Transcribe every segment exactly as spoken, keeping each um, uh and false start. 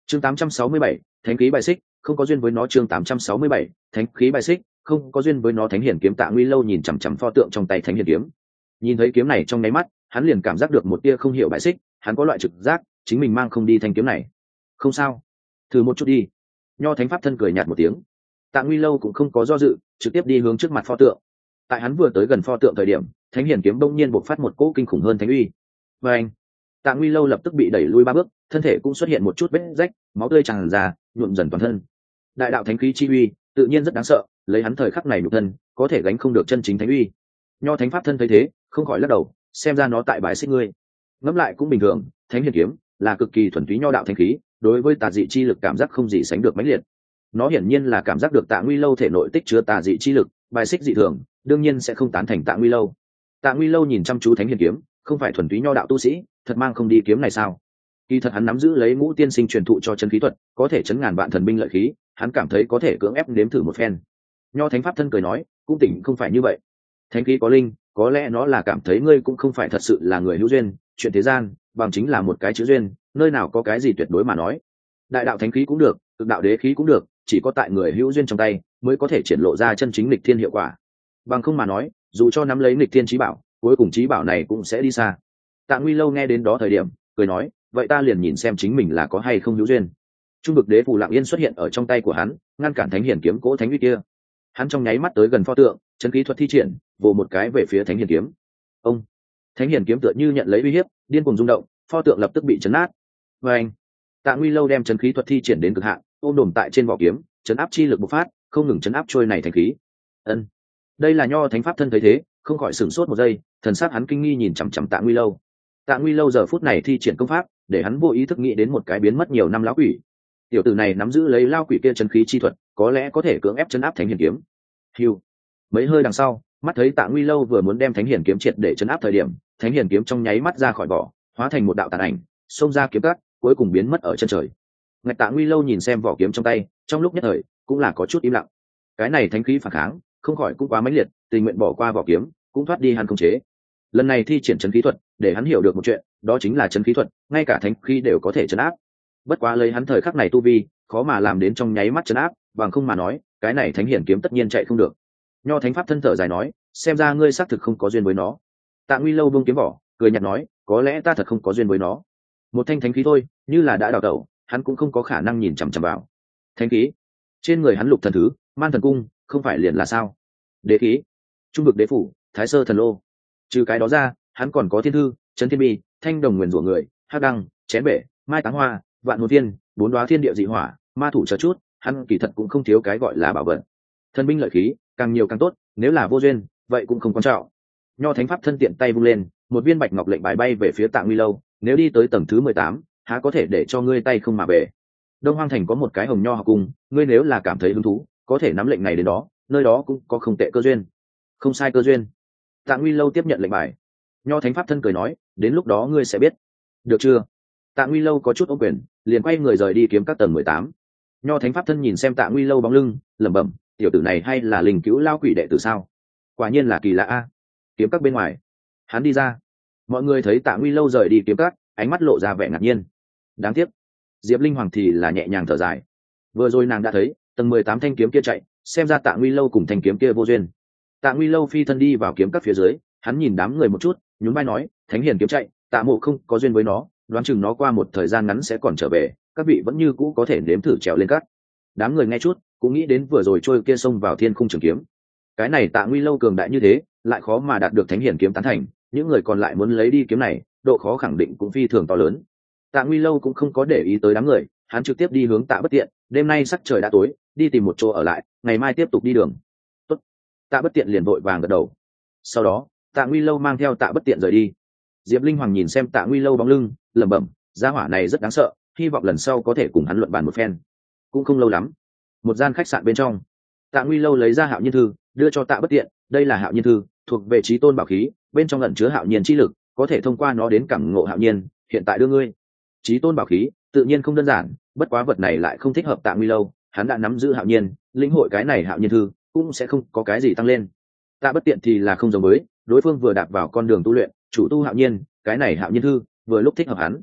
chương tám trăm sáu mươi bảy, thánh khí bài xích, không có duyên với nó. Chương tám trăm sáu mươi bảy, thánh khí bài xích, không có duyên với nó. Thánh hiển kiếm. Tạ Nguy Lâu nhìn chằm chằm pho tượng trong tay thánh hiển kiếm. Nhìn thấy kiếm này trong nháy mắt, hắn liền cảm giác được một tia không hiểu bài xích, hắn có loại trực giác chính mình mang không đi thanh kiếm này. Không sao, thử một chút đi. Nho thánh pháp thân cười nhạt một tiếng. Tạ Nguy Lâu cũng không có do dự, trực tiếp đi hướng trước mặt pho tượng. Tại hắn vừa tới gần pho tượng thời điểm, thánh hiển kiếm bỗng nhiên bộc phát một cỗ kinh khủng hơn thánh uy. Và anh, Tạ Nguy Lâu lập tức bị đẩy lui ba bước, thân thể cũng xuất hiện một chút vết rách, máu tươi tràn ra, nhuộm dần toàn thân. Đại đạo thánh khí chi uy, tự nhiên rất đáng sợ, lấy hắn thời khắc này nhục thân, có thể gánh không được chân chính thánh uy. Nho thánh pháp thân thấy thế, không khỏi lắc đầu, xem ra nó tại bài xích ngươi. Ngẫm lại cũng bình thường, thánh hiển kiếm là cực kỳ thuần túy nho đạo thánh khí, đối với tà dị chi lực cảm giác không gì sánh được mãnh liệt. Nó hiển nhiên là cảm giác được Tạ Nguy Lâu thể nội tích chứa tà dị chi lực, bài xích dị thường, đương nhiên sẽ không tán thành Tạ Nguy Lâu. Tạ Nguy Lâu nhìn chăm chú thánh hiển kiếm, không phải thuần túy nho đạo tu sĩ, thật mang không đi kiếm này sao? Kỳ thật hắn nắm giữ lấy Ngũ Tiên Sinh truyền thụ cho chân khí thuật, có thể chấn ngàn vạn thần binh lợi khí, hắn cảm thấy có thể cưỡng ép nếm thử một phen. Nho thánh pháp thân cười nói, cũng tỉnh không phải như vậy. Thánh khí có linh, có lẽ nó là cảm thấy ngươi cũng không phải thật sự là người hữu duyên, chuyện thế gian bằng chính là một cái chữ duyên, nơi nào có cái gì tuyệt đối mà nói. Đại đạo thánh khí cũng được, cực đạo đế khí cũng được, chỉ có tại người hữu duyên trong tay mới có thể triển lộ ra chân chính nghịch thiên hiệu quả. Bằng không mà nói, dù cho nắm lấy nghịch thiên chí bảo, cuối cùng chí bảo này cũng sẽ đi xa. Tạ Nguy Lâu nghe đến đó thời điểm, cười nói, vậy ta liền nhìn xem chính mình là có hay không hữu duyên. Trung vực đế phù lặng yên xuất hiện ở trong tay của hắn, ngăn cản thánh hiển kiếm cỗ thánh uy kia. Hắn trong nháy mắt tới gần pho tượng, chân khí thuật thi triển, vồ một cái về phía thánh hiển kiếm. Ông, thánh hiển kiếm tựa như nhận lấy uy hiếp, điên cuồng rung động, pho tượng lập tức bị chấn nát. Và anh, Tạ Nguy Lâu đem chân khí thuật thi triển đến cực hạn, ôm đồm tại trên vỏ kiếm, chấn áp chi lực bộc phát, không ngừng chấn áp trôi này thành khí. Ân, đây là nho thánh pháp thân thấy thế, không khỏi sửng sốt một giây, thần sắc hắn kinh nghi nhìn chằm chằm Tạ Nguy Lâu. Tạ Nguy Lâu giờ phút này thi triển công pháp, để hắn vô ý thức nghĩ đến một cái biến mất nhiều năm lão quỷ. Tiểu tử này nắm giữ lấy lao quỷ kia chân khí chi thuật, có lẽ có thể cưỡng ép chấn áp thánh hiển kiếm. Hưu, mấy hơi đằng sau, mắt thấy Tạ Nguy Lâu vừa muốn đem thánh hiển kiếm triệt để chấn áp thời điểm, thánh hiển kiếm trong nháy mắt ra khỏi vỏ, hóa thành một đạo tàn ảnh, xông ra kiếm cắt, cuối cùng biến mất ở chân trời. Ngạch Tạ Nguy Lâu nhìn xem vỏ kiếm trong tay, trong lúc nhất thời cũng là có chút im lặng. Cái này thánh khí phản kháng, không khỏi cũng quá mãnh liệt, tình nguyện bỏ qua vỏ kiếm, cũng thoát đi hắn khống chế. Lần này thi triển chân khí thuật, để hắn hiểu được một chuyện, đó chính là chân khí thuật, ngay cả thánh khí đều có thể chấn áp. Bất quá lấy hắn thời khắc này tu vi, khó mà làm đến trong nháy mắt chấn áp, bằng không mà nói, cái này thánh hiển kiếm tất nhiên chạy không được. Nho thánh pháp thân thở dài nói, xem ra ngươi xác thực không có duyên với nó. Tạ Nguy Lâu buông kiếm vỏ, cười nhạt nói, có lẽ ta thật không có duyên với nó. Một thanh thánh khí thôi, như là đã đào tẩu, hắn cũng không có khả năng nhìn chằm chằm vào. Thánh khí, trên người hắn lục thần thứ, man thần cung, không phải liền là sao? Đế khí, trung vực đế phủ, thái sơ thần lô. Trừ cái đó ra, hắn còn có thiên thư, trấn thiên bi, thanh đồng nguyền rủa người, hắc đăng, chén bể, mai táng hoa, vạn hồn thiên, bốn đoá thiên địa dị hỏa, ma thủ chờ chút, hắn kỳ thật cũng không thiếu cái gọi là bảo vật. Thần binh lợi khí, càng nhiều càng tốt, nếu là vô duyên, vậy cũng không quan trọng. Nho thánh pháp thân tiện tay vung lên, một viên bạch ngọc lệnh bài bay về phía Tạ Nguy Lâu, nếu đi tới tầng thứ mười tám, há có thể để cho ngươi tay không mà về. Đông Hoang thành có một cái Hồng Nho học cung, ngươi nếu là cảm thấy hứng thú, có thể nắm lệnh này đến đó, nơi đó cũng có không tệ cơ duyên. Không sai cơ duyên. Tạ Nguy Lâu tiếp nhận lệnh bài. Nho thánh pháp thân cười nói, đến lúc đó ngươi sẽ biết. Được chưa? Tạ Nguy Lâu có chút ôm quyền, liền quay người rời đi kiếm các tầng mười tám. Nho thánh pháp thân nhìn xem Tạ Nguy Lâu bóng lưng, lẩm bẩm, tiểu tử này hay là linh cứu lao quỷ đệ tử sao? Quả nhiên là kỳ lạ a. Kiếm các bên ngoài, hắn đi ra. Mọi người thấy Tạ Nguy Lâu rời đi kiếm các, ánh mắt lộ ra vẻ ngạc nhiên. Đáng tiếc, Diệp Linh Hoàng thì là nhẹ nhàng thở dài. Vừa rồi nàng đã thấy tầng mười tám thanh kiếm kia chạy, xem ra Tạ Nguy Lâu cùng thanh kiếm kia vô duyên. Tạ Nguy Lâu phi thân đi vào kiếm các phía dưới, hắn nhìn đám người một chút, nhún vai nói, thánh hiền kiếm chạy, Tạ mộ không có duyên với nó, đoán chừng nó qua một thời gian ngắn sẽ còn trở về, các vị vẫn như cũ có thể nếm thử trèo lên các. Đám người nghe chút, cũng nghĩ đến vừa rồi trôi kia xông vào thiên khung trường kiếm. Cái này Tạ Nguy Lâu cường đại như thế, lại khó mà đạt được thánh hiển kiếm tán thành, những người còn lại muốn lấy đi kiếm này, độ khó khẳng định cũng phi thường to lớn. Tạ Nguy Lâu cũng không có để ý tới đám người, hắn trực tiếp đi hướng Tạ Bất Tiện, đêm nay sắc trời đã tối, đi tìm một chỗ ở lại, ngày mai tiếp tục đi đường. Tốt. Tạ Bất Tiện liền vội vàng gật đầu. Sau đó, Tạ Nguy Lâu mang theo Tạ Bất Tiện rời đi. Diệp Linh Hoàng nhìn xem Tạ Nguy Lâu bóng lưng, lẩm bẩm, gia hỏa này rất đáng sợ, hy vọng lần sau có thể cùng hắn luận bàn một phen. Cũng không lâu lắm, một gian khách sạn bên trong, Tạ Nguy Lâu lấy ra Hạo Nhiên thư, đưa cho Tạ Bất Tiện, đây là Hạo Nhiên thư, thuộc về Chí Tôn bảo khí, bên trong ẩn chứa Hạo Nhiên chi lực, có thể thông qua nó đến cảm ngộ Hạo Nhiên, hiện tại đưa ngươi. Chí Tôn bảo khí, tự nhiên không đơn giản, bất quá vật này lại không thích hợp Tạ Nguy Lâu, hắn đã nắm giữ Hạo Nhiên, lĩnh hội cái này Hạo Nhiên thư, cũng sẽ không có cái gì tăng lên. Tạ Bất Tiện thì là không giống với, đối phương vừa đạp vào con đường tu luyện, chủ tu Hạo Nhiên, cái này Hạo Nhiên thư, vừa lúc thích hợp hắn.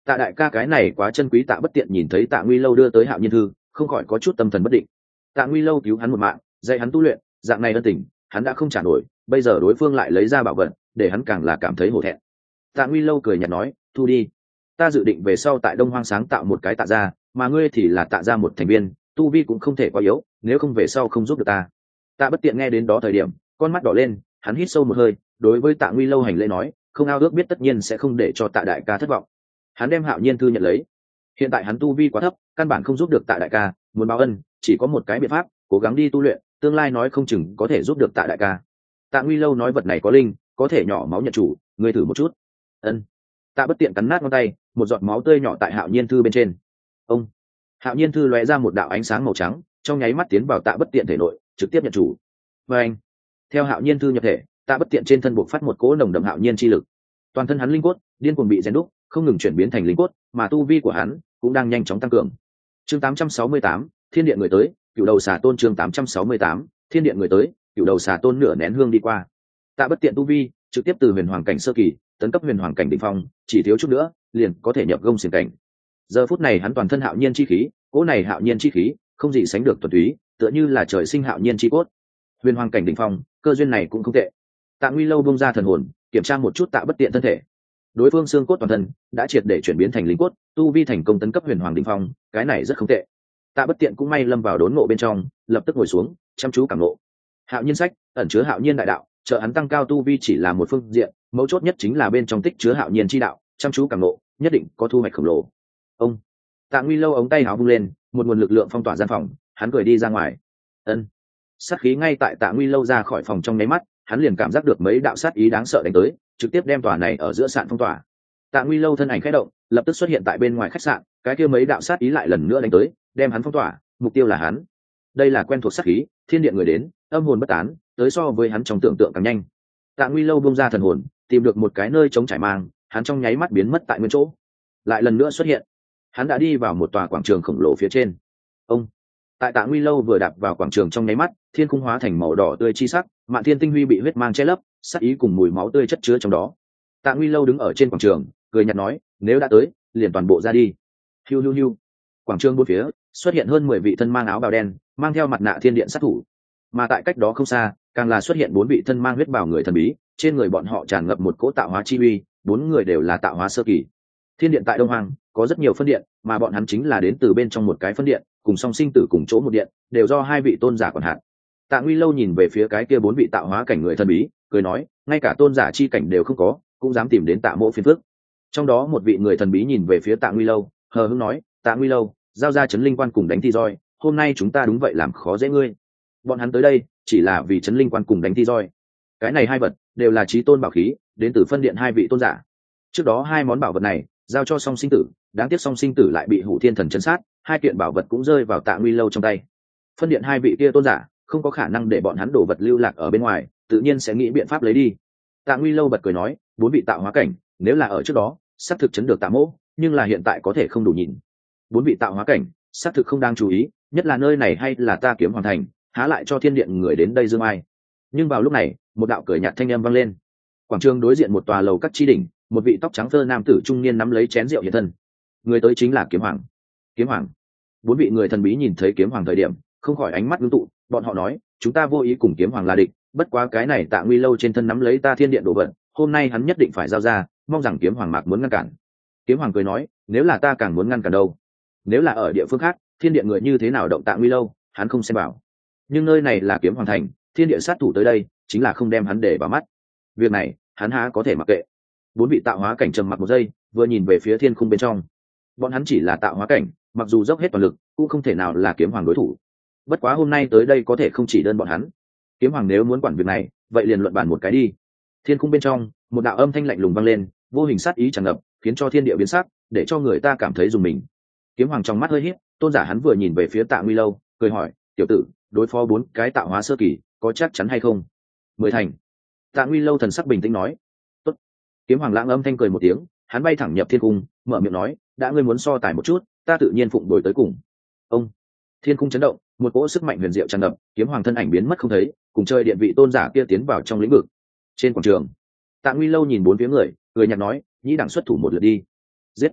Tạ đại ca cái này quá chân quý. Tạ Bất Tiện nhìn thấy Tạ Nguy Lâu đưa tới Hạo Nhiên thư, không khỏi có chút tâm thần bất định. Tạ Nguy Lâu cứu hắn một mạng, dạy hắn tu luyện, dạng này ân tình hắn đã không trả nổi, bây giờ đối phương lại lấy ra bảo vật, để hắn càng là cảm thấy hổ thẹn. Tạ Nguy Lâu cười nhạt nói, thu đi, ta dự định về sau tại Đông Hoang sáng tạo một cái Tạ gia, mà ngươi thì là Tạ gia một thành viên, tu vi cũng không thể quá yếu, nếu không về sau không giúp được ta. Tạ Bất Tiện nghe đến đó thời điểm, con mắt đỏ lên, hắn hít sâu một hơi, đối với Tạ Nguy Lâu hành lễ nói, không ao ước biết tất nhiên sẽ không để cho Tạ đại ca thất vọng. Hắn đem Hạo Nhiên thư nhận lấy. Hiện tại hắn tu vi quá thấp, căn bản không giúp được Tạ đại ca, muốn báo ân chỉ có một cái biện pháp, cố gắng đi tu luyện, tương lai nói không chừng có thể giúp được Tạ đại ca. Tạ Nguy Lâu nói vật này có linh, có thể nhỏ máu nhận chủ, ngươi thử một chút. Ân. Tạ Bất Tiện cắn nát ngón tay, một giọt máu tươi nhỏ tại Hạo Nhiên thư bên trên. Ông. Hạo Nhiên thư lóe ra một đạo ánh sáng màu trắng, trong nháy mắt tiến vào Tạ Bất Tiện thể nội, trực tiếp nhận chủ. Và anh. Theo Hạo Nhiên thư nhập thể, Tạ Bất Tiện trên thân buộc phát một cỗ nồng đậm hạo nhiên chi lực, toàn thân hắn linh cốt điên cuồng bị rèn đúc, không ngừng chuyển biến thành linh cốt, mà tu vi của hắn cũng đang nhanh chóng tăng cường. Chương tám trăm sáu mươi tám, Thiên điện người tới, Cửu đầu xà tôn. Chương tám trăm sáu mươi tám, Thiên điện người tới, Cửu đầu xà tôn. Nửa nén hương đi qua, Tạ Bất Tiện tu vi trực tiếp từ huyền hoàng cảnh sơ kỳ tấn cấp huyền hoàng cảnh đỉnh phong, chỉ thiếu chút nữa liền có thể nhập gông xiển cảnh. Giờ phút này hắn toàn thân hạo nhiên chi khí, cỗ này hạo nhiên chi khí không gì sánh được thuần túy, tựa như là trời sinh hạo nhiên chi cốt. Huyền hoàng cảnh đỉnh phong, cơ duyên này cũng không tệ. Tạ Nguy Lâu bung ra thần hồn, kiểm tra một chút Tạ Bất Tiện thân thể. Đối phương xương cốt toàn thân đã triệt để chuyển biến thành linh cốt, tu vi thành công tấn cấp huyền hoàng đỉnh phong, cái này rất không tệ. Tạ Bất Tiện cũng may lâm vào đốn ngộ bên trong, lập tức ngồi xuống, chăm chú cảm ngộ. Hạo nhiên sách ẩn chứa hạo nhiên đại đạo, trợ hắn tăng cao tu vi chỉ là một phương diện, mấu chốt nhất chính là bên trong tích chứa hạo nhiên chi đạo, chăm chú cảm ngộ, nhất định có thu hoạch khổng lồ. Ông. Tạ Nguy Lâu ống tay áo vung lên, một nguồn lực lượng phong tỏa gian phòng, hắn cười đi ra ngoài. Ân. Sát khí ngay tại Tạ Nguy Lâu ra khỏi phòng trong nháy mắt, hắn liền cảm giác được mấy đạo sát ý đáng sợ đánh tới, trực tiếp đem tòa này ở giữa sạn phong tỏa. Tạ Nguy Lâu thân ảnh khẽ động, lập tức xuất hiện tại bên ngoài khách sạn, cái kia mấy đạo sát ý lại lần nữa đánh tới, đem hắn phong tỏa, mục tiêu là hắn. Đây là quen thuộc sát khí, thiên điện người đến, âm hồn bất tán, tới so với hắn trong tưởng tượng càng nhanh. Tạ Nguy Lâu bung ra thần hồn, tìm được một cái nơi trống trải mang, hắn trong nháy mắt biến mất tại nguyên chỗ, lại lần nữa xuất hiện. Hắn đã đi vào một tòa quảng trường khổng lồ phía trên. Ông. Tại Tạ Nguy Lâu vừa đạp vào quảng trường trong nháy mắt, thiên khung hóa thành màu đỏ tươi chi sắc, mạn thiên tinh huy bị huyết mang che lấp, sát ý cùng mùi máu tươi chất chứa trong đó. Tạ Nguy Lâu đứng ở trên quảng trường, cười nhạt nói, nếu đã tới, liền toàn bộ ra đi. Hiu hiu hiu. Quảng trường bốn phía xuất hiện hơn mười vị thân mang áo bào đen, mang theo mặt nạ thiên điện sát thủ. Mà tại cách đó không xa, càng là xuất hiện bốn vị thân mang huyết bào người thần bí, trên người bọn họ tràn ngập một cỗ tạo hóa chi uy, bốn người đều là tạo hóa sơ kỳ. Thiên điện tại Đông Hoang có rất nhiều phân điện, mà bọn hắn chính là đến từ bên trong một cái phân điện, cùng song sinh tử cùng chỗ một điện, đều do hai vị tôn giả quản hạt. Tạ Nguy Lâu nhìn về phía cái kia bốn vị tạo hóa cảnh người thần bí, cười nói, ngay cả tôn giả chi cảnh đều không có, cũng dám tìm đến Tạ mỗ phiền phức. Trong đó một vị người thần bí nhìn về phía Tạ Nguy Lâu, hờ hững nói, Tạ Nguy Lâu, giao ra chấn linh quan cùng đánh thi roi, hôm nay chúng ta đúng vậy làm khó dễ ngươi. Bọn hắn tới đây chỉ là vì chấn linh quan cùng đánh thi roi. Cái này hai vật đều là chí tôn bảo khí, đến từ phân điện hai vị tôn giả. Trước đó hai món bảo vật này giao cho song sinh tử, đáng tiếc song sinh tử lại bị hủ thiên thần chấn sát, hai kiện bảo vật cũng rơi vào Tạ Nguy Lâu trong tay. Phân điện hai vị kia tôn giả không có khả năng để bọn hắn đổ vật lưu lạc ở bên ngoài, tự nhiên sẽ nghĩ biện pháp lấy đi. Tạ Nguy Lâu bật cười nói, bốn vị tạo hóa cảnh, nếu là ở trước đó xác thực chấn được Tạ mỗ, nhưng là hiện tại có thể không đủ nhìn. Bốn vị tạo hóa cảnh xác thực không đang chú ý, nhất là nơi này hay là ta Kiếm Hoàng thành, há lại cho thiên điện người đến đây dương ai. Nhưng vào lúc này, một đạo cười nhạt thanh âm vang lên. Quảng trường đối diện một tòa lầu các chi đỉnh, một vị tóc trắng phơ nam tử trung niên nắm lấy chén rượu hiện thân. Người tới chính là Kiếm Hoàng. Kiếm Hoàng. Bốn vị người thần bí nhìn thấy Kiếm Hoàng thời điểm, không khỏi ánh mắt ngưng tụ, bọn họ nói, chúng ta vô ý cùng Kiếm Hoàng là địch, bất quá cái này Tạ Nguy Lâu trên thân nắm lấy ta thiên điện đồ vật, hôm nay hắn nhất định phải giao ra, mong rằng Kiếm Hoàng mạc muốn ngăn cản. Kiếm Hoàng cười nói, nếu là ta càng muốn ngăn cản đâu. Nếu là ở địa phương khác, thiên điện người như thế nào động Tạ Nguy Lâu, hắn không xem bảo. Nhưng nơi này là Kiếm Hoàng thành, thiên địa sát thủ tới đây, chính là không đem hắn để vào mắt. Việc này, hắn há có thể mặc kệ. Bốn vị tạo hóa cảnh trầm mặc một giây, vừa nhìn về phía thiên khung bên trong. Bọn hắn chỉ là tạo hóa cảnh, mặc dù dốc hết toàn lực, cũng không thể nào là Kiếm Hoàng đối thủ. Bất quá hôm nay tới đây có thể không chỉ đơn bọn hắn. Kiếm Hoàng nếu muốn quản việc này, vậy liền luận bàn một cái đi. Thiên khung bên trong, một đạo âm thanh lạnh lùng vang lên, vô hình sát ý tràn ngập, khiến cho thiên địa biến sắc, để cho người ta cảm thấy rùng mình. Kiếm Hoàng trong mắt hơi híp, tôn giả hắn vừa nhìn về phía Tạ Nguy Lâu, cười hỏi, tiểu tử, đối phó bốn cái tạo hóa sơ kỳ, có chắc chắn hay không? Mười thành. Tạ Nguy Lâu thần sắc bình tĩnh nói. Tốt. Kiếm Hoàng lãng âm thanh cười một tiếng, hắn bay thẳng nhập thiên cung, mở miệng nói, đã ngươi muốn so tài một chút, ta tự nhiên phụng đổi tới cùng. Ông. Thiên cung chấn động, một cỗ sức mạnh huyền diệu tràn ngập, Kiếm Hoàng thân ảnh biến mất không thấy, cùng chơi điện vị tôn giả kia tiến vào trong lĩnh vực. Trên quảng trường, Tạ Nguy Lâu nhìn bốn phía người, cười nhạt nói, nhĩ đẳng xuất thủ một lượt đi. Giết.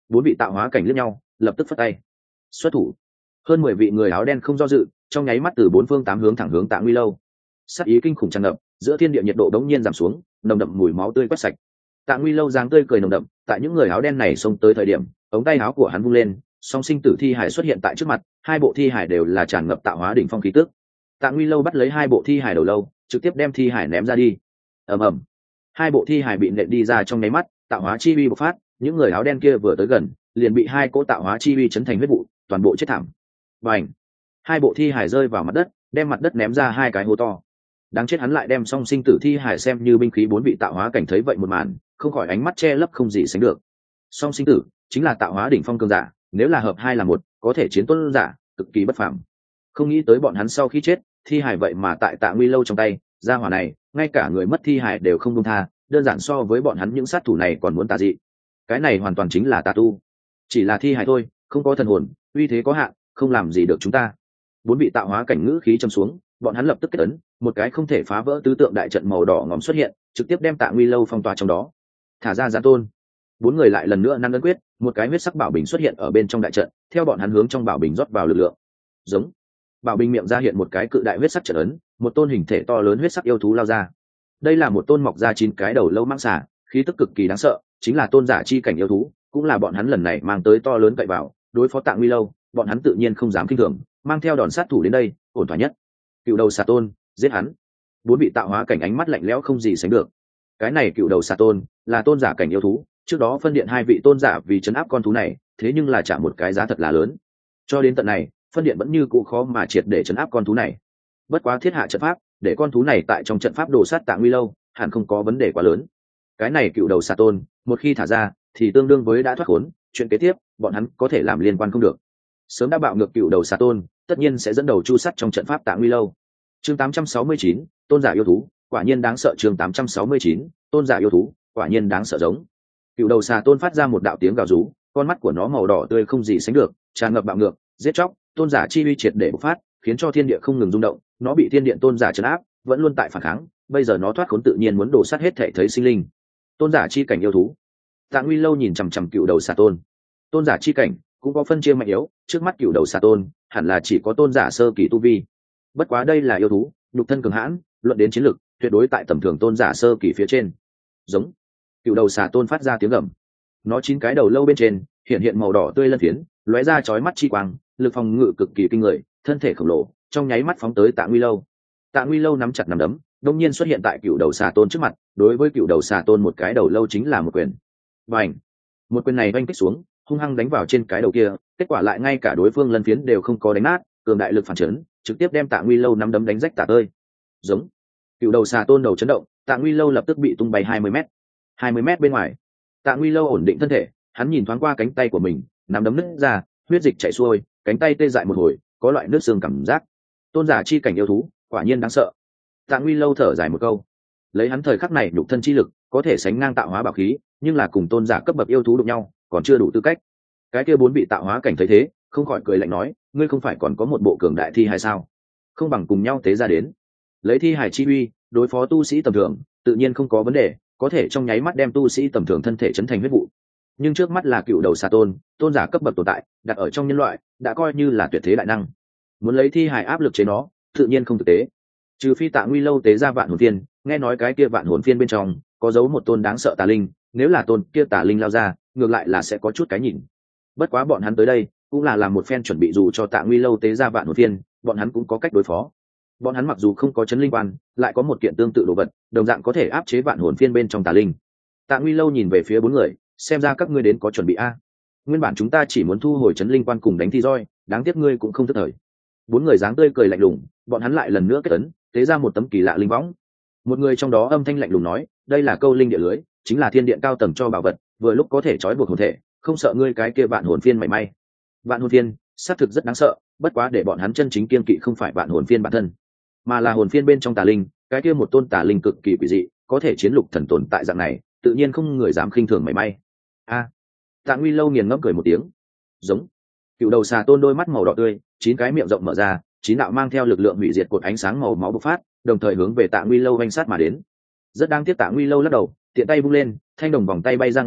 Bốn vị tạo hóa cảnh liếc nhau, lập tức phất tay xuất thủ. Hơn mười vị người áo đen không do dự, trong nháy mắt từ bốn phương tám hướng thẳng hướng Tạ Nguy lâu. Sát ý kinh khủng tràn ngập, giữa thiên địa nhiệt độ đống nhiên giảm xuống, nồng đậm mùi máu tươi quét sạch. Tạ Nguy lâu dáng tươi cười nồng đậm, tại những người áo đen này xông tới thời điểm, ống tay áo của hắn vung lên, song sinh tử thi hải xuất hiện tại trước mặt, hai bộ thi hải đều là tràn ngập tạo hóa đỉnh phong khí tức. Tạ Nguy lâu bắt lấy hai bộ thi hải đầu lâu, trực tiếp đem thi hải ném ra đi. Ầm ầm, hai bộ thi hải bị nện đi ra trong nháy mắt, tạo hóa chi uy bộc phát, những người áo đen kia vừa tới gần, liền bị hai cỗ tạo hóa chi uy chấn thành huyết vụ, toàn bộ chết thảm. Bành, hai bộ thi hải rơi vào mặt đất, đem mặt đất ném ra hai cái hố to. Đáng chết, hắn lại đem song sinh tử thi hải xem như binh khí. Bốn vị tạo hóa cảnh thấy vậy một màn, không khỏi ánh mắt che lấp không gì sánh được. Song sinh tử chính là tạo hóa đỉnh phong cường giả, nếu là hợp hai là một, có thể chiến tuấn giả, cực kỳ bất phàm. Không nghĩ tới bọn hắn sau khi chết, thi hải vậy mà tại Tạ Nguy lâu trong tay, gia hỏa này, ngay cả người mất thi hải đều không buông tha, đơn giản so với bọn hắn những sát thủ này còn muốn tà dị. Cái này hoàn toàn chính là tà tu, chỉ là thi hải thôi, không có thần hồn, uy thế có hạn, không làm gì được chúng ta. Bốn vị tạo hóa cảnh ngữ khí trầm xuống, bọn hắn lập tức kết ấn, một cái không thể phá vỡ tứ tượng đại trận màu đỏ ngòm xuất hiện, trực tiếp đem Tạ Nguy lâu phong tỏa trong đó. Thả ra Gián Tôn. Bốn người lại lần nữa năng ấn quyết, một cái huyết sắc bảo bình xuất hiện ở bên trong đại trận, theo bọn hắn hướng trong bảo bình rót vào lực lượng. Giống. Bảo bình miệng ra hiện một cái cự đại huyết sắc trận ấn, một tôn hình thể to lớn huyết sắc yêu thú lao ra. Đây là một tôn mọc ra chín cái đầu lâu mãng xà, khí tức cực kỳ đáng sợ, chính là tôn giả chi cảnh yêu thú, cũng là bọn hắn lần này mang tới to lớn cậy vào, đối phó Tạ Nguy lâu, bọn hắn tự nhiên không dám kinh thường, mang theo đòn sát thủ đến đây, ổn thỏa nhất. Cựu đầu xà tôn, giết hắn. Bốn vị tạo hóa cảnh ánh mắt lạnh lẽo không gì sánh được. Cái này cựu đầu xà tôn là tôn giả cảnh yêu thú, trước đó phân điện hai vị tôn giả vì chấn áp con thú này, thế nhưng là trả một cái giá thật là lớn. Cho đến tận này, phân điện vẫn như cũ khó mà triệt để chấn áp con thú này. Bất quá thiết hạ trận pháp, để con thú này tại trong trận pháp đồ sát Tạ Nguy lâu, hẳn không có vấn đề quá lớn. Cái này cựu đầu xà tôn, một khi thả ra, thì tương đương với đã thoát khốn, chuyện kế tiếp, bọn hắn có thể làm liên quan không được. Sớm đã bạo ngược cựu đầu xà tôn, tất nhiên sẽ dẫn đầu chu sắt trong trận pháp Tạ Nguy lâu. Chương tám trăm sáu mươi chín, tôn giả yêu thú, quả nhiên đáng sợ. Chương tám trăm sáu mươi chín, tôn giả yêu thú, quả nhiên đáng sợ. Giống. Cựu đầu xà tôn phát ra một đạo tiếng gào rú, con mắt của nó màu đỏ tươi không gì sánh được, tràn ngập bạo ngược, giết chóc, tôn giả chi uy triệt để bộc phát, khiến cho thiên địa không ngừng rung động, nó bị thiên điện tôn giả trấn áp, vẫn luôn tại phản kháng, bây giờ nó thoát khốn tự nhiên muốn đổ sát hết thể thấy sinh linh. Tôn giả chi cảnh yêu thú. Tạ Nguy lâu nhìn chằm chằm cựu đầu xà tôn. Tôn giả chi cảnh cũng có phân chia mạnh yếu, trước mắt cựu đầu xà tôn hẳn là chỉ có tôn giả sơ kỳ tu vi. Bất quá đây là yêu thú, nhục thân cường hãn, luận đến chiến lực, tuyệt đối tại tầm thường tôn giả sơ kỳ phía trên. Giống. Cựu đầu xà tôn phát ra tiếng gầm. Nó chín cái đầu lâu bên trên hiện hiện màu đỏ tươi lân phiến, lóe ra chói mắt chi quang, lực phòng ngự cực kỳ kinh người, thân thể khổng lồ, trong nháy mắt phóng tới Tạ Nguy lâu. Tạ Nguy lâu nắm chặt nắm đấm, đông nhiên xuất hiện tại cựu đầu xà tôn trước mặt, đối với cựu đầu xà tôn một cái đầu lâu chính là một quyền. Bành. Một quyền này oanh kích xuống, hung hăng đánh vào trên cái đầu kia, kết quả lại ngay cả đối phương lân phiến đều không có đánh nát, cường đại lực phản chấn, trực tiếp đem Tạ Nguy lâu nắm đấm đánh rách tả tơi. Giống. Cựu đầu xà tôn đầu chấn động, Tạ Nguy lâu lập tức bị tung bay hai mươi mét. hai mươi mét bên ngoài, Tạ Nguy lâu ổn định thân thể, hắn nhìn thoáng qua cánh tay của mình, nắm đấm nứt ra, huyết dịch chảy xuôi, cánh tay tê dại một hồi, có loại nước xương cảm giác. Tôn giả chi cảnh yêu thú, quả nhiên đáng sợ. Tạ Nguy lâu thở dài một câu, lấy hắn thời khắc này nhục thân chi lực, có thể sánh ngang tạo hóa bảo khí, nhưng là cùng tôn giả cấp bậc yêu thú đụng nhau, còn chưa đủ tư cách. Cái kia bốn vị tạo hóa cảnh thấy thế, không khỏi cười lạnh nói, ngươi không phải còn có một bộ cường đại thi hài sao? Không bằng cùng nhau tế ra đến, lấy thi hài chi uy, đối phó tu sĩ tầm thường, tự nhiên không có vấn đề, có thể trong nháy mắt đem tu sĩ tầm thường thân thể chấn thành huyết vụ. Nhưng trước mắt là cựu đầu xà tôn, tôn giả cấp bậc tồn tại, đặt ở trong nhân loại, đã coi như là tuyệt thế đại năng. Muốn lấy thi hài áp lực chế nó, tự nhiên không thực tế. Trừ phi Tạ Nguy lâu tế ra vạn hồn phiên, nghe nói cái kia vạn hồn phiên bên trong có giấu một tôn đáng sợ tà linh, nếu là tôn kia tà linh lao ra, ngược lại là sẽ có chút cái nhìn. Bất quá bọn hắn tới đây cũng là làm một phen chuẩn bị, dù cho Tạ Nguy lâu tế ra vạn hồn phiên, bọn hắn cũng có cách đối phó. Bọn hắn mặc dù không có chấn linh quan, lại có một kiện tương tự đồ vật, đồng dạng có thể áp chế vạn hồn phiên bên trong tà linh. Tạ Nguy lâu nhìn về phía bốn người, xem ra các ngươi đến có chuẩn bị a. Nguyên bản chúng ta chỉ muốn thu hồi chấn linh quan cùng đánh thi roi, đáng tiếc ngươi cũng không thức thời. Bốn người dáng tươi cười lạnh lùng, bọn hắn lại lần nữa kết ấn, tế ra một tấm kỳ lạ linh võng. Một người trong đó âm thanh lạnh lùng nói, đây là câu linh địa lưới, chính là thiên điện cao tầng cho bảo vật, vừa lúc có thể trói buộc hồn thể, không sợ ngươi cái kia vạn hồn phiên mảy may. Vạn hồn phiên xác thực rất đáng sợ, bất quá để bọn hắn chân chính kiên kỵ không phải vạn hồn phiên bản thân, mà là hồn phiên bên trong tà linh, cái kia một tôn tà linh cực kỳ quỷ dị, có thể chiến lục thần tồn tại dạng này, tự nhiên không người dám khinh thường mảy may. A. À, Tạ Nguy lâu nghiền ngẫm cười một tiếng. Giống. Cựu đầu xà tôn đôi mắt màu đỏ tươi, chín cái miệng rộng mở ra, chín đạo mang theo lực lượng hủy diệt cột ánh sáng màu máu bộc phát, đồng thời hướng về Tạ Nguy lâu vanh sát mà đến. Rất đáng tiếc Tạ Nguy lâu lắc đầu, tiện tay vung lên, thanh đồng vòng tay bay ra ngoài,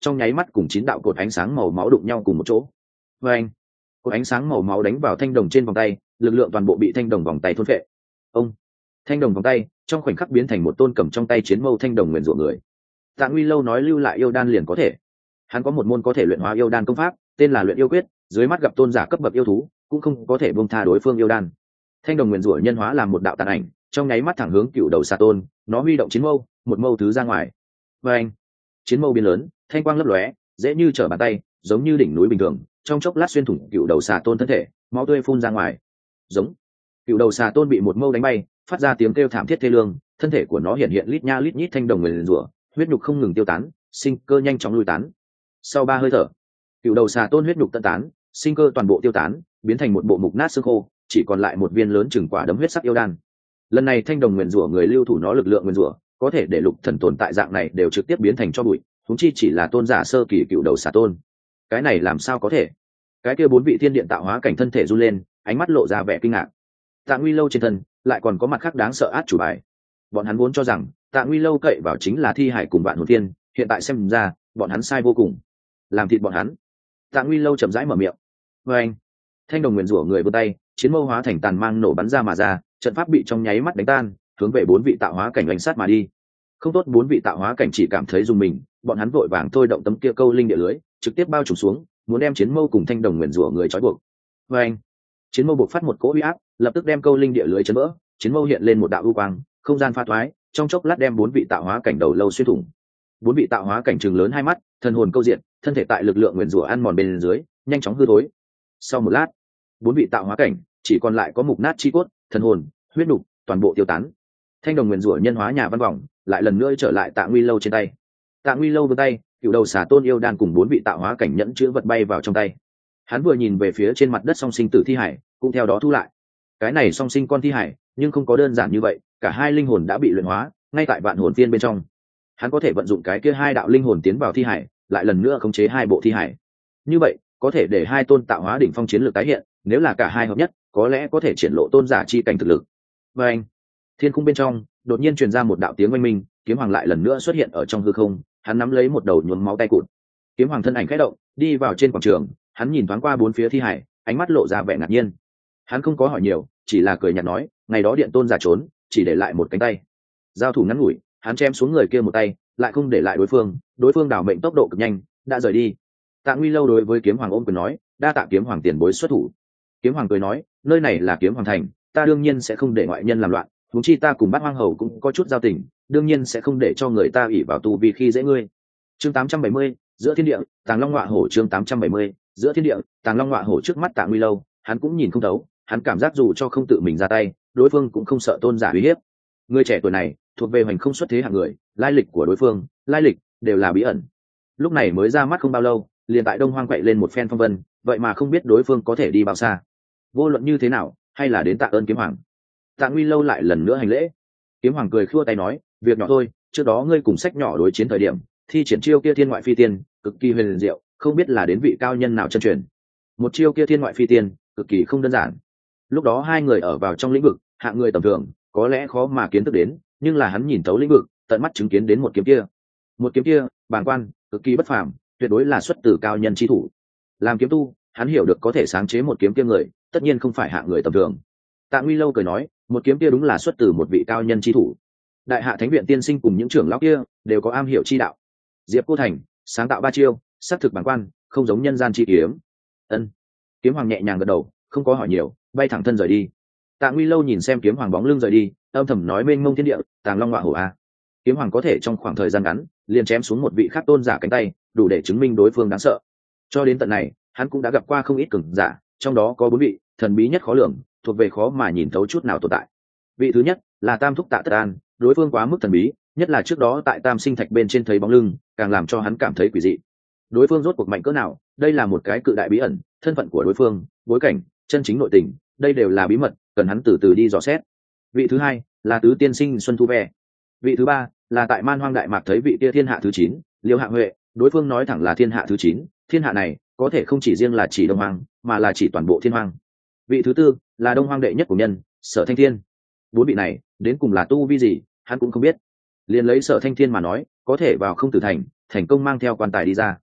trong nháy mắt cùng chín đạo cột ánh sáng màu máu đụng nhau cùng một chỗ. Và anh, cột ánh sáng màu máu đánh vào thanh đồng trên vòng tay, lực lượng toàn bộ bị thanh đồng vòng tay thôn phệ. Ông, thanh đồng vòng tay trong khoảnh khắc biến thành một tôn cầm trong tay chiến mâu thanh đồng nguyền rủa người. Tạ Nguy Lâu nói lưu lại yêu đan liền có thể. Hắn có một môn có thể luyện hóa yêu đan công pháp, tên là luyện yêu quyết, dưới mắt gặp tôn giả cấp bậc yêu thú, cũng không có thể buông tha đối phương yêu đan. Thanh đồng nguyền rủa nhân hóa làm một đạo tàn ảnh, trong nháy mắt thẳng hướng cựu đầu xà tôn, nó huy động chiến mâu, một mâu thứ ra ngoài. Và anh, chiến mâu biến lớn, thanh quang lấp lóe, dễ như trở bàn tay, giống như đỉnh núi bình thường, trong chốc lát xuyên thủng cựu đầu xà tôn thân thể, máu tươi phun ra ngoài. Giống, cựu đầu xà tôn bị một mâu đánh bay, phát ra tiếng kêu thảm thiết thê lương, thân thể của nó hiện hiện lít nha lít nhít thanh đồng nguyền rủa, huyết nhục không ngừng tiêu tán, sinh cơ nhanh chóng lui tán. Sau ba hơi thở, cựu đầu xà tôn huyết nhục tận tán, sinh cơ toàn bộ tiêu tán, biến thành một bộ mục nát xương khô, chỉ còn lại một viên lớn chừng quả đấm huyết sắc yêu đan. Lần này thanh đồng nguyền rủa người lưu thủ nó lực lượng nguyền rủa, có thể để lục thần tồn tại dạng này đều trực tiếp biến thành cho bụi, huống chi chỉ là tôn giả sơ kỳ cựu đầu xà tôn. Cái này làm sao có thể? Cái kia bốn vị thiên điện tạo hóa cảnh thân thể run lên, ánh mắt lộ ra vẻ kinh ngạc. Tạ Nguy Lâu trên thân lại còn có mặt khác đáng sợ át chủ bài. Bọn hắn vốn cho rằng Tạ Nguy Lâu cậy vào chính là thi hải cùng vạn hồn thiên, hiện tại xem ra bọn hắn sai vô cùng. Làm thịt bọn hắn. Tạ Nguy Lâu chậm rãi mở miệng. Và anh, thanh đồng nguyền rủa người vươn tay, chiến mâu hóa thành tàn mang nổ bắn ra mà ra, trận pháp bị trong nháy mắt đánh tan, hướng về bốn vị tạo hóa cảnh oanh sát mà đi. Không tốt, bốn vị tạo hóa cảnh chỉ cảm thấy dùng mình, bọn hắn vội vàng thôi động tấm kia câu linh địa lưới, trực tiếp bao trùm xuống, muốn đem chiến mâu cùng thanh đồng nguyền rủa người trói buộc. Và anh, chiến mâu buộc phát một cỗ uy áp, lập tức đem câu linh địa lưới chấn vỡ, chiến mâu hiện lên một đạo u quang, không gian pha thoái, trong chốc lát đem bốn vị tạo hóa cảnh đầu lâu xuyên thủng. Bốn vị tạo hóa cảnh trừng lớn hai mắt, thần hồn câu diện, thân thể tại lực lượng nguyền rủa ăn mòn bên dưới, nhanh chóng hư thối. Sau một lát, bốn vị tạo hóa cảnh chỉ còn lại có mục nát chi cốt, thần hồn, huyết nục, toàn bộ tiêu tán. Thanh đồng nguyền rủa nhân hóa nhà văn vòng lại lần nữa trở lại Tạ Nguy Lâu trên tay. Tạ Nguy Lâu vươn tay, cựu đầu xà tôn yêu đan cùng bốn vị tạo hóa cảnh nhẫn chứa vật bay vào trong tay. Hắn vừa nhìn về phía trên mặt đất song sinh tử thi hải, cũng theo đó thu lại. Cái này song sinh con thi hải, nhưng không có đơn giản như vậy, cả hai linh hồn đã bị luyện hóa, ngay tại vạn hồn tiên bên trong. Hắn có thể vận dụng cái kia hai đạo linh hồn tiến vào thi hải, lại lần nữa khống chế hai bộ thi hải. Như vậy, có thể để hai tôn tạo hóa đỉnh phong chiến lược tái hiện, nếu là cả hai hợp nhất, có lẽ có thể triển lộ tôn giả chi cảnh thực lực. Và anh, thiên cung bên trong đột nhiên truyền ra một đạo tiếng oanh minh, kiếm hoàng lại lần nữa xuất hiện ở trong hư không, hắn nắm lấy một đầu nhuốm máu tay cụt. Kiếm hoàng thân ảnh khẽ động, đi vào trên quảng trường, hắn nhìn thoáng qua bốn phía thi hải, ánh mắt lộ ra vẻ ngạc nhiên. Hắn không có hỏi nhiều, chỉ là cười nhạt nói, ngày đó điện tôn giả trốn, chỉ để lại một cánh tay. Giao thủ ngắn ngủi, hắn chém xuống người kia một tay, lại không để lại đối phương, đối phương đảo mệnh tốc độ cực nhanh, đã rời đi. Tạ Nguy Lâu đối với kiếm hoàng ôm quyền nói, đa tạ kiếm hoàng tiền bối xuất thủ. Kiếm hoàng cười nói, nơi này là kiếm hoàng thành, ta đương nhiên sẽ không để ngoại nhân làm loạn, huống chi ta cùng bát hoang hầu cũng có chút giao tình, đương nhiên sẽ không để cho người ta ỷ vào tu vi khi dễ ngươi. Chương tám trăm bảy mươi, giữa thiên địa, Tàng Long Ngọa Hổ. Chương tám trăm bảy mươi, giữa thiên địa, Tàng Long Ngọa Hổ. Trước mắt Tạ Nguy Lâu, hắn cũng nhìn không thấu, hắn cảm giác dù cho không tự mình ra tay, đối phương cũng không sợ tôn giả uy hiếp. Người trẻ tuổi này thuộc về hoành không xuất thế hạng người, lai lịch của đối phương, lai lịch đều là bí ẩn. Lúc này mới ra mắt không bao lâu, liền tại Đông Hoang quậy lên một phen phong vân, vậy mà không biết đối phương có thể đi bao xa. Vô luận như thế nào, hay là đến tạ ơn kiếm hoàng. Tạ Nguy Lâu lại lần nữa hành lễ. Kiếm hoàng cười khua tay nói, việc nhỏ thôi, trước đó ngươi cùng sách nhỏ đối chiến thời điểm, thi triển chiêu kia thiên ngoại phi tiên, cực kỳ huyền diệu, không biết là đến vị cao nhân nào chân truyền. Một chiêu kia thiên ngoại phi tiên, cực kỳ không đơn giản. Lúc đó hai người ở vào trong lĩnh vực, hạng người tầm thường, có lẽ khó mà kiến thức đến, nhưng là hắn nhìn thấu lĩnh vực, tận mắt chứng kiến đến một kiếm kia. Một kiếm kia, bàng quan, cực kỳ bất phàm, tuyệt đối là xuất từ cao nhân chi thủ. Làm kiếm tu, hắn hiểu được có thể sáng chế một kiếm kia người, tất nhiên không phải hạng người tầm thường. Tạ Nguy Lâu cười nói, một kiếm kia đúng là xuất từ một vị cao nhân chi thủ. Đại hạ thánh viện tiên sinh cùng những trưởng lão kia đều có am hiểu chi đạo. Diệp Cô Thành sáng tạo ba chiêu, xác thực bản quan, không giống nhân gian chi kiếm. Ân. Kiếm hoàng nhẹ nhàng gật đầu, không có hỏi nhiều, bay thẳng thân rời đi. Tạ Nguy Lâu nhìn xem kiếm hoàng bóng lưng rời đi, âm thầm nói mênh mông thiên địa, Tàng Long Ngọa Hổ a. Kiếm hoàng có thể trong khoảng thời gian ngắn liền chém xuống một vị khác tôn giả cánh tay, đủ để chứng minh đối phương đáng sợ. Cho đến tận này, hắn cũng đã gặp qua không ít cường giả, trong đó có bốn vị thần bí nhất khó lường, thuộc về khó mà nhìn thấu chút nào tồn tại. Vị thứ nhất là Tam Thúc Tạ Tất An, đối phương quá mức thần bí, nhất là trước đó tại Tam Sinh Thạch bên trên thấy bóng lưng, càng làm cho hắn cảm thấy quỷ dị. Đối phương rốt cuộc mạnh cỡ nào, đây là một cái cự đại bí ẩn, thân phận của đối phương, bối cảnh, chân chính nội tình, đây đều là bí mật, cần hắn từ từ đi dò xét. Vị thứ hai là Tứ Tiên Sinh Xuân Thu Ve. Vị thứ ba là tại Man Hoang Đại Mạc thấy vị kia thiên hạ thứ chín, Liêu Hạ Huệ, đối phương nói thẳng là thiên hạ thứ chín, thiên hạ này có thể không chỉ riêng là chỉ Đông Hoang, mà là chỉ toàn bộ thiên hoang. Vị thứ tư là Đông Hoang đệ nhất của nhân, Sở Thanh Thiên. Bốn vị này đến cùng là tu vi gì, hắn cũng không biết. Liền lấy Sở Thanh Thiên mà nói, có thể vào không tử thành, thành công mang theo quan tài đi ra.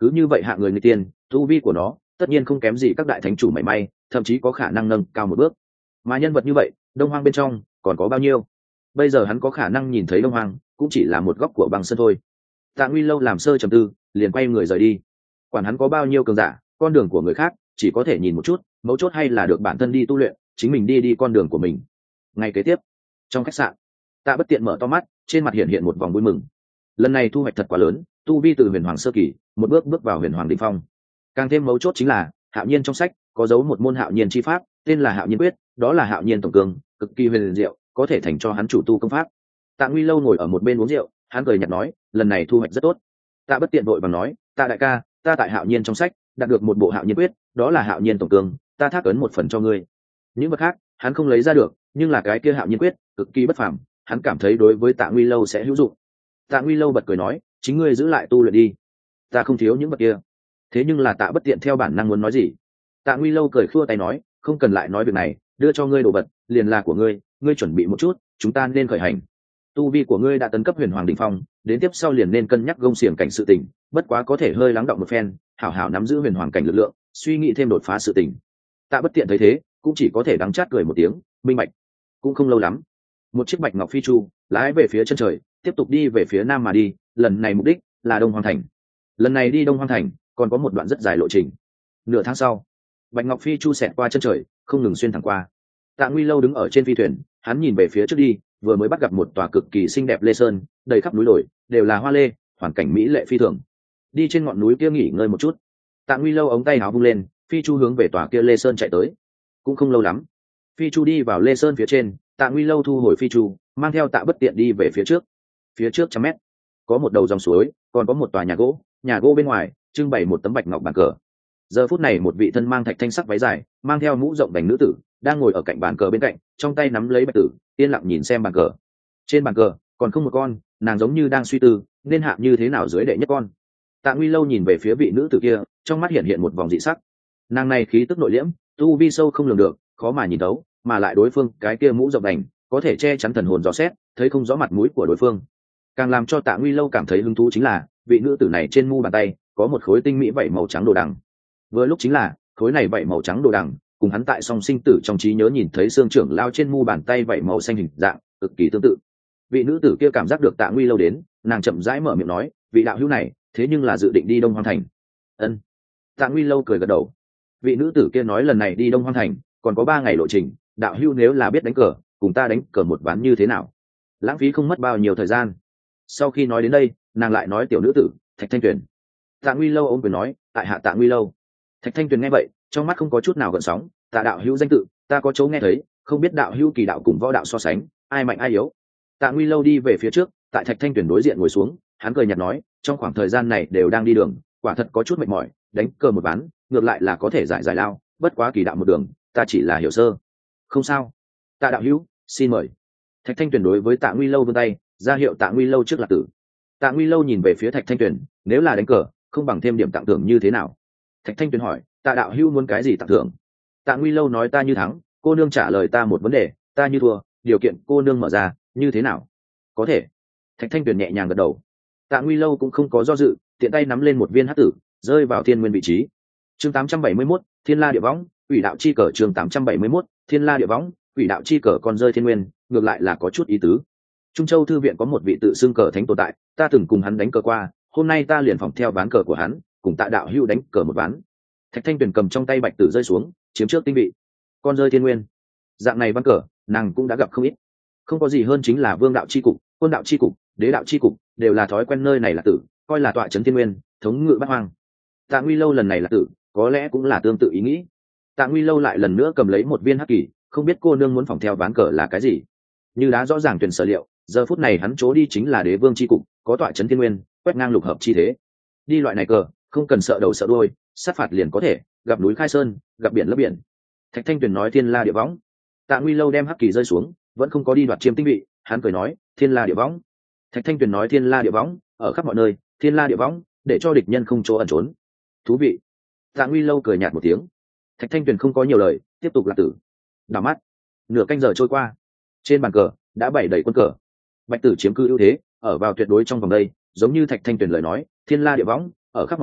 cứ như vậy hạ người người tiên, tu vi của nó tất nhiên không kém gì các đại thánh chủ mảy may, thậm chí có khả năng nâng cao một bước. Mà nhân vật như vậy đông hoang bên trong còn có bao nhiêu? Bây giờ hắn có khả năng nhìn thấy đông hoang cũng chỉ là một góc của băng sơn thôi. Tạ Nguy Lâu làm sơ trầm tư, liền quay người rời đi. Quản hắn có bao nhiêu cường giả, con đường của người khác chỉ có thể nhìn một chút, mấu chốt hay là được bản thân đi tu luyện, chính mình đi đi con đường của mình. Ngày kế tiếp, trong khách sạn, Tạ Bất Tiện mở to mắt, trên mặt hiện hiện một vòng vui mừng. Lần này thu hoạch thật quá lớn, tu vi từ huyền hoàng sơ kỳ một bước bước vào huyền hoàng đỉnh phong. Càng thêm mấu chốt chính là Hạo Nhiên trong sách có dấu một môn Hạo Nhiên chi pháp, tên là Hạo Nhiên quyết, đó là Hạo Nhiên tổng cương, cực kỳ huyền diệu, có thể thành cho hắn chủ tu công pháp. Tạ Nguy Lâu ngồi ở một bên uống rượu, hắn cười nhạt nói, lần này thu hoạch rất tốt. Tạ Bất Tiện vội vàng nói, Tạ đại ca, ta tại Hạo Nhiên trong sách đạt được một bộ Hạo Nhiên quyết, đó là Hạo Nhiên tổng cương, ta thác ấn một phần cho ngươi. Những vật khác hắn không lấy ra được, nhưng là cái kia Hạo Nhiên quyết cực kỳ bất phàm, hắn cảm thấy đối với Tạ Nguy Lâu sẽ hữu dụng. Tạ Nguy Lâu bật cười nói, chính ngươi giữ lại tu luyện đi, ta không thiếu những vật kia. Thế nhưng là Tạ Bất Tiện theo bản năng muốn nói gì. Tạ Nguy Lâu cười khua tay nói, không cần lại nói việc này, đưa cho ngươi đồ vật liền là của ngươi, ngươi chuẩn bị một chút, chúng ta nên khởi hành. Tu vi của ngươi đã tấn cấp huyền hoàng đỉnh phong, đến tiếp sau liền nên cân nhắc gông xiềng cảnh sự tình, bất quá có thể hơi lắng động một phen, hảo hảo nắm giữ huyền hoàng cảnh lực lượng, suy nghĩ thêm đột phá sự tình. Tạ Bất Tiện thấy thế, cũng chỉ có thể đắng chát cười một tiếng, minh bạch. Cũng không lâu lắm, một chiếc bạch ngọc phi chu lái về phía chân trời, tiếp tục đi về phía nam mà đi, lần này mục đích là Đông Hoang thành. Lần này đi Đông Hoang thành còn có một đoạn rất dài lộ trình. Nửa tháng sau, bạch ngọc phi chu xẹt qua chân trời, không ngừng xuyên thẳng qua. Tạ Nguy Lâu đứng ở trên phi thuyền, hắn nhìn về phía trước đi, vừa mới bắt gặp một tòa cực kỳ xinh đẹp lê sơn, đầy khắp núi đồi đều là hoa lê, hoàn cảnh mỹ lệ phi thường. Đi trên ngọn núi kia nghỉ ngơi một chút. Tạ Nguy Lâu ống tay áo vung lên, phi chu hướng về tòa kia lê sơn chạy tới. Cũng không lâu lắm, phi chu đi vào lê sơn phía trên. Tạ Nguy Lâu thu hồi phi chu, mang theo Tạ Bất Tiện đi về phía trước. Phía trước trăm mét có một đầu dòng suối, còn có một tòa nhà gỗ, nhà gỗ bên ngoài trưng bày một tấm bạch ngọc bàn cờ. Giờ phút này một vị thân mang thạch thanh sắc váy dài, mang theo mũ rộng đành nữ tử đang ngồi ở cạnh bàn cờ bên cạnh, trong tay nắm lấy bạch tử, yên lặng nhìn xem bàn cờ. Trên bàn cờ còn không một con, nàng giống như đang suy tư nên hạ như thế nào dưới đệ nhất con. Tạ Nguy Lâu nhìn về phía vị nữ tử kia, trong mắt hiện hiện một vòng dị sắc. Nàng này khí tức nội liễm, tu vi sâu không lường được, khó mà nhìn thấu, mà lại đối phương cái kia mũ rộng đành có thể che chắn thần hồn dò xét, thấy không rõ mặt mũi của đối phương. Càng làm cho Tạ Nguy Lâu cảm thấy hứng thú chính là vị nữ tử này trên mu bàn tay có một khối tinh mỹ vảy màu trắng đồ đằng. Vừa lúc chính là khối này vảy màu trắng đồ đằng cùng hắn tại song sinh tử trong trí nhớ nhìn thấy xương trưởng lao trên mu bàn tay vảy màu xanh hình dạng cực kỳ tương tự. Vị nữ tử kia cảm giác được Tạ Nguy Lâu đến, nàng chậm rãi mở miệng nói, vị đạo hữu này thế nhưng là dự định đi Đông Hoang thành. Ân. Tạ Nguy Lâu cười gật đầu. Vị nữ tử kia nói lần này đi Đông Hoang thành còn có ba ngày lộ trình, đạo hữu nếu là biết đánh cờ, cùng ta đánh cờ một ván như thế nào, lãng phí không mất bao nhiêu thời gian. Sau khi nói đến đây, nàng lại nói tiểu nữ tử Thạch Thanh Tuyền. Tạ Nguy Lâu ôm quyền nói, tại hạ Tạ Nguy Lâu. Thạch Thanh Tuyền nghe vậy, trong mắt không có chút nào gợn sóng, Tạ đạo hữu danh tự ta có chỗ nghe thấy, không biết đạo hữu kỳ đạo cùng võ đạo so sánh, ai mạnh ai yếu. Tạ Nguy Lâu đi về phía trước, tại Thạch Thanh Tuyền đối diện ngồi xuống, hắn cười nhạt nói, trong khoảng thời gian này đều đang đi đường, quả thật có chút mệt mỏi, đánh cờ một ván ngược lại là có thể giải giải lao, bất quá kỳ đạo một đường ta chỉ là hiểu sơ. Không sao. Tạ đạo hữu xin mời. Thạch Thanh Tuyền đối với Tạ Nguy Lâu vươn tay ra hiệu Tạ Nguy Lâu trước lạc tử. Tạ Nguy Lâu nhìn về phía Thạch Thanh Tuyền, nếu là đánh cờ không bằng thêm điểm tặng thưởng như thế nào. Thạch Thanh Tuyền hỏi, Tạ đạo hữu muốn cái gì tặng thưởng? Tạ Nguy Lâu nói, ta như thắng, cô nương trả lời ta một vấn đề, ta như thua, điều kiện cô nương mở ra như thế nào? Có thể. Thạch Thanh Tuyền nhẹ nhàng gật đầu. Tạ Nguy Lâu cũng không có do dự, tiện tay nắm lên một viên hắc tử, rơi vào thiên nguyên vị trí. Chương tám trăm bảy mươi mốt, Thiên La Địa Võng, Quỷ Đạo chi cờ. Chương tám trăm bảy mươi mốt, Thiên La Địa Võng, Quỷ Đạo chi cờ. Con rơi thiên nguyên, ngược lại là có chút ý tứ. Trung Châu thư viện có một vị tự xưng cờ thánh tồn tại, ta từng cùng hắn đánh cờ qua, hôm nay ta liền phỏng theo ván cờ của hắn, cùng Tạ đạo hữu đánh cờ một ván. Thạch Thanh Tuyền cầm trong tay bạch tử rơi xuống, chiếm trước tinh vị. Con rơi thiên nguyên, dạng này ván cờ nàng cũng đã gặp không ít. Không có gì hơn chính là vương đạo chi cục, quân đạo chi cục, đế đạo chi cục, đều là thói quen nơi này là tử, coi là tọa trấn thiên nguyên, thống ngự bát hoang. Tạ Nguy Lâu lần này là tử, có lẽ cũng là tương tự ý nghĩ. Tạ Nguy Lâu lại lần nữa cầm lấy một viên hắc kỳ, không biết cô nương muốn phỏng theo ván cờ là cái gì. Như đã rõ ràng tuyển sở liệu, giờ phút này hắn chỗ đi chính là đế vương chi cục, có tọa trấn thiên nguyên, quét ngang lục hợp chi thế. Đi loại này cờ không cần sợ đầu sợ đuôi, sát phạt liền có thể, gặp núi khai sơn, gặp biển lấp biển. Thạch Thanh Tuyền nói Thiên La Địa Võng. Tạ Nguy Lâu đem hắc kỳ rơi xuống, vẫn không có đi đoạt chiêm tinh vị, hắn cười nói Thiên La Địa Võng. Thạch Thanh Tuyền nói Thiên La Địa Võng ở khắp mọi nơi, Thiên La Địa Võng để cho địch nhân không chỗ ẩn trốn. Thú vị. Tạ Nguy Lâu cười nhạt một tiếng. Thạch Thanh Tuyền không có nhiều lời, tiếp tục lạc tử. Đảo mắt nửa canh giờ trôi qua, trên bàn cờ đã bày đầy quân cờ. Bạch tử chiếm cứ ưu thế, ở vào tuyệt đối trong vòng đây, giống như Thạch Thanh Tuyền lời nói, Thiên La Địa Võng ở khắp mọi nơi,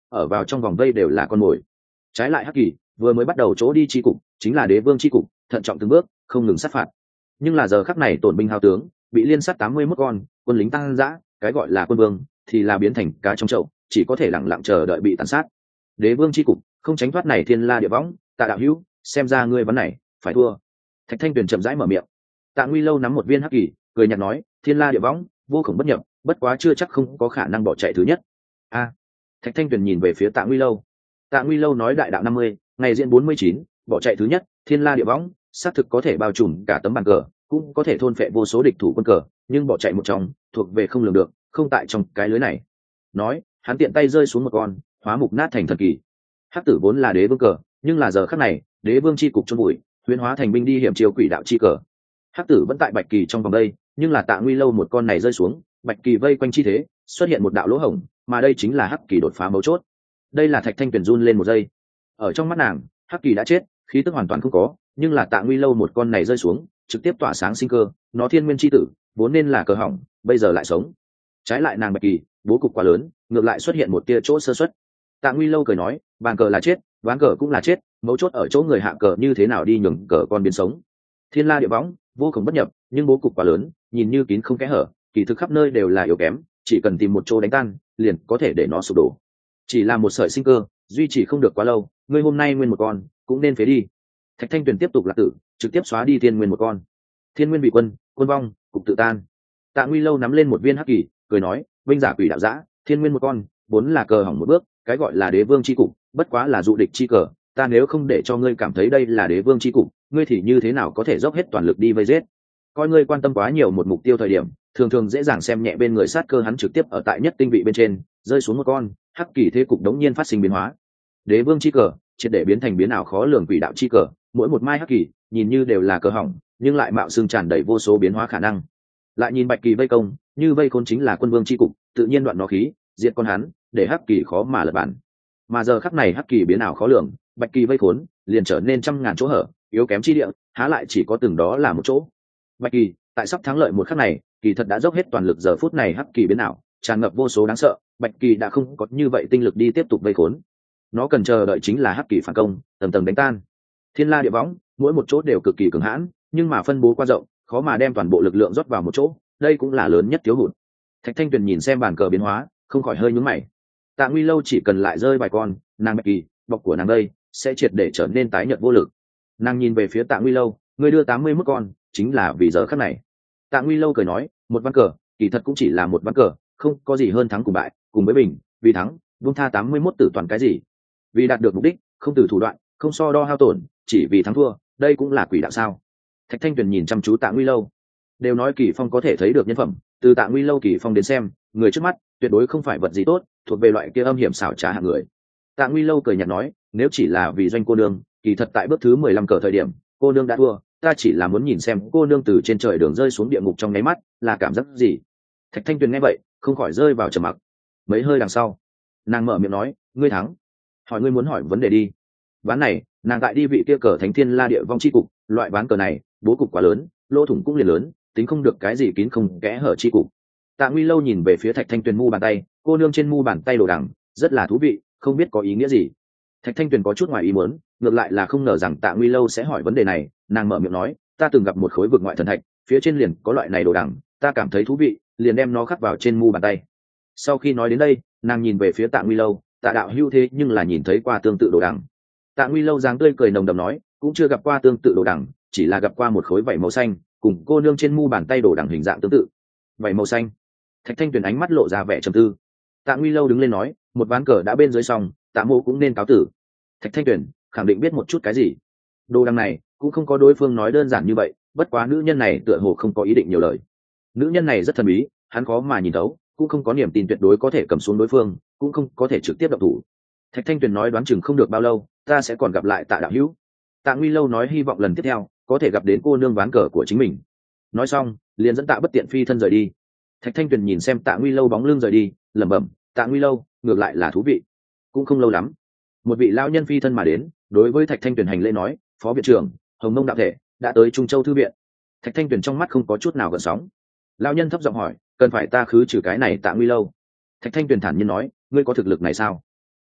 ở vào trong vòng vây đều là con mồi. Trái lại hắc kỳ vừa mới bắt đầu chỗ đi chi cục chính là đế vương chi cục, thận trọng từng bước không ngừng sát phạt. Nhưng là giờ khắc này tổn binh hao tướng, bị liên sát tám mươi mốt con, quân lính tăng dã, cái gọi là quân vương thì là biến thành cá trong chậu, chỉ có thể lặng lặng chờ đợi bị tàn sát. Đế vương chi cục không tránh thoát này thiên la địa võng. Tạ đạo hữu, xem ra ngươi vấn này phải thua. Thạch Thanh Tuyền chậm rãi mở miệng. Tạ Nguy Lâu nắm một viên hắc kỳ, cười nhạt nói, thiên la địa võng vô khổng bất nhập, bất quá chưa chắc không có khả năng bỏ chạy thứ nhất. A. Thạch Thanh Tuyền nhìn về phía Tạ Nguy Lâu. Tạ Nguy Lâu nói đại đạo năm mươi, ngày diễn bốn mươi chín, bỏ chạy thứ nhất, thiên la địa võng xác thực có thể bao trùm cả tấm bàn cờ, cũng có thể thôn phệ vô số địch thủ quân cờ, nhưng bỏ chạy một trong thuộc về không lường được, không tại trong cái lưới này. Nói, hắn tiện tay rơi xuống một con, hóa mục nát thành thần kỳ. Hắc tử vốn là đế vương cờ, nhưng là giờ khắc này, đế vương chi cục chôn bụi, huyễn hóa thành binh đi hiểm chiêu quỷ đạo chi cờ. Hắc tử vẫn tại bạch kỳ trong vòng đây, nhưng là Tạ Nguy Lâu một con này rơi xuống, bạch kỳ vây quanh chi thế, xuất hiện một đạo lỗ hổng, mà đây chính là hắc kỳ đột phá mấu chốt. Đây là Thạch Thanh Tuyền run lên một giây. Ở trong mắt nàng, hắc kỳ đã chết, khí tức hoàn toàn không có, nhưng là Tạ Nguy Lâu một con này rơi xuống, trực tiếp tỏa sáng sinh cơ, nó thiên nguyên chi tử, vốn nên là cờ hỏng, bây giờ lại sống. Trái lại nàng bạch kỳ, bố cục quá lớn, ngược lại xuất hiện một tia chỗ sơ suất. Tạ Nguy Lâu cười nói, bàn cờ là chết, ván cờ cũng là chết, mấu chốt ở chỗ người hạ cờ như thế nào đi nhường cờ con biến sống. Thiên la địa võng vô cùng bất nhập, nhưng bố cục quá lớn, nhìn như kín không kẽ hở, kỳ thực khắp nơi đều là yếu kém, chỉ cần tìm một chỗ đánh tan, liền có thể để nó sụp đổ. Chỉ là một sợi sinh cơ, duy trì không được quá lâu, ngươi hôm nay nguyên một con, cũng nên phế đi. Thạch Thanh Tuyền tiếp tục lạc tử, trực tiếp xóa đi thiên nguyên một con. Thiên nguyên bị quân, quân vong, cục tự tan. Tạ Nguy Lâu nắm lên một viên hắc kỳ, cười nói, vinh giả quỷ đạo dã, thiên nguyên một con, vốn là cờ hỏng một bước, cái gọi là đế vương chi cục, bất quá là dụ địch chi cờ, ta nếu không để cho ngươi cảm thấy đây là đế vương chi cục, ngươi thì như thế nào có thể dốc hết toàn lực đi vây giết. Coi ngươi quan tâm quá nhiều một mục tiêu thời điểm, thường thường dễ dàng xem nhẹ bên người sát cơ, hắn trực tiếp ở tại nhất tinh vị bên trên, rơi xuống một con, hắc kỳ thế cục đống nhiên phát sinh biến hóa. Đế vương chi cờ, triệt để biến thành biến ảo khó lường quỷ đạo chi cờ, mỗi một mai hắc kỳ, nhìn như đều là cờ hỏng, nhưng lại mạo xương tràn đầy vô số biến hóa khả năng. Lại nhìn bạch kỳ vây công, như vây khốn chính là quân vương chi cục, tự nhiên đoạn nó khí, diệt con hắn, để hắc kỳ khó mà lật bản. Mà giờ khắc này hắc kỳ biến ảo khó lường, bạch kỳ vây khốn, liền trở nên trăm ngàn chỗ hở, yếu kém chi địa, há lại chỉ có từng đó là một chỗ. Bạch kỳ, tại sắp thắng lợi một khắc này, kỳ thật đã dốc hết toàn lực, giờ phút này hắc kỳ biến ảo, tràn ngập vô số đáng sợ, bạch kỳ đã không có như vậy tinh lực đi tiếp tục vây khốn. Nó cần chờ đợi chính là hắc kỳ phản công, tầng tầng đánh tan. Thiên la địa võng, mỗi một chỗ đều cực kỳ cường hãn, nhưng mà phân bố quá rộng, khó mà đem toàn bộ lực lượng rót vào một chỗ, đây cũng là lớn nhất thiếu hụt. Thạch Thanh Tuyền nhìn xem bàn cờ biến hóa, không khỏi hơi nhướng mày. Tạ Nguy Lâu chỉ cần lại rơi vài con, nàng bạch kỳ, bọc của nàng đây sẽ triệt để trở nên tái nhợt vô lực. Nàng nhìn về phía Tạ Nguy Lâu, người đưa tám mươi mốt con, chính là vì giờ khắc này. Tạ Nguy Lâu cười nói, một ván cờ, kỳ thật cũng chỉ là một ván cờ, không có gì hơn thắng cùng bại, cùng với bình, vì thắng, buông tha tám mươi mốt tử toàn cái gì? Vì đạt được mục đích, không từ thủ đoạn, không so đo hao tổn, chỉ vì thắng thua, đây cũng là quỷ đạo sao? Thạch Thanh Tuyền nhìn chăm chú Tạ Nguy Lâu, đều nói Kỳ Phong có thể thấy được nhân phẩm, từ Tạ Nguy Lâu Kỳ Phong đến xem, người trước mắt tuyệt đối không phải vật gì tốt, thuộc về loại kia âm hiểm xảo trá hạng người. Tạ Nguy Lâu cười nhạt nói, nếu chỉ là vì doanh cô nương, kỳ thật tại bước thứ mười lăm cờ thời điểm, cô nương đã thua, ta chỉ là muốn nhìn xem cô nương từ trên trời đường rơi xuống địa ngục trong nháy mắt là cảm giác gì. Thạch Thanh Tuyền nghe vậy, không khỏi rơi vào trầm mặc. Mấy hơi đằng sau, nàng mở miệng nói, ngươi thắng. Hỏi ngươi muốn hỏi vấn đề đi. Ván này, nàng tại đi vị kia cờ thánh thiên la địa vong chi cục, loại ván cờ này, bố cục quá lớn, lỗ thủng cũng liền lớn, tính không được cái gì kín không kẽ hở chi cục. Tạ Nguy Lâu nhìn về phía Thạch Thanh Tuyền mu bàn tay, cô nương trên mu bàn tay đồ đằng, rất là thú vị, không biết có ý nghĩa gì. Thạch Thanh Tuyền có chút ngoài ý muốn, ngược lại là không ngờ rằng Tạ Nguy Lâu sẽ hỏi vấn đề này, nàng mở miệng nói, ta từng gặp một khối vực ngoại thần thạch, phía trên liền có loại này đồ đằng, ta cảm thấy thú vị, liền đem nó khắc vào trên mu bàn tay. Sau khi nói đến đây, nàng nhìn về phía Tạ Nguy Lâu, Tạ đạo hữu thế nhưng là nhìn thấy qua tương tự đồ đằng. Tạ Nguy Lâu dáng tươi cười nồng đậm nói, cũng chưa gặp qua tương tự đồ đằng, chỉ là gặp qua một khối vảy màu xanh, cùng cô nương trên mu bàn tay đồ đằng hình dạng tương tự. Vảy màu xanh. Thạch Thanh Tuyền ánh mắt lộ ra vẻ trầm tư. Tạ Nguy Lâu đứng lên nói, một ván cờ đã bên dưới xong, Tạ mộ cũng nên cáo tử. Thạch Thanh Tuyền khẳng định biết một chút cái gì. Đồ đằng này cũng không có đối phương nói đơn giản như vậy, bất quá nữ nhân này tựa hồ không có ý định nhiều lời. Nữ nhân này rất thần bí, hắn khó mà nhìn thấu, cũng không có niềm tin tuyệt đối có thể cầm xuống đối phương, cũng không có thể trực tiếp động thủ. Thạch Thanh Tuyền nói đoán chừng không được bao lâu, ta sẽ còn gặp lại Tạ đạo hữu. Tạ Nguy Lâu nói hy vọng lần tiếp theo có thể gặp đến cô nương ván cờ của chính mình. Nói xong, liền dẫn Tạ Bất Tiện phi thân rời đi. Thạch Thanh Tuyền nhìn xem Tạ Nguy Lâu bóng lưng rời đi, lẩm bẩm, Tạ Nguy Lâu, ngược lại là thú vị. Cũng không lâu lắm, một vị lão nhân phi thân mà đến, đối với Thạch Thanh Tuyền hành lễ nói, phó viện trưởng, Hồng Mông đạo thể đã tới Trung Châu thư viện. Thạch Thanh Tuyền trong mắt không có chút nào gợn sóng. Lão nhân thấp giọng hỏi, cần phải ta khứ trừ cái này Tạ Nguy Lâu? Thạch Thanh Tuyền thản nhiên nói, ngươi có thực lực này sao?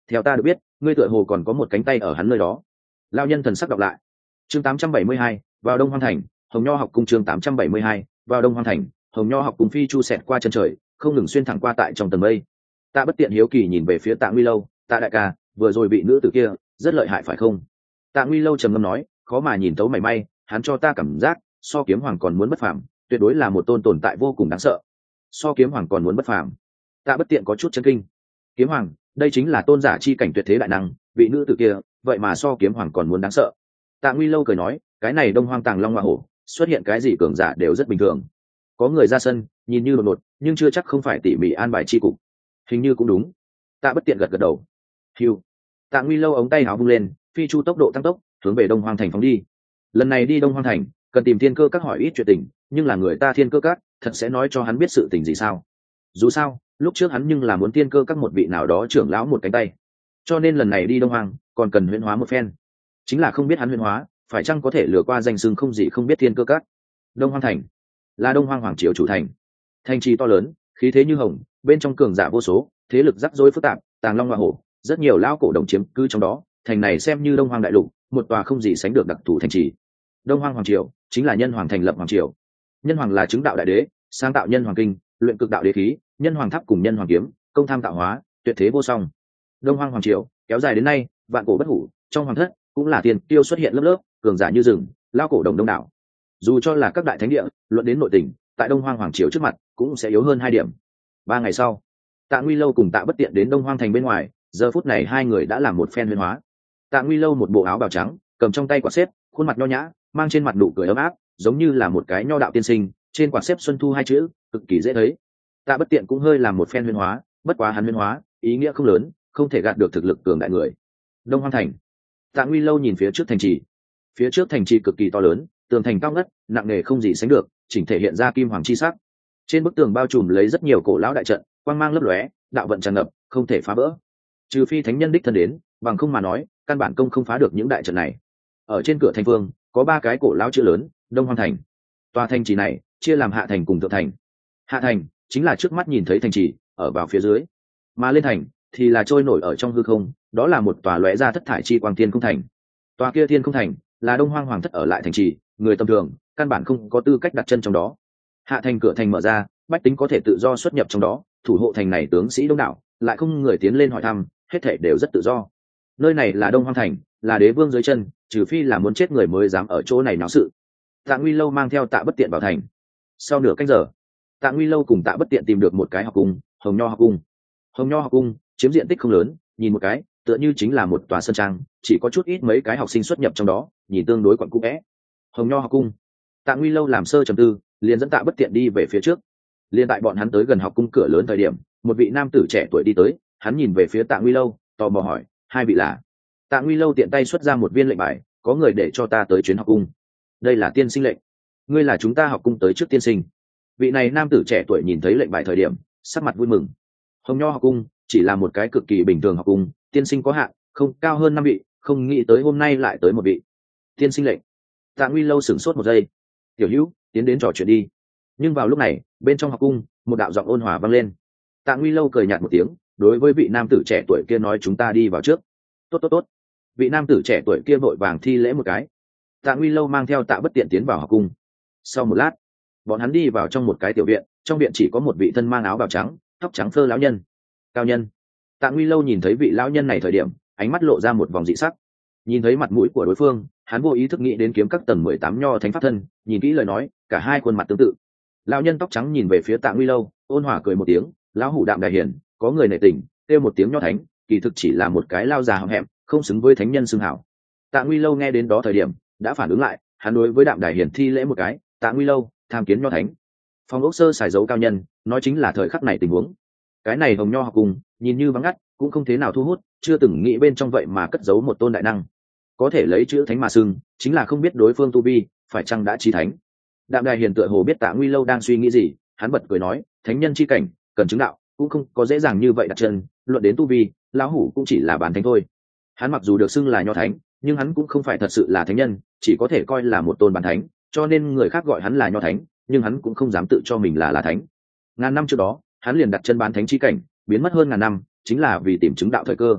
theo ta được biết ngươi tựa hồ còn có một cánh tay ở hắn nơi đó. Lão nhân thần sắc đọc lại. Chương tám trăm bảy mươi hai, vào Đông Hoang Thành. Hồng Nho học cung. Chương tám trăm bảy mươi hai, vào Đông Hoang Thành. Hồng Nho học cung. Phi chu xẹt qua chân trời, không ngừng xuyên thẳng qua tại trong tầng mây. Tạ Bất Tiện hiếu kỳ nhìn về phía Tạ Nguy Lâu. Tạ đại ca, vừa rồi vị nữ tử kia rất lợi hại phải không? Tạ Nguy Lâu trầm ngâm nói, khó mà nhìn tấu mảy may, hắn cho ta cảm giác so kiếm hoàng còn muốn bất phàm, tuyệt đối là một tôn tồn tại vô cùng đáng sợ. So kiếm hoàng còn muốn bất phàm. Tạ Bất Tiện có chút chấn kinh. Kiếm hoàng, đây chính là tôn giả chi cảnh tuyệt thế đại năng, vị nữ tử kia vậy mà so kiếm hoàng còn muốn đáng sợ. Tạ Nguy Lâu cười nói, cái này Đông Hoang Tàng Long Hoa Hổ xuất hiện cái gì cường giả đều rất bình thường. Có người ra sân nhìn như đột ngột, nhưng chưa chắc không phải tỉ mỉ an bài chi cục. Hình như cũng đúng. Tạ Bất Tiện gật gật đầu. Hiu. Tạ Nguy Lâu ống tay áo vung lên, phi chu tốc độ tăng tốc hướng về Đông Hoang Thành phóng đi. Lần này đi Đông Hoang Thành cần tìm Thiên Cơ Các hỏi ít chuyện tình, nhưng là người ta Thiên Cơ Các thật sẽ nói cho hắn biết sự tình gì sao? Dù sao lúc trước hắn nhưng là muốn Thiên Cơ Các một vị nào đó trưởng lão một cánh tay, cho nên lần này đi Đông Hoang còn cần huyễn hóa một phen. Chính là không biết hắn huyễn hóa phải chăng có thể lừa qua danh xưng không gì không biết Thiên Cơ Các. Đông Hoang Thành là Đông Hoang hoàng triều chủ thành, thành trì to lớn, khí thế như hồng, bên trong cường giả vô số, thế lực rắc rối phức tạp, Tàng Long Hoa Hổ, rất nhiều lão cổ đồng chiếm cư trong đó. Thành này xem như Đông Hoang đại lục một tòa không gì sánh được đặc thù thành trì. Đông Hoang hoàng triều chính là nhân hoàng thành lập hoàng triều. Nhân hoàng là chứng đạo đại đế, sáng tạo nhân hoàng kinh, luyện cực đạo đế khí, nhân hoàng tháp cùng nhân hoàng kiếm, công tham tạo hóa, tuyệt thế vô song. Đông Hoang hoàng triều kéo dài đến nay, vạn cổ bất hủ, trong hoàng thất cũng là tiền tiêu xuất hiện lớp lớp, cường giả như rừng, lão cổ đồng đông đảo. Dù cho là các đại thánh địa, luận đến nội tình, tại Đông Hoang hoàng triều trước mặt cũng sẽ yếu hơn hai điểm. Ba ngày sau, Tạ Nguy Lâu cùng Tạ Bất Tiện đến Đông Hoang Thành bên ngoài, giờ phút này hai người đã làm một phen huyễn hóa. Tạ Nguy Lâu một bộ áo bào trắng, cầm trong tay quạt xếp, khuôn mặt nho nhã, mang trên mặt nụ cười ấm áp, giống như là một cái nho đạo tiên sinh, trên quạt xếp xuân thu hai chữ cực kỳ dễ thấy. Tạ Bất Tiện cũng hơi làm một phen huyễn hóa, bất quá hắn huyễn hóa ý nghĩa không lớn, không thể gạt được thực lực cường đại người. Đông Hoang Thành. Tạ Nguy Lâu nhìn phía trước thành trì. Phía trước thành trì cực kỳ to lớn, tường thành cao ngất, nặng nề không gì sánh được, chỉnh thể hiện ra kim hoàng chi sắc. Trên bức tường bao trùm lấy rất nhiều cổ lão đại trận, quang mang lấp lóe, đạo vận tràn ngập, không thể phá vỡ. Trừ phi thánh nhân đích thân đến, bằng không mà nói, căn bản công không phá được những đại trận này. Ở trên cửa thành phương có ba cái cổ lão chữ lớn, Đông Hoang Thành. Tòa thành trì này chia làm hạ thành cùng thượng thành. Hạ thành chính là trước mắt nhìn thấy thành trì, ở vào phía dưới, mà lên thành thì là trôi nổi ở trong hư không, đó là một tòa lóe ra thất thải chi quang thiên không thành. Tòa kia thiên không thành là Đông Hoang hoàng thất ở lại thành trì, người tầm thường căn bản không có tư cách đặt chân trong đó. Hạ thành cửa thành mở ra, bách tính có thể tự do xuất nhập trong đó, thủ hộ thành này tướng sĩ đông đảo, lại không người tiến lên hỏi thăm, hết thảy đều rất tự do. Nơi này là Đông Hoang Thành, là đế vương dưới chân, trừ phi là muốn chết người mới dám ở chỗ này náo sự. Tạ Nguy Lâu mang theo Tạ Bất Tiện vào thành. Sau nửa canh giờ, Tạ Nguy Lâu cùng Tạ Bất Tiện tìm được một cái học cung, Hồng Nho học cung. Hồng Nho học cung chiếm diện tích không lớn, nhìn một cái tựa như chính là một tòa sân trang, chỉ có chút ít mấy cái học sinh xuất nhập trong đó, nhìn tương đối quặn cũ vẽ. Hồng Nho học cung. Tạ Nguy Lâu làm sơ trầm tư, liền dẫn Tạ Bất Tiện đi về phía trước. Liên tại bọn hắn tới gần học cung cửa lớn thời điểm, một vị nam tử trẻ tuổi đi tới, hắn nhìn về phía Tạ Nguy Lâu, tò mò hỏi, hai vị là? Tạ Nguy Lâu tiện tay xuất ra một viên lệnh bài, có người để cho ta tới chuyến học cung. Đây là tiên sinh lệnh. Ngươi là chúng ta học cung tới trước tiên sinh. Vị này nam tử trẻ tuổi nhìn thấy lệnh bài thời điểm, sắc mặt vui mừng. Hồng Nho học cung chỉ là một cái cực kỳ bình thường học cung, tiên sinh có hạn, không cao hơn năm vị, không nghĩ tới hôm nay lại tới một vị. Tiên sinh lệnh. Tạ Nguy Lâu sửng sốt một giây. Tiểu Hữu, tiến đến trò chuyện đi. Nhưng vào lúc này, bên trong học cung, một đạo giọng ôn hòa vang lên. Tạ Nguy Lâu cười nhạt một tiếng, đối với vị nam tử trẻ tuổi kia nói, chúng ta đi vào trước. Tốt tốt tốt. Vị nam tử trẻ tuổi kia vội vàng thi lễ một cái. Tạ Nguy Lâu mang theo Tạ Bất Tiện tiến vào học cung. Sau một lát, bọn hắn đi vào trong một cái tiểu viện, trong viện chỉ có một vị thân mang áo bào trắng, tóc trắng phơ lão nhân. Cao nhân. Tạ Nguy Lâu nhìn thấy vị lão nhân này thời điểm, ánh mắt lộ ra một vòng dị sắc. Nhìn thấy mặt mũi của đối phương, hắn vô ý thức nghĩ đến kiếm các tầng mười tám nho thánh pháp thân, nhìn kỹ lời nói, cả hai khuôn mặt tương tự. Lão nhân tóc trắng nhìn về phía Tạ Nguy Lâu, ôn hòa cười một tiếng, lão hủ đạm đại hiển, có người nể tình, kêu một tiếng nho thánh, kỳ thực chỉ là một cái lao già hậm hẹm, không xứng với thánh nhân xưng hảo. Tạ Nguy Lâu nghe đến đó thời điểm, đã phản ứng lại, hắn đối với đạm đại hiển thi lễ một cái, Tạ Nguy Lâu, tham kiến nho thánh. Phong ốc sơ xài dấu cao nhân, nói chính là thời khắc này tình huống. Cái này Hồng Nho học cung, nhìn như vắng ngắt, cũng không thế nào thu hút, chưa từng nghĩ bên trong vậy mà cất giấu một tôn đại năng. Có thể lấy chữ thánh mà xưng, chính là không biết đối phương tu vi phải chăng đã chí thánh. Đạm Đài Hiền tựa hồ biết Tạ Nguy Lâu đang suy nghĩ gì, hắn bật cười nói, thánh nhân chi cảnh, cần chứng đạo, cũng không có dễ dàng như vậy đặt chân, luận đến tu vi, lão hủ cũng chỉ là bán thánh thôi. Hắn mặc dù được xưng là nho thánh, nhưng hắn cũng không phải thật sự là thánh nhân, chỉ có thể coi là một tôn bán thánh, cho nên người khác gọi hắn là nho thánh, nhưng hắn cũng không dám tự cho mình là là thánh. Ngàn năm trước đó, hắn liền đặt chân bán thánh chi cảnh, biến mất hơn ngàn năm, chính là vì tìm chứng đạo thời cơ.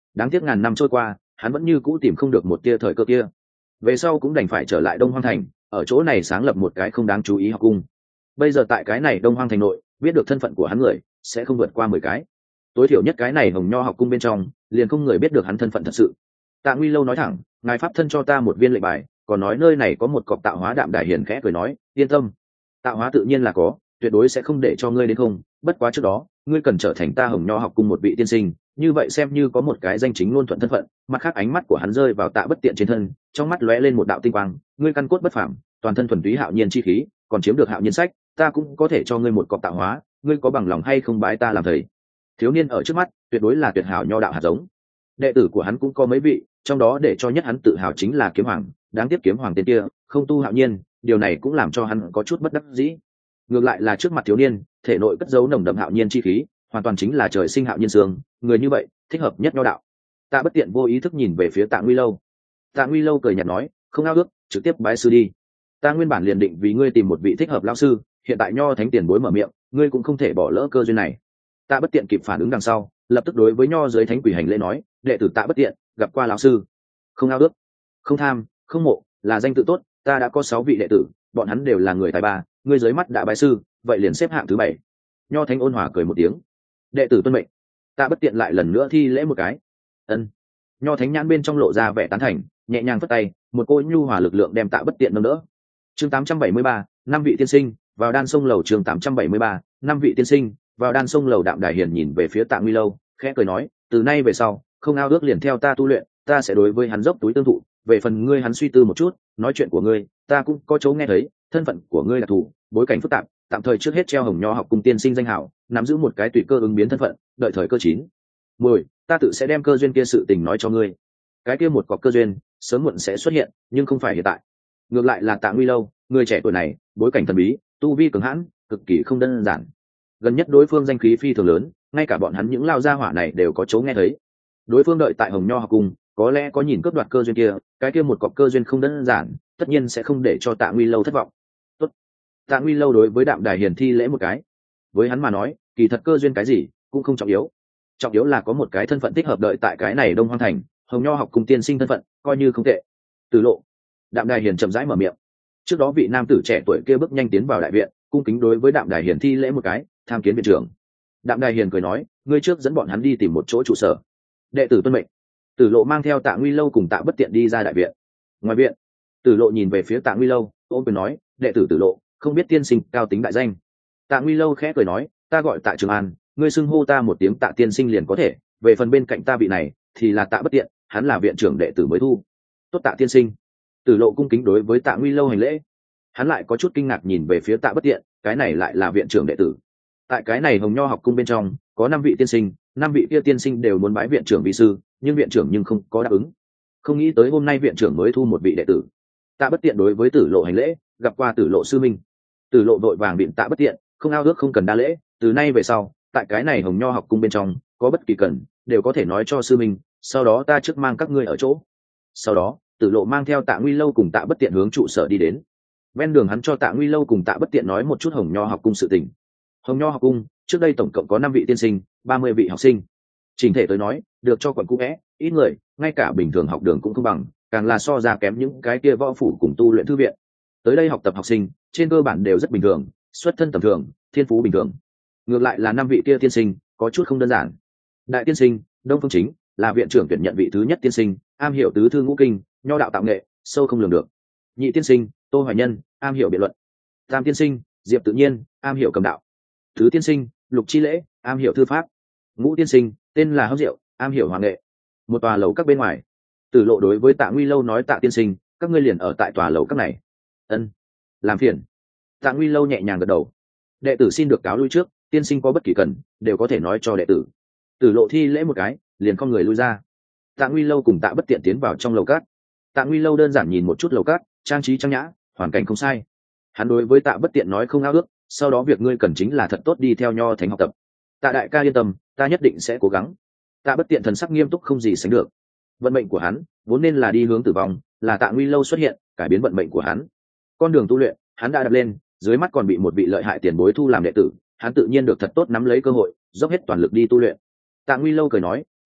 đáng tiếc ngàn năm trôi qua hắn vẫn như cũ tìm không được một tia thời cơ kia. Về sau cũng đành phải trở lại Đông Hoang thành, ở chỗ này sáng lập một cái không đáng chú ý học cung. Bây giờ tại cái này Đông Hoang thành nội, biết được thân phận của hắn người sẽ không vượt qua mười cái. Tối thiểu nhất cái này Hồng Nho học cung bên trong, liền không người biết được hắn thân phận thật sự. Tạ Nguy Lâu nói thẳng, ngài pháp thân cho ta một viên lệnh bài, còn nói nơi này có một cọc tạo hóa. Đạm Đài Hiền khẽ cười nói, yên tâm, tạo hóa tự nhiên là có, tuyệt đối sẽ không để cho ngươi đến không. Bất quá trước đó, ngươi cần trở thành ta Hồng Nho học cung một vị tiên sinh, như vậy xem như có một cái danh chính ngôn thuận thân phận. Mặt khác ánh mắt của hắn rơi vào Tạ Bất Tiện trên thân, trong mắt lóe lên một đạo tinh quang, ngươi căn cốt bất phàm, toàn thân thuần túy hạo nhiên chi khí, còn chiếm được hạo nhiên sách, ta cũng có thể cho ngươi một cọc tạo hóa, ngươi có bằng lòng hay không bái ta làm thầy? Thiếu niên ở trước mắt tuyệt đối là tuyệt hảo nho đạo hạt giống. Đệ tử của hắn cũng có mấy vị, trong đó để cho nhất hắn tự hào chính là Kiếm Hoàng. Đáng tiếc Kiếm Hoàng tên kia không tu hạo nhiên, điều này cũng làm cho hắn có chút bất đắc dĩ. Ngược lại là trước mặt thiếu niên, thể nội cất giấu nồng đậm hạo nhiên chi khí, hoàn toàn chính là trời sinh hạo nhiên sương, người như vậy thích hợp nhất nho đạo. Tạ Bất Tiện vô ý thức nhìn về phía Tạ Nguy Lâu. Tạ Nguy Lâu cười nhạt nói, không ao ước, trực tiếp bái sư đi. Ta nguyên bản liền định vì ngươi tìm một vị thích hợp lão sư, hiện tại nho thánh tiền bối mở miệng, ngươi cũng không thể bỏ lỡ cơ duyên này. Tạ Bất Tiện kịp phản ứng đằng sau, lập tức đối với nho giới thánh quỷ hành lễ nói, đệ tử Tạ Bất Tiện gặp qua lão sư. Không ao ước, không tham, không mộ, là danh tự tốt, ta đã có sáu vị đệ tử, bọn hắn đều là người tài ba, ngươi dưới mắt đã bái sư, vậy liền xếp hạng thứ bảy. Nho thánh ôn hòa cười một tiếng, đệ tử tuân mệnh. Tạ Bất Tiện lại lần nữa thi lễ một cái. Ân. Nho thánh nhãn bên trong lộ ra vẻ tán thành, nhẹ nhàng phất tay, một cô nhu hòa lực lượng đem Tạ Bất Tiện nâng đỡ. Chương tám trăm bảy mươi ba, năm vị tiên sinh vào đan sông lầu. Chương tám trăm bảy mươi ba, năm vị tiên sinh vào đan sông lầu. Đạm Đài Hiền nhìn về phía Tạ Nguy Lâu, khẽ cười nói, từ nay về sau, không ao ước liền theo ta tu luyện, ta sẽ đối với hắn dốc túi tương thụ. Về phần ngươi, hắn suy tư một chút, nói chuyện của ngươi, ta cũng có chỗ nghe thấy, thân phận của ngươi đặc thù, bối cảnh phức tạp, tạm thời trước hết treo Hồng Nho học cung tiên sinh danh hảo, nắm giữ một cái tùy cơ ứng biến thân phận, đợi thời cơ chín mười, ta tự sẽ đem cơ duyên kia sự tình nói cho ngươi. Cái kia một cọc cơ duyên, sớm muộn sẽ xuất hiện, nhưng không phải hiện tại. Ngược lại là Tạ Nguy Lâu, người trẻ tuổi này, bối cảnh thần bí, tu vi cường hãn, cực kỳ không đơn giản. Gần nhất đối phương danh khí phi thường lớn, ngay cả bọn hắn những lao gia hỏa này đều có chỗ nghe thấy. Đối phương đợi tại Hồng Nho học cung, có lẽ có nhìn cướp đoạt cơ duyên kia, cái kia một cọc cơ duyên không đơn giản, tất nhiên sẽ không để cho Tạ Nguy Lâu thất vọng. Tốt. Tạ Nguy Lâu đối với Đạm Đài Hiền thi lễ một cái. Với hắn mà nói, kỳ thật cơ duyên cái gì cũng không trọng yếu, trọng yếu là có một cái thân phận thích hợp đợi tại cái này Đông Hoang thành, Hồng Nho học cung tiên sinh thân phận, coi như không tệ. Từ Lộ. Đạm Đài Hiền chậm rãi mở miệng. Trước đó vị nam tử trẻ tuổi kia bước nhanh tiến vào đại viện, cung kính đối với Đạm Đài Hiền thi lễ một cái, tham kiến viện trưởng. Đạm Đài Hiền cười nói, ngươi trước dẫn bọn hắn đi tìm một chỗ trụ sở. Đệ tử tuân mệnh. Tử Lộ mang theo Tạ Nguy Lâu cùng Tạ Bất Tiện đi ra đại viện. Ngoài viện, Tử Lộ nhìn về phía Tạ Nguy Lâu, ôm quyền nói, đệ tử Tử Lộ, không biết tiên sinh cao tính đại danh. Tạ Nguy Lâu khẽ cười nói, ta gọi Tạ Trường An, ngươi xưng hô ta một tiếng Tạ tiên sinh liền có thể, về phần bên cạnh ta vị này thì là Tạ Bất Tiện, hắn là viện trưởng đệ tử mới thu. Tốt Tạ tiên sinh. Tử Lộ cung kính đối với Tạ Nguy Lâu hành lễ. Hắn lại có chút kinh ngạc nhìn về phía Tạ Bất Tiện, cái này lại là viện trưởng đệ tử. Tại cái này Hồng Nho học cung bên trong, có năm vị tiên sinh, năm vị kia tiên sinh đều muốn bái viện trưởng vi sư, nhưng viện trưởng nhưng không có đáp ứng. Không nghĩ tới hôm nay viện trưởng mới thu một vị đệ tử. Tạ Bất Tiện đối với Tử Lộ hành lễ, gặp qua Tử Lộ sư minh. Tử Lộ vội vàng biện Tạ Bất Tiện, không ao ước không cần đa lễ, từ nay về sau, tại cái này Hồng Nho học cung bên trong, có bất kỳ cần đều có thể nói cho sư minh, sau đó ta trước mang các ngươi ở chỗ. Sau đó, Tử Lộ mang theo Tạ Nguy Lâu cùng Tạ Bất Tiện hướng trụ sở đi đến. Ven đường hắn cho Tạ Nguy Lâu cùng Tạ Bất Tiện nói một chút Hồng Nho học cung sự tình. Hồng Nho học cung trước đây tổng cộng có năm vị tiên sinh, ba mươi vị học sinh. Trình thể tới nói, được cho quận cũ é, ít người, ngay cả bình thường học đường cũng không bằng, càng là so ra kém những cái kia võ phủ cùng tu luyện thư viện. Tới đây học tập học sinh, trên cơ bản đều rất bình thường, xuất thân tầm thường, thiên phú bình thường. Ngược lại là năm vị kia tiên sinh, có chút không đơn giản. Đại tiên sinh, Đông Phương Chính, là viện trưởng tuyển nhận vị thứ nhất tiên sinh, am hiểu tứ thư ngũ kinh, nho đạo tạo nghệ, sâu không lường được. Nhị tiên sinh, Tô Hoài Nhân, am hiểu biện luận. Tam tiên sinh, Diệp Tự Nhiên, am hiểu cầm đạo. Thứ tiên sinh, Lục Chi Lễ, am hiểu thư pháp. Ngũ tiên sinh, tên là Hấp Diệu, am hiểu hoàng nghệ. Một tòa lầu các bên ngoài, Tử Lộ đối với Tạ Nguy Lâu nói, Tạ tiên sinh, các ngươi liền ở tại tòa lầu các này. Ân, làm phiền. Tạ Nguy Lâu nhẹ nhàng gật đầu. Đệ tử xin được cáo lui trước, tiên sinh có bất kỳ cần đều có thể nói cho đệ tử. Tử Lộ thi lễ một cái, liền con người lui ra. Tạ Nguy Lâu cùng Tạ Bất Tiện tiến vào trong lầu các. Tạ Nguy Lâu đơn giản nhìn một chút lầu các, trang trí trang nhã, hoàn cảnh không sai. Hắn đối với Tạ Bất Tiện nói, không ao ước, sau đó việc ngươi cần chính là thật tốt đi theo Nho Thánh học tập. Tạ đại ca yên tâm, ta nhất định sẽ cố gắng. Tạ Bất Tiện thần sắc nghiêm túc không gì sánh được. Vận mệnh của hắn vốn nên là đi hướng tử vong, là Tạ Nguy Lâu xuất hiện cải biến vận mệnh của hắn. Con đường tu luyện hắn đã đặt lên, dưới mắt còn bị một vị lợi hại tiền bối thu làm đệ tử, hắn tự nhiên được thật tốt nắm lấy cơ hội, dốc hết toàn lực đi tu luyện. Tạ Nguy Lâu cười nói,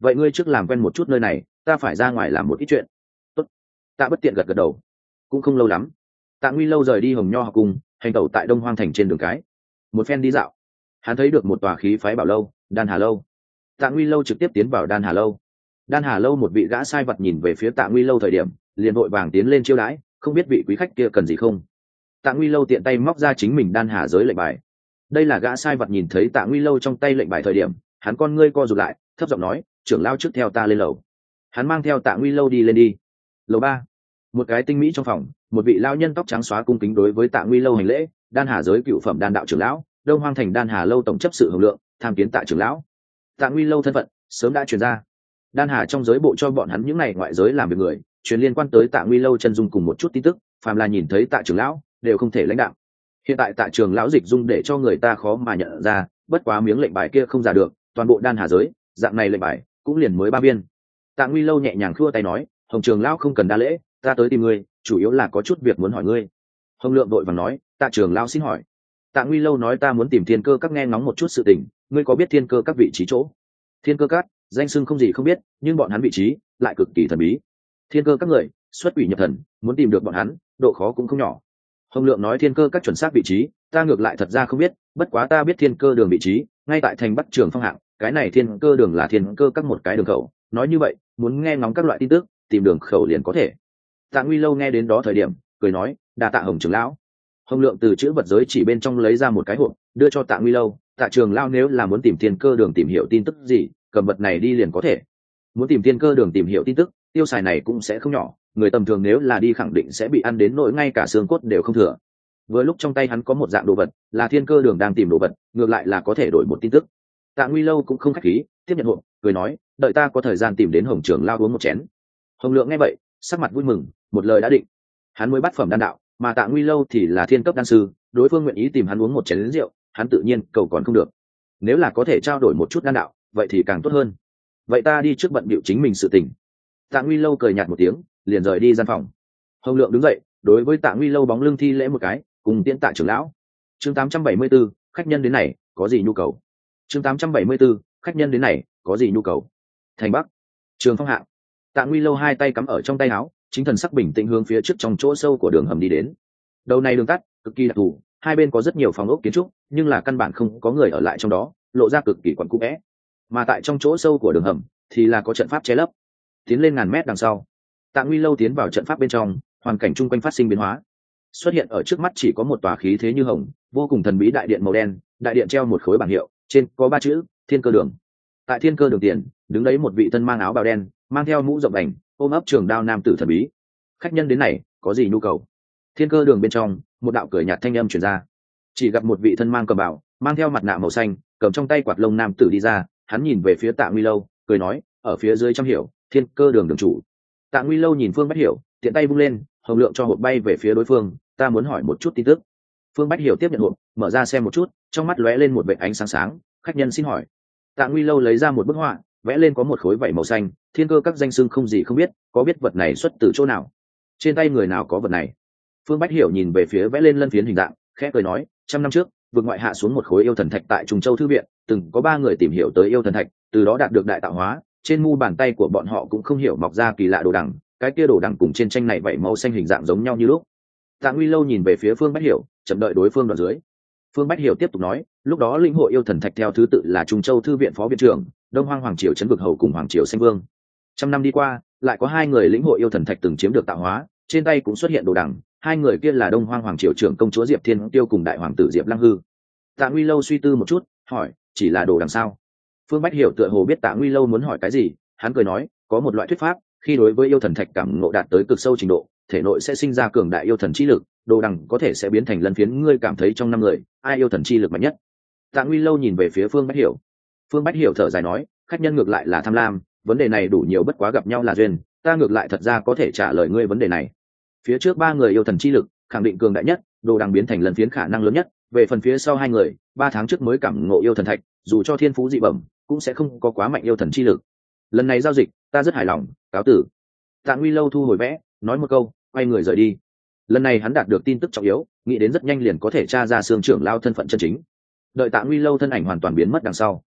vậy ngươi trước làm quen một chút nơi này, ta phải ra ngoài làm một ít chuyện. Tốt. Tạ Bất Tiện gật gật đầu. Cũng không lâu lắm, Tạ Nguy Lâu rời đi Hồng Nho học cung, hành tẩu tại Đông Hoang thành trên đường cái. Một phen đi dạo, hắn thấy được một tòa khí phái bảo lâu, Đan Hà lâu. Tạ Nguy Lâu trực tiếp tiến vào Đan Hà lâu. Đan Hà lâu một vị gã sai vật nhìn về phía Tạ Nguy Lâu thời điểm, liền vội vàng tiến lên chiêu đãi, không biết vị quý khách kia cần gì không. Tạ Nguy Lâu tiện tay móc ra chính mình Đan Hà giới lệnh bài. Đây là gã sai vật nhìn thấy Tạ Nguy Lâu trong tay lệnh bài thời điểm, hắn con ngươi co rụt lại, thấp giọng nói, trưởng lão trước theo ta lên lầu. Hắn mang theo Tạ Nguy Lâu đi lên đi. Lầu ba, một cái tinh mỹ trong phòng, một vị lão nhân tóc trắng xóa cung kính đối với Tạ Nguy Lâu hành lễ, Đan Hà giới cựu phẩm đan đạo trưởng lão, Đông Hoang thành Đan Hà lâu tổng chấp sự Hồng Lượng, tham kiến Tạ trưởng lão. Tạ Nguy Lâu thân phận sớm đã truyền ra. Đan Hà trong giới bộ cho bọn hắn những này ngoại giới làm việc người, truyền liên quan tới Tạ Nguy Lâu chân dung cùng một chút tin tức, phàm là nhìn thấy Tạ trưởng lão, đều không thể lãnh đạo. Hiện tại Tạ trưởng lão dịch dung để cho người ta khó mà nhận ra, bất quá miếng lệnh bài kia không giả được, toàn bộ Đan Hà giới, dạng này lệnh bài cũng liền mới ba viên. Tạ Nguy Lâu nhẹ nhàng khua tay nói, Hồng trưởng lão không cần đa lễ, ta tới tìm ngươi, chủ yếu là có chút việc muốn hỏi ngươi. Hồng Lượng đội vàng nói, Tạ trưởng lão xin hỏi. Tạ Nguy Lâu nói, ta muốn tìm Thiên Cơ các nghe ngóng một chút sự tình, ngươi có biết Thiên Cơ các vị trí chỗ? Thiên Cơ các danh xưng không gì không biết, nhưng bọn hắn vị trí lại cực kỳ thần bí. Thiên Cơ các người xuất quỷ nhập thần, muốn tìm được bọn hắn độ khó cũng không nhỏ. Hồng Lượng nói, Thiên Cơ các chuẩn xác vị trí ta ngược lại thật ra không biết, bất quá ta biết Thiên Cơ đường vị trí ngay tại thành Bắc Trường Phong hạng, cái này Thiên Cơ đường là Thiên Cơ các một cái đường khẩu, nói như vậy muốn nghe ngóng các loại tin tức, tìm đường khẩu liền có thể. Tạ Nguy Lâu nghe đến đó thời điểm cười nói, đa tạ Hồng trưởng lão. Hồng Lượng từ chữ vật giới chỉ bên trong lấy ra một cái hộp, đưa cho Tạ Nguy Lâu. Tạ trường lão nếu là muốn tìm Thiên Cơ đường tìm hiểu tin tức gì, cầm vật này đi liền có thể. Muốn tìm Thiên Cơ đường tìm hiểu tin tức, tiêu xài này cũng sẽ không nhỏ, người tầm thường nếu là đi khẳng định sẽ bị ăn đến nỗi ngay cả xương cốt đều không thừa. Vừa lúc trong tay hắn có một dạng đồ vật, là Thiên Cơ đường đang tìm đồ vật, ngược lại là có thể đổi một tin tức. Tạ Nguy Lâu cũng không khách khí, tiếp nhận hộp, cười nói, đợi ta có thời gian tìm đến Hồng trưởng lão uống một chén. Hồng Lượng nghe vậy, sắc mặt vui mừng, một lời đã định. Hắn mới bắt phẩm đan đạo, mà Tạ Nguy Lâu thì là thiên cấp đan sư, đối phương nguyện ý tìm hắn uống một chén rượu, hắn tự nhiên cầu còn không được. Nếu là có thể trao đổi một chút đan đạo, vậy thì càng tốt hơn. Vậy ta đi trước bận bịu chính mình sự tình. Tạ Nguy Lâu cười nhạt một tiếng, liền rời đi gian phòng. Hồng Lượng đứng dậy, đối với Tạ Nguy Lâu bóng lưng thi lễ một cái, cùng tiễn Tạ trưởng lão. Chương tám trăm bảy mươi 74, khách nhân đến này, có gì nhu cầu? Chương tám trăm bảy mươi 74, khách nhân đến này, có gì nhu cầu? Thành Bắc, Trường Phong hạng. Tạ Nguy Lâu hai tay cắm ở trong tay áo, chính thần sắc bình tĩnh hướng phía trước trong chỗ sâu của đường hầm đi đến. Đầu này đường tắt cực kỳ đặc thù, hai bên có rất nhiều phòng ốc kiến trúc, nhưng là căn bản không có người ở lại trong đó, lộ ra cực kỳ quẩn cũ vẽ. Mà tại trong chỗ sâu của đường hầm thì là có trận pháp che lấp. Tiến lên ngàn mét đằng sau, Tạ Nguy Lâu tiến vào trận pháp bên trong, hoàn cảnh chung quanh phát sinh biến hóa. Xuất hiện ở trước mắt chỉ có một tòa khí thế như hồng, vô cùng thần bí đại điện màu đen, đại điện treo một khối bảng hiệu, trên có ba chữ Thiên Cơ đường. Tại Thiên Cơ đường tiền, đứng đấy một vị thân mang áo bào đen, mang theo mũ rộng ảnh, ôm ấp trường đao nam tử thần bí. Khách nhân đến này, có gì nhu cầu? Thiên Cơ đường bên trong, một đạo cười nhạt thanh âm truyền ra. Chỉ gặp một vị thân mang cầm bào, mang theo mặt nạ màu xanh, cầm trong tay quạt lông nam tử đi ra, hắn nhìn về phía Tạ Nguy Lâu, cười nói, ở phía dưới trăm hiểu, Thiên Cơ đường đường chủ. Tạ Nguy Lâu nhìn Phương Bách Hiểu, tiện tay vung lên, Hồng Lượng cho hộp bay về phía đối phương, ta muốn hỏi một chút tin tức. Phương Bách Hiểu tiếp nhận hộp, mở ra xem một chút, trong mắt lóe lên một vệt ánh sáng sáng, khách nhân xin hỏi. Tạ Nguy Lâu lấy ra một bức họa, vẽ lên có một khối vảy màu xanh, Thiên Cơ các danh xưng không gì không biết, có biết vật này xuất từ chỗ nào? Trên tay người nào có vật này? Phương Bách Hiểu nhìn về phía vẽ lên lân phiến hình dạng, khẽ cười nói, trăm năm trước, vực ngoại hạ xuống một khối yêu thần thạch tại Trùng Châu thư viện, từng có ba người tìm hiểu tới yêu thần thạch, từ đó đạt được đại tạo hóa, trên mu bàn tay của bọn họ cũng không hiểu mọc ra kỳ lạ đồ đằng, cái kia đồ đằng cùng trên tranh này vảy màu xanh hình dạng giống nhau như lúc. Tạ Nguy Lâu nhìn về phía Phương Bách Hiểu, chậm đợi đối phương đoạn dưới. Phương Bách Hiểu tiếp tục nói, lúc đó linh hội yêu thần thạch theo thứ tự là Trùng Châu thư viện phó viện trưởng, Đông Hoang hoàng triều trấn vực hầu cùng hoàng triều Xanh Vương. Trăm năm đi qua, lại có hai người lĩnh hội yêu thần thạch từng chiếm được tạo hóa, trên tay cũng xuất hiện đồ đằng, hai người kia là Đông Hoang hoàng triều trưởng công chúa Diệp Thiên Tiêu cùng đại hoàng tử Diệp Lăng Hư. Tạ Nguy Lâu suy tư một chút, hỏi, chỉ là đồ đằng sao? Phương Bách Hiểu tựa hồ biết Tạ Nguy Lâu muốn hỏi cái gì, hắn cười nói, có một loại thuyết pháp, khi đối với yêu thần thạch cảm ngộ đạt tới cực sâu trình độ, thể nội sẽ sinh ra cường đại yêu thần chi lực, đồ đằng có thể sẽ biến thành lân phiến, ngươi cảm thấy trong năm người, ai yêu thần chi lực mạnh nhất? Tạ Nguy Lâu nhìn về phía Phương Bách Hiểu. Phương Bách Hiểu thở dài nói, khách nhân ngược lại là tham lam, vấn đề này đủ nhiều bất quá gặp nhau là duyên, ta ngược lại thật ra có thể trả lời ngươi vấn đề này. Phía trước ba người yêu thần chi lực khẳng định cường đại nhất, đồ đằng biến thành lân phiến khả năng lớn nhất, về phần phía sau hai người, ba tháng trước mới cảm ngộ yêu thần thạch, dù cho thiên phú dị bẩm, cũng sẽ không có quá mạnh yêu thần chi lực. Lần này giao dịch, ta rất hài lòng, cáo tử. Tạ Nguy Lâu thu hồi vẽ, nói một câu, quay người rời đi. Lần này hắn đạt được tin tức trọng yếu, nghĩ đến rất nhanh liền có thể tra ra Sương trưởng lao thân phận chân chính. Đợi Tạ Nguy Lâu thân ảnh hoàn toàn biến mất đằng sau,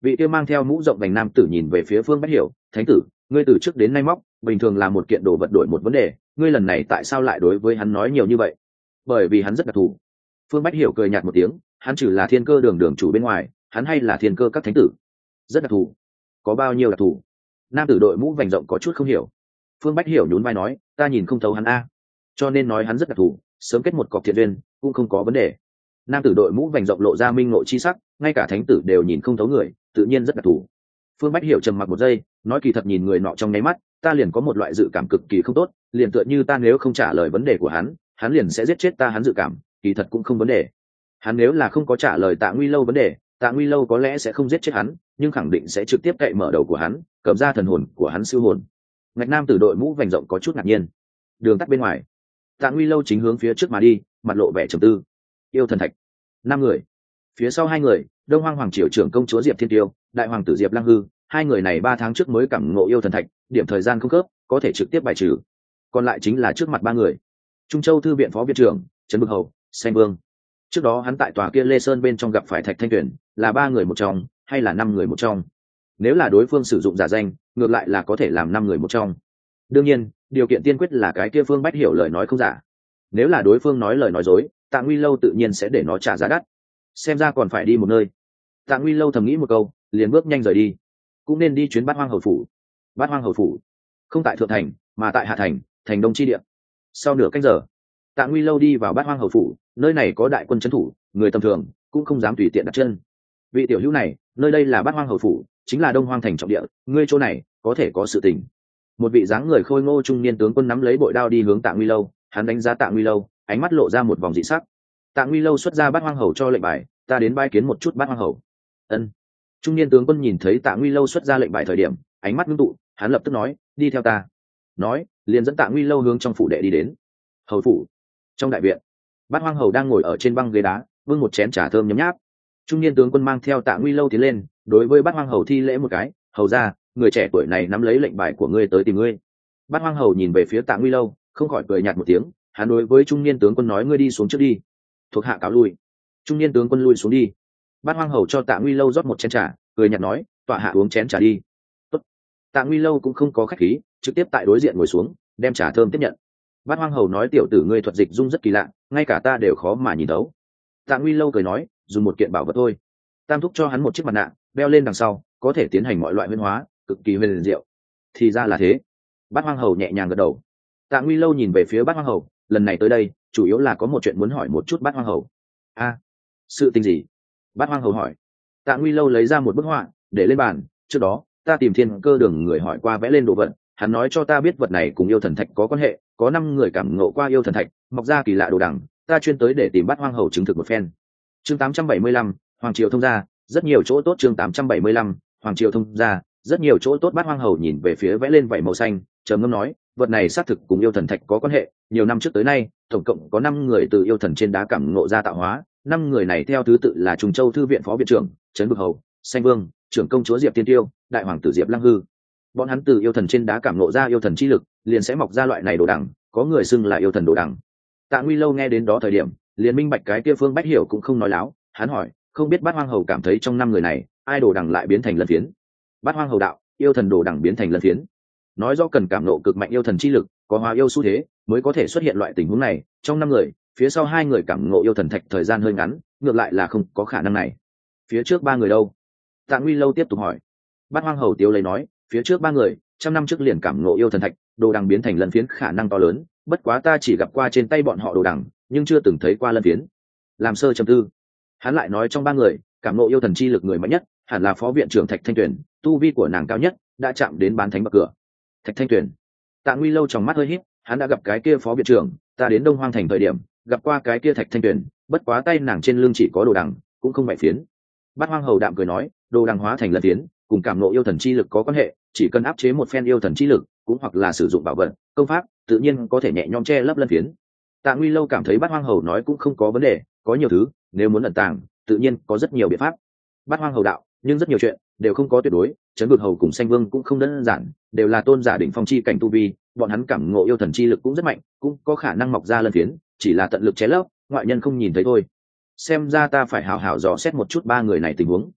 Vị kia mang theo mũ rộng vành nam tử nhìn về phía Phương Bách Hiểu, thánh tử, ngươi từ trước đến nay móc bình thường là một kiện đồ vật đổi một vấn đề, ngươi lần này tại sao lại đối với hắn nói nhiều như vậy? Bởi vì hắn rất đặc thù. Phương Bách Hiểu cười nhạt một tiếng, hắn trừ là thiên cơ đường đường chủ bên ngoài, hắn hay là thiên cơ các thánh tử. Rất đặc thù. Có bao nhiêu đặc thù? Nam tử đội mũ vành rộng có chút không hiểu. Phương Bách Hiểu nhún vai nói, ta nhìn không thấu hắn a, cho nên nói hắn rất đặc thù, sớm kết một cọc thiện duyên cũng không có vấn đề. Nam tử đội mũ vành rộng lộ ra minh ngộ chi sắc, ngay cả thánh tử đều nhìn không thấu người, tự nhiên rất đặc thù. Phương Bách Hiểu trầm mặc một giây, nói kỳ thật nhìn người nọ trong nháy mắt, ta liền có một loại dự cảm cực kỳ không tốt, liền tựa như ta nếu không trả lời vấn đề của hắn, hắn liền sẽ giết chết ta, hắn dự cảm, kỳ thật cũng không vấn đề. Hắn nếu là không có trả lời Tạ Nguy Lâu vấn đề, Tạ Nguy Lâu có lẽ sẽ không giết chết hắn, nhưng khẳng định sẽ trực tiếp cậy mở đầu của hắn, cầm ra thần hồn của hắn siêu hồn. Ngạch nam tử đội mũ vành rộng có chút ngạc nhiên. Đường tắt bên ngoài, Tạ Nguy Lâu chính hướng phía trước mà đi, mặt lộ vẻ trầm tư. Yêu thần thạch, năm người. Phía sau hai người, Đông Hoang hoàng triều trưởng công chúa Diệp Thiên Tiêu, đại hoàng tử Diệp Lăng Hư, hai người này ba tháng trước mới cảm ngộ yêu thần thạch, điểm thời gian không khớp, có thể trực tiếp bài trừ. Còn lại chính là trước mặt ba người. Trung Châu thư viện phó viện trưởng, Trấn Bực Hầu, Xanh Vương. Trước đó hắn tại tòa kia Lê Sơn bên trong gặp phải Thạch Thanh Tuyển, là ba người một trong, hay là năm người một trong? Nếu là đối phương sử dụng giả danh, ngược lại là có thể làm năm người một trong. Đương nhiên, điều kiện tiên quyết là cái kia Phương Bách Hiểu lời nói không giả. Nếu là đối phương nói lời nói dối, Tạ Nguy Lâu tự nhiên sẽ để nó trả giá đắt. Xem ra còn phải đi một nơi. Tạ Nguy Lâu thầm nghĩ một câu, liền bước nhanh rời đi. Cũng nên đi chuyến Bát Hoang Hầu phủ. Bát Hoang Hầu phủ không tại thượng thành, mà tại hạ thành, thành đông chi địa. Sau nửa canh giờ, Tạ Nguy Lâu đi vào Bát Hoang Hầu phủ, nơi này có đại quân trấn thủ, người tầm thường cũng không dám tùy tiện đặt chân. Vị tiểu hữu này, nơi đây là Bát Hoang Hầu phủ, chính là Đông Hoang thành trọng địa, ngươi chỗ này có thể có sự tình. Một vị dáng người khôi ngô trung niên tướng quân nắm lấy bội đao đi hướng Tạ Nguy Lâu, hắn đánh giá Tạ Nguy Lâu, ánh mắt lộ ra một vòng dị sắc. Tạ Nguy Lâu xuất ra Bát Hoang Hầu cho lệnh bài, ta đến bái kiến một chút Bát Hoang Hầu. Ân. Trung niên tướng quân nhìn thấy Tạ Nguy Lâu xuất ra lệnh bài thời điểm, ánh mắt ngưng tụ, hắn lập tức nói, đi theo ta. Nói, liền dẫn Tạ Nguy Lâu hướng trong phủ đệ đi đến. Hầu phủ. Trong đại viện, Bát Hoang Hầu đang ngồi ở trên băng ghế đá, bưng một chén trà thơm nhấm nháp. Trung niên tướng quân mang theo Tạ Nguy Lâu tiến lên, đối với Bát Hoang Hầu thi lễ một cái, hầu ra, người trẻ tuổi này nắm lấy lệnh bài của ngươi tới tìm ngươi. Bát Hoang Hầu nhìn về phía Tạ Nguy Lâu, không khỏi cười nhạt một tiếng, hắn đối với trung niên tướng quân nói, ngươi đi xuống trước đi. Thuộc hạ cáo lui. Trung niên tướng quân lui xuống đi. Bát Hoang Hầu cho Tạ Nguy Lâu rót một chén trà, cười nhạt nói, tọa hạ uống chén trà đi. Tốt. Tạ Nguy Lâu cũng không có khách khí, trực tiếp tại đối diện ngồi xuống, đem trà thơm tiếp nhận. Bát Hoang Hầu nói, tiểu tử ngươi thuật dịch dung rất kỳ lạ, ngay cả ta đều khó mà nhìn thấu. Tạ Nguy Lâu cười nói, dùng một kiện bảo vật thôi. Tam thúc cho hắn một chiếc mặt nạ, đeo lên đằng sau, có thể tiến hành mọi loại huyễn hóa, cực kỳ huyền diệu. Thì ra là thế. Bát Hoang Hầu nhẹ nhàng gật đầu. Tạ Nguy Lâu nhìn về phía Bát Hoang Hầu, lần này tới đây, chủ yếu là có một chuyện muốn hỏi một chút Bát Hoang Hầu. A, sự tình gì? Bát Hoang Hầu hỏi. Tạ Nguy Lâu lấy ra một bức họa, để lên bàn. Trước đó, ta tìm thiên cơ đường người hỏi qua vẽ lên đồ vật, hắn nói cho ta biết vật này cùng yêu thần thạch có quan hệ, có năm người cảm ngộ qua yêu thần thạch, mọc ra kỳ lạ đồ đằng, ta chuyên tới để tìm Bát Hoang Hầu chứng thực một phen. Chương tám trăm bảy mươi lăm, Hoàng triều thông gia, rất nhiều chỗ tốt. Chương tám trăm bảy mươi lăm, Hoàng triều thông gia, rất nhiều chỗ tốt. Bát Hoang Hầu nhìn về phía vẽ lên vảy màu xanh, trầm ngâm nói, vật này xác thực cùng yêu thần thạch có quan hệ, nhiều năm trước tới nay, tổng cộng có năm người từ yêu thần trên đá cảm ngộ ra tạo hóa, năm người này theo thứ tự là Trung Châu thư viện phó viện trưởng Trấn Bực Hầu, Xanh Vương, trưởng công chúa Diệp Tiên Tiêu, đại hoàng tử Diệp Lăng Hư. Bọn hắn từ yêu thần trên đá cảm ngộ ra yêu thần chi lực, liền sẽ mọc ra loại này đồ đằng, có người xưng là yêu thần đồ đằng. Tạ Nguy Lâu nghe đến đó thời điểm, liền minh bạch cái kia Phương Bách Hiểu cũng không nói láo, hắn hỏi, không biết Bát Hoang Hầu cảm thấy trong năm người này, ai đồ đằng lại biến thành lân phiến? Bát Hoang Hầu đạo, yêu thần đồ đằng biến thành lân phiến. Nói do cần cảm ngộ cực mạnh yêu thần chi lực, có hóa yêu xu thế, mới có thể xuất hiện loại tình huống này. Trong năm người, phía sau hai người cảm ngộ yêu thần thạch thời gian hơi ngắn, ngược lại là không có khả năng này. Phía trước ba người đâu? Tạ Nguy Lâu tiếp tục hỏi. Bát Hoang Hầu tiếu lấy nói, phía trước ba người, trăm năm trước liền cảm ngộ yêu thần thạch, đồ đằng biến thành lân phiến khả năng to lớn, bất quá ta chỉ gặp qua trên tay bọn họ đồ đằng, nhưng chưa từng thấy qua lân phiến. Làm sơ trầm tư, hắn lại nói trong ba người, cảm ngộ yêu thần chi lực người mạnh nhất, hẳn là phó viện trưởng Thạch Thanh Tuyền, tu vi của nàng cao nhất, đã chạm đến bán thánh bậc cửa. Thạch Thanh Tuyền. Tạ Nguy Lâu trong mắt hơi híp, hắn đã gặp cái kia phó viện trưởng, ta đến Đông Hoang thành thời điểm, gặp qua cái kia Thạch Thanh Tuyền, bất quá tay nàng trên lưng chỉ có đồ đằng, cũng không bại phiến. Bát Hoang Hầu đạm cười nói, đồ đằng hóa thành lân phiến, cùng cảm ngộ yêu thần chi lực có quan hệ, chỉ cần áp chế một phen yêu thần chi lực, cũng hoặc là sử dụng bảo vật, công pháp, tự nhiên có thể nhẹ nhõm che lấp lân phiến. Tạ Nguy Lâu cảm thấy Bát Hoang Hầu nói cũng không có vấn đề, có nhiều thứ, nếu muốn ẩn tàng, tự nhiên có rất nhiều biện pháp. Bát Hoang Hầu đạo, nhưng rất nhiều chuyện đều không có tuyệt đối, Trấn Bực Hầu cùng Xanh Vương cũng không đơn giản, đều là tôn giả đỉnh phong chi cảnh tu vi, bọn hắn cảm ngộ yêu thần chi lực cũng rất mạnh, cũng có khả năng mọc ra lân phiến, chỉ là tận lực che lấp, ngoại nhân không nhìn thấy thôi. Xem ra ta phải hảo hảo dò xét một chút ba người này tình huống.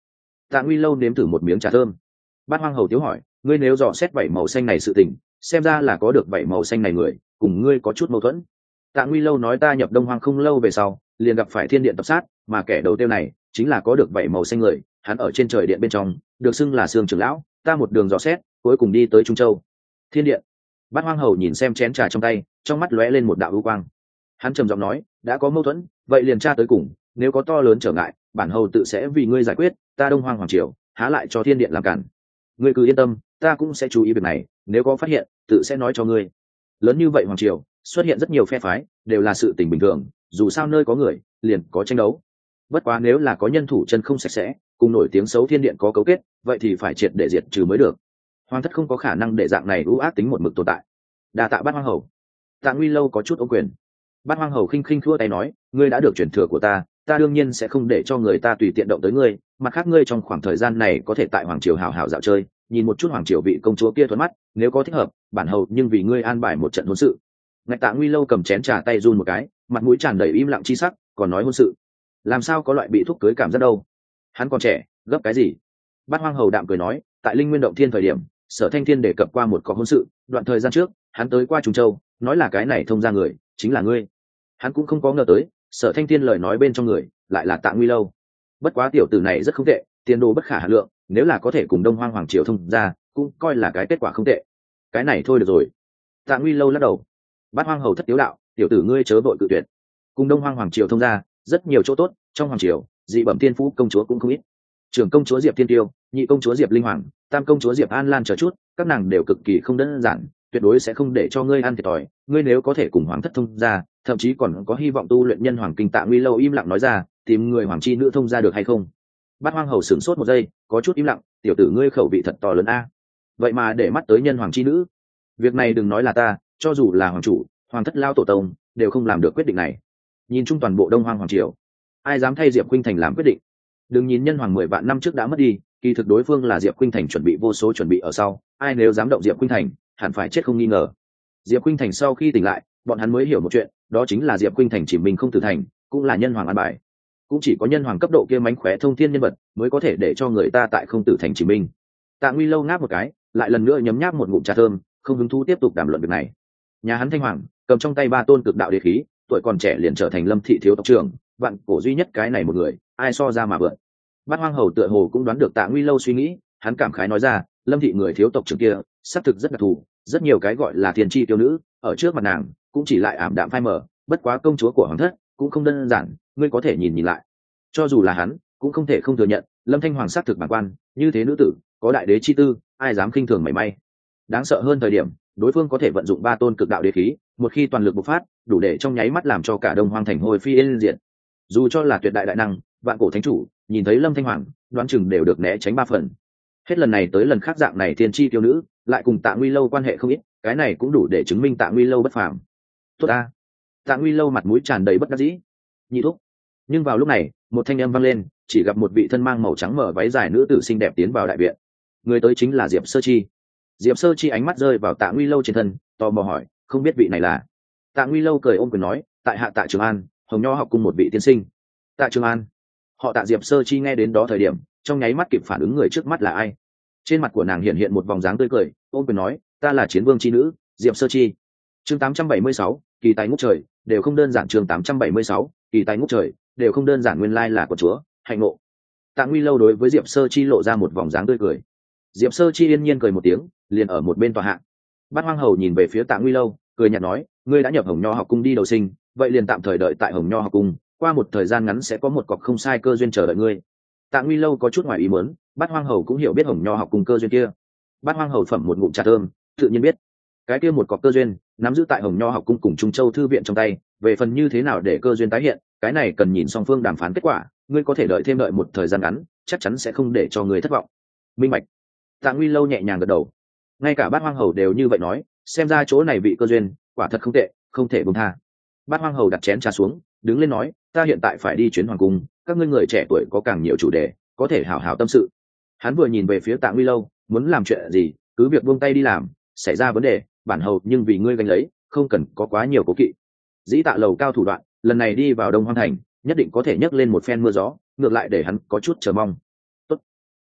Tạ Nguy Lâu nếm thử một miếng trà thơm. Bát Hoang Hầu tiếu hỏi, ngươi nếu dò xét vảy màu xanh này sự tình, xem ra là có được vảy màu xanh này người cùng ngươi có chút mâu thuẫn. Tạ Nguy Lâu nói, ta nhập Đông Hoang không lâu về sau liền gặp phải thiên điện tập sát, mà kẻ đầu tiêu này chính là có được vảy màu xanh người, hắn ở trên trời điện bên trong được xưng là Sương trưởng lão, ta một đường dò xét cuối cùng đi tới Trung Châu thiên điện. Bát Hoang Hầu nhìn xem chén trà trong tay, trong mắt lóe lên một đạo ưu quang. Hắn trầm giọng nói, đã có mâu thuẫn vậy liền tra tới cùng, nếu có to lớn trở ngại bản hầu tự sẽ vì ngươi giải quyết, ta Đông Hoang hoàng triều há lại cho thiên điện làm cản. Ngươi cứ yên tâm, ta cũng sẽ chú ý việc này, nếu có phát hiện tự sẽ nói cho ngươi. Lớn như vậy hoàng triều xuất hiện rất nhiều phe phái đều là sự tình bình thường, dù sao nơi có người liền có tranh đấu. Bất quá nếu là có nhân thủ chân không sạch sẽ cùng nổi tiếng xấu thiên điện có cấu kết, vậy thì phải triệt để diệt trừ mới được. Hoàng thất không có khả năng để dạng này ưu ác tính một mực tồn tại. Đa tạ Bát Hoang Hầu. Tạ Nguy Lâu có chút ô quyền. Bát Hoang Hầu khinh khinh khua tay nói, ngươi đã được truyền thừa của ta, ta đương nhiên sẽ không để cho người ta tùy tiện động tới ngươi, mặt khác ngươi trong khoảng thời gian này có thể tại hoàng triều hào hào dạo chơi, nhìn một chút hoàng triều vị công chúa kia thuận mắt, nếu có thích hợp bản hầu nhưng vì ngươi an bài một trận hôn sự. Ngạch Tạ Nguy Lâu cầm chén trà tay run một cái, mặt mũi tràn đầy im lặng chi sắc, còn nói hôn sự, làm sao có loại bị thúc cưới cảm giác đâu. Hắn còn trẻ, gấp cái gì? Bát Hoang Hầu đạm cười nói, tại Linh Nguyên Động Thiên thời điểm Sở Thanh Thiên đề cập qua một có hôn sự, đoạn thời gian trước hắn tới qua Trung Châu, nói là cái này thông ra người chính là ngươi. Hắn cũng không có ngờ tới Sở Thanh Thiên lời nói bên trong người lại là Tạ Nguy Lâu. Bất quá tiểu tử này rất không tệ, tiền đồ bất khả hà lượng, nếu là có thể cùng Đông Hoang hoàng triều thông ra cũng coi là cái kết quả không tệ. Cái này thôi được rồi. Tạ Nguy Lâu lắc đầu. Bát Hoang Hầu thất tiếu đạo, tiểu tử ngươi chớ vội cự tuyệt, cùng Đông Hoang hoàng triều thông ra rất nhiều chỗ tốt, trong hoàng triều dị bẩm tiên phú công chúa cũng không ít, trưởng công chúa Diệp Thiên Tiêu, nhị công chúa Diệp Linh Hoàng, tam công chúa Diệp An Lan chờ chút, các nàng đều cực kỳ không đơn giản, tuyệt đối sẽ không để cho ngươi ăn thiệt thòi. Ngươi nếu có thể cùng hoàng thất thông ra, thậm chí còn có hy vọng tu luyện nhân hoàng kinh. Tạ Nguy Lâu im lặng nói ra, tìm người hoàng chi nữ thông ra được hay không? Bát Hoang Hầu sửng sốt một giây, có chút im lặng, tiểu tử ngươi khẩu vị thật to lớn a, vậy mà để mắt tới nhân hoàng chi nữ. Việc này đừng nói là ta, cho dù là hoàng chủ, hoàng thất lao tổ tông đều không làm được quyết định này. Nhìn chung toàn bộ Đông Hoang hoàng triều, ai dám thay Diệp Khuynh Thành làm quyết định? Đừng nhìn nhân hoàng mười vạn năm trước đã mất đi, kỳ thực đối phương là Diệp Khuynh Thành chuẩn bị vô số chuẩn bị ở sau, ai nếu dám động Diệp Khuynh Thành hẳn phải chết không nghi ngờ. Diệp Khuynh Thành sau khi tỉnh lại, bọn hắn mới hiểu một chuyện, đó chính là Diệp Khuynh Thành chỉ mình không tử thành, cũng là nhân hoàng an bài. Cũng chỉ có nhân hoàng cấp độ kia mánh khóe thông thiên nhân vật mới có thể để cho người ta tại không tử thành chỉ mình. Tạ Nguy Lâu ngáp một cái, lại lần nữa nhấm nháp một ngụm trà thơm, không hứng thú tiếp tục đàm luận việc này. Nhà hắn Thanh Hoàng cầm trong tay ba tôn cực đạo đế khí, tuổi còn trẻ liền trở thành Lâm thị thiếu tộc trưởng, vạn cổ duy nhất cái này một người, ai so ra mà vượt. Bát Hoang Hầu tựa hồ cũng đoán được Tạ Nguy Lâu suy nghĩ, hắn cảm khái nói ra, Lâm thị người thiếu tộc trưởng kia xác thực rất đặc thù, rất nhiều cái gọi là thiên chi tiêu nữ ở trước mặt nàng cũng chỉ lại ảm đạm phai mờ, bất quá công chúa của hoàng thất cũng không đơn giản, ngươi có thể nhìn nhìn lại. Cho dù là hắn cũng không thể không thừa nhận, Lâm Thanh Hoàng xác thực bản quan, như thế nữ tử có đại đế chi tư, ai dám khinh thường mảy may. Đáng sợ hơn thời điểm, đối phương có thể vận dụng ba tôn cực đạo đế khí, một khi toàn lực bộc phát, đủ để trong nháy mắt làm cho cả Đông Hoang thành hồi phi yên diệt. Dù cho là tuyệt đại đại năng, vạn cổ thánh chủ, nhìn thấy Lâm Thanh Hoàng, đoán chừng đều được né tránh ba phần. Hết lần này tới lần khác dạng này thiên chi tiêu nữ, lại cùng Tạ Nguy Lâu quan hệ không ít, cái này cũng đủ để chứng minh Tạ Nguy Lâu bất phàm. Tốt a. Tạ Nguy Lâu mặt mũi tràn đầy bất đắc dĩ. Nhị thúc. Nhưng vào lúc này, một thanh âm vang lên, chỉ gặp một vị thân mang màu trắng mở váy dài nữ tử xinh đẹp tiến vào đại viện. Người tới chính là Diệp Sơ Chi. Diệp Sơ Chi ánh mắt rơi vào Tạ Nguy Lâu trên thân, tò mò hỏi, không biết vị này là? Tạ Nguy Lâu cười ôm quyền nói, tại hạ Tạ Trường An, Hồng Nho học cùng một vị tiên sinh. Tạ Trường An. Họ Tạ. Diệp Sơ Chi nghe đến đó thời điểm, trong nháy mắt kịp phản ứng người trước mắt là ai. Trên mặt của nàng hiện hiện một vòng dáng tươi cười, ôm quyền nói, ta là chiến vương chi nữ, Diệp Sơ Chi. Chương tám trăm bảy mươi sáu, kỳ tài ngút trời, đều không đơn giản. Chương tám trăm bảy mươi sáu, kỳ tài ngút trời, đều không đơn giản. Nguyên lai là của chúa, hạnh ngộ. Tạ Nguy Lâu đối với Diệp Sơ Chi lộ ra một vòng dáng tươi cười. Diệp Sơ Chi yên nhiên cười một tiếng, liền ở một bên tòa hạ. Bát Hoang Hầu nhìn về phía Tạ Nguy Lâu, cười nhạt nói, ngươi đã nhập Hồng Nho học cung đi đầu sinh, vậy liền tạm thời đợi tại Hồng Nho học cung, qua một thời gian ngắn sẽ có một cọc không sai cơ duyên chờ đợi ngươi. Tạ Nguy Lâu có chút ngoài ý muốn, Bát Hoang Hầu cũng hiểu biết Hồng Nho học cung cơ duyên kia. Bát Hoang Hầu phẩm một ngụm trà thơm, tự nhiên biết cái kia một cọc cơ duyên nắm giữ tại Hồng Nho học cung cùng Trung Châu thư viện trong tay, về phần như thế nào để cơ duyên tái hiện, cái này cần nhìn song phương đàm phán kết quả, ngươi có thể đợi thêm đợi một thời gian ngắn, chắc chắn sẽ không để cho người thất vọng. Minh bạch. Tạ Nguy Lâu nhẹ nhàng gật đầu. Ngay cả Bát Hoang Hầu đều như vậy nói, xem ra chỗ này vị cơ duyên quả thật không tệ, không thể buông tha. Bát Hoang Hầu đặt chén trà xuống, đứng lên nói, ta hiện tại phải đi chuyến hoàng cung, các ngươi người trẻ tuổi có càng nhiều chủ đề, có thể hảo hảo tâm sự. Hắn vừa nhìn về phía Tạ Nguy Lâu, muốn làm chuyện gì cứ việc buông tay đi làm, xảy ra vấn đề bản hầu nhưng vì ngươi gánh lấy, không cần có quá nhiều cố kỵ. Dĩ Tạ lầu cao thủ đoạn, lần này đi vào Đông Hoang thành nhất định có thể nhấc lên một phen mưa gió, ngược lại để hắn có chút chờ mong. Tốt.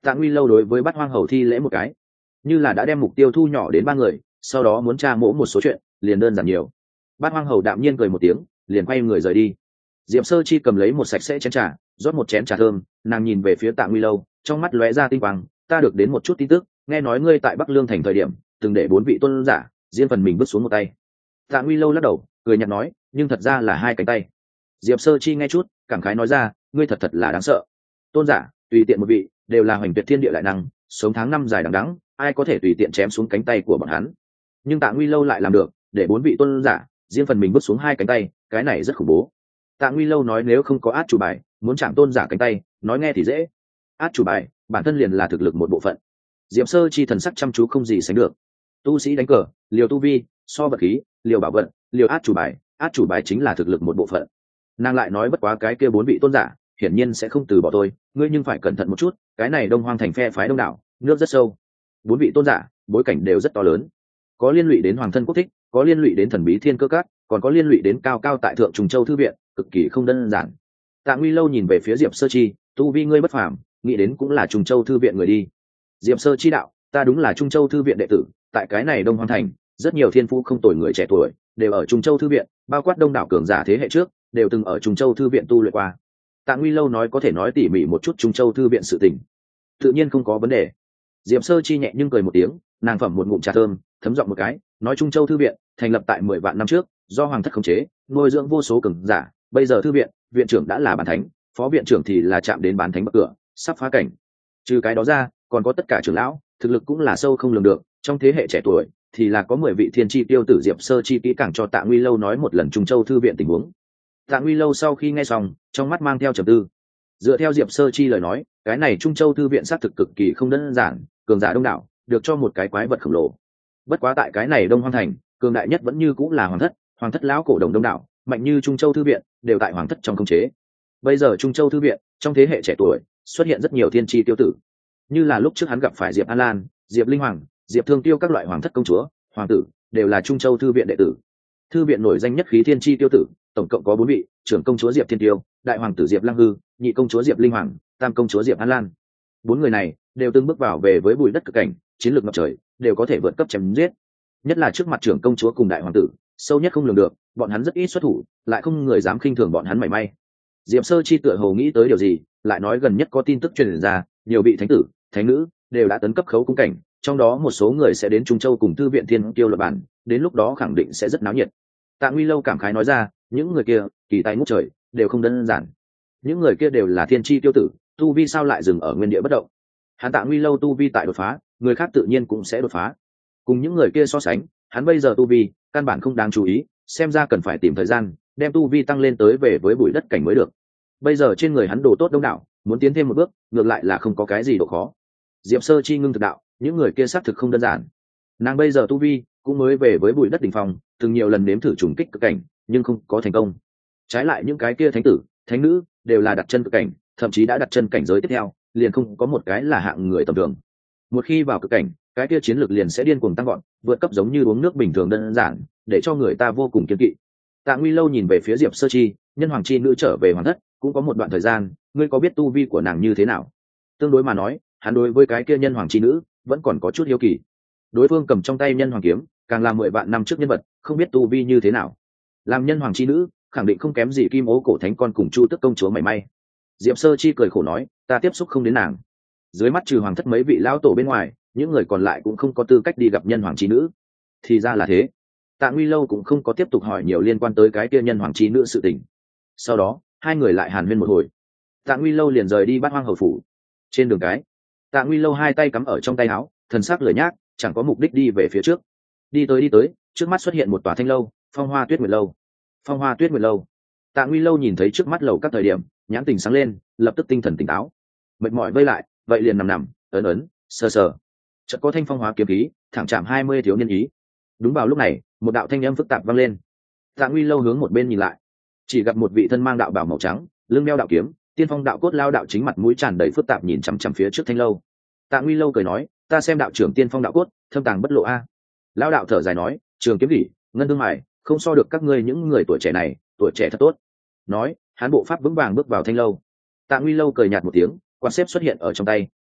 Tạ Nguy Lâu đối với Bát Hoang Hầu thi lễ một cái, như là đã đem mục tiêu thu nhỏ đến ba người, sau đó muốn tra mỗ một số chuyện liền đơn giản nhiều. Bát Hoang Hầu đạm nhiên cười một tiếng, liền quay người rời đi. Diệp Sơ Chi cầm lấy một sạch sẽ chén trà, rót một chén trà thơm, nàng nhìn về phía Tạ Nguy Lâu, trong mắt lóe ra tinh quang. Ta được đến một chút tin tức, nghe nói ngươi tại Bắc Lương thành thời điểm từng để bốn vị tôn giả riêng phần mình bước xuống một tay. Tạ Nguy Lâu lắc đầu cười nhạt nói, nhưng thật ra là hai cánh tay. Diệp Sơ Chi nghe chút cảm khái nói ra, ngươi thật thật là đáng sợ. Tôn giả tùy tiện một vị đều là hoành tuyệt thiên địa đại năng, sống tháng năm dài đằng đẵng, ai có thể tùy tiện chém xuống cánh tay của bọn hắn. Nhưng Tạ Nguy Lâu lại làm được, để bốn vị tôn giả riêng phần mình bước xuống hai cánh tay, cái này rất khủng bố. Tạ Nguy Lâu nói nếu không có át chủ bài, muốn chạm tôn giả cánh tay, nói nghe thì dễ. Át chủ bài bản thân liền là thực lực một bộ phận. Diệp Sơ Chi thần sắc chăm chú không gì sánh được. Tu sĩ đánh cờ, liều tu vi, so vật khí, liều bảo vận, liều át chủ bài, át chủ bài chính là thực lực một bộ phận. Nàng lại nói bất quá cái kia bốn vị tôn giả hiển nhiên sẽ không từ bỏ tôi, ngươi nhưng phải cẩn thận một chút, cái này Đông Hoang thành phe phái đông đảo, nước rất sâu. Bốn vị tôn giả bối cảnh đều rất to lớn, có liên lụy đến hoàng thân quốc thích, có liên lụy đến thần bí thiên cơ các, còn có liên lụy đến cao cao tại thượng Trùng Châu thư viện, cực kỳ không đơn giản. Tạ Nguy Lâu nhìn về phía Diệp Sơ Chi, tu vi ngươi bất phàm, nghĩ đến cũng là Trùng Châu thư viện người đi. Diệp Sơ Chi đạo, ta đúng là Trung Châu thư viện đệ tử, tại cái này Đông Hoang thành rất nhiều thiên phú không tồi người trẻ tuổi đều ở Trung Châu thư viện, bao quát đông đảo cường giả thế hệ trước đều từng ở Trung Châu thư viện tu luyện qua. Tạ Nguy Lâu nói có thể nói tỉ mỉ một chút Trung Châu thư viện sự tình, tự nhiên không có vấn đề. Diệp Sơ Chi nhẹ nhưng cười một tiếng, nàng phẩm một ngụm trà thơm, thấm giọng một cái, nói Trung Châu thư viện thành lập tại mười vạn năm trước, do hoàng thất khống chế, nuôi dưỡng vô số cường giả, bây giờ thư viện viện trưởng đã là bán thánh, phó viện trưởng thì là chạm đến bán thánh bậc cửa, sắp phá cảnh. Trừ cái đó ra, còn có tất cả trưởng lão, thực lực cũng là sâu không lường được, trong thế hệ trẻ tuổi thì là có mười vị thiên chi tiêu tử. Diệp Sơ Chi kỹ càng cho Tạ Nguy Lâu nói một lần Trung Châu thư viện tình huống. Tạ Nguy Lâu sau khi nghe xong, trong mắt mang theo trầm tư. Dựa theo Diệp Sơ Chi lời nói, cái này Trung Châu thư viện xác thực cực kỳ không đơn giản, cường giả đông đảo, được cho một cái quái vật khổng lồ. Bất quá tại cái này Đông Hoang thành, cường đại nhất vẫn như cũng là hoàng thất, hoàng thất lão cổ đồng đông đảo, mạnh như Trung Châu thư viện đều tại hoàng thất trong khống chế. Bây giờ Trung Châu thư viện trong thế hệ trẻ tuổi xuất hiện rất nhiều thiên chi tiêu tử, như là lúc trước hắn gặp phải Diệp An Lan, Diệp Linh Hoàng, Diệp Thương Tiêu các loại hoàng thất công chúa, hoàng tử đều là Trung Châu thư viện đệ tử. Thư viện nổi danh nhất khí thiên chi tiêu tử tổng cộng có bốn vị: trưởng công chúa Diệp Thiên Tiêu, đại hoàng tử Diệp Lăng Hư, nhị công chúa Diệp Linh Hoàng, tam công chúa Diệp An Lan. Bốn người này đều từng bước vào về với bụi đất cực cảnh, chiến lược ngập trời, đều có thể vượt cấp chém giết. Nhất là trước mặt trưởng công chúa cùng đại hoàng tử, sâu nhất không lường được, bọn hắn rất ít xuất thủ, lại không người dám khinh thường bọn hắn mảy may. Diệp Sơ Chi tựa hồ nghĩ tới điều gì, lại nói gần nhất có tin tức truyền ra, nhiều vị thánh tử, thánh nữ đều đã tấn cấp khấu cung cảnh, trong đó một số người sẽ đến Trung Châu cùng thư viện Thiên Tiêu lập bản, đến lúc đó khẳng định sẽ rất náo nhiệt. Tạ Nguy Lâu cảm khái nói ra, những người kia kỳ tài ngút trời, đều không đơn giản. Những người kia đều là thiên chi tiêu tử, tu vi sao lại dừng ở nguyên địa bất động? Hắn Tạ Nguy Lâu tu vi tại đột phá, người khác tự nhiên cũng sẽ đột phá. Cùng những người kia so sánh, hắn bây giờ tu vi căn bản không đáng chú ý, xem ra cần phải tìm thời gian đem tu vi tăng lên tới về với bụi đất cảnh mới được. Bây giờ trên người hắn đồ tốt đông đảo, muốn tiến thêm một bước ngược lại là không có cái gì độ khó. Diệp Sơ Chi ngưng thực đạo, những người kia xác thực không đơn giản. Nàng bây giờ tu vi cũng mới về với bụi đất đỉnh phong, từng nhiều lần nếm thử trùng kích cực cảnh nhưng không có thành công. Trái lại những cái kia thánh tử, thánh nữ đều là đặt chân cực cảnh, thậm chí đã đặt chân cảnh giới tiếp theo, liền không có một cái là hạng người tầm thường. Một khi vào cực cảnh, cái kia chiến lược liền sẽ điên cuồng tăng gọn, vượt cấp giống như uống nước bình thường đơn giản, để cho người ta vô cùng kiêng kỵ. Tạ Nguy Lâu nhìn về phía Diệp Sơ Chi, nhân hoàng chi nữ trở về hoàng thất cũng có một đoạn thời gian, ngươi có biết tu vi của nàng như thế nào? Tương đối mà nói, hắn đối với cái kia nhân hoàng chi nữ vẫn còn có chút hiếu kỳ. Đối phương cầm trong tay nhân hoàng kiếm, càng là mười vạn năm trước nhân vật, không biết tu vi như thế nào. Làm nhân hoàng chi nữ, khẳng định không kém gì Kim Ố cổ thánh con cùng Chu Tức công chúa mảy may. Diệp Sơ Chi cười khổ nói, ta tiếp xúc không đến nàng. Dưới mắt trừ hoàng thất mấy vị lão tổ bên ngoài, những người còn lại cũng không có tư cách đi gặp nhân hoàng chi nữ. Thì ra là thế. Tạ Nguy Lâu cũng không có tiếp tục hỏi nhiều liên quan tới cái kia nhân hoàng chi nữ sự tình. Sau đó hai người lại hàn huyên một hồi, Tạ Nguy Lâu liền rời đi Bát Hoang hầu phủ. Trên đường cái, Tạ Nguy Lâu hai tay cắm ở trong tay áo, thần sắc lười nhác, chẳng có mục đích đi về phía trước. Đi tới đi tới, trước mắt xuất hiện một tòa thanh lâu, Phong Hoa Tuyết Nguyệt lâu. Phong Hoa Tuyết Nguyệt lâu. Tạ Nguy Lâu nhìn thấy trước mắt lầu các thời điểm, nhãn tình sáng lên, lập tức tinh thần tỉnh táo. Mệt mỏi vây lại, vậy liền nằm nằm, ấn ấn, sờ sờ. Chợt có thanh phong hóa kiếm khí, thẳng chạm hai mươi thiếu niên ý. Đúng vào lúc này, một đạo thanh âm phức tạp vang lên. Tạ Nguy Lâu hướng một bên nhìn lại, chỉ gặp một vị thân mang đạo bào màu trắng, lưng đeo đạo kiếm, tiên phong đạo cốt lao đạo chính mặt mũi tràn đầy phức tạp nhìn chằm chằm phía trước thanh lâu. Tạ Nguy Lâu cười nói, ta xem đạo trưởng tiên phong đạo cốt thâm tàng bất lộ a. Lao đạo thở dài nói, trường kiếm kỷ, ngân thương mài, không so được các ngươi những người tuổi trẻ này, tuổi trẻ thật tốt. Nói, hắn bộ pháp vững vàng bước vào thanh lâu. Tạ Nguy Lâu cười nhạt một tiếng, quan xếp xuất hiện ở trong tay,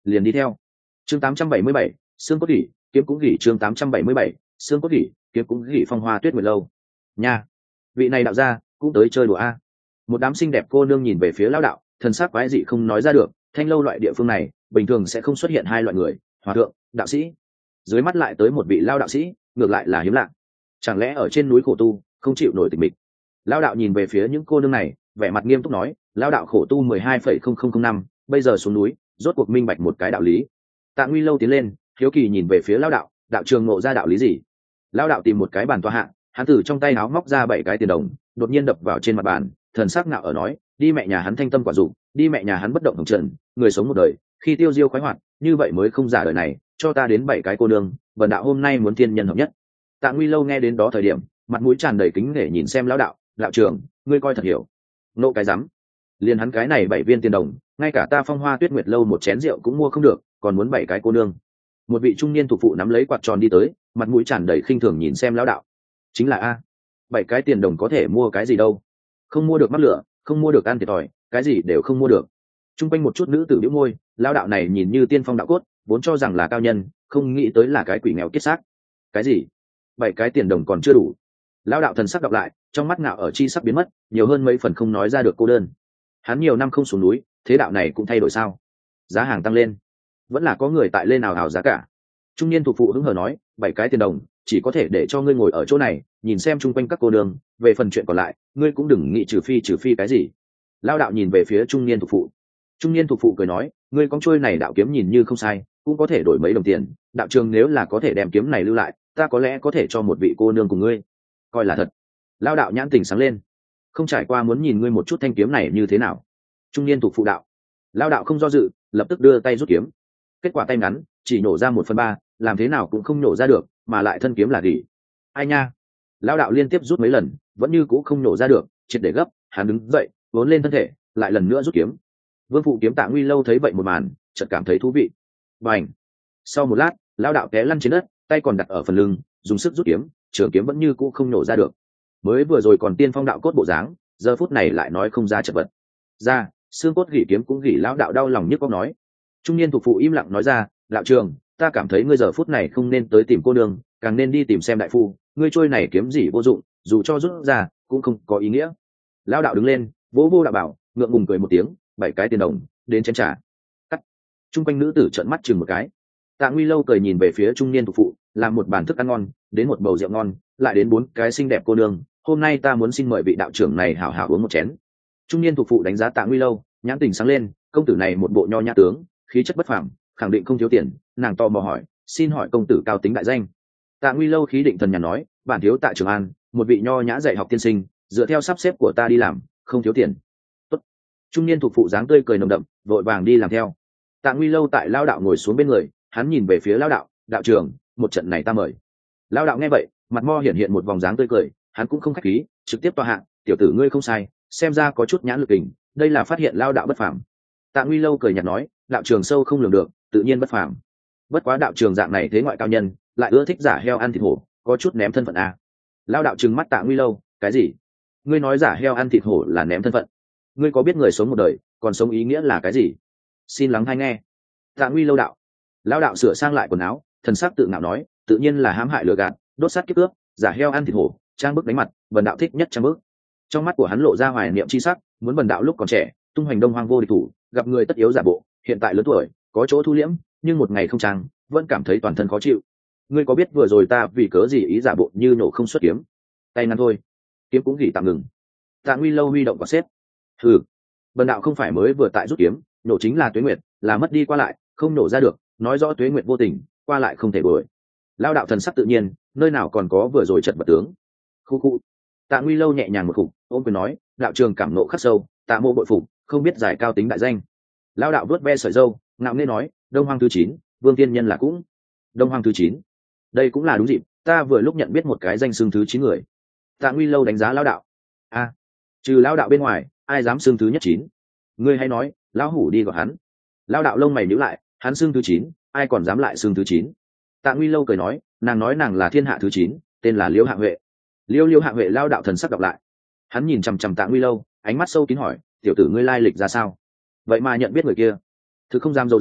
liền đi theo. Chương tám trăm bảy mươi bảy, xương cốt gỉ, kiếm cũng gỉ. Chương tám trăm bảy mươi bảy, xương cốt gỉ, kiếm cũng gỉ. Phong Hoa Tuyết Nguyệt lâu. Nha, vị này đạo gia cũng tới chơi đùa a. Một đám xinh đẹp cô nương nhìn về phía lão đạo, thần sắc quái dị không nói ra được. Thanh lâu loại địa phương này bình thường sẽ không xuất hiện hai loại người, hòa thượng, đạo sĩ. Dưới mắt lại tới một vị lao đạo sĩ, ngược lại là hiếm lạ. Chẳng lẽ ở trên núi khổ tu không chịu nổi tịch mịch? Lao đạo nhìn về phía những cô nương này, vẻ mặt nghiêm túc nói, lao đạo khổ tu mười hai phẩy không không không năm, bây giờ xuống núi rốt cuộc minh bạch một cái đạo lý. Tạ Nguy lâu tiến lên, hiếu kỳ nhìn về phía lao đạo, đạo trường ngộ ra đạo lý gì? Lao đạo tìm một cái bàn tòa hạ, hắn từ trong tay áo móc ra bảy cái tiền đồng, đột nhiên đập vào trên mặt bàn, thần sắc ngạo ở nói, đi mẹ nhà hắn thanh tâm quả dụng, đi mẹ nhà hắn bất động hồng trần, người sống một đời khi tiêu diêu khoái hoạt, như vậy mới không giả đời này, cho ta đến bảy cái cô nương, vần đạo hôm nay muốn thiên nhân hợp nhất. Tạ Nguy lâu nghe đến đó thời điểm, mặt mũi tràn đầy kính nể nhìn xem lão đạo, đạo trưởng, ngươi coi thật hiểu. Nộ cái rắm, liền hắn cái này bảy viên tiền đồng, ngay cả ta Phong Hoa Tuyết Nguyệt lâu một chén rượu cũng mua không được, còn muốn bảy cái cô nương. Một vị trung niên thuộc phụ nắm lấy quạt tròn đi tới, mặt mũi tràn đầy khinh thường nhìn xem lão đạo. Chính là a, bảy cái tiền đồng có thể mua cái gì đâu? Không mua được mắc lửa, không mua được ăn thiệt thòi, cái gì đều không mua được. Trung quanh một chút nữ tử bĩu môi, lão đạo này nhìn như tiên phong đạo cốt, vốn cho rằng là cao nhân, không nghĩ tới là cái quỷ nghèo kiết xác. Cái gì? Bảy cái tiền đồng còn chưa đủ? Lão đạo thần sắc đọc lại, trong mắt ngạo ở chi sắc biến mất, nhiều hơn mấy phần không nói ra được cô đơn. Hắn nhiều năm không xuống núi, thế đạo này cũng thay đổi sao? Giá hàng tăng lên, vẫn là có người tại lên nào hào giá cả. Trung niên thuộc phụ hứng hờ nói, bảy cái tiền đồng chỉ có thể để cho ngươi ngồi ở chỗ này, nhìn xem chung quanh các cô đường, về phần chuyện còn lại, ngươi cũng đừng nghĩ trừ phi trừ phi cái gì. Lão đạo nhìn về phía trung niên thuộc phụ. Trung niên thuộc phụ cười nói, ngươi con trôi này đạo kiếm nhìn như không sai, cũng có thể đổi mấy đồng tiền, đạo trường nếu là có thể đem kiếm này lưu lại, ta có lẽ có thể cho một vị cô nương cùng ngươi, coi là thật. Lão đạo nhãn tình sáng lên, không trải qua muốn nhìn ngươi một chút thanh kiếm này như thế nào. Trung niên thuộc phụ đạo. Lão đạo không do dự, lập tức đưa tay rút kiếm. Kết quả tay ngắn, chỉ nổ ra một phần ba, làm thế nào cũng không nổ ra được, mà lại thân kiếm là gỉ. Ai nha. Lão đạo liên tiếp rút mấy lần, vẫn như cũ không nổ ra được, triệt để gấp, hắn đứng dậy, vốn lên thân thể, lại lần nữa rút kiếm. Vương phụ kiếm Tạ Nguy lâu thấy vậy một màn, chợt cảm thấy thú vị. Bành. Sau một lát, lão đạo té lăn trên đất, tay còn đặt ở phần lưng, dùng sức rút kiếm, trường kiếm vẫn như cũ không nổ ra được. Mới vừa rồi còn tiên phong đạo cốt bộ dáng, giờ phút này lại nói không ra chật vật. Ra, xương cốt gỉ kiếm cũng gỉ. Lão đạo đau lòng nhức óc nói. Trung niên thuộc phụ im lặng nói ra, đạo trường, ta cảm thấy ngươi giờ phút này không nên tới tìm cô nương, càng nên đi tìm xem đại phu, ngươi trôi này kiếm gì vô dụng, dù cho rút ra cũng không có ý nghĩa. Lão đạo đứng lên, vỗ vô đạo bảo, ngượng ngùng cười một tiếng, bảy cái tiền đồng, đến chén trà. Cắt. Trung quanh nữ tử trợn mắt chừng một cái. Tạ Nguy lâu cười nhìn về phía trung niên thuộc phụ, làm một bàn thức ăn ngon, đến một bầu rượu ngon, lại đến bốn cái xinh đẹp cô nương, hôm nay ta muốn xin mời vị đạo trưởng này hảo hảo uống một chén. Trung niên thuộc phụ đánh giá Tạ Nguy lâu, nhãn tình sáng lên, công tử này một bộ nho nhã tướng, khí chất bất phàm, khẳng định không thiếu tiền. Nàng to mò hỏi, xin hỏi công tử cao tính đại danh? Tạ Nguy lâu khí định thần nhàn nói, bản thiếu Tạ Trường An, một vị nho nhã dạy học tiên sinh, dựa theo sắp xếp của ta đi làm, không thiếu tiền. Tốt. Trung niên thuộc phụ dáng tươi cười nồng đậm, vội vàng đi làm theo. Tạ Nguy lâu tại lao đạo ngồi xuống bên người, hắn nhìn về phía lao đạo, đạo trưởng, một trận này ta mời. Lao đạo nghe vậy, mặt mo hiện hiện một vòng dáng tươi cười, hắn cũng không khách khí, trực tiếp tòa hạng, tiểu tử ngươi không sai, xem ra có chút nhãn lực kình, đây là phát hiện lao đạo bất phàm. Tạ Nguy lâu cười nhạt nói, đạo trường sâu không lường được, tự nhiên bất phàm. Bất quá đạo trường dạng này thế ngoại cao nhân, lại ưa thích giả heo ăn thịt hổ, có chút ném thân phận a. Lao đạo trừng mắt Tạ Nguy lâu, cái gì? Ngươi nói giả heo ăn thịt hổ là ném thân phận? Ngươi có biết người sống một đời, còn sống ý nghĩa là cái gì? Xin lắng hay nghe. Tạ Nguy lâu đạo. Lao đạo sửa sang lại quần áo, thần sắc tự ngạo nói, tự nhiên là hãm hại lừa gạt, đốt sát kiếp cướp, giả heo ăn thịt hổ, trang bức đánh mặt, vần đạo thích nhất trang bức. Trong mắt của hắn lộ ra hoài niệm chi sắc, muốn vần đạo lúc còn trẻ, tung hoành đông hoang vô địch thủ, gặp người tất yếu giả bộ, hiện tại lớn tuổi, có chỗ thu liễm, nhưng một ngày không trang, vẫn cảm thấy toàn thân khó chịu. Ngươi có biết vừa rồi ta vì cớ gì ý giả bộ như nổ không xuất kiếm? Tay ngắn thôi, kiếm cũng gỉ tạm ngừng. Tạ Nguy lâu huy động quả xếp. Hừ, vần đạo không phải mới vừa tại rút kiếm, nổ chính là Tuế Nguyệt, là mất đi qua lại, không nổ ra được, nói rõ Tuế Nguyệt vô tình, qua lại không thể bồi. Lao đạo thần sắc tự nhiên, nơi nào còn có vừa rồi chật vật tướng. Khu khu. Tạ Nguy lâu nhẹ nhàng một khục, ôm quyền nói, đạo trường cảm nộ khắc sâu, Tạ mô bội phục, không biết giải cao tính đại danh. Lao đạo vuốt ve sợi râu, ngạo nghễ nói, Đông Hoang thứ chín, Vương Tiên Nhân là cũng. Đông Hoang thứ chín, đây cũng là đúng dịp, ta vừa lúc nhận biết một cái danh xưng thứ chín người. Tạ Nguy lâu đánh giá Lao đạo. A, à, trừ Lao đạo bên ngoài, ai dám xưng thứ nhất chín? Ngươi hay nói, lão hủ đi gọi hắn. Lao đạo lông mày nhíu lại, hắn xưng thứ chín, ai còn dám lại xưng thứ chín? Tạ Nguy lâu cười nói, nàng nói nàng là thiên hạ thứ chín, tên là Liễu Hạ Huệ. Liêu Liêu Hạ Huệ. Lao đạo thần sắc đọc lại. Hắn nhìn chằm chằm Tạ Nguy lâu, ánh mắt sâu kín hỏi, tiểu tử ngươi lai lịch ra sao? Vậy mà nhận biết người kia? Thực không dám dâu dếm,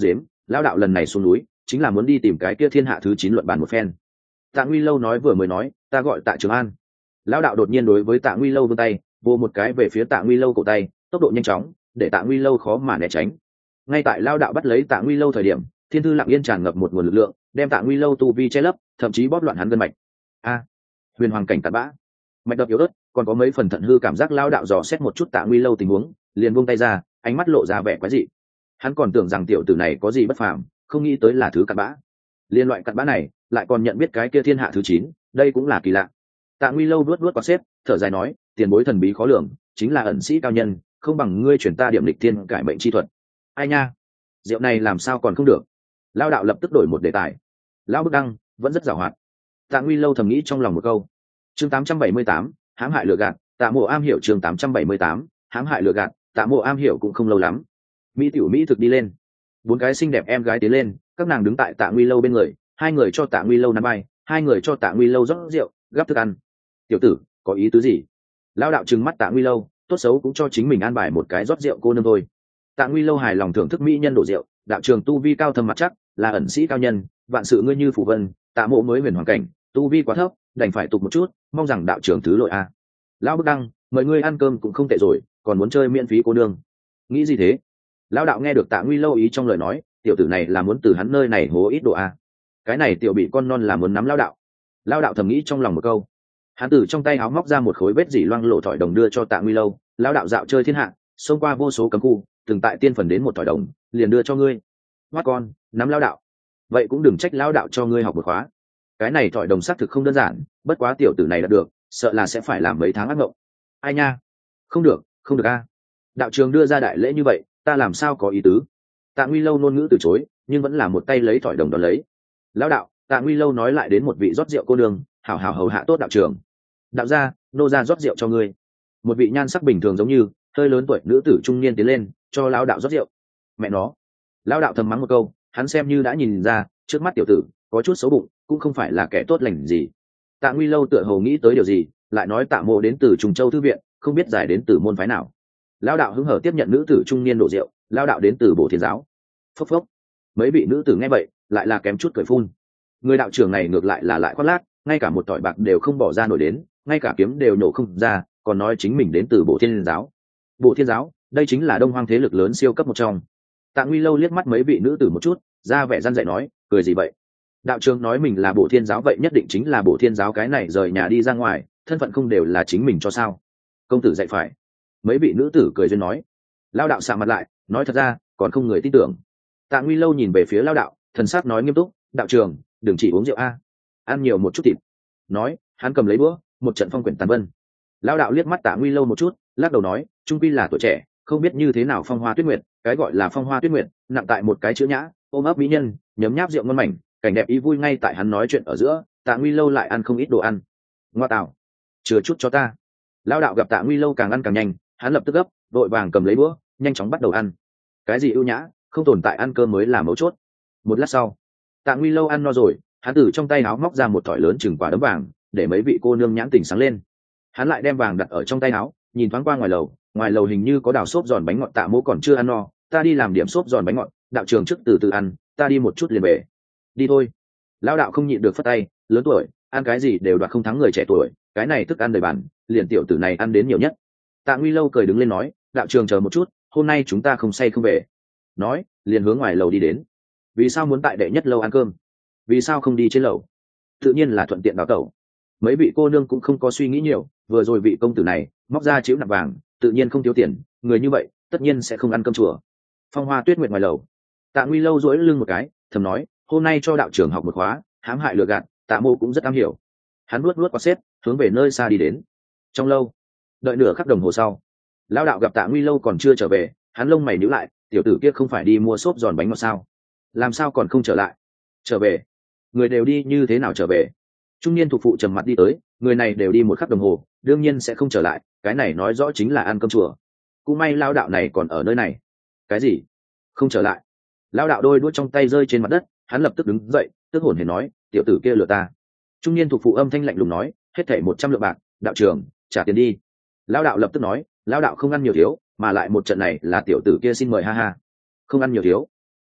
Lão đạo lần này xuống núi chính là muốn đi tìm cái kia thiên hạ thứ chín luận bàn một phen. Tạ Nguy Lâu nói vừa mới nói, ta gọi Tạ Trường An. Lão đạo đột nhiên đối với Tạ Nguy Lâu vươn tay, vô một cái về phía Tạ Nguy Lâu cổ tay, tốc độ nhanh chóng, để Tạ Nguy Lâu khó mà né tránh. Ngay tại Lão đạo bắt lấy Tạ Nguy Lâu thời điểm, thiên thư lặng yên tràn ngập một nguồn lực lượng, đem Tạ Nguy Lâu tu vi che lấp, thậm chí bóp loạn hắn gân mạch. A, huyền hoàng cảnh cặn bã, mạch đập yếu ớt, còn có mấy phần thận hư cảm giác. Lão đạo dò xét một chút Tạ Nguy Lâu tình huống, liền buông tay ra, ánh mắt lộ ra vẻ quái dị. Hắn còn tưởng rằng tiểu tử này có gì bất phàm, không nghĩ tới là thứ cặn bã. Liên loại cặn bã này, lại còn nhận biết cái kia thiên hạ thứ chín, đây cũng là kỳ lạ. Tạ Nguy Lâu nuốt nuốt quạt xếp, thở dài nói, tiền bối thần bí khó lường, chính là ẩn sĩ cao nhân, không bằng ngươi chuyển ta điểm lịch thiên cải mệnh chi thuật. Ai nha, rượu này làm sao còn không được? Lão đạo lập tức đổi một đề tài. Lão Bức Đăng vẫn rất giàu hoạt. Tạ Nguy Lâu thầm nghĩ trong lòng một câu. Chương tám trăm bảy mươi tám, hãm hại lừa gạt. Tạ Mộ am hiểu. Chương tám trăm bảy mươi tám, hãm hại lừa gạt. Tạ Mộ am hiểu cũng không lâu lắm. Mỹ tiểu Mỹ thực đi lên, bốn cái xinh đẹp em gái tiến lên, các nàng đứng tại Tạ Nguy Lâu bên người, hai người cho Tạ Nguy Lâu nắm bay, hai người cho Tạ Nguy Lâu rót rượu, gắp thức ăn. Tiểu tử, có ý tứ gì? Lão đạo trừng mắt Tạ Nguy Lâu, tốt xấu cũng cho chính mình an bài một cái rót rượu cô nương thôi. Tạ Nguy Lâu hài lòng thưởng thức mỹ nhân đổ rượu, đạo trường tu vi cao thâm mặt chắc, là ẩn sĩ cao nhân, vạn sự ngươi như phủ vân, Tạ Mộ mới huyền hoàng cảnh, tu vi quá thấp, đành phải tục một chút, mong rằng đạo trường thứ lỗi a. Lão Bức Đăng, mời ngươi ăn cơm cũng không tệ rồi, còn muốn chơi miễn phí cô nương, nghĩ gì thế? Lão đạo nghe được Tạ Nguy Lâu ý trong lời nói, tiểu tử này là muốn từ hắn nơi này hố ít đồ a. Cái này tiểu bị con non là muốn nắm lão đạo. Lão đạo thầm nghĩ trong lòng một câu. Hắn từ trong tay áo móc ra một khối vết dỉ loang lộ thỏi đồng đưa cho Tạ Nguy Lâu. Lão đạo dạo chơi thiên hạ, xông qua vô số cấm khu, từng tại tiên phần đến một thỏi đồng, liền đưa cho ngươi. Hoát con, nắm lão đạo. Vậy cũng đừng trách lão đạo cho ngươi học một khóa. Cái này thỏi đồng xác thực không đơn giản, bất quá tiểu tử này đã được, sợ là sẽ phải làm mấy tháng ác mộng. Ai nha, không được, không được a. Đạo trường đưa ra đại lễ như vậy, ta làm sao có ý tứ? Tạ Nguy Lâu ngôn ngữ từ chối, nhưng vẫn là một tay lấy thỏi đồng đón lấy. Lão đạo, Tạ Nguy Lâu nói lại đến một vị rót rượu cô nương, hảo hảo hầu hạ tốt đạo trường. Đạo gia, nô gia rót rượu cho ngươi. Một vị nhan sắc bình thường giống như hơi lớn tuổi nữ tử trung niên tiến lên, cho lão đạo rót rượu. Mẹ nó! Lão đạo thầm mắng một câu, hắn xem như đã nhìn ra, trước mắt tiểu tử có chút xấu bụng, cũng không phải là kẻ tốt lành gì. Tạ Nguy Lâu tựa hồ nghĩ tới điều gì, lại nói Tạ Mộ đến từ Trùng Châu thư viện, không biết giải đến từ môn phái nào. Lão đạo hứng hở tiếp nhận nữ tử trung niên đổ rượu, lão đạo đến từ Bổ Thiên giáo. Phốc phốc. Mấy vị nữ tử nghe vậy, lại là kém chút cười phun. Người đạo trưởng này ngược lại là lại khoác lác, ngay cả một tỏi bạc đều không bỏ ra nổi đến, ngay cả kiếm đều nổ không ra, còn nói chính mình đến từ Bộ Thiên giáo. Bộ Thiên giáo, đây chính là Đông Hoang thế lực lớn siêu cấp một trong. Tạ Nguy Lâu liếc mắt mấy vị nữ tử một chút, ra vẻ răn dạy nói, cười gì vậy? Đạo trưởng nói mình là Bộ Thiên giáo vậy nhất định chính là Bộ Thiên giáo, cái này rời nhà đi ra ngoài, thân phận không đều là chính mình cho sao? Công tử dạy phải. Mấy vị nữ tử cười duyên nói. Lao đạo sạ mặt lại, nói thật ra, còn không người tin tưởng. Tạ Nguy Lâu nhìn về phía Lao đạo, thần sắc nói nghiêm túc, đạo trường, đừng chỉ uống rượu a, ăn nhiều một chút thịt. Nói, hắn cầm lấy búa, một trận phong quyển tàn vân. Lao đạo liếc mắt Tạ Nguy Lâu một chút, lắc đầu nói, trung quy là tuổi trẻ, không biết như thế nào phong hoa tuyết nguyệt, cái gọi là phong hoa tuyết nguyệt, nặng tại một cái chữ nhã, ôm ấp mỹ nhân, nhấm nháp rượu ngon mảnh, cảnh đẹp ý vui. Ngay tại hắn nói chuyện ở giữa, Tạ Nguy Lâu lại ăn không ít đồ ăn. Ngoa tạo, chừa chút cho ta. Lao đạo gặp Tạ Nguy Lâu càng ăn càng nhanh, hắn lập tức gấp, vội vàng cầm lấy búa, nhanh chóng bắt đầu ăn. Cái gì ưu nhã, không tồn tại ăn cơm mới là mấu chốt. Một lát sau, Tạ Nguy Lâu ăn no rồi, hắn từ trong tay áo móc ra một thỏi lớn chừng quả đấm vàng, để mấy vị cô nương nhãn tỉnh sáng lên. Hắn lại đem vàng đặt ở trong tay áo, nhìn thoáng qua ngoài lầu, ngoài lầu hình như có đào xốp giòn bánh ngọt. Tạ Mỗ còn chưa ăn no, ta đi làm điểm xốp giòn bánh ngọt, đạo trường trước từ từ ăn, ta đi một chút liền về. Đi thôi. Lão đạo không nhịn được phất tay, lớn tuổi, ăn cái gì đều đoạt không thắng người trẻ tuổi, cái này thức ăn đầy bàn, liền tiểu tử này ăn đến nhiều nhất. Tạ Nguy Lâu cười đứng lên nói, đạo trường chờ một chút, hôm nay chúng ta không say không về. Nói, liền hướng ngoài lầu đi đến. Vì sao muốn tại đệ nhất lâu ăn cơm? Vì sao không đi trên lầu? Tự nhiên là thuận tiện đào tẩu. Mấy vị cô nương cũng không có suy nghĩ nhiều, vừa rồi vị công tử này móc ra chiếu nạp vàng, tự nhiên không thiếu tiền, người như vậy tất nhiên sẽ không ăn cơm chùa. Phong hoa tuyết nguyệt ngoài lầu. Tạ Nguy Lâu duỗi lưng một cái, thầm nói, hôm nay cho đạo trưởng học một khóa, hãm hại lừa gạt, Tạ Mô cũng rất am hiểu. Hắn nuốt nuốt qua xếp, hướng về nơi xa đi đến. Trong lâu, đợi nửa khắc đồng hồ sau, lão đạo gặp Tạ Nguy Lâu còn chưa trở về, hắn lông mày nhíu lại, tiểu tử kia không phải đi mua xốp giòn bánh ngọt sao? Làm sao còn không trở lại? Trở về? Người đều đi như thế nào trở về? Trung niên thuộc phụ trầm mặt đi tới, người này đều đi một khắc đồng hồ, đương nhiên sẽ không trở lại, cái này nói rõ chính là ăn cơm chùa. Cũng may lão đạo này còn ở nơi này. Cái gì? Không trở lại? Lão đạo đôi đuôi trong tay rơi trên mặt đất, hắn lập tức đứng dậy, tức hồn hển nói, tiểu tử kia lừa ta. Trung niên thuộc phụ âm thanh lạnh lùng nói, hết thảy một trăm lượng bạc, đạo trưởng, trả tiền đi. Lão đạo lập tức nói, lão đạo không ăn nhiều thiếu, mà lại một trận này là tiểu tử kia xin mời, ha ha. Không ăn nhiều thiếu.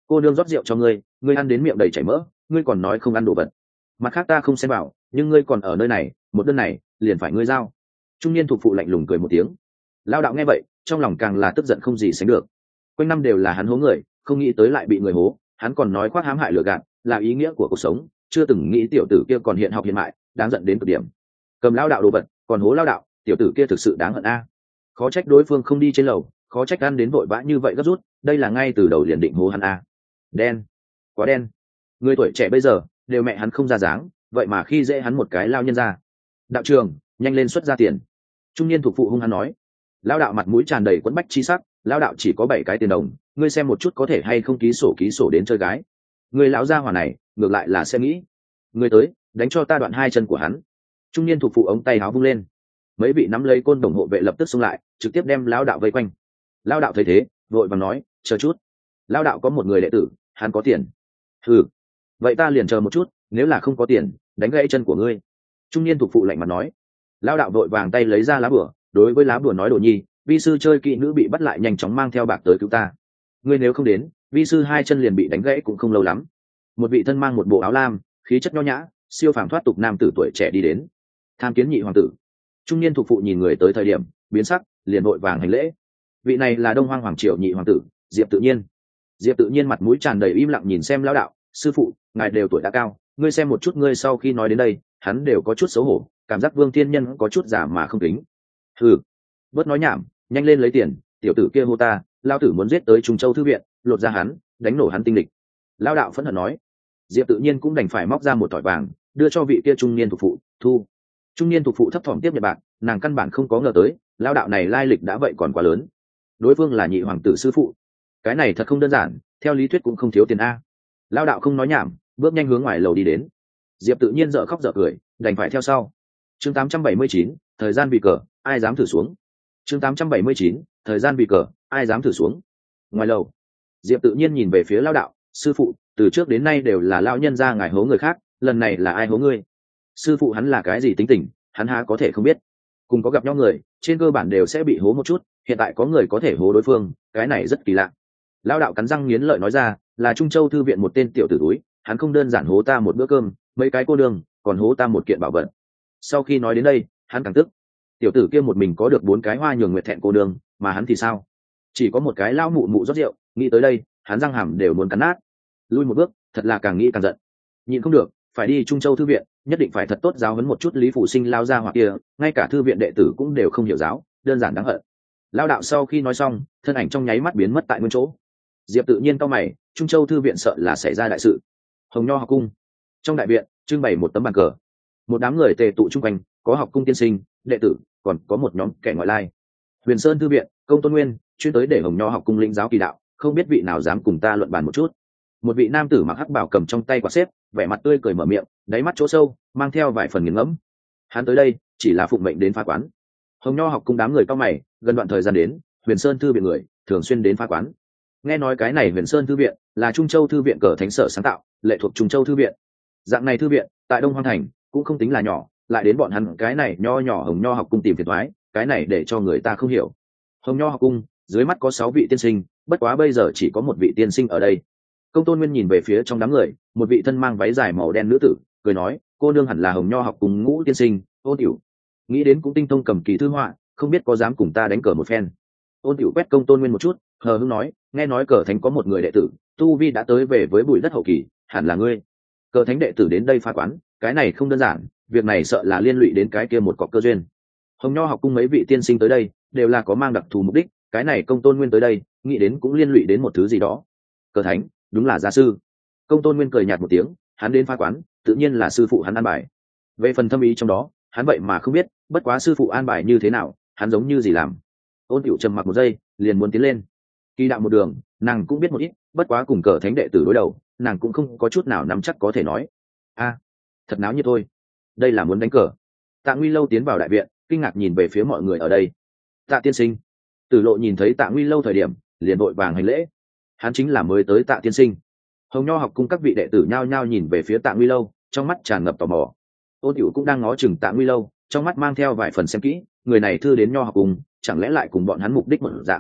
cô nương rót rượu cho ngươi, ngươi ăn đến miệng đầy chảy mỡ, ngươi còn nói không ăn đồ vật. Mặt khác ta không xem vào, nhưng ngươi còn ở nơi này, một đơn này liền phải ngươi giao. Trung niên thuộc phụ lạnh lùng cười một tiếng. Lao đạo nghe vậy, trong lòng càng là tức giận không gì sánh được. Quanh năm đều là hắn hố người, không nghĩ tới lại bị người hố, hắn còn nói khoác hãm hại lừa gạt, là ý nghĩa của cuộc sống, chưa từng nghĩ tiểu tử kia còn hiện học hiện mại, đáng giận đến cực điểm. Cầm lao đạo đồ vật, còn hố lao đạo, tiểu tử kia thực sự đáng hận a. Khó trách đối phương không đi trên lầu, khó trách ăn đến vội vã như vậy gấp rút, đây là ngay từ đầu liền định hố hắn a. Đen, quá đen. Người tuổi trẻ bây giờ đều mẹ hắn không ra dáng, vậy mà khi dễ hắn một cái lao nhân ra. Đạo trường, nhanh lên xuất ra tiền. Trung niên thuộc phụ hung hắn nói. Lao đạo mặt mũi tràn đầy quẫn bách chi sắc, lao đạo chỉ có bảy cái tiền đồng, ngươi xem một chút có thể hay không ký sổ ký sổ đến chơi gái. Người lão gia hỏa này ngược lại là sẽ nghĩ. Người tới, đánh cho ta đoạn hai chân của hắn. Trung niên thuộc phụ ống tay áo vung lên, mấy vị nắm lấy côn đồng hộ vệ lập tức xông lại, trực tiếp đem lão đạo vây quanh. Lão đạo thấy thế vội vàng nói, chờ chút, lão đạo có một người đệ tử, hắn có tiền. Ừ, vậy ta liền chờ một chút, nếu là không có tiền đánh gãy chân của ngươi. Trung niên thuộc phụ lạnh mặt nói. Lão đạo vội vàng tay lấy ra lá bùa, đối với lá bùa nói, đồ nhi, vi sư chơi kỹ nữ bị bắt lại, nhanh chóng mang theo bạc tới cứu ta. Ngươi nếu không đến, vi sư hai chân liền bị đánh gãy cũng không lâu lắm. Một vị thân mang một bộ áo lam, khí chất nho nhã, siêu phàm thoát tục nam tử tuổi trẻ đi đến. Tham kiến nhị hoàng tử. Trung niên thuộc phụ nhìn người tới thời điểm biến sắc, liền vội vàng hành lễ. Vị này là Đông Hoang hoàng triều nhị hoàng tử Diệp Tự Nhiên. Diệp Tự Nhiên mặt mũi tràn đầy im lặng nhìn xem lão đạo, sư phụ, ngài đều tuổi đã cao, ngươi xem một chút, ngươi sau khi nói đến đây hắn đều có chút xấu hổ, cảm giác Vương Thiên Nhân có chút giả mà không kính. Hừ, bớt nói nhảm, nhanh lên lấy tiền, tiểu tử kia hô ta, lao tử muốn giết tới Trung Châu thư viện, lột ra hắn, đánh nổ hắn tinh lịch. Lão đạo phẫn hận nói. Diệp Tự Nhiên cũng đành phải móc ra một thỏi vàng đưa cho vị kia trung niên thuộc phụ, thu. Trung niên thuộc phụ thấp thỏm tiếp nhận bạc, nàng căn bản không có ngờ tới lão đạo này lai lịch đã vậy còn quá lớn. Đối phương là nhị hoàng tử sư phụ, cái này thật không đơn giản, theo lý thuyết cũng không thiếu tiền a. Lão đạo không nói nhảm, bước nhanh hướng ngoài lầu đi đến. Diệp Tự Nhiên dở khóc dở cười, đành phải theo sau. Chương tám trăm bảy mươi chín, thời gian vì cờ, ai dám thử xuống. Chương tám trăm bảy mươi chín, thời gian vì cờ, ai dám thử xuống. Ngoài lầu, Diệp Tự Nhiên nhìn về phía lão đạo, sư phụ, từ trước đến nay đều là lão nhân gia ngài hố người khác, lần này là ai hố ngươi? Sư phụ hắn là cái gì tính tình, hắn há có thể không biết. Cùng có gặp nhau người, trên cơ bản đều sẽ bị hố một chút, hiện tại có người có thể hố đối phương, cái này rất kỳ lạ. Lão đạo cắn răng nghiến lợi nói ra, là Trung Châu thư viện một tên tiểu tử túi, hắn không đơn giản hố ta một bữa cơm, mấy cái cô đường, còn hố ta một kiện bảo vật. Sau khi nói đến đây, hắn càng tức. Tiểu tử kia một mình có được bốn cái hoa nhường nguyệt thẹn cô đường, mà hắn thì sao? Chỉ có một cái lão mụ mụ rót rượu, nghĩ tới đây, hắn răng hàm đều muốn cắn nát. Lui một bước, thật là càng nghĩ càng giận. Nhịn không được, phải đi Trung Châu thư viện, nhất định phải thật tốt giáo huấn một chút Lý Phụ Sinh lao ra hoặc kia, ngay cả thư viện đệ tử cũng đều không hiểu giáo, đơn giản đáng hận. Lao đạo sau khi nói xong, thân ảnh trong nháy mắt biến mất tại nguyên chỗ. Diệp Tự Nhiên cau mày, Trung Châu thư viện sợ là xảy ra đại sự. Hồng Nho học cung, trong đại viện trưng bày một tấm bàn cờ, một đám người tề tụ chung quanh, có học cung tiên sinh, đệ tử, còn có một nhóm kẻ ngoại lai. Huyền Sơn thư viện, Công Tôn Nguyên chuyên tới để Hồng Nho học cung lĩnh giáo kỳ đạo, không biết vị nào dám cùng ta luận bàn một chút. Một vị nam tử mặc hắc bào cầm trong tay quạt xếp, vẻ mặt tươi cười mở miệng, đáy mắt chỗ sâu mang theo vài phần nghiền ngẫm. Hắn tới đây chỉ là phụng mệnh đến phá quán. Hồng Nho học cung đám người cao mày, gần đoạn thời gian đến, Huyền Sơn thư viện người thường xuyên đến phá quán. Nghe nói cái này Huyền Sơn thư viện là Trung Châu thư viện cờ thánh sở sáng tạo, lệ thuộc Trung Châu thư viện. Dạng này thư viện tại Đông Hoang thành cũng không tính là nhỏ, lại đến bọn hắn cái này nho nhỏ Hồng Nho học cung tìm phiền toái, cái này để cho người ta không hiểu. Hồng Nho học cung dưới mắt có sáu vị tiên sinh, bất quá bây giờ chỉ có một vị tiên sinh ở đây. Công Tôn Nguyên nhìn về phía trong đám người, một vị thân mang váy dài màu đen nữ tử, cười nói, cô nương hẳn là Hồng Nho học cùng Ngũ tiên sinh, Ôn Tiểu. Nghĩ đến cũng tinh thông cầm kỳ thư họa, không biết có dám cùng ta đánh cờ một phen. Ôn Tiểu quét Công Tôn Nguyên một chút, hờ hững nói, nghe nói cờ thánh có một người đệ tử, tu vi đã tới về với bụi đất hậu kỳ, hẳn là ngươi. Cờ thánh đệ tử đến đây phá quán, cái này không đơn giản, việc này sợ là liên lụy đến cái kia một cọc cơ duyên. Hồng Nho học cung mấy vị tiên sinh tới đây, đều là có mang đặc thù mục đích, cái này Công Tôn Nguyên tới đây, nghĩ đến cũng liên lụy đến một thứ gì đó. Cờ thánh đúng là gia sư. Công Tôn Nguyên cười nhạt một tiếng, hắn đến phá quán tự nhiên là sư phụ hắn an bài. Về phần thâm ý trong đó, hắn vậy mà không biết, bất quá sư phụ an bài như thế nào, hắn giống như gì làm. Ôn Tiểu trầm mặc một giây, liền muốn tiến lên. Kỳ đạo một đường, nàng cũng biết một ít, bất quá cùng cờ thánh đệ tử đối đầu, nàng cũng không có chút nào nắm chắc có thể nói. A, thật náo như thôi, đây là muốn đánh cờ. Tạ Nguy Lâu tiến vào đại viện, kinh ngạc nhìn về phía mọi người ở đây. Tạ tiên sinh. Tử Lộ nhìn thấy Tạ Nguy Lâu thời điểm, liền vội vàng hành lễ. Hắn chính là mới tới Tạ tiên sinh. Hồng Nho học cung các vị đệ tử nhao nhao nhìn về phía Tạ Nguy Lâu, trong mắt tràn ngập tò mò. Ôn Tiểu cũng đang ngó chừng Tạ Nguy Lâu, trong mắt mang theo vài phần xem kỹ, người này thư đến Nho học cung, chẳng lẽ lại cùng bọn hắn mục đích một dạng.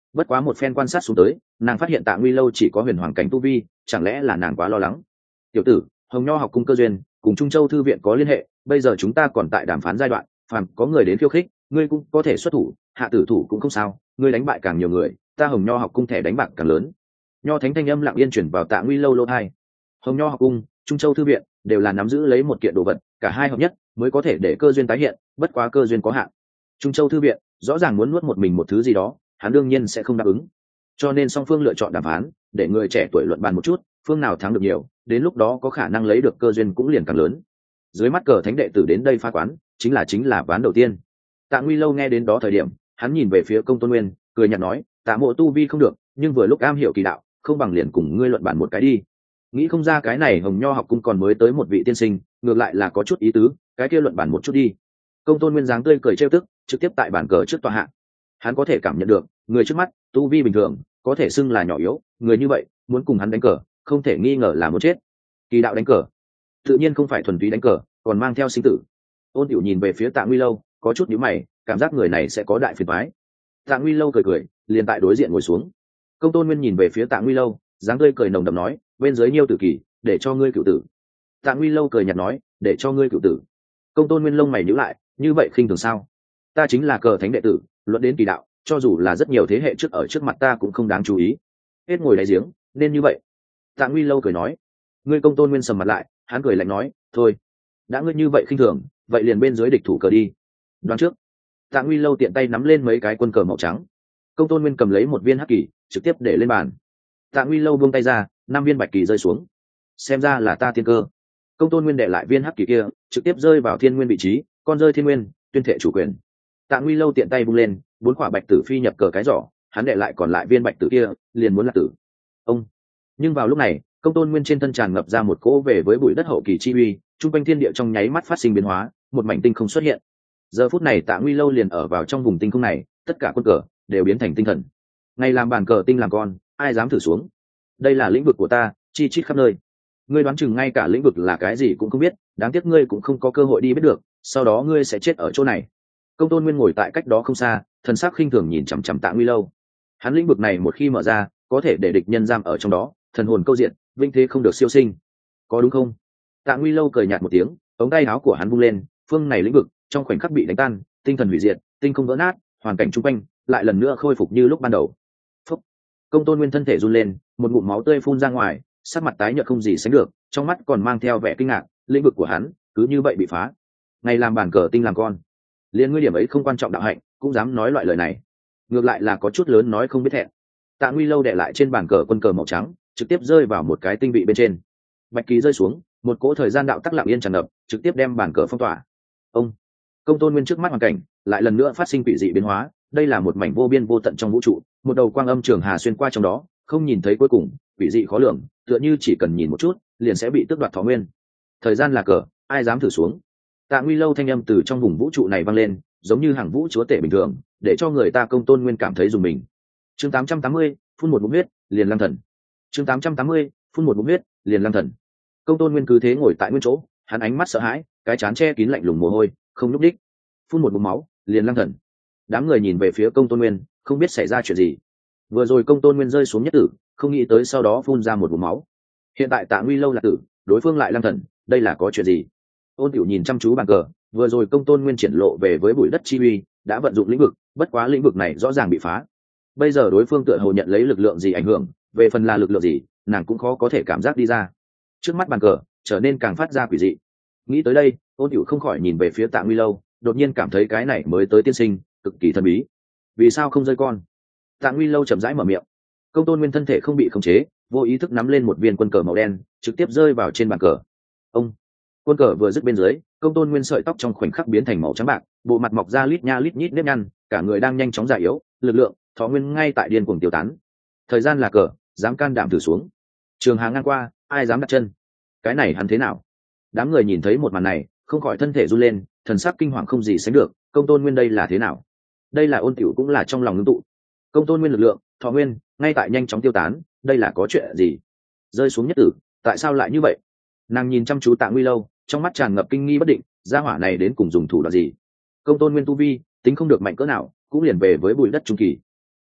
bất quá một phen quan sát xuống tới, nàng phát hiện Tạ Nguy Lâu chỉ có huyền hoàng cảnh tu vi, chẳng lẽ là nàng quá lo lắng. Tiểu tử, Hồng Nho học cung cơ duyên cùng Trung Châu thư viện có liên hệ, bây giờ chúng ta còn tại đàm phán giai đoạn, phàm có người đến khiêu khích, ngươi cũng có thể xuất thủ, hạ tử thủ cũng không sao, ngươi đánh bại càng nhiều người, ta Hồng Nho học cung thẻ đánh bạc càng lớn. Nho thánh thanh âm lặng yên chuyển vào Tạ Nguy Lâu lô hai. Hồng Nho học cung, Trung Châu thư viện đều là nắm giữ lấy một kiện đồ vật, cả hai hợp nhất mới có thể để cơ duyên tái hiện, bất quá cơ duyên có hạn. Trung Châu thư viện rõ ràng muốn nuốt một mình một thứ gì đó, hắn đương nhiên sẽ không đáp ứng. Cho nên song phương lựa chọn đàm phán, để người trẻ tuổi luận bàn một chút, phương nào thắng được nhiều, đến lúc đó có khả năng lấy được cơ duyên cũng liền càng lớn. Dưới mắt cờ thánh đệ tử đến đây phá quán, chính là chính là ván đầu tiên. Tạ Nguy Lâu nghe đến đó thời điểm, hắn nhìn về phía Công Tôn Nguyên, cười nhạt nói, Tạ mộ tu vi không được, nhưng vừa lúc am hiểu kỳ đạo, không bằng liền cùng ngươi luận bàn một cái đi. Nghĩ không ra cái này Hồng Nho học cung còn mới tới một vị tiên sinh, ngược lại là có chút ý tứ, cái kia luận bàn một chút đi. Công Tôn Nguyên dáng tươi cười trêu tức, trực tiếp tại bàn cờ trước tòa hạ. Hắn có thể cảm nhận được, người trước mắt tu vi bình thường, có thể xưng là nhỏ yếu, người như vậy muốn cùng hắn đánh cờ, không thể nghi ngờ là muốn chết. Kỳ đạo đánh cờ, tự nhiên không phải thuần túy đánh cờ, còn mang theo sinh tử. Ôn Tiểu nhìn về phía Tạ Nguy Lâu, có chút nhíu mày, cảm giác người này sẽ có đại phiền toái. Tạ Nguy Lâu cười cười, liền tại đối diện ngồi xuống. Công Tôn Nguyên nhìn về phía Tạ Nguy Lâu, dáng tươi cười nồng đậm nói, bên dưới nhiêu tử kỳ, để cho ngươi cửu tử. Tạ Nguy Lâu cười nhạt nói, để cho ngươi cửu tử. Công Tôn Nguyên lông mày nhíu lại, như vậy khinh thường sao? Ta chính là cờ thánh đệ tử, luận đến kỳ đạo, cho dù là rất nhiều thế hệ trước ở trước mặt ta cũng không đáng chú ý. Hết ngồi đáy giếng, nên như vậy. Tạ Nguy Lâu cười nói. Ngươi Công Tôn Nguyên sầm mặt lại, hắn cười lạnh nói, thôi, đã ngươi như vậy khinh thường, vậy liền bên dưới địch thủ cờ đi. Đoán trước. Tạ Nguy Lâu tiện tay nắm lên mấy cái quân cờ màu trắng. Công Tôn Nguyên cầm lấy một viên hắc kỳ, trực tiếp để lên bàn. Tạ Nguy Lâu buông tay ra, năm viên bạch kỳ rơi xuống. Xem ra là ta tiên cơ. Công Tôn Nguyên để lại viên hắc kỳ kia, trực tiếp rơi vào thiên nguyên vị trí, con rơi thiên nguyên, tuyên thệ chủ quyền. Tạ Nguy Lâu tiện tay vung lên, bốn quả bạch tử phi nhập cờ cái giỏ, hắn để lại còn lại viên bạch tử kia, liền muốn là tử. Ông. Nhưng vào lúc này, Công Tôn Nguyên trên thân tràn ngập ra một cỗ về với bụi đất hậu kỳ chi uy, trung quanh thiên địa trong nháy mắt phát sinh biến hóa, một mảnh tinh không xuất hiện. Giờ phút này Tạ Nguy Lâu liền ở vào trong vùng tinh không này, tất cả quân cờ đều biến thành tinh thần. Ngay làm bàn cờ tinh làm con, ai dám thử xuống? Đây là lĩnh vực của ta, chi chít khắp nơi. Ngươi đoán chừng ngay cả lĩnh vực là cái gì cũng không biết, đáng tiếc ngươi cũng không có cơ hội đi biết được, sau đó ngươi sẽ chết ở chỗ này. Công Tôn Nguyên ngồi tại cách đó không xa, thần sắc khinh thường nhìn chằm chằm Tạ Nguy Lâu. Hắn lĩnh vực này một khi mở ra, có thể để địch nhân giam ở trong đó, thần hồn câu diện, vinh thế không được siêu sinh. Có đúng không? Tạ Nguy Lâu cười nhạt một tiếng, ống tay áo của hắn vung lên, phương này lĩnh vực trong khoảnh khắc bị đánh tan, tinh thần hủy diệt, tinh không vỡ nát, hoàn cảnh chung quanh lại lần nữa khôi phục như lúc ban đầu. Phúc. Công Tôn Nguyên thân thể run lên, một ngụm máu tươi phun ra ngoài, sắc mặt tái nhợt không gì sánh được, trong mắt còn mang theo vẻ kinh ngạc, lĩnh vực của hắn cứ như vậy bị phá. Ngày làm bàn cờ tinh làm con, liên ngươi điểm ấy không quan trọng đạo hạnh, cũng dám nói loại lời này, ngược lại là có chút lớn nói không biết thẹn. Tạ Nguy Lâu đè lại trên bàn cờ quân cờ màu trắng, trực tiếp rơi vào một cái tinh vị bên trên. Bạch ký rơi xuống, một cỗ thời gian đạo tắc lặng yên tràn ngập, trực tiếp đem bàn cờ phong tỏa. Ông. Công Tôn Nguyên trước mắt hoàn cảnh lại lần nữa phát sinh quỷ dị biến hóa, đây là một mảnh vô biên vô tận trong vũ trụ, một đầu quang âm trường hà xuyên qua trong đó, không nhìn thấy cuối cùng, quỷ dị khó lường, tựa như chỉ cần nhìn một chút, liền sẽ bị tước đoạt thọ nguyên. Thời gian là cờ, ai dám thử xuống? Tạ Nguy Lâu thanh âm từ trong vùng vũ trụ này vang lên, giống như hàng vũ chúa tể bình thường, để cho người ta Công Tôn Nguyên cảm thấy rùng mình. Chương tám trăm tám mươi, phun một ngụm huyết, liền lăng thần. Chương tám trăm tám mươi, phun một ngụm huyết, liền lăng thần. Công Tôn Nguyên cứ thế ngồi tại nguyên chỗ, hắn ánh mắt sợ hãi, cái trán che kín lạnh lùng mồ hôi, không nhúc đích. Phun một ngụm máu, liền lăng thần. Đám người nhìn về phía Công Tôn Nguyên, không biết xảy ra chuyện gì. Vừa rồi Công Tôn Nguyên rơi xuống nhất tử, không nghĩ tới sau đó phun ra một ngụm máu. Hiện tại Tạ Nguy Lâu là tử, đối phương lại lăng thần, đây là có chuyện gì? Ôn Tiểu nhìn chăm chú bàn cờ, vừa rồi Công Tôn Nguyên triển lộ về với bụi đất chi uy, đã vận dụng lĩnh vực, bất quá lĩnh vực này rõ ràng bị phá. Bây giờ đối phương tựa hồ nhận lấy lực lượng gì ảnh hưởng, về phần là lực lượng gì, nàng cũng khó có thể cảm giác đi ra. Trước mắt bàn cờ trở nên càng phát ra quỷ dị. Nghĩ tới đây, Ôn Tiểu không khỏi nhìn về phía Tạ Nguy Lâu, đột nhiên cảm thấy cái này mới tới tiên sinh cực kỳ thần bí. Vì sao không rơi con? Tạ Nguy Lâu chậm rãi mở miệng. Công Tôn Nguyên thân thể không bị khống chế, vô ý thức nắm lên một viên quân cờ màu đen, trực tiếp rơi vào trên bàn cờ. Ông. Quân cờ vừa dứt bên dưới, Công Tôn Nguyên sợi tóc trong khoảnh khắc biến thành màu trắng bạc, bộ mặt mọc ra lít nha lít nhít nếp nhăn, cả người đang nhanh chóng già yếu, lực lượng, thọ nguyên ngay tại điên cuồng tiêu tán. Thời gian là cờ, dám can đảm thử xuống. Trường Hà ngang qua, ai dám đặt chân? Cái này hắn thế nào? Đám người nhìn thấy một màn này, không khỏi thân thể run lên, thần sắc kinh hoàng không gì sánh được. Công Tôn Nguyên đây là thế nào? Đây là Ôn Tiểu cũng là trong lòng ngưng tụ. Công Tôn Nguyên lực lượng, thọ nguyên ngay tại nhanh chóng tiêu tán, đây là có chuyện gì? Rơi xuống nhất tử, tại sao lại như vậy? Nàng nhìn chăm chú Tạ Nguy Lâu, trong mắt tràn ngập kinh nghi bất định, gia hỏa này đến cùng dùng thủ đoạn gì? Công Tôn Nguyên tu vi tính không được mạnh cỡ nào, cũng liền về với bụi đất trung kỳ.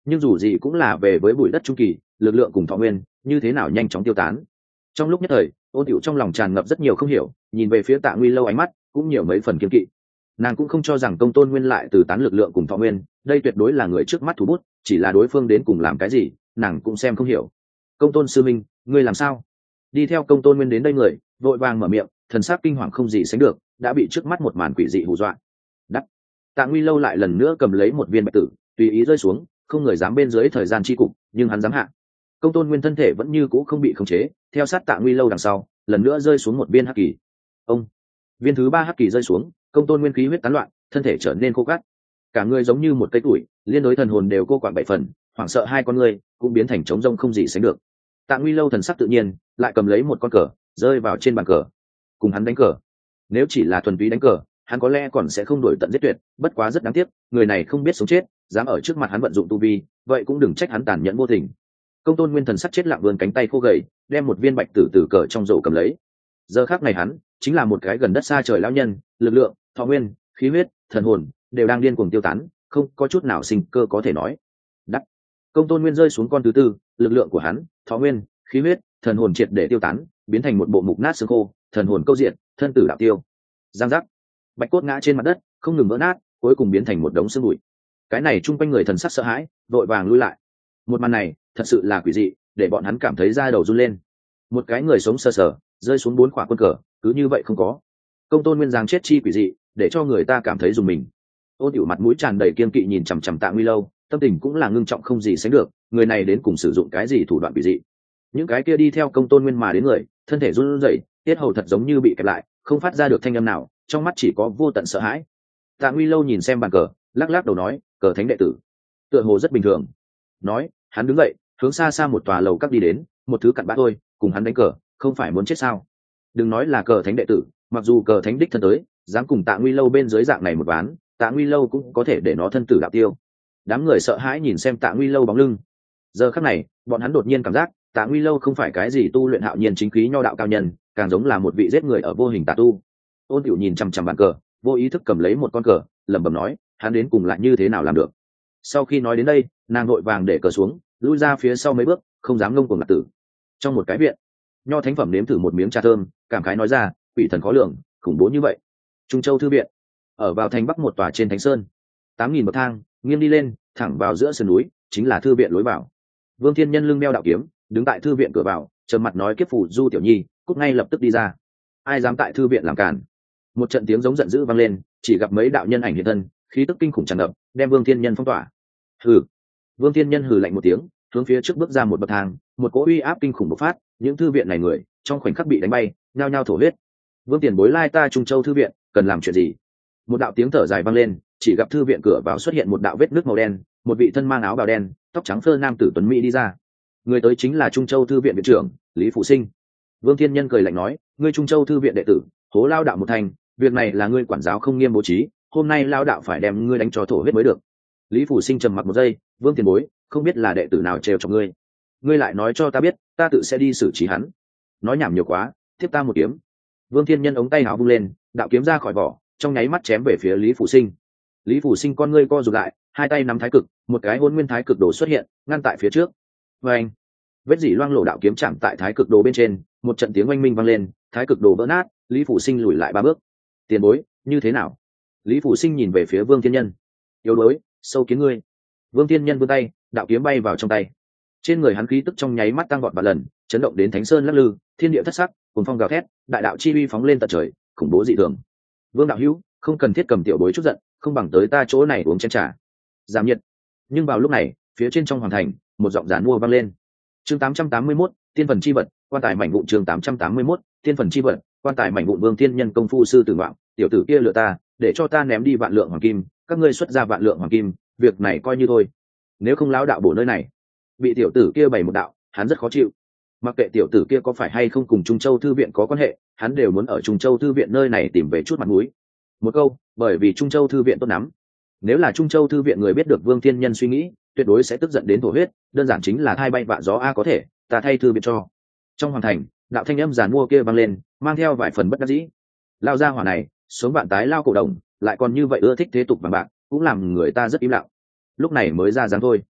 nhưng dù gì cũng là về với bụi đất trung kỳ, lực lượng cùng thọ nguyên như thế nào nhanh chóng tiêu tán. Trong lúc nhất thời, Ôn Tiểu trong lòng tràn ngập rất nhiều không hiểu, nhìn về phía Tạ Nguy Lâu ánh mắt cũng nhiều mấy phần kiên kỵ. Nàng cũng không cho rằng Công Tôn Nguyên lại từ tán lực lượng cùng thọ nguyên, đây tuyệt đối là người trước mắt thủ bút, chỉ là đối phương đến cùng làm cái gì, nàng cũng xem không hiểu. Công Tôn sư minh, ngươi làm sao? Đi theo Công Tôn Nguyên đến đây người, vội vàng mở miệng, thần sắc kinh hoàng không gì sánh được, đã bị trước mắt một màn quỷ dị hù dọa. Đắc. Tạ Nguy Lâu lại lần nữa cầm lấy một viên bạch tử, tùy ý rơi xuống, không người dám bên dưới thời gian chi cục, nhưng hắn dám hạ. Công Tôn Nguyên thân thể vẫn như cũ không bị khống chế, theo sát Tạ Nguy Lâu đằng sau, lần nữa rơi xuống một viên hắc kỳ. Ông. Viên thứ ba hắc kỳ rơi xuống, Công Tôn Nguyên khí huyết tán loạn, thân thể trở nên khô gắt, cả người giống như một cây củi, liên đối thần hồn đều cô quạng bảy phần, hoảng sợ hai con người cũng biến thành trống rông không gì sánh được. Tạ Nguy Lâu thần sắc tự nhiên, lại cầm lấy một con cờ, rơi vào trên bàn cờ, cùng hắn đánh cờ. Nếu chỉ là thuần túy đánh cờ, hắn có lẽ còn sẽ không đổi tận giết tuyệt, bất quá rất đáng tiếc, người này không biết sống chết, dám ở trước mặt hắn vận dụng tu vi, vậy cũng đừng trách hắn tàn nhẫn vô tình. Công Tôn Nguyên thần sắc chết lặng vươn cánh tay khô gầy, đem một viên bạch tử tử cờ trong rổ cầm lấy. Giờ khắc này hắn chính là một cái gần đất xa trời lão nhân, lực lượng, thọ nguyên, khí huyết, thần hồn đều đang điên cuồng tiêu tán, không có chút nào sinh cơ có thể nói. Đắc. Công Tôn Nguyên rơi xuống con thứ tư, lực lượng của hắn, thọ nguyên, khí huyết, thần hồn triệt để tiêu tán, biến thành một bộ mục nát xương khô, thần hồn câu diện, thân tử đạo tiêu. Giang giác. Bạch cốt ngã trên mặt đất, không ngừng vỡ nát, cuối cùng biến thành một đống xương bụi. Cái này chung quanh người thần sắc sợ hãi, vội vàng lui lại. Một màn này thật sự là quỷ dị, để bọn hắn cảm thấy da đầu run lên. Một cái người sống sờ sờ rơi xuống bốn quả quân cờ, cứ như vậy không có. Công Tôn Nguyên giáng chết chi quỷ dị, để cho người ta cảm thấy dùng mình. Ôn Tiểu mặt mũi tràn đầy kiên kỵ nhìn chằm chằm Tạ Nguy Lâu, tâm tình cũng là ngưng trọng không gì sánh được, người này đến cùng sử dụng cái gì thủ đoạn quỷ dị. Những cái kia đi theo Công Tôn Nguyên mà đến người, thân thể run rẩy, tiết hầu thật giống như bị kẹp lại, không phát ra được thanh âm nào, trong mắt chỉ có vô tận sợ hãi. Tạ Nguy Lâu nhìn xem bàn cờ, lắc lắc đầu nói, cờ thánh đệ tử, tựa hồ rất bình thường. Nói, hắn đứng dậy, hướng xa xa một tòa lầu các đi đến, một thứ cặn bã thôi, cùng hắn đánh cờ, không phải muốn chết sao? Đừng nói là cờ thánh đệ tử, mặc dù cờ thánh đích thân tới, dám cùng Tạ Nguy Lâu bên dưới dạng này một ván, Tạ Nguy Lâu cũng có thể để nó thân tử đạo tiêu. Đám người sợ hãi nhìn xem Tạ Nguy Lâu bóng lưng. Giờ khắc này, bọn hắn đột nhiên cảm giác, Tạ Nguy Lâu không phải cái gì tu luyện hạo nhiên chính khí nho đạo cao nhân, càng giống là một vị giết người ở vô hình tà tu. Ôn Tiểu nhìn chằm chằm bàn cờ, vô ý thức cầm lấy một con cờ, lẩm bẩm nói, hắn đến cùng lại như thế nào làm được? Sau khi nói đến đây, nàng vội vàng để cờ xuống, lui ra phía sau mấy bước, không dám ngông cuồng ngặt tử. Trong một cái viện, nho thánh phẩm nếm thử một miếng trà thơm, cảm khái nói ra, quỷ thần khó lường, khủng bố như vậy. Trung Châu thư viện, ở vào thành bắc một tòa trên thánh sơn, tám nghìn bậc thang nghiêng đi lên, thẳng vào giữa sườn núi, chính là thư viện lối vào. Vương Thiên Nhân lưng đeo đạo kiếm, đứng tại thư viện cửa vào, trầm mặt nói, kiếp phủ Du tiểu nhi, cút ngay lập tức đi ra. Ai dám tại thư viện làm cản? Một trận tiếng giống giận dữ vang lên, chỉ gặp mấy đạo nhân ảnh hiện thân, khí tức kinh khủng tràn ngập, đem Vương Thiên Nhân phong tỏa. Hừ. Vương Thiên Nhân hừ lạnh một tiếng, hướng phía trước bước ra một bậc thang, một cỗ uy áp kinh khủng bộc phát, những thư viện này người trong khoảnh khắc bị đánh bay, nhao nhao thổ huyết. Vương tiền bối lai ta Trung Châu thư viện, cần làm chuyện gì? Một đạo tiếng thở dài vang lên, chỉ gặp thư viện cửa vào xuất hiện một đạo vết nước màu đen, một vị thân mang áo bào đen, tóc trắng phơ nam tử tuấn mỹ đi ra. Người tới chính là Trung Châu thư viện viện trưởng Lý Phụ Sinh. Vương Thiên Nhân cười lạnh nói, ngươi Trung Châu thư viện đệ tử, hố lao đạo một thành, việc này là ngươi quản giáo không nghiêm bố trí, hôm nay lao đạo phải đem ngươi đánh cho thổ huyết mới được. Lý Phụ Sinh trầm mặc một giây, Vương tiền bối, không biết là đệ tử nào trêu chọc ngươi, ngươi lại nói cho ta biết, ta tự sẽ đi xử trí hắn. Nói nhảm nhiều quá, tiếp ta một kiếm. Vương Thiên Nhân ống tay áo vung lên, đạo kiếm ra khỏi vỏ, trong nháy mắt chém về phía Lý Phụ Sinh. Lý Phụ Sinh con ngươi co rụt lại, hai tay nắm thái cực, một cái hôn nguyên thái cực đồ xuất hiện, ngăn tại phía trước. Và anh, vết dỉ loang lổ đạo kiếm chạm tại thái cực đồ bên trên, một trận tiếng oanh minh vang lên, thái cực đồ vỡ nát, Lý Phụ Sinh lùi lại ba bước. Tiền bối, như thế nào? Lý Phụ Sinh nhìn về phía Vương Thiên Nhân. Yếu đuối, sâu kiến ngươi. Vương Thiên Nhân vươn tay, đạo kiếm bay vào trong tay. Trên người hắn khí tức trong nháy mắt tăng vọt ba lần, chấn động đến thánh sơn lắc lư, thiên địa thất sắc, cuồng phong gào thét, đại đạo chi uy phóng lên tận trời, khủng bố dị thường. Vương đạo hữu, không cần thiết cầm tiểu bối chút giận, không bằng tới ta chỗ này uống chén trà, giảm nhiệt. Nhưng vào lúc này, phía trên trong hoàng thành, một giọng giản mua vang lên. Chương tám trăm tám mươi mốt, tiên phần chi vật, quan tài mảnh vụn. Chương tám trăm tám mươi mốt, tiên phần chi vật, quan tài mảnh vụn. Vương Thiên Nhân công phu sư tử ngoạn, tiểu tử kia lừa ta, để cho ta ném đi vạn lượng hoàng kim, các ngươi xuất ra vạn lượng hoàng kim, việc này coi như thôi. Nếu không lão đạo bổ nơi này, bị tiểu tử kia bày một đạo, hắn rất khó chịu. Mặc kệ tiểu tử kia có phải hay không cùng Trung Châu thư viện có quan hệ, hắn đều muốn ở Trung Châu thư viện nơi này tìm về chút mặt mũi. Một câu, bởi vì Trung Châu thư viện tốt lắm. Nếu là Trung Châu thư viện người biết được Vương Thiên Nhân suy nghĩ, tuyệt đối sẽ tức giận đến thổ huyết, đơn giản chính là thay bay vạ gió a có thể, ta thay thư viện cho. Trong hoàng thành, đạo thanh âm giàn mua kia vang lên, mang theo vài phần bất đắc dĩ. Lao ra hỏa này, sống bạn tái lao cổ đồng, lại còn như vậy ưa thích thế tục vàng bạc, cũng làm người ta rất im lặng. Lúc này mới ra dáng thôi.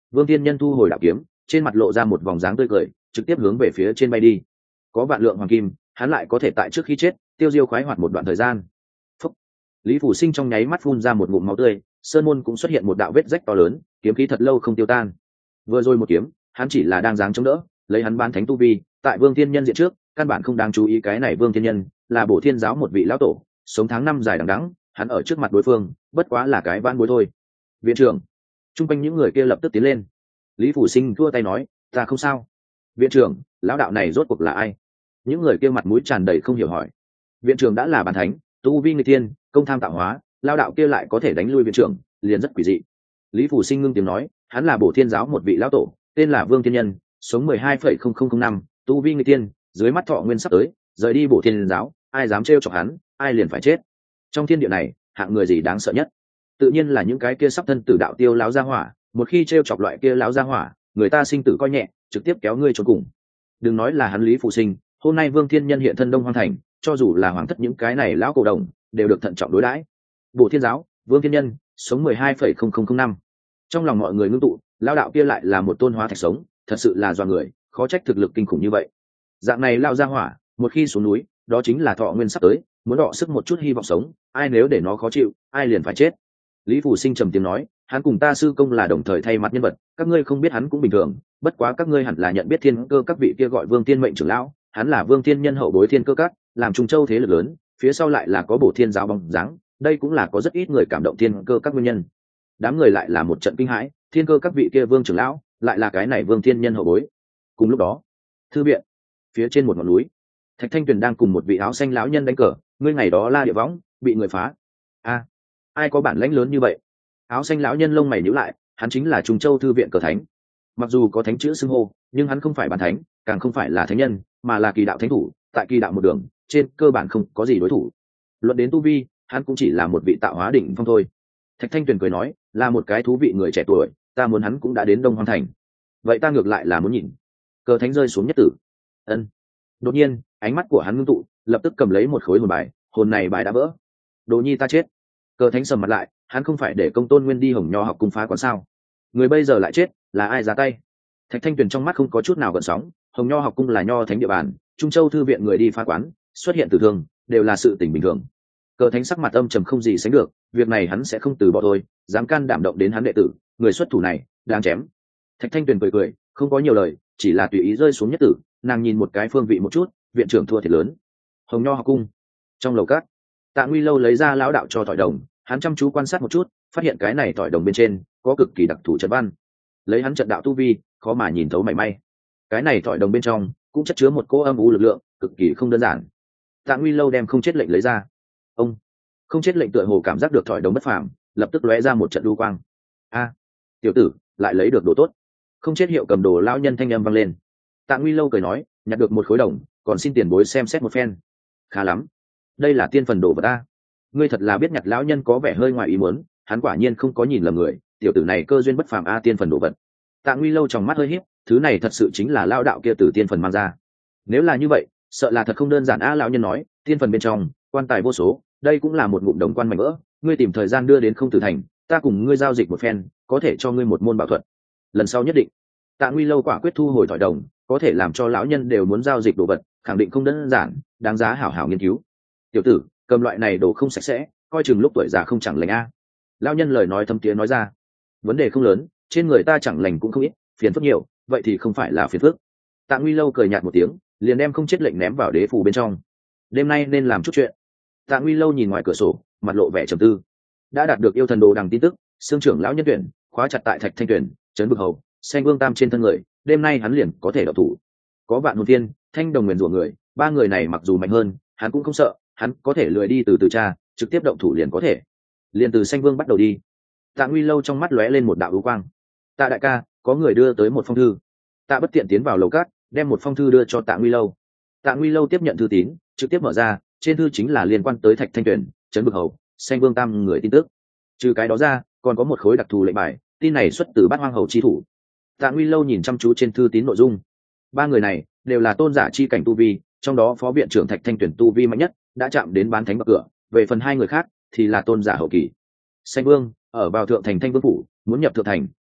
Vương Thiên Nhân thu hồi đạo kiếm, trên mặt lộ ra một vòng dáng tươi cười, trực tiếp hướng về phía trên bay đi. Có vạn lượng hoàng kim, hắn lại có thể tại trước khi chết tiêu diêu khoái hoạt một đoạn thời gian. Phúc. Lý Phủ Sinh trong nháy mắt phun ra một ngụm máu tươi, sơn môn cũng xuất hiện một đạo vết rách to lớn, kiếm khí thật lâu không tiêu tan. Vừa rồi một kiếm, hắn chỉ là đang dáng chống đỡ, lấy hắn bán thánh tu vi, tại Vương Thiên Nhân diện trước, căn bản không đáng chú ý cái này Vương Thiên Nhân là Bổ Thiên giáo một vị lão tổ, sống tháng năm dài đằng đẵng, hắn ở trước mặt đối phương, bất quá là cái van bối thôi. Viện trưởng, trung quanh những người kia lập tức tiến lên. Lý Phủ Sinh thua tay nói, ta không sao. Viện trưởng, lão đạo này rốt cuộc là ai? Những người kia mặt mũi tràn đầy không hiểu hỏi. Viện trưởng đã là bàn thánh, tu vi người thiên, công tham tạo hóa, lão đạo kia lại có thể đánh lui viện trưởng, liền rất quỷ dị. Lý Phủ Sinh ngưng tiếng nói, hắn là Bổ Thiên giáo một vị lão tổ, tên là Vương Thiên Nhân, sống mười hai phẩy không không không năm, tu vi người tiên, dưới mắt thọ nguyên sắp tới, rời đi Bổ Thiên giáo, ai dám trêu chọc hắn, ai liền phải chết. Trong thiên địa này, hạng người gì đáng sợ nhất? Tự nhiên là những cái kia sắp thân tử đạo tiêu lão gia hỏa, một khi trêu chọc loại kia lão gia hỏa, người ta sinh tử coi nhẹ, trực tiếp kéo ngươi chôn cùng. Đừng nói là hắn Lý Phủ Sinh, hôm nay Vương Thiên Nhân hiện thân Đông Hoang thành, cho dù là hoàng thất những cái này lão cổ đồng, đều được thận trọng đối đãi. Bổ Thiên giáo, Vương Thiên Nhân, sống mười hai phẩy không không không năm. Trong lòng mọi người ngưng tụ, lão đạo kia lại là một tôn hóa thạch sống, thật sự là doa người, khó trách thực lực kinh khủng như vậy. Dạng này lão gia hỏa, một khi xuống núi, đó chính là thọ nguyên sắp tới, muốn đọ sức một chút hy vọng sống, ai nếu để nó khó chịu, ai liền phải chết. Lý Phủ Sinh trầm tiếng nói, hắn cùng ta sư công là đồng thời thay mặt nhân vật, các ngươi không biết hắn cũng bình thường, bất quá các ngươi hẳn là nhận biết thiên cơ các vị kia gọi Vương Thiên mệnh trưởng lão, hắn là Vương Thiên Nhân hậu bối thiên cơ các, làm Trung Châu thế lực lớn, phía sau lại là có Bổ Thiên giáo bóng dáng, đây cũng là có rất ít người cảm động thiên cơ các nguyên nhân. Đám người lại là một trận kinh hãi, thiên cơ các vị kia Vương trưởng lão, lại là cái này Vương Thiên Nhân hậu bối. Cùng lúc đó, thư viện, phía trên một ngọn núi, Thạch Thanh Tuyền đang cùng một vị áo xanh lão nhân đánh cờ, ngươi ngày đó la địa võng, bị người phá. A, ai có bản lãnh lớn như vậy? Áo xanh lão nhân lông mày nhíu lại, hắn chính là Trung Châu thư viện cờ thánh. Mặc dù có thánh chữ xưng hô, nhưng hắn không phải bản thánh, càng không phải là thánh nhân, mà là kỳ đạo thánh thủ, tại kỳ đạo một đường, trên cơ bản không có gì đối thủ. Luận đến tu vi, hắn cũng chỉ là một vị tạo hóa đỉnh phong thôi. Thạch Thanh Tuyền cười nói, là một cái thú vị người trẻ tuổi, ta muốn hắn cũng đã đến Đông Hoang thành. Vậy ta ngược lại là muốn nhìn. Cờ thánh rơi xuống nhất tử. Ân. Đột nhiên, ánh mắt của hắn ngưng tụ, lập tức cầm lấy một khối hồn bài, hồn này bài đã vỡ. Đồ nhi ta chết. Cờ thánh sầm mặt lại, hắn không phải để Công Tôn Nguyên đi Hồng Nho học cung phá quán sao? Người bây giờ lại chết, là ai ra tay? Thạch Thanh Tuyền trong mắt không có chút nào gợn sóng, Hồng Nho học cung là nho thánh địa bàn, Trung Châu thư viện người đi phá quán, xuất hiện tử thương, đều là sự tình bình thường. Cờ thánh sắc mặt âm trầm không gì sánh được, việc này hắn sẽ không từ bỏ thôi, dám can đảm động đến hắn đệ tử, người xuất thủ này, đang chém. Thạch Thanh Tuyền cười cười, không có nhiều lời, chỉ là tùy ý rơi xuống nhất tử, nàng nhìn một cái phương vị một chút, viện trưởng thua thiệt lớn. Hồng Nho học cung, trong lầu cát, Tạ Nguy Lâu lấy ra lão đạo cho thỏi đồng, hắn chăm chú quan sát một chút, phát hiện cái này thỏi đồng bên trên có cực kỳ đặc thù trận văn, lấy hắn trận đạo tu vi, khó mà nhìn thấu mảy may. Cái này thỏi đồng bên trong cũng chất chứa một cỗ âm u lực lượng, cực kỳ không đơn giản. Tạ Nguy Lâu đem không chết lệnh lấy ra. Ông không chết lệnh tựa hồ cảm giác được thỏi đồng bất phàm, lập tức lóe ra một trận lưu quang. A, tiểu tử, lại lấy được đồ tốt. Không chết hiệu cầm đồ lão nhân thanh âm vang lên. Tạ Nguy Lâu cười nói, nhặt được một khối đồng, còn xin tiền bối xem xét một phen. Khá lắm, đây là tiên phần đồ vật ta. Ngươi thật là biết nhặt, lão nhân có vẻ hơi ngoài ý muốn, hắn quả nhiên không có nhìn lầm người, tiểu tử này cơ duyên bất phàm a, tiên phần đồ vật. Tạ Nguy Lâu trong mắt hơi híp, thứ này thật sự chính là lão đạo kia từ tiên phần mang ra. Nếu là như vậy, sợ là thật không đơn giản a. Lão nhân nói, tiên phần bên trong quan tài vô số, đây cũng là một ngụm đồng quan mảnh vỡ, ngươi tìm thời gian đưa đến Không Tử thành, ta cùng ngươi giao dịch một phen, có thể cho ngươi một môn bảo thuật. Lần sau nhất định. Tạ Nguy Lâu quả quyết thu hồi thỏi đồng, có thể làm cho lão nhân đều muốn giao dịch đồ vật, khẳng định không đơn giản, đáng giá hảo hảo nghiên cứu. Tiểu tử, cầm loại này đồ không sạch sẽ, coi chừng lúc tuổi già không chẳng lành a. Lão nhân lời nói thâm tiếng nói ra, vấn đề không lớn, trên người ta chẳng lành cũng không ít, phiền phức nhiều, vậy thì không phải là phiền phức. Tạ Nguy Lâu cười nhạt một tiếng, liền đem không chết lệnh ném vào đế phủ bên trong. Đêm nay nên làm chút chuyện. Tạ Nguy Lâu nhìn ngoài cửa sổ, mặt lộ vẻ trầm tư. Đã đạt được yêu thần đồ đằng tin tức, xương trưởng lão nhân tuyển khóa chặt tại Thạch Thanh Tuyển, trấn Bực Hầu, Xanh Vương Tam trên thân người, đêm nay hắn liền có thể độc thủ. Có Vạn Hồn Thiên, Thanh Đồng Nguyên rủa người, ba người này mặc dù mạnh hơn, hắn cũng không sợ, hắn có thể lười đi từ từ cha, trực tiếp động thủ liền có thể. Liền từ Xanh Vương bắt đầu đi. Tạ Nguy Lâu trong mắt lóe lên một đạo ưu quang. Tạ đại ca, có người đưa tới một phong thư. Tạ Bất Tiện tiến vào lầu cát, đem một phong thư đưa cho Tạ Nguy Lâu. Tạ Nguy Lâu tiếp nhận thư tín, trực tiếp mở ra, trên thư chính là liên quan tới Thạch Thanh Tuyển, trấn Bực Hầu, Xanh Vương Tam người tin tức. Trừ cái đó ra, còn có một khối đặc thù lệnh bài, tin này xuất từ Bát Hoang Hầu chi thủ. Tạ Nguy Lâu nhìn chăm chú trên thư tín nội dung. Ba người này đều là tôn giả chi cảnh tu vi, trong đó phó viện trưởng Thạch Thanh Tuyển tu vi mạnh nhất, đã chạm đến bán thánh bậc cửa, về phần hai người khác thì là tôn giả hậu kỳ. Xanh Vương ở vào thượng thành Thanh Vương phủ, muốn nhập thượng thành,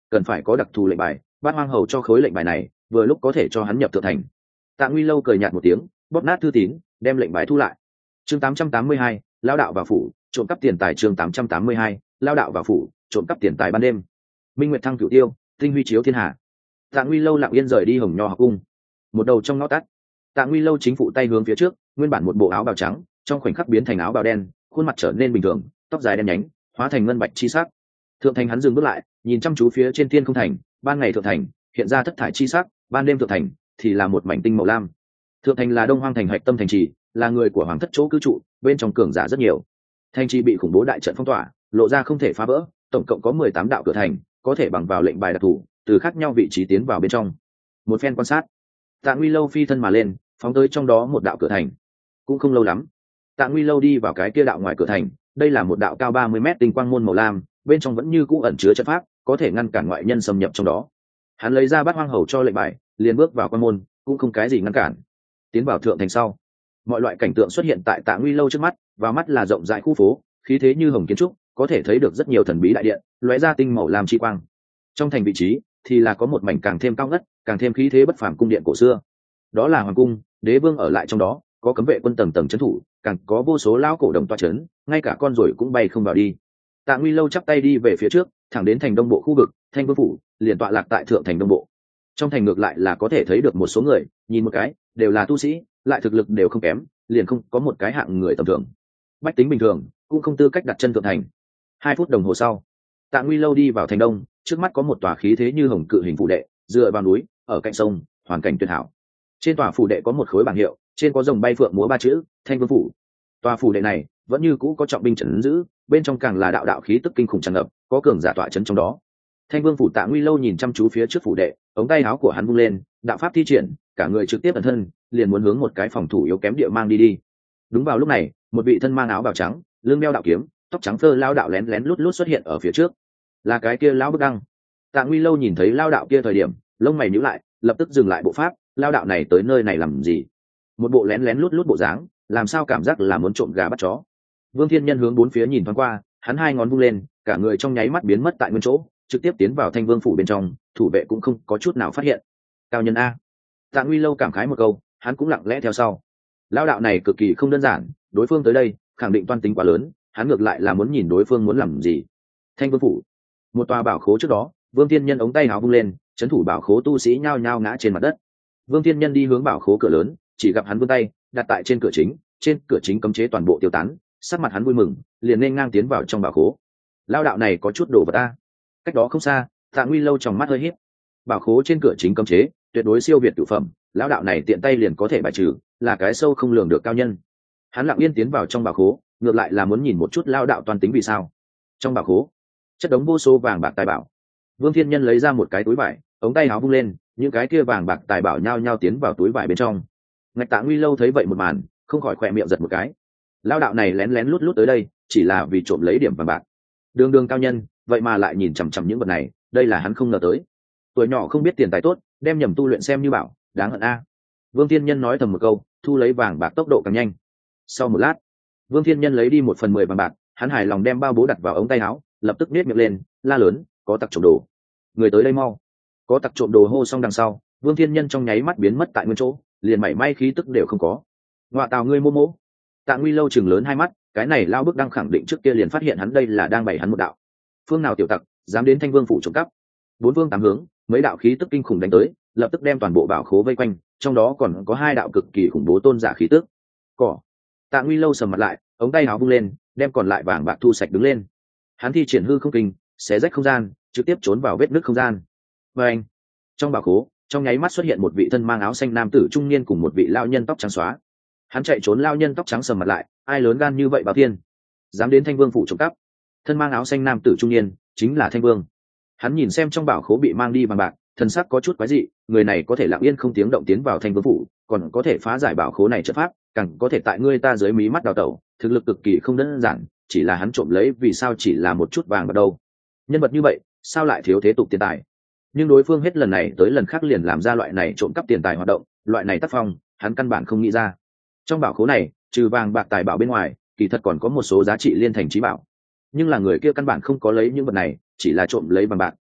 cần phải có đặc thù lệnh bài, bát hoang hầu cho khối lệnh bài này vừa lúc có thể cho hắn nhập thượng thành. Tạ Nguy Lâu cười nhạt một tiếng, bóp nát thư tín, đem lệnh bài thu lại. Chương tám trăm tám mươi hai, lao đạo vào phủ, trộm cắp tiền tài. Chương tám trăm tám mươi hai, lao đạo vào phủ, trộm cắp tiền tài ban đêm. Minh nguyệt thăng cửu tiêu, tinh huy chiếu thiên hạ. Tạ Nguy Lâu lặng yên rời đi Hồng Nho học cung. Một đầu trong ngõ tắt, Tạ Nguy Lâu chính phụ tay hướng phía trước, nguyên bản một bộ áo bào trắng, trong khoảnh khắc biến thành áo bào đen, khuôn mặt trở nên bình thường, tóc dài đen nhánh, hóa thành ngân bạch chi sắc. Thượng thành hắn dừng bước lại, nhìn chăm chú phía trên thiên không thành, ban ngày thượng thành hiện ra thất thải chi sắc, ban đêm thượng thành thì là một mảnh tinh màu lam. Thượng thành là Đông Hoang thành hạch tâm thành trì, là người của hoàng thất chỗ cư trụ, bên trong cường giả rất nhiều. Thành trì bị khủng bố đại trận phong tỏa, lộ ra không thể phá vỡ, tổng cộng có mười tám đạo cửa thành, có thể bằng vào lệnh bài đặc thù, từ khác nhau vị trí tiến vào bên trong. Một phen quan sát, Tạ Nguy Lâu phi thân mà lên, phóng tới trong đó một đạo cửa thành. Cũng không lâu lắm, Tạ Nguy Lâu đi vào cái kia đạo ngoài cửa thành, đây là một đạo cao ba mươi mét tinh quang môn màu lam, bên trong vẫn như cũ ẩn chứa trận pháp, có thể ngăn cản ngoại nhân xâm nhập trong đó. Hắn lấy ra bát hoang hầu cho lệnh bài, liền bước vào quan môn, cũng không cái gì ngăn cản. Tiến vào thượng thành sau, mọi loại cảnh tượng xuất hiện tại Tạ Nguy Lâu trước mắt, vào mắt là rộng rãi khu phố, khí thế như hồng kiến trúc, có thể thấy được rất nhiều thần bí đại điện, lóe ra tinh màu lam chi quang. Trong thành vị trí thì là có một mảnh càng thêm cao ngất, càng thêm khí thế bất phàm cung điện cổ xưa. Đó là hoàng cung, đế vương ở lại trong đó, có cấm vệ quân tầng tầng trấn thủ, càng có vô số lão cổ đồng toa trấn, ngay cả con ruồi cũng bay không vào đi. Tạ Nguy Lâu chắp tay đi về phía trước, thẳng đến thành đông bộ khu vực, Thanh Vương phủ liền tọa lạc tại thượng thành đông bộ. Trong thành ngược lại là có thể thấy được một số người, nhìn một cái đều là tu sĩ, lại thực lực đều không kém, liền không có một cái hạng người tầm thường. Bách tính bình thường cũng không tư cách đặt chân thượng thành. Hai phút đồng hồ sau, Tạ Nguy Lâu đi vào thành đông, trước mắt có một tòa khí thế như hồng cự hình phủ đệ, dựa vào núi, ở cạnh sông, hoàn cảnh tuyệt hảo. Trên tòa phủ đệ có một khối bảng hiệu, trên có rồng bay phượng múa ba chữ, Thanh Vương phủ. Tòa phủ đệ này vẫn như cũ có trọng binh trấn giữ, bên trong càng là đạo đạo khí tức kinh khủng tràn ngập, có cường giả tọa trấn trong đó. Thanh Vương phủ Tạ Nguy Lâu nhìn chăm chú phía trước phủ đệ, ống tay áo của hắn vung lên, đạo pháp thi triển, cả người trực tiếp ẩn thân, liền muốn hướng một cái phòng thủ yếu kém địa mang đi đi. Đúng vào lúc này, một vị thân mang áo bào trắng, lưng đeo đạo kiếm, tóc trắng phơ lao đạo lén lén lút lút xuất hiện ở phía trước. Là cái kia lão Bức Đăng. Tạ Nguy Lâu nhìn thấy lao đạo kia thời điểm, lông mày nhíu lại, lập tức dừng lại bộ pháp, lao đạo này tới nơi này làm gì? Một bộ lén lén lút lút bộ dáng, làm sao cảm giác là muốn trộm gà bắt chó. Vương Thiên Nhân hướng bốn phía nhìn thoáng qua, hắn hai ngón vung lên, cả người trong nháy mắt biến mất tại nguyên chỗ, trực tiếp tiến vào Thanh Vương phủ bên trong, thủ vệ cũng không có chút nào phát hiện. Cao nhân a. Tạ Nguy Lâu cảm khái một câu, hắn cũng lặng lẽ theo sau. Lao đạo này cực kỳ không đơn giản, đối phương tới đây khẳng định toan tính quá lớn, hắn ngược lại là muốn nhìn đối phương muốn làm gì. Thanh Vương phủ, một tòa bảo khố trước đó, Vương Thiên Nhân ống tay áo vung lên, trấn thủ bảo khố tu sĩ nhao nhao ngã trên mặt đất. Vương Thiên Nhân đi hướng bảo khố cửa lớn, chỉ gặp hắn vươn tay đặt tại trên cửa chính, trên cửa chính cấm chế toàn bộ tiêu tán, sắc mặt hắn vui mừng, liền nên ngang tiến vào trong bảo khố. Lao đạo này có chút đồ vật ta. Cách đó không xa, Tạ Nguy Lâu trong mắt hơi híp. Bảo khố trên cửa chính cấm chế tuyệt đối siêu việt cửu phẩm, lão đạo này tiện tay liền có thể bài trừ, là cái sâu không lường được cao nhân. Hắn lặng yên tiến vào trong bảo khố, ngược lại là muốn nhìn một chút lao đạo toàn tính vì sao. Trong bảo khố chất đống vô số vàng bạc tài bảo. Vương Thiên Nhân lấy ra một cái túi vải, ống tay áo vung lên, những cái kia vàng bạc tài bảo nhao nhao tiến vào túi vải bên trong. Ngạch Tạ Nguy Lâu thấy vậy một màn, không khỏi khỏe miệng giật một cái. Lao đạo này lén lén lút lút tới đây, chỉ là vì trộm lấy điểm vàng bạc. Đường đường cao nhân, vậy mà lại nhìn chằm chằm những vật này, đây là hắn không ngờ tới. Tuổi nhỏ không biết tiền tài tốt, đem nhầm tu luyện xem như bảo, đáng hận a. Vương Thiên Nhân nói thầm một câu, thu lấy vàng bạc tốc độ càng nhanh. Sau một lát, Vương Thiên Nhân lấy đi một phần mười vàng bạc, hắn hài lòng đem bao bố đặt vào ống tay áo, lập tức nhếch miệng lên, la lớn, có tặc trộm đồ. Người tới đây mau. Có tặc trộm đồ hô xong đằng sau, Vương Thiên Nhân trong nháy mắt biến mất tại nguyên chỗ, liền mảy may khí tức đều không có. Ngoạ tào ngươi mô mỗ. Tạ Nguy Lâu chừng lớn hai mắt, cái này lao Bức Đăng khẳng định trước kia liền phát hiện hắn đây là đang bày hắn một đạo. Phương nào tiểu tặc dám đến Thanh Vương phủ trộm cắp? Bốn phương tám hướng, mấy đạo khí tức kinh khủng đánh tới, lập tức đem toàn bộ bảo khố vây quanh, trong đó còn có hai đạo cực kỳ khủng bố tôn giả khí tức. Cỏ. Tạ Nguy Lâu sầm mặt lại, ống tay áo vung lên, đem còn lại vàng bạc thu sạch đứng lên. Hắn thi triển hư không kinh, xé rách không gian, trực tiếp trốn vào vết nứt không gian. Và anh, trong bảo khố, trong nháy mắt xuất hiện một vị thân mang áo xanh nam tử trung niên cùng một vị lão nhân tóc trắng xóa. Hắn chạy trốn, lão nhân tóc trắng sầm mặt lại, ai lớn gan như vậy Bảo Thiên, dám đến Thanh Vương phủ trộm cắp? Thân mang áo xanh nam tử trung niên chính là Thanh Vương. Hắn nhìn xem trong bảo khố bị mang đi vàng bạc, thần sắc có chút quái dị, người này có thể lặng yên không tiếng động tiến vào Thanh Vương phủ, còn có thể phá giải bảo khố này trận pháp, càng có thể tại người ta dưới mí mắt đào tẩu, thực lực cực kỳ không đơn giản, chỉ là hắn trộm lấy vì sao chỉ là một chút vàng bạc đâu. Nhân vật như vậy, sao lại thiếu thế tục tiền tài? Nhưng đối phương hết lần này tới lần khác liền làm ra loại này trộm cắp tiền tài hoạt động, loại này tác phong, hắn căn bản không nghĩ ra. Trong bảo khố này, trừ vàng bạc tài bảo bên ngoài, kỳ thật còn có một số giá trị liên thành trí bảo. Nhưng là người kia căn bản không có lấy những vật này, chỉ là trộm lấy vàng bạc,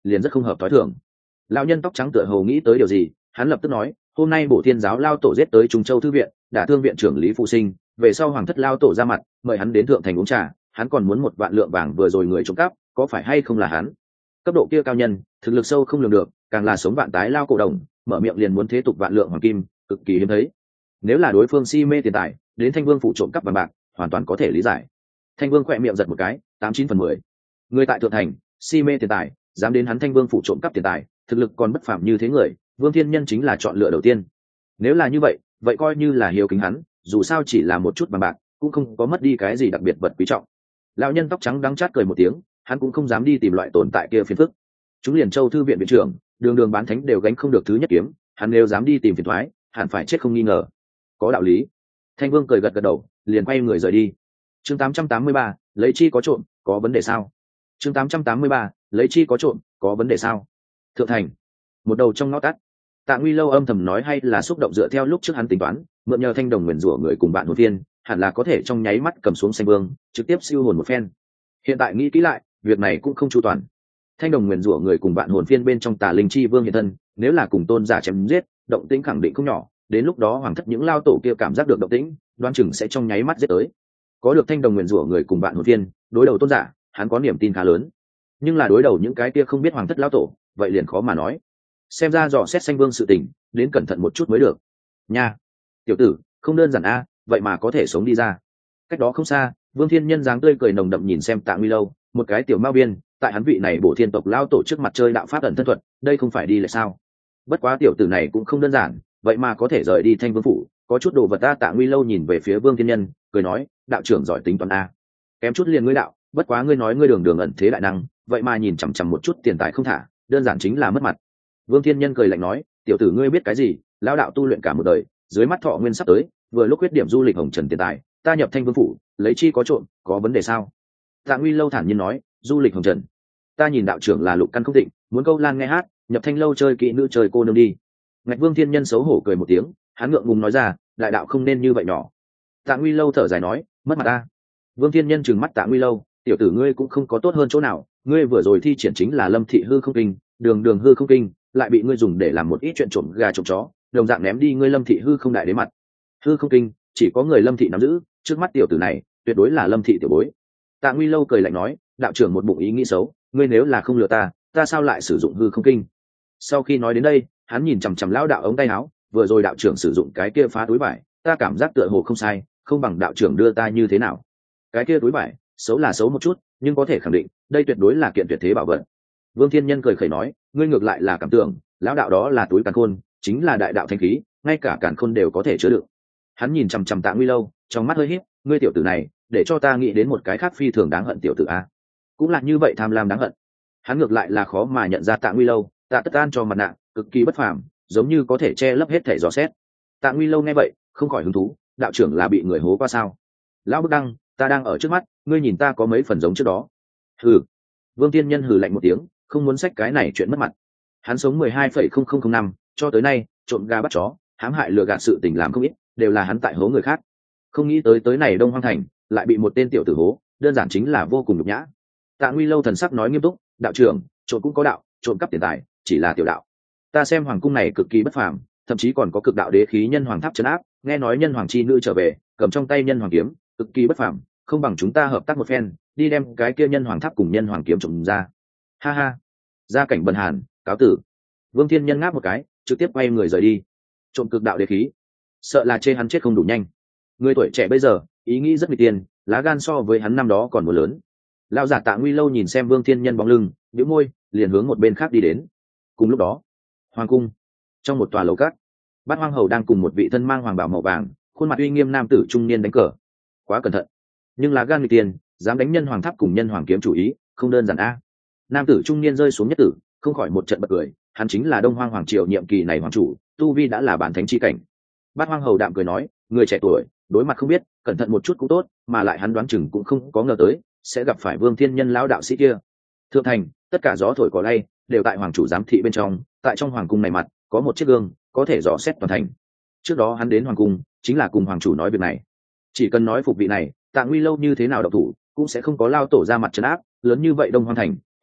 liền rất không hợp thói thường. Lão nhân tóc trắng tựa hồ nghĩ tới điều gì, hắn lập tức nói, hôm nay bổ thiên giáo lao tổ giết tới Trung Châu thư viện, đả thương viện trưởng Lý Phụ Sinh, về sau hoàng thất lao tổ ra mặt mời hắn đến thượng thành uống trà, hắn còn muốn một vạn lượng vàng vừa rồi người trộm cắp, có phải hay không là hắn? Cấp độ kia cao nhân, thực lực sâu không lường được, càng là sống vạn tái lao cổ đồng, mở miệng liền muốn thế tục vạn lượng hoàng kim, cực kỳ hiếm thấy. Nếu là đối phương si mê tiền tài, đến Thanh Vương phụ trộm cắp vàng bạc, hoàn toàn có thể lý giải. Thanh Vương khỏe miệng giật một cái, tám chín phần mười. Người tại thượng thành, si mê tiền tài, dám đến hắn Thanh Vương phụ trộm cắp tiền tài, thực lực còn bất phàm như thế người, Vương Thiên Nhân chính là chọn lựa đầu tiên. Nếu là như vậy, vậy coi như là hiếu kính hắn, dù sao chỉ là một chút vàng bạc, cũng không có mất đi cái gì đặc biệt vật quý trọng. Lão nhân tóc trắng đắng chát cười một tiếng, hắn cũng không dám đi tìm loại tồn tại kia phiền phức. Chúng liền Châu thư viện viện trưởng, đường đường bán thánh đều gánh không được thứ nhất kiếm, hắn nếu dám đi tìm phiền toái, hẳn phải chết không nghi ngờ. Có đạo lý. Thanh Vương cười gật gật đầu, liền quay người rời đi. Chương tám trăm tám mươi ba, lấy chi có trộm, có vấn đề sao? Chương tám trăm tám mươi ba, lấy chi có trộm, có vấn đề sao? Thượng thành, một đầu trong ngõ tắt. Tạ Nguy Lâu âm thầm nói hay là xúc động dựa theo lúc trước hắn tính toán, mượn nhờ thanh đồng nguyền rủa người cùng bạn hồn viên, hẳn là có thể trong nháy mắt cầm xuống Xanh Vương, trực tiếp siêu hồn một phen. Hiện tại nghĩ kỹ lại, việc này cũng không chu toàn. Thanh đồng nguyền rủa người cùng bạn hồn viên bên trong Tà Linh Chi Vương hiện thân, nếu là cùng tôn giả chém giết, động tĩnh khẳng định không nhỏ, đến lúc đó hoàng thất những lao tổ kia cảm giác được động tĩnh, đoán chừng sẽ trong nháy mắt giết tới. Có được thanh đồng nguyền rủa người cùng bạn hồn viên, đối đầu tôn giả, hắn có niềm tin khá lớn. Nhưng là đối đầu những cái kia không biết hoàng thất lao tổ, vậy liền khó mà nói. Xem ra dò xét Xanh Vương sự tình, đến cẩn thận một chút mới được. Nha, tiểu tử, không đơn giản a, vậy mà có thể sống đi ra. Cách đó không xa, Vương Thiên Nhân dáng tươi cười nồng đậm nhìn xem Tạ Nguy Lâu, một cái tiểu mao biên, tại hắn vị này bổ thiên tộc lao tổ trước mặt chơi đạo pháp ẩn thân thuật, đây không phải đi lại sao? Bất quá tiểu tử này cũng không đơn giản, vậy mà có thể rời đi Thanh Vương phủ, có chút đồ vật ta. Tạ Nguy Lâu nhìn về phía Vương Thiên Nhân, cười nói, đạo trưởng giỏi tính toán a. Kém chút liền ngươi đạo, bất quá ngươi nói ngươi đường đường ẩn thế đại năng, vậy mà nhìn chằm chằm một chút tiền tài không thả, đơn giản chính là mất mặt. Vương Thiên Nhân cười lạnh nói, tiểu tử ngươi biết cái gì, lão đạo tu luyện cả một đời, dưới mắt thọ nguyên sắp tới, vừa lúc quyết điểm du lịch hồng trần tiền tài, ta nhập Thanh Vương phủ, lấy chi có trộm, có vấn đề sao? Tạ Nguy Lâu thản nhiên nói, du lịch hồng trần, ta nhìn đạo trưởng là lục căn không định, muốn câu lan nghe hát, nhập Thanh lâu chơi kỹ nữ chơi cô nương đi. Ngạch Vương Thiên Nhân xấu hổ cười một tiếng, hắn ngượng ngùng nói ra, đại đạo không nên như vậy nhỏ. Tạ Nguy Lâu thở dài nói, mất mặt ta. Vương Thiên Nhân trừng mắt Tạ Nguy Lâu, tiểu tử ngươi cũng không có tốt hơn chỗ nào, ngươi vừa rồi thi triển chính là Lâm Thị hư không kinh, đường đường hư không kinh, lại bị ngươi dùng để làm một ít chuyện trộm gà trộm chó, đồng dạng ném đi ngươi Lâm Thị hư không đại đế mặt. Hư không kinh chỉ có người Lâm Thị nắm giữ, trước mắt tiểu tử này tuyệt đối là Lâm Thị tiểu bối. Tạ Nguy Lâu cười lạnh nói, đạo trưởng một bụng ý nghĩ xấu, ngươi nếu là không lừa ta, ta sao lại sử dụng hư không kinh? Sau khi nói đến đây, hắn nhìn chằm chằm lão đạo ống tay áo, vừa rồi đạo trưởng sử dụng cái kia phá túi vải, ta cảm giác tựa hồ không sai, không bằng đạo trưởng đưa ta như thế nào? Cái kia túi vải, xấu là xấu một chút, nhưng có thể khẳng định, đây tuyệt đối là kiện tuyệt thế bảo vật. Vương Thiên Nhân cười khẩy nói, ngươi ngược lại là cảm tưởng, lão đạo đó là túi càn khôn, chính là đại đạo thanh khí, ngay cả càn khôn đều có thể chứa đựng. Hắn nhìn chằm chằm Tạ Nguy Lâu, trong mắt hơi híp, ngươi tiểu tử này, để cho ta nghĩ đến một cái khác phi thường đáng hận tiểu tử a. Cũng là như vậy tham lam đáng hận. Hắn ngược lại là khó mà nhận ra Tạ Nguy Lâu, Tạ Tất An cho mặt nạ, cực kỳ bất phàm, giống như có thể che lấp hết thể dò xét. Tạ Nguy Lâu nghe vậy, không khỏi hứng thú, đạo trưởng là bị người hố qua sao? Lão Bức Đăng, ta đang ở trước mắt, ngươi nhìn ta có mấy phần giống trước đó. Hừ. Vương Tiên Nhân hừ lạnh một tiếng, không muốn xách cái này chuyện mất mặt. Hắn sống mười hai phẩy không không không năm, cho tới nay, trộm gà bắt chó, hãm hại lừa gạt sự tình làm không ít, đều là hắn tại hố người khác. Không nghĩ tới tới này Đông Hoang Thành, lại bị một tên tiểu tử hố, đơn giản chính là vô cùng nhục nhã. Tạ Nguy Lâu thần sắc nói nghiêm túc, đạo trưởng, trộm cũng có đạo, trộm cắp tiền tài, chỉ là tiểu đạo. Ta xem hoàng cung này cực kỳ bất phàm, thậm chí còn có cực đạo đế khí nhân hoàng tháp trấn áp, nghe nói nhân hoàng chi nữ trở về, cầm trong tay nhân hoàng kiếm, cực kỳ bất phàm, không bằng chúng ta hợp tác một phen, đi đem cái kia nhân hoàng tháp cùng nhân hoàng kiếm trộm ra. Ha ha. Gia cảnh bần hàn, cáo tử. Vương Thiên Nhân ngáp một cái, trực tiếp quay người rời đi. Trộm cực đạo đế khí, sợ là chê hắn chết không đủ nhanh. Người tuổi trẻ bây giờ, ý nghĩ rất nghịch tiền, lá gan so với hắn năm đó còn một lớn. Lão giả Tạ Nguy Lâu nhìn xem Vương Thiên Nhân bóng lưng, nhíu môi, liền hướng một bên khác đi đến. Cùng lúc đó, hoàng cung, trong một tòa lầu các, Bát Hoang Hầu đang cùng một vị thân mang hoàng bào màu vàng, khuôn mặt uy nghiêm nam tử trung niên đánh cờ. Quá cẩn thận, nhưng lá gan nghịch tiền, dám đánh nhân hoàng tháp cùng nhân hoàng kiếm chủ ý, không đơn giản a. Nam tử trung niên rơi xuống nhất tử, không khỏi một trận bật cười, hắn chính là Đông Hoang hoàng triều nhiệm kỳ này hoàng chủ, tu vi đã là bản thánh chi cảnh. Bát Hoang Hầu đạm cười nói, người trẻ tuổi, đối mặt không biết, cẩn thận một chút cũng tốt, mà lại hắn đoán chừng cũng không có ngờ tới sẽ gặp phải Vương Thiên Nhân lão đạo sĩ kia. Thượng thành, tất cả gió thổi cỏ lay đều tại hoàng chủ giám thị bên trong, tại trong hoàng cung này mặt có một chiếc gương có thể dò xét toàn thành. Trước đó hắn đến hoàng cung chính là cùng hoàng chủ nói việc này, chỉ cần nói phục vị này, Tạ Nguy Lâu như thế nào độc thủ cũng sẽ không có lao tổ ra mặt trấn áp, lớn như vậy Đông Hoang thành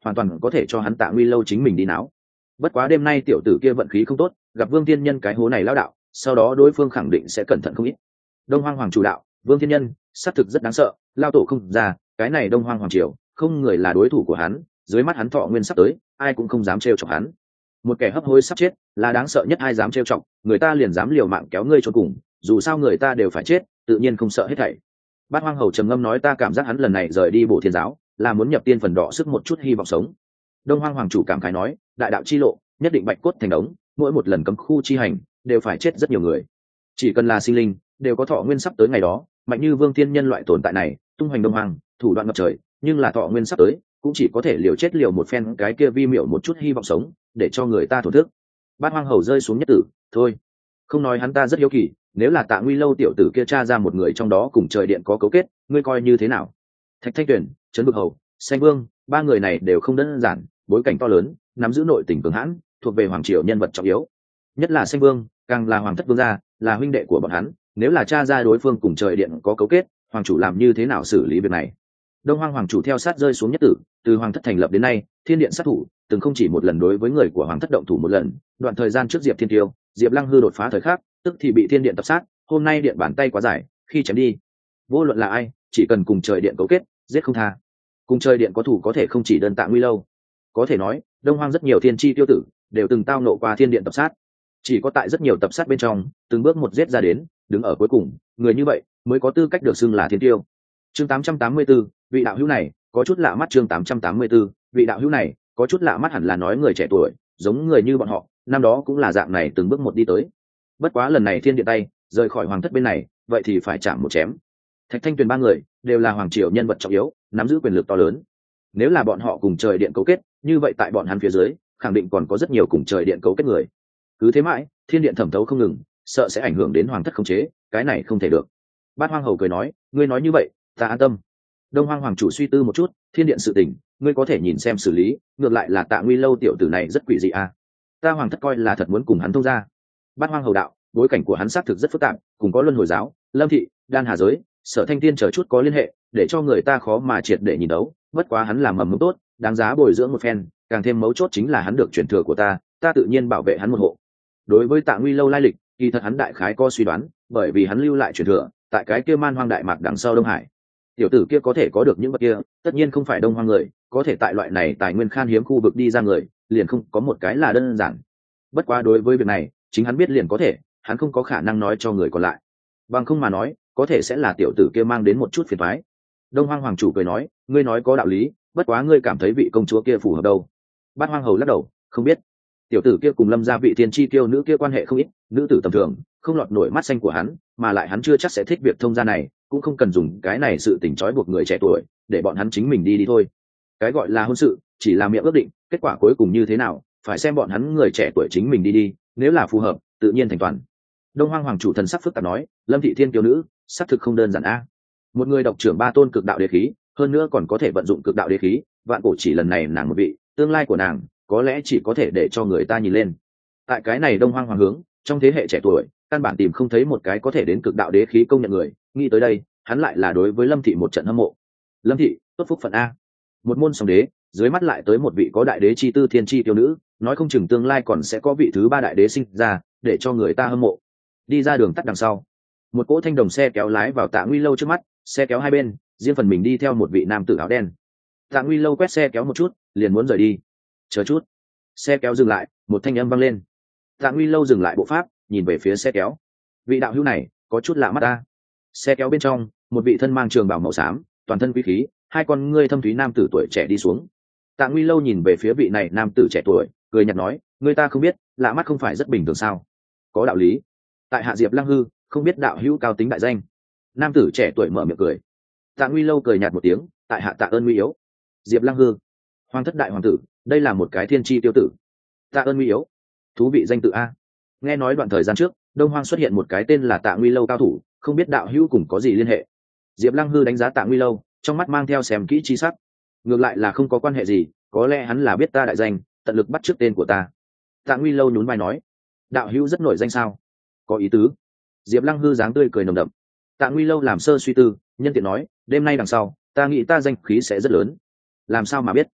hoàn toàn có thể cho hắn Tạ Nguy Lâu chính mình đi náo. Bất quá đêm nay tiểu tử kia vận khí không tốt, gặp Vương Tiên Nhân cái hố này lão đạo, sau đó đối phương khẳng định sẽ cẩn thận không ít. Đông Hoang Hoàng chủ đạo, Vương Tiên Nhân xác thực rất đáng sợ, lao tổ không ra, cái này Đông Hoang Hoàng triều không người là đối thủ của hắn, dưới mắt hắn thọ nguyên sắp tới, ai cũng không dám trêu chọc hắn. Một kẻ hấp hối sắp chết là đáng sợ nhất, ai dám trêu chọc, người ta liền dám liều mạng kéo ngươi cho cùng, dù sao người ta đều phải chết, tự nhiên không sợ hết thảy. Bát Hoang Hầu trầm ngâm nói, ta cảm giác hắn lần này rời đi Bổ Thiên giáo, là muốn nhập tiên phần đỏ sức một chút hy vọng sống. Đông Hoang Hoàng chủ cảm khái nói, đại đạo chi lộ, nhất định bạch cốt thành đống, mỗi một lần cấm khu chi hành, đều phải chết rất nhiều người. Chỉ cần là sinh linh, đều có thọ nguyên sắp tới ngày đó, mạnh như Vương Thiên Nhân loại tồn tại này, tung hoành Đông Hoang, thủ đoạn ngập trời, nhưng là thọ nguyên sắp tới, cũng chỉ có thể liều chết liều một phen, cái kia vi miểu một chút hy vọng sống, để cho người ta thổn thức. Bát Hoang Hầu rơi xuống nhất tử, thôi, không nói hắn ta rất hiếu kỳ, nếu là Tạ Nguy Lâu tiểu tử kia tra ra một người trong đó cùng trời điện có cấu kết, ngươi coi như thế nào? Thạch Thanh Tuyền, Trấn Bực Hầu, Xanh Vương, ba người này đều không đơn giản, bối cảnh to lớn, nắm giữ nội tình cường hãn, thuộc về hoàng triều nhân vật trọng yếu. Nhất là Xanh Vương, càng là hoàng thất vương gia, là huynh đệ của bọn hắn, nếu là tra ra đối phương cùng trời điện có cấu kết, hoàng chủ làm như thế nào xử lý việc này? Đông Hoang Hoàng chủ theo sát rơi xuống nhất tử, từ hoàng thất thành lập đến nay, thiên điện sát thủ, từng không chỉ một lần đối với người của hoàng thất động thủ một lần, đoạn thời gian trước Diệp Thiên Tiêu, Diệp Lăng Hư đột phá thời khắc, tức thì bị thiên điện tập sát, hôm nay điện bàn tay quá dài, khi chém đi. Vô luận là ai, chỉ cần cùng trời điện cấu kết, giết không tha. Cùng trời điện có thủ có thể không chỉ đơn Tạ Nguy Lâu, có thể nói, Đông Hoang rất nhiều thiên chi tiêu tử, đều từng tao nộ qua thiên điện tập sát. Chỉ có tại rất nhiều tập sát bên trong, từng bước một giết ra đến, đứng ở cuối cùng, người như vậy mới có tư cách được xưng là thiên tiêu. Chương tám trăm tám mươi tư, vị đạo hữu này có chút lạ mắt. Chương tám trăm tám mươi tư, vị đạo hữu này có chút lạ mắt, hẳn là nói người trẻ tuổi, giống người như bọn họ, năm đó cũng là dạng này từng bước một đi tới. Bất quá lần này thiên điện tay rời khỏi hoàng thất bên này, vậy thì phải chạm một chém. Thạch Thanh Tuyền ba người đều là hoàng triều nhân vật trọng yếu, nắm giữ quyền lực to lớn. Nếu là bọn họ cùng trời điện cấu kết, như vậy tại bọn hắn phía dưới, khẳng định còn có rất nhiều cùng trời điện cấu kết người. Cứ thế mãi, thiên điện thẩm thấu không ngừng, sợ sẽ ảnh hưởng đến hoàng thất khống chế, cái này không thể được. Bát Hoang Hầu cười nói, ngươi nói như vậy, ta an tâm. Đông Hoang Hoàng chủ suy tư một chút, thiên điện sự tình, ngươi có thể nhìn xem xử lý, ngược lại là Tạ Nguy Lâu tiểu tử này rất quỷ dị à? Ta hoàng thất coi là thật muốn cùng hắn thông ra. Bát Hoang Hầu đạo, bối cảnh của hắn xác thực rất phức tạp, cùng có luân hồi giáo, lâm thị, đan hà giới, sở thanh tiên chờ chút có liên hệ, để cho người ta khó mà triệt để nhìn đấu. Bất quá hắn làm mầm mống tốt, đáng giá bồi dưỡng một phen, càng thêm mấu chốt chính là hắn được truyền thừa của ta, ta tự nhiên bảo vệ hắn một hộ. Đối với Tạ Nguy Lâu lai lịch, kỳ thật hắn đại khái có suy đoán, bởi vì hắn lưu lại truyền thừa, tại cái kia man hoang đại mạc đằng sau Đông Hải. Tiểu tử kia có thể có được những vật kia, tất nhiên không phải Đông Hoang người, có thể tại loại này tài nguyên khan hiếm khu vực đi ra người, liền không có một cái là đơn giản. Bất quá đối với việc này, chính hắn biết liền có thể, hắn không có khả năng nói cho người còn lại. Bằng không mà nói, có thể sẽ là tiểu tử kia mang đến một chút phiền toái. Đông Hoang Hoàng chủ cười nói, ngươi nói có đạo lý, bất quá ngươi cảm thấy vị công chúa kia phù hợp đâu? Bát Hoang Hầu lắc đầu, không biết. Tiểu tử kia cùng Lâm gia vị thiên chi tiêu nữ kia quan hệ không ít, nữ tử tầm thường, không lọt nổi mắt xanh của hắn, mà lại hắn chưa chắc sẽ thích việc thông gia này, cũng không cần dùng cái này sự tình trói buộc người trẻ tuổi, để bọn hắn chính mình đi đi thôi. Cái gọi là hôn sự, chỉ là miệng ước định, kết quả cuối cùng như thế nào, phải xem bọn hắn người trẻ tuổi chính mình đi đi, nếu là phù hợp, tự nhiên thành toàn. Đông Hoang Hoàng chủ thần sắc phức tạp nói, Lâm thị thiên kiêu nữ, xác thực không đơn giản a. Một người độc trưởng ba tôn cực đạo đế khí, hơn nữa còn có thể vận dụng cực đạo đế khí, vạn cổ chỉ lần này nàng một vị, tương lai của nàng có lẽ chỉ có thể để cho người ta nhìn lên. Tại cái này Đông Hoang Hoàng hướng, trong thế hệ trẻ tuổi, căn bản tìm không thấy một cái có thể đến cực đạo đế khí công nhận người, nghĩ tới đây, hắn lại là đối với Lâm thị một trận hâm mộ. Lâm thị, tốt phúc phận a. Một môn song đế, dưới mắt lại tới một vị có đại đế chi tư thiên chi tiêu nữ, nói không chừng tương lai còn sẽ có vị thứ ba đại đế sinh ra, để cho người ta hâm mộ. Đi ra đường tắt đằng sau, một cỗ thanh đồng xe kéo lái vào Tạ Nguy Lâu trước mắt, xe kéo hai bên, riêng phần mình đi theo một vị nam tử áo đen. Tạ Nguy Lâu quét xe kéo một chút, liền muốn rời đi. Chờ chút. Xe kéo dừng lại, một thanh âm vang lên. Tạ Nguy Lâu dừng lại bộ pháp, nhìn về phía xe kéo. Vị đạo hữu này, có chút lạ mắt ta. Xe kéo bên trong, một vị thân mang trường bào màu xám, toàn thân quý khí, hai con ngươi thâm thúy nam tử tuổi trẻ đi xuống. Tạ Nguy Lâu nhìn về phía vị này nam tử trẻ tuổi, cười nhạt nói, người ta không biết, lạ mắt không phải rất bình thường sao? Có đạo lý. Tại hạ Diệp Lăng Hư, không biết đạo hữu cao tính đại danh. Nam tử trẻ tuổi mở miệng cười. Tạ Nguy Lâu cười nhạt một tiếng, tại hạ Tạ ơn nguy yếu. Diệp Lăng Hư, hoàng thất đại hoàng tử, đây là một cái thiên chi tiêu tử. Tạ ơn nguy yếu, thú vị danh tự a. Nghe nói đoạn thời gian trước, Đông Hoang xuất hiện một cái tên là Tạ Nguy Lâu cao thủ, không biết đạo hữu cùng có gì liên hệ. Diệp Lăng Hư đánh giá Tạ Nguy Lâu, trong mắt mang theo xem kỹ chi sắc. Ngược lại là không có quan hệ gì, có lẽ hắn là biết ta đại danh, tận lực bắt chước tên của ta. Tạ Nguy Lâu nhún vai nói, đạo hữu rất nổi danh sao? Có ý tứ. Diệp Lăng Hư dáng tươi cười nồng đậm. Tạ Nguy Lâu làm sơ suy tư, nhân tiện nói, đêm nay đằng sau, ta nghĩ ta danh khí sẽ rất lớn. Làm sao mà biết?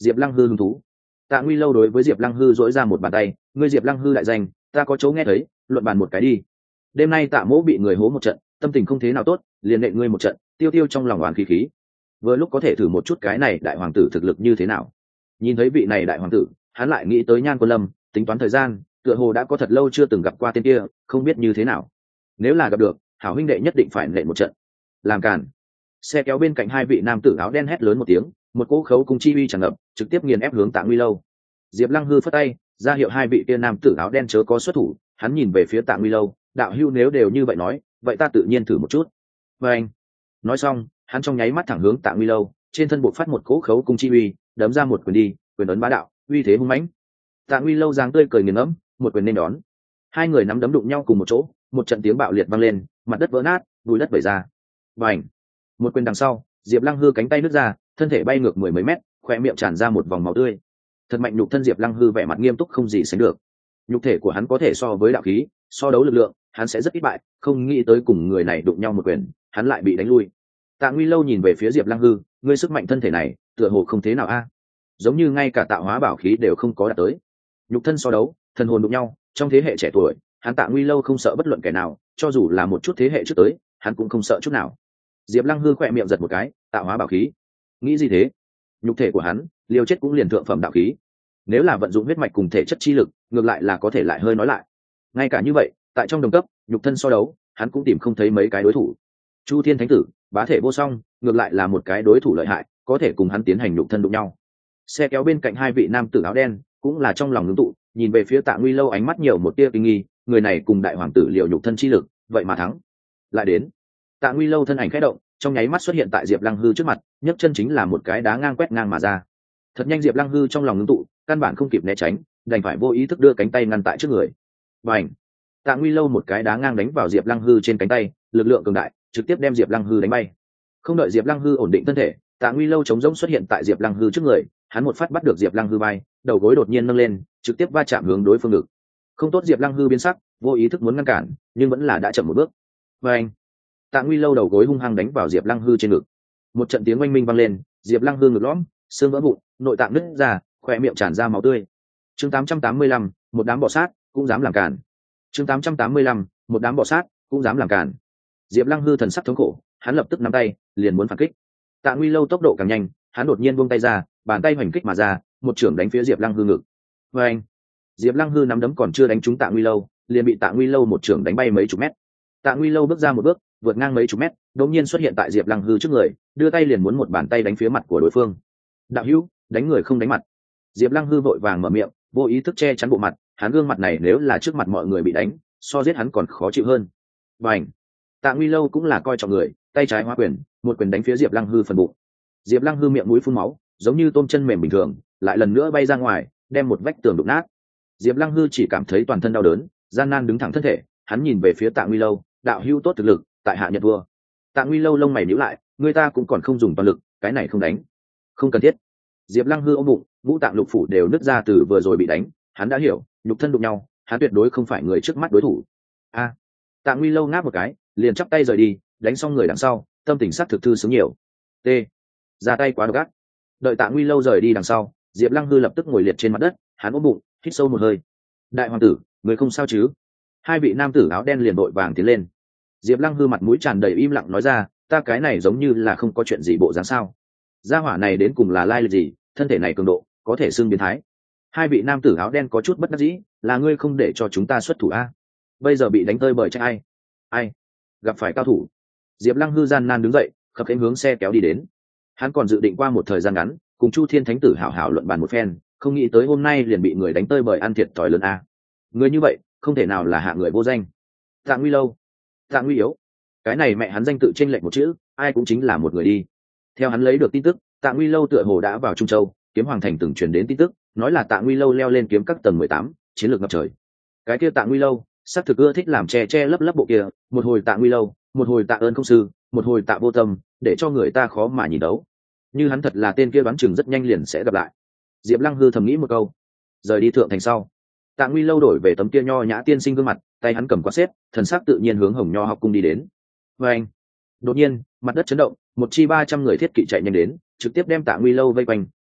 Diệp Lăng Hư hứng thú. Tạ Nguy Lâu đối với Diệp Lăng Hư dỗi ra một bàn tay, ngươi Diệp Lăng Hư đại danh, ta có chỗ nghe thấy, luận bàn một cái đi. Đêm nay Tạ Mỗ bị người hố một trận, tâm tình không thế nào tốt, liền nện ngươi một trận, tiêu tiêu trong lòng oán khí khí. Vừa lúc có thể thử một chút cái này đại hoàng tử thực lực như thế nào. Nhìn thấy vị này đại hoàng tử, hắn lại nghĩ tới Nhan Quân Lâm, tính toán thời gian, tựa hồ đã có thật lâu chưa từng gặp qua tên kia, không biết như thế nào. Nếu là gặp được, hảo huynh đệ nhất định phải nện một trận. Làm cản. Xe kéo bên cạnh hai vị nam tử áo đen hét lớn một tiếng, một cỗ khấu cung chi uy tràn ngập, trực tiếp nghiền ép hướng Tạ Nguy Lâu. Diệp Lăng Hư phất tay, ra hiệu hai vị kia nam tử áo đen chớ có xuất thủ, hắn nhìn về phía Tạ Nguy Lâu, đạo hữu nếu đều như vậy nói, vậy ta tự nhiên thử một chút. Và anh. Nói xong, hắn trong nháy mắt thẳng hướng Tạ Nguy Lâu, trên thân bộ phát một cỗ khấu cung chi uy, đấm ra một quyền đi, quyền ấn bá đạo, uy thế hung mãnh. Tạ Nguy Lâu dáng tươi cười nghiền ngẫm, một quyền nên đón. Hai người nắm đấm đụng nhau cùng một chỗ, một trận tiếng bạo liệt vang lên, mặt đất vỡ nát, bùi đất vẩy ra. Bành! Một quyền đằng sau, Diệp Lăng Hư cánh tay nứt ra, thân thể bay ngược mười mấy mét, khóe miệng tràn ra một vòng máu tươi. Thật mạnh nhục thân Diệp Lăng Hư vẻ mặt nghiêm túc không gì sánh được. Nhục thể của hắn có thể so với đạo khí, so đấu lực lượng, hắn sẽ rất ít bại, không nghĩ tới cùng người này đụng nhau một quyền, hắn lại bị đánh lui. Tạ Nguy Lâu nhìn về phía Diệp Lăng Hư, ngươi sức mạnh thân thể này, tựa hồ không thế nào a. Giống như ngay cả tạo hóa bảo khí đều không có đạt tới. Nhục thân so đấu, thần hồn đụng nhau, trong thế hệ trẻ tuổi, hắn Tạ Nguy Lâu không sợ bất luận kẻ nào, cho dù là một chút thế hệ trước tới, hắn cũng không sợ chút nào. Diệp Lăng Hư khẽ miệng giật một cái, tạo hóa bảo khí, nghĩ gì thế? Nhục thể của hắn, liều chết cũng liền thượng phẩm đạo khí. Nếu là vận dụng huyết mạch cùng thể chất chi lực, ngược lại là có thể lại hơi nói lại. Ngay cả như vậy, tại trong đồng cấp, nhục thân so đấu, hắn cũng tìm không thấy mấy cái đối thủ. Chu Thiên Thánh Tử, bá thể vô song, ngược lại là một cái đối thủ lợi hại, có thể cùng hắn tiến hành nhục thân đụng nhau. Xe kéo bên cạnh hai vị nam tử áo đen, cũng là trong lòng ngưng tụ, nhìn về phía Tạ Nguy Lâu ánh mắt nhiều một tia kinh nghi, người này cùng đại hoàng tử liều nhục thân chi lực, vậy mà thắng. Lại đến. Tạ Nguy Lâu thân ảnh khẽ động, trong nháy mắt xuất hiện tại Diệp Lăng Hư trước mặt, nhấc chân chính là một cái đá ngang quét ngang mà ra. Thật nhanh Diệp Lăng Hư trong lòng ngưng tụ, căn bản không kịp né tránh, đành phải vô ý thức đưa cánh tay ngăn tại trước người. Bành! Tạ Nguy Lâu một cái đá ngang đánh vào Diệp Lăng Hư trên cánh tay, lực lượng cường đại, trực tiếp đem Diệp Lăng Hư đánh bay. Không đợi Diệp Lăng Hư ổn định thân thể, Tạ Nguy Lâu chống rỗng xuất hiện tại Diệp Lăng Hư trước người, hắn một phát bắt được Diệp Lăng Hư bay, đầu gối đột nhiên nâng lên, trực tiếp va chạm hướng đối phương ngực. Không tốt, Diệp Lăng Hư biến sắc, vô ý thức muốn ngăn cản, nhưng vẫn là đã chậm một bước. Bành! Tạ Nguy Lâu đầu gối hung hăng đánh vào Diệp Lăng Hư trên ngực. Một trận tiếng oanh minh vang lên, Diệp Lăng Hư ngực lõm, xương vỡ vụn, nội tạng nứt ra, khóe miệng tràn ra máu tươi. Chương tám trăm tám mươi lăm, một đám bọ sát, cũng dám làm cản. Chương tám trăm tám mươi lăm, một đám bọ sát, cũng dám làm cản. Diệp Lăng Hư thần sắc thống khổ, hắn lập tức nắm tay, liền muốn phản kích. Tạ Nguy Lâu tốc độ càng nhanh, hắn đột nhiên buông tay ra, bàn tay hoành kích mà ra, một chưởng đánh phía Diệp Lăng Hư ngực. Oeng! Diệp Lăng Hư nắm đấm còn chưa đánh trúng Tạ Nguy Lâu, liền bị Tạ Nguy Lâu một chưởng đánh bay mấy chục mét. Tạ Nguy Lâu bước ra một bước, vượt ngang mấy chục mét, đột nhiên xuất hiện tại Diệp Lăng Hư trước người, đưa tay liền muốn một bàn tay đánh phía mặt của đối phương. Đạo hữu, đánh người không đánh mặt. Diệp Lăng Hư vội vàng mở miệng, vô ý thức che chắn bộ mặt, hắn gương mặt này nếu là trước mặt mọi người bị đánh, so giết hắn còn khó chịu hơn. Bành! Tạ Nguy Lâu cũng là coi trọng người, tay trái hóa quyền, một quyền đánh phía Diệp Lăng Hư phần bụng. Diệp Lăng Hư miệng mũi phun máu, giống như tôm chân mềm bình thường, lại lần nữa bay ra ngoài, đem một vách tường đụng nát. Diệp Lăng Hư chỉ cảm thấy toàn thân đau đớn, gian nan đứng thẳng thân thể, hắn nhìn về phía Tạ Nguy Lâu, đạo hữu tốt thực lực, tại hạ nhận vua. Tạ Nguy Lâu lông mày nhíu lại, người ta cũng còn không dùng toàn lực, cái này không đánh. Không cần thiết. Diệp Lăng Hư ôm bụng, ngũ tạng lục phủ đều nứt ra từ vừa rồi bị đánh, hắn đã hiểu, nhục thân đụng nhau, hắn tuyệt đối không phải người trước mắt đối thủ. A! À, Tạ Nguy Lâu ngáp một cái, liền chắp tay rời đi, đánh xong người đằng sau, tâm tình sắc thực thư sướng nhiều. T. Ra tay quá độc ác. Đợi Tạ Nguy Lâu rời đi đằng sau, Diệp Lăng Hư lập tức ngồi liệt trên mặt đất, hắn ôm bụng, hít sâu một hơi. Đại hoàng tử, người không sao chứ? Hai vị nam tử áo đen liền đội vàng tiến lên. Diệp Lăng Hư mặt mũi tràn đầy im lặng nói ra, ta cái này giống như là không có chuyện gì bộ dáng sao? Gia hỏa này đến cùng là lai lịch gì, thân thể này cường độ, có thể xưng biến thái. Hai vị nam tử áo đen có chút bất đắc dĩ, là ngươi không để cho chúng ta xuất thủ a? Bây giờ bị đánh tơi bời trách ai? Ai? Gặp phải cao thủ. Diệp Lăng Hư gian nan đứng dậy, khập khiễng hướng xe kéo đi đến. Hắn còn dự định qua một thời gian ngắn, cùng Chu Thiên Thánh Tử hảo hảo luận bàn một phen, không nghĩ tới hôm nay liền bị người đánh tơi bời ăn thiệt thòi lớn a. Người như vậy, không thể nào là hạ người vô danh. Tạ Nguy Lâu, Tạ Nguy Yếu, cái này mẹ hắn danh tự chênh lệch một chữ, ai cũng chính là một người đi. Theo hắn lấy được tin tức, Tạ Nguy Lâu tựa hồ đã vào Trung Châu, Kiếm Hoàng Thành từng truyền đến tin tức, nói là Tạ Nguy Lâu leo lên kiếm các tầng mười tám, chiến lược ngập trời. Cái kia Tạ Nguy Lâu, xác thực ưa thích làm che che lấp lấp bộ kia, một hồi Tạ Nguy Lâu, một hồi Tạ ơn công sư, một hồi Tạ vô tâm, để cho người ta khó mà nhìn đấu. Như hắn thật là tên kia đoán chừng rất nhanh liền sẽ gặp lại. Diệp Lăng Hư thầm nghĩ một câu, rời đi thượng thành sau, Tạ Nguy Lâu đổi về tấm kia nho nhã tiên sinh gương mặt, tay hắn cầm quạt xếp, thần sắc tự nhiên hướng Hồng Nho học cung đi đến. Và anh, đột nhiên, mặt đất chấn động, một chi ba trăm người thiết kỵ chạy nhanh đến, trực tiếp đem Tạ Nguy Lâu vây quanh,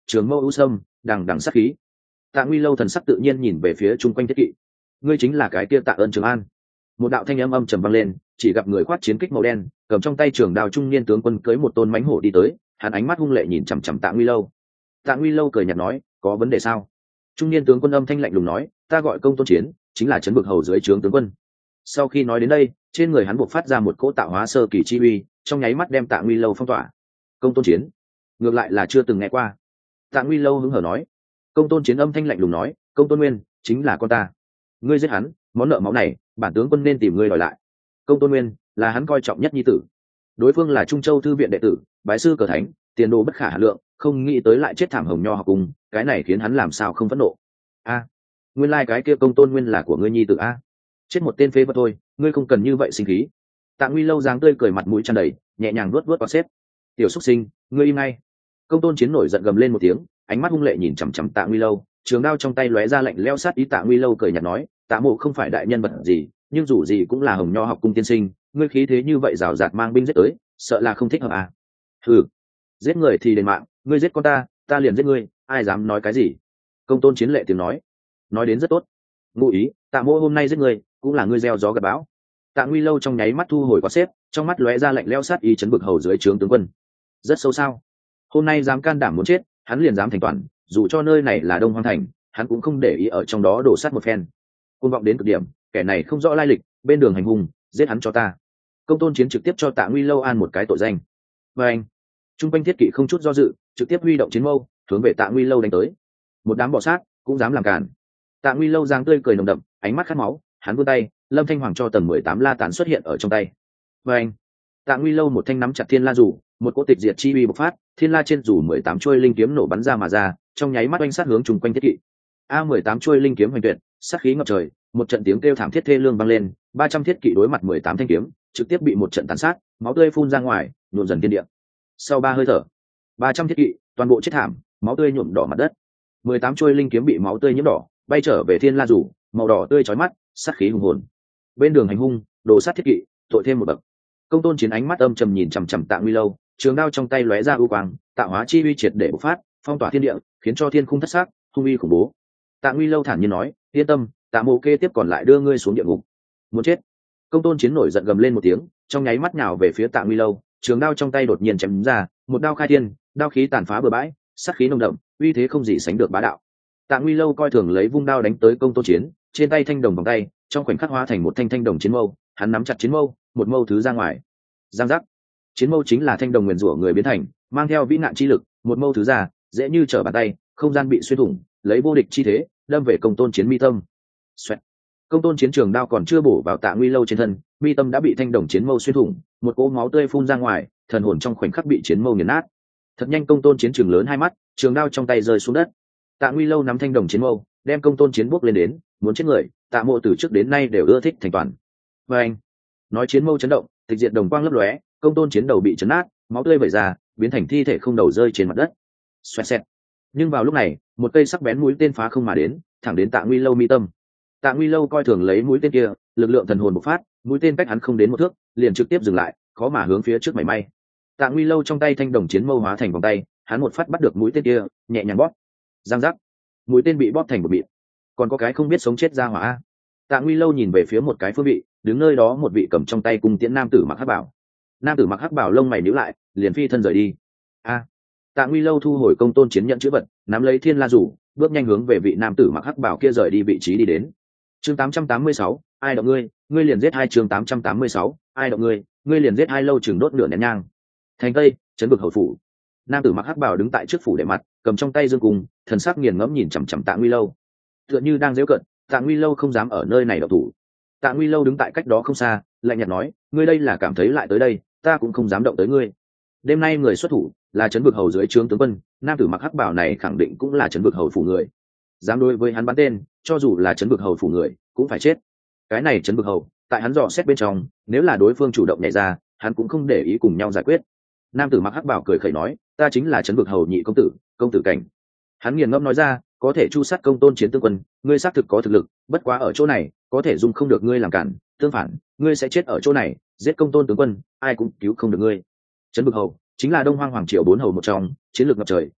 trường mâu ưu sâm, đằng đằng sát khí. Tạ Nguy Lâu thần sắc tự nhiên nhìn về phía chung quanh thiết kỵ. Ngươi chính là cái kia Tạ Ơn Trường An. Một đạo thanh âm âm trầm vang lên, chỉ gặp người khoác chiến kích màu đen, cầm trong tay trường đao trung niên tướng quân cưỡi một tôn mãnh hổ đi tới, hắn ánh mắt hung lệ nhìn chằm chằm Tạ Nguy Lâu. Tạ Nguy Lâu cười nhạt nói, có vấn đề sao? Trung niên tướng quân âm thanh lạnh lùng nói, ta gọi Công Tôn Chiến, chính là trấn bực hầu dưới trướng tướng quân. Sau khi nói đến đây, trên người hắn buộc phát ra một cỗ tạo hóa sơ kỳ chi uy, trong nháy mắt đem Tạ Nguy Lâu phong tỏa. Công Tôn Chiến, ngược lại là chưa từng nghe qua. Tạ Nguy Lâu hứng hở nói. Công Tôn Chiến âm thanh lạnh lùng nói, Công Tôn Nguyên chính là con ta, ngươi giết hắn, món nợ máu này bản tướng quân nên tìm ngươi đòi lại. Công Tôn Nguyên là hắn coi trọng nhất nhi tử, đối phương là Trung Châu thư viện đệ tử, bái sư cờ thánh, tiền đồ bất khả hà lượng, không nghĩ tới lại chết thảm hồng nho học cùng, cái này khiến hắn làm sao không phẫn nộ. A, nguyên lai like cái kia Công Tôn Nguyên là của ngươi nhi tử a? Chết một tên phế vật thôi, ngươi không cần như vậy sinh khí. Tạ Nguy Lâu dáng tươi cười mặt mũi tràn đầy, nhẹ nhàng nuốt nuốt vào xếp. Tiểu xuất sinh, ngươi im ngay. Công Tôn Chiến nổi giận gầm lên một tiếng, ánh mắt hung lệ nhìn chằm chằm Tạ Nguy Lâu, trường đao trong tay lóe ra lạnh lẽo sát ý. Tạ Nguy Lâu cười nhạt nói, Tạ Mộ không phải đại nhân vật gì, nhưng dù gì cũng là hồng nho học cung tiên sinh, ngươi khí thế như vậy rào rạt mang binh giết tới, sợ là không thích hợp à? Ừ, giết người thì đền mạng, ngươi giết con ta, ta liền giết ngươi, ai dám nói cái gì? Công Tôn Chiến lệ tiếng nói, nói đến rất tốt. Ngụ ý, Tạ Mộ hôm nay giết ngươi, cũng là ngươi gieo gió gặt bão. Tạ Nguy Lâu trong nháy mắt thu hồi quả xếp, trong mắt lóe ra lạnh lẽo sát ý chấn bực hầu dưới trướng tướng quân. Rất sâu sao? Hôm nay dám can đảm muốn chết, hắn liền dám thành toàn, dù cho nơi này là Đông Hoang thành, hắn cũng không để ý ở trong đó đổ sát một phen. Côn vọng đến cực điểm, kẻ này không rõ lai lịch, bên đường hành hung, giết hắn cho ta. Công Tôn Chiến trực tiếp cho Tạ Nguy Lâu an một cái tội danh. Và anh, trung quanh thiết kỵ không chút do dự, trực tiếp huy động chiến mâu, hướng về Tạ Nguy Lâu đánh tới. Một đám bò sát cũng dám làm cản. Tạ Nguy Lâu giang tươi cười nồng đậm, ánh mắt khát máu, hắn vươn tay, Lâm Thanh Hoàng cho tầng mười tám la tán xuất hiện ở trong tay. Và anh, Tạ Nguy Lâu một thanh nắm chặt thiên la rủ, một cỗ tịch diệt chi uy bộc phát, thiên la trên rủ mười tám chuôi linh kiếm nổ bắn ra mà ra, trong nháy mắt oanh sát hướng chung quanh thiết kỵ. A mười tám chuôi linh kiếm hoành tuyệt, sát khí ngập trời, một trận tiếng kêu thảm thiết thê lương vang lên, ba trăm thiết kỵ đối mặt mười tám thanh kiếm, trực tiếp bị một trận tàn sát, máu tươi phun ra ngoài, nhuộm dần thiên địa. Sau ba hơi thở, ba trăm thiết kỵ toàn bộ chết thảm, máu tươi nhuộm đỏ mặt đất. mười tám chuôi linh kiếm bị máu tươi nhiễm đỏ, bay trở về thiên la rủ, màu đỏ tươi chói mắt, sát khí hùng hồn. Bên đường hành hung, đồ sát thiết kỵ, tội thêm một bậc. Công Tôn Chiến ánh mắt âm trầm nhìn chằm chằm Tạ Nguy Lâu, trường đao trong tay lóe ra ưu quang, tạo hóa chi uy triệt để bộc phát, phong tỏa thiên địa, khiến cho thiên khung thất sắc, hung uy khủng bố. Tạ Nguy Lâu thản nhiên nói, yên tâm, Tạ Mộ kê tiếp còn lại đưa ngươi xuống địa ngục. Muốn chết? Công Tôn Chiến nổi giận gầm lên một tiếng, trong nháy mắt nhào về phía Tạ Nguy Lâu, trường đao trong tay đột nhiên chém ra, một đao khai thiên, đao khí tàn phá bừa bãi, sát khí nồng đậm, uy thế không gì sánh được bá đạo. Tạ Nguy Lâu coi thường lấy vung đao đánh tới Công Tôn Chiến, trên tay thanh đồng vòng tay, trong khoảnh khắc hóa thành một thanh thanh đồng chiến mâu, hắn nắm chặt chiến mâu, một mâu thứ ra ngoài. Giang giác. Chiến mâu chính là thanh đồng nguyên rủa người biến thành, mang theo vĩ nạn chi lực, một mâu thứ ra, dễ như trở bàn tay, không gian bị xuyên thủng, lấy vô địch chi thế, đâm về Công Tôn Chiến mi tâm. Xoẹt. Công Tôn Chiến trường đao còn chưa bổ vào Tạ Nguy Lâu trên thân, mi tâm đã bị thanh đồng chiến mâu xuyên thủng, một cỗ máu tươi phun ra ngoài, thần hồn trong khoảnh khắc bị chiến mâu nghiền nát. Thật nhanh Công Tôn Chiến trường lớn hai mắt, trường đao trong tay rơi xuống đất. Tạ Nguy Lâu nắm thanh đồng chiến mâu, đem Công Tôn Chiến bước lên đến, muốn chết người, Tạ Mộ từ trước đến nay đều ưa thích thành toàn. Và anh, nói chiến mâu chấn động, tịch diệt đồng quang lấp lóe, Công Tôn Chiến đầu bị chấn nát, máu tươi vẩy ra, biến thành thi thể không đầu rơi trên mặt đất. Xoẹt xẹt. Nhưng vào lúc này, một cây sắc bén mũi tên phá không mà đến, thẳng đến Tạ Nguy Lâu mi tâm. Tạ Nguy Lâu coi thường lấy mũi tên kia, lực lượng thần hồn bộc phát, mũi tên cách hắn không đến một thước, liền trực tiếp dừng lại, khó mà hướng phía trước mảy may. Tạ Nguy Lâu trong tay thanh đồng chiến mâu hóa thành vòng tay, hắn một phát bắt được mũi tên kia, nhẹ nhàng bóp. Giang giác. Mũi tên bị bóp thành một mịn. Còn có cái không biết sống chết ra hỏa a. Tạ Nguy Lâu nhìn về phía một cái phương vị, đứng nơi đó một vị cầm trong tay cung tiễn nam tử mặc hắc bảo. Nam tử mặc hắc bảo lông mày nhíu lại, liền phi thân rời đi. A. Tạ Nguy Lâu thu hồi Công Tôn Chiến nhận chữ vật, nắm lấy thiên la rủ, bước nhanh hướng về vị nam tử mặc hắc bảo kia rời đi vị trí đi đến. Chương tám trăm tám mươi sáu, ai động ngươi, ngươi liền giết hai. Chương tám trăm tám mươi sáu, ai động ngươi, ngươi liền giết hai. Lâu chừng đốt lửa nén nhang. Thành Tây, trấn vực hầu phủ. Nam tử mặc hắc bảo đứng tại trước phủ đệ mặt, cầm trong tay dương cung, thần sắc nghiền ngẫm nhìn chằm chằm Tạ Nguy Lâu, tựa như đang giễu cợt. Tạ Nguy Lâu không dám ở nơi này độc thủ. Tạ Nguy Lâu đứng tại cách đó không xa, lạnh nhạt nói, ngươi đây là cảm thấy lại tới đây, ta cũng không dám động tới ngươi. Đêm nay người xuất thủ là trấn vực hầu dưới trướng tướng quân, nam tử mặc hắc bảo này khẳng định cũng là trấn vực hầu phủ người. Dám đối với hắn bắn tên, cho dù là trấn vực hầu phủ người, cũng phải chết. Cái này trấn vực hầu, tại hắn dò xét bên trong, nếu là đối phương chủ động nhảy ra, hắn cũng không để ý cùng nhau giải quyết. Nam tử mặc hắc bảo cười khẩy nói, ta chính là trấn vực hầu nhị công tử, công tử Cảnh. Hắn nghiền ngẫm nói ra, có thể chu sát Công Tôn Chiến tướng quân, ngươi xác thực có thực lực, bất quá ở chỗ này, có thể dung không được ngươi làm cản, tương phản, ngươi sẽ chết ở chỗ này, giết Công Tôn tướng quân, ai cũng cứu không được ngươi. Trấn vực hầu chính là Đông Hoang hoàng triều bốn hầu một trong, chiến lược ngập trời,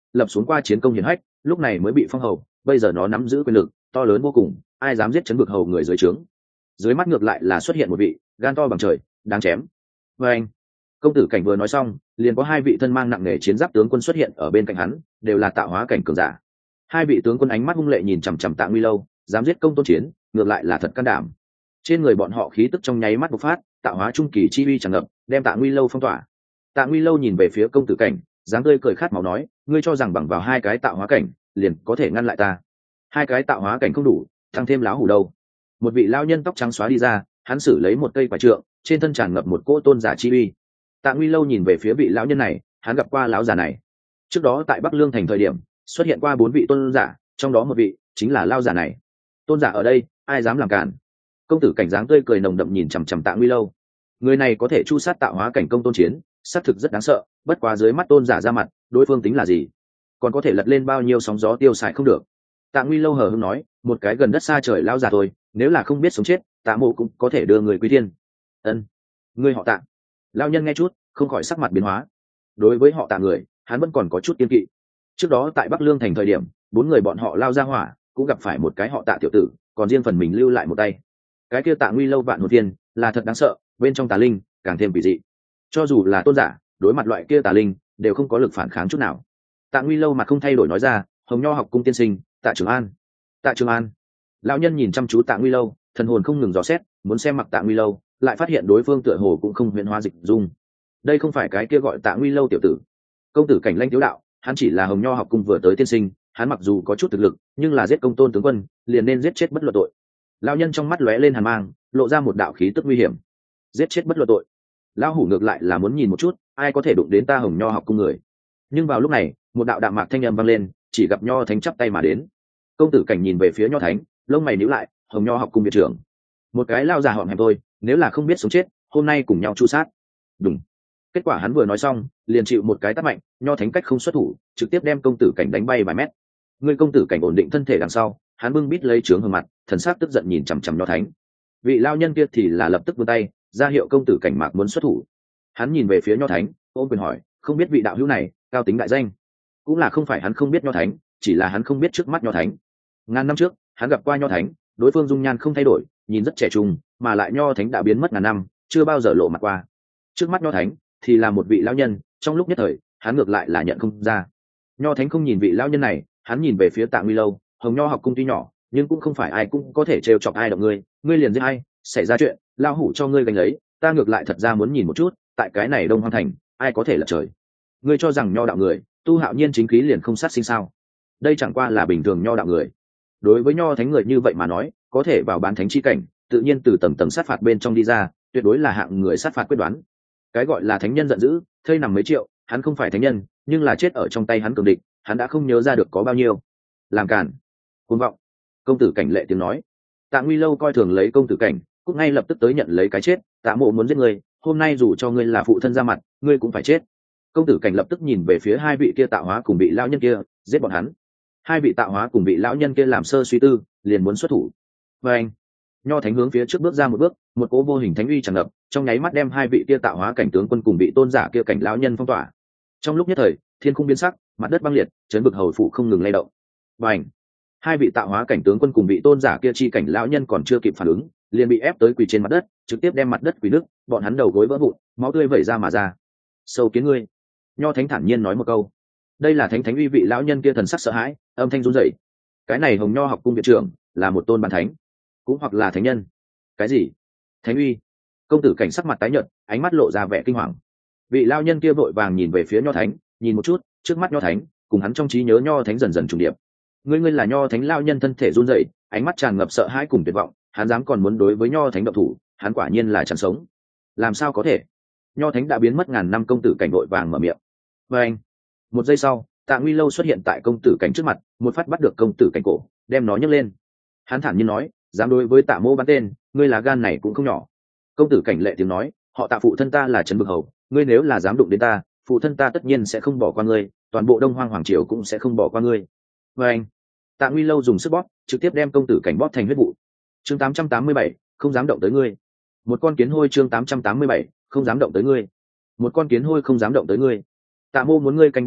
lập xuống qua chiến công hiển hách, lúc này mới bị phong hầu, bây giờ nó nắm giữ quyền lực to lớn vô cùng, ai dám giết chấn bực hầu người dưới trướng. Dưới mắt ngược lại là xuất hiện một vị gan to bằng trời, đáng chém. Và anh, công tử cảnh vừa nói xong, liền có hai vị thân mang nặng nề chiến giáp tướng quân xuất hiện ở bên cạnh hắn, đều là tạo hóa cảnh cường giả. Hai vị tướng quân ánh mắt hung lệ nhìn chằm chằm Tạ Nguy Lâu, dám giết công tôn chiến, ngược lại là thật can đảm. Trên người bọn họ khí tức trong nháy mắt bộc phát, tạo hóa trung kỳ chi uy tràn ngập, đem Tạ Nguy Lâu phong tỏa. Tạ Nguy Lâu nhìn về phía công tử cảnh, dáng tươi cười khát máu nói, ngươi cho rằng bằng vào hai cái tạo hóa cảnh liền có thể ngăn lại ta? Hai cái tạo hóa cảnh không đủ, tăng thêm láo hủ đâu. Một vị lao nhân tóc trắng xóa đi ra, hắn xử lấy một cây quả trượng, trên thân tràn ngập một cỗ tôn giả chi uy. Tạ Nguy Lâu nhìn về phía vị lão nhân này, hắn gặp qua lão già này. Trước đó tại Bắc Lương thành thời điểm, xuất hiện qua bốn vị tôn giả, trong đó một vị chính là lão già này. Tôn giả ở đây, ai dám làm cản? Công tử cảnh dáng tươi cười nồng đậm nhìn chằm chằm Tạ Nguy Lâu. Người này có thể chu sát tạo hóa cảnh công tôn chiến, xác thực rất đáng sợ, bất quá dưới mắt tôn giả ra mặt, đối phương tính là gì? Còn có thể lật lên bao nhiêu sóng gió tiêu xài không được. Tạ Nguy Lâu hờ hững nói, một cái gần đất xa trời lão già thôi, nếu là không biết sống chết, Tạ mộ cũng có thể đưa người quý thiên. Ân, ngươi họ Tạ. Lão nhân nghe chút, không khỏi sắc mặt biến hóa. Đối với họ Tạ người, hắn vẫn còn có chút kiên kỵ. Trước đó tại Bắc Lương thành thời điểm, bốn người bọn họ lao ra hỏa, cũng gặp phải một cái họ Tạ tiểu tử, còn riêng phần mình lưu lại một tay. Cái kia Tạ Nguy Lâu vạn hồn thiên, là thật đáng sợ, bên trong tà linh càng thêm quỷ dị. Cho dù là tôn giả, đối mặt loại kia tà linh, đều không có lực phản kháng chút nào. Tạ Nguy Lâu mặt không thay đổi nói ra, Hồng Nho học cung tiên sinh, Tạ Trường An. Tạ Trường An. Lão nhân nhìn chăm chú Tạ Nguy Lâu, thần hồn không ngừng dò xét, muốn xem mặc Tạ Nguy Lâu, lại phát hiện đối phương tựa hồ cũng không huyền hóa dịch dung. Đây không phải cái kia gọi Tạ Nguy Lâu tiểu tử. Công tử cảnh lanh thiếu đạo, hắn chỉ là Hồng Nho học cung vừa tới tiên sinh, hắn mặc dù có chút thực lực, nhưng là giết công tôn tướng quân, liền nên giết chết bất luận tội. Lão nhân trong mắt lóe lên hàn mang, lộ ra một đạo khí tức nguy hiểm. Giết chết bất luận tội. Lão hủ ngược lại là muốn nhìn một chút, ai có thể đụng đến ta Hồng Nho học cung người. Nhưng vào lúc này, một đạo đạm mạc thanh âm vang lên, chỉ gặp Nho Thánh chắp tay mà đến. Công tử cảnh nhìn về phía Nho Thánh, lông mày nhíu lại, Hồng Nho học cung viện trưởng. Một cái lao già họm hẹm thôi, nếu là không biết sống chết, hôm nay cùng nhau chu sát. Đúng. Kết quả hắn vừa nói xong, liền chịu một cái tát mạnh, Nho Thánh cách không xuất thủ, trực tiếp đem công tử cảnh đánh bay vài mét. Người công tử cảnh ổn định thân thể đằng sau, hắn bưng bít lấy trướng hờ mặt, thần sắc tức giận nhìn chằm chằm Nho Thánh. Vị lao nhân kia thì là lập tức vươn tay, ra hiệu công tử cảnh mạc muốn xuất thủ. Hắn nhìn về phía Nho Thánh, ôm quyền hỏi, không biết vị đạo hữu này cao tính đại danh? Cũng là không phải hắn không biết Nho Thánh, chỉ là hắn không biết trước mắt Nho Thánh. Ngàn năm trước, hắn gặp qua Nho Thánh, đối phương dung nhan không thay đổi, nhìn rất trẻ trung, mà lại Nho Thánh đã biến mất ngàn năm, chưa bao giờ lộ mặt qua. Trước mắt Nho Thánh thì là một vị lão nhân, trong lúc nhất thời, hắn ngược lại là nhận không ra. Nho Thánh không nhìn vị lão nhân này, hắn nhìn về phía Tạ Nguy Lâu, Hồng Nho học cung tuy nhỏ, nhưng cũng không phải ai cũng có thể trêu chọc ai động ngươi, ngươi liền giết ai, xảy ra chuyện, lao hủ cho ngươi gánh lấy, ta ngược lại thật ra muốn nhìn một chút, tại cái này Đông Hoang thành, ai có thể lật trời. Ngươi cho rằng Nho đạo người, tu hạo nhiên chính khí liền không sát sinh sao? Đây chẳng qua là bình thường Nho đạo người. Đối với Nho Thánh người như vậy mà nói, có thể vào bán thánh chi cảnh, tự nhiên từ tầng tầng sát phạt bên trong đi ra, tuyệt đối là hạng người sát phạt quyết đoán. Cái gọi là thánh nhân giận dữ, thây nằm mấy triệu, hắn không phải thánh nhân, nhưng là chết ở trong tay hắn cường địch, hắn đã không nhớ ra được có bao nhiêu. Làm cản, cuồng vọng. Công tử cảnh lệ tiếng nói. Tạ Nguy Lâu coi thường lấy công tử cảnh, cũng ngay lập tức tới nhận lấy cái chết. Tạ mộ muốn giết ngươi, hôm nay dù cho ngươi là phụ thân ra mặt, ngươi cũng phải chết. Công tử cảnh lập tức nhìn về phía hai vị kia tạo hóa cùng bị lão nhân kia, giết bọn hắn. Hai vị tạo hóa cùng bị lão nhân kia làm sơ suy tư, liền muốn xuất thủ. Và anh, Nho Thánh hướng phía trước bước ra một bước, một cỗ vô hình thánh uy tràn ngập, trong nháy mắt đem hai vị kia tạo hóa cảnh tướng quân cùng bị tôn giả kia cảnh lão nhân phong tỏa. Trong lúc nhất thời, thiên khung biến sắc, mặt đất băng liệt, chấn bực hầu phủ không ngừng lay động. Và anh, hai vị tạo hóa cảnh tướng quân cùng bị tôn giả kia chi cảnh lão nhân còn chưa kịp phản ứng, liền bị ép tới quỳ trên mặt đất, trực tiếp đem mặt đất quỳ nước, bọn hắn đầu gối vỡ vụn, máu tươi vẩy ra mà ra. Sâu kiến ngươi. Nho Thánh thản nhiên nói một câu. Đây là thánh thánh uy vị lão nhân kia thần sắc sợ hãi, âm thanh run rẩy. Cái này Hồng Nho học cung viện trưởng, là một tôn bản thánh, cũng hoặc là thánh nhân. Cái gì? Thánh uy? Công tử cảnh sắc mặt tái nhợt, ánh mắt lộ ra vẻ kinh hoàng. Vị lão nhân kia vội vàng nhìn về phía Nho Thánh, nhìn một chút, trước mắt Nho Thánh, cùng hắn trong trí nhớ Nho Thánh dần dần trùng điệp. Ngươi ngươi là Nho Thánh lão nhân thân thể run rẩy, ánh mắt tràn ngập sợ hãi cùng tuyệt vọng, hắn dám còn muốn đối với Nho Thánh động thủ, hắn quả nhiên là chẳng sống. Làm sao có thể? Nho Thánh đã biến mất ngàn năm, công tử cảnh vội vàng mở miệng. Và anh, một giây sau, Tạ Nguy Lâu xuất hiện tại công tử cảnh trước mặt, một phát bắt được công tử cảnh cổ, đem nó nhấc lên. Hắn thản nhiên nói, dám đối với Tạ mô bắn tên, ngươi là gan này cũng không nhỏ. Công tử cảnh lệ tiếng nói, họ Tạ phụ thân ta là Trấn Bực Hầu, ngươi nếu là dám đụng đến ta, phụ thân ta tất nhiên sẽ không bỏ qua ngươi, toàn bộ Đông Hoang hoàng triều cũng sẽ không bỏ qua ngươi. Và anh, Tạ Nguy Lâu dùng sức bóp, trực tiếp đem công tử cảnh bóp thành huyết vụ. Chương tám trăm tám mươi bảy, không dám động tới ngươi. Một con kiến hôi. Chương tám trăm tám mươi bảy, không dám động tới ngươi. Một con kiến hôi không dám động tới ngươi. Tạ mô muốn ngươi canh ba chết,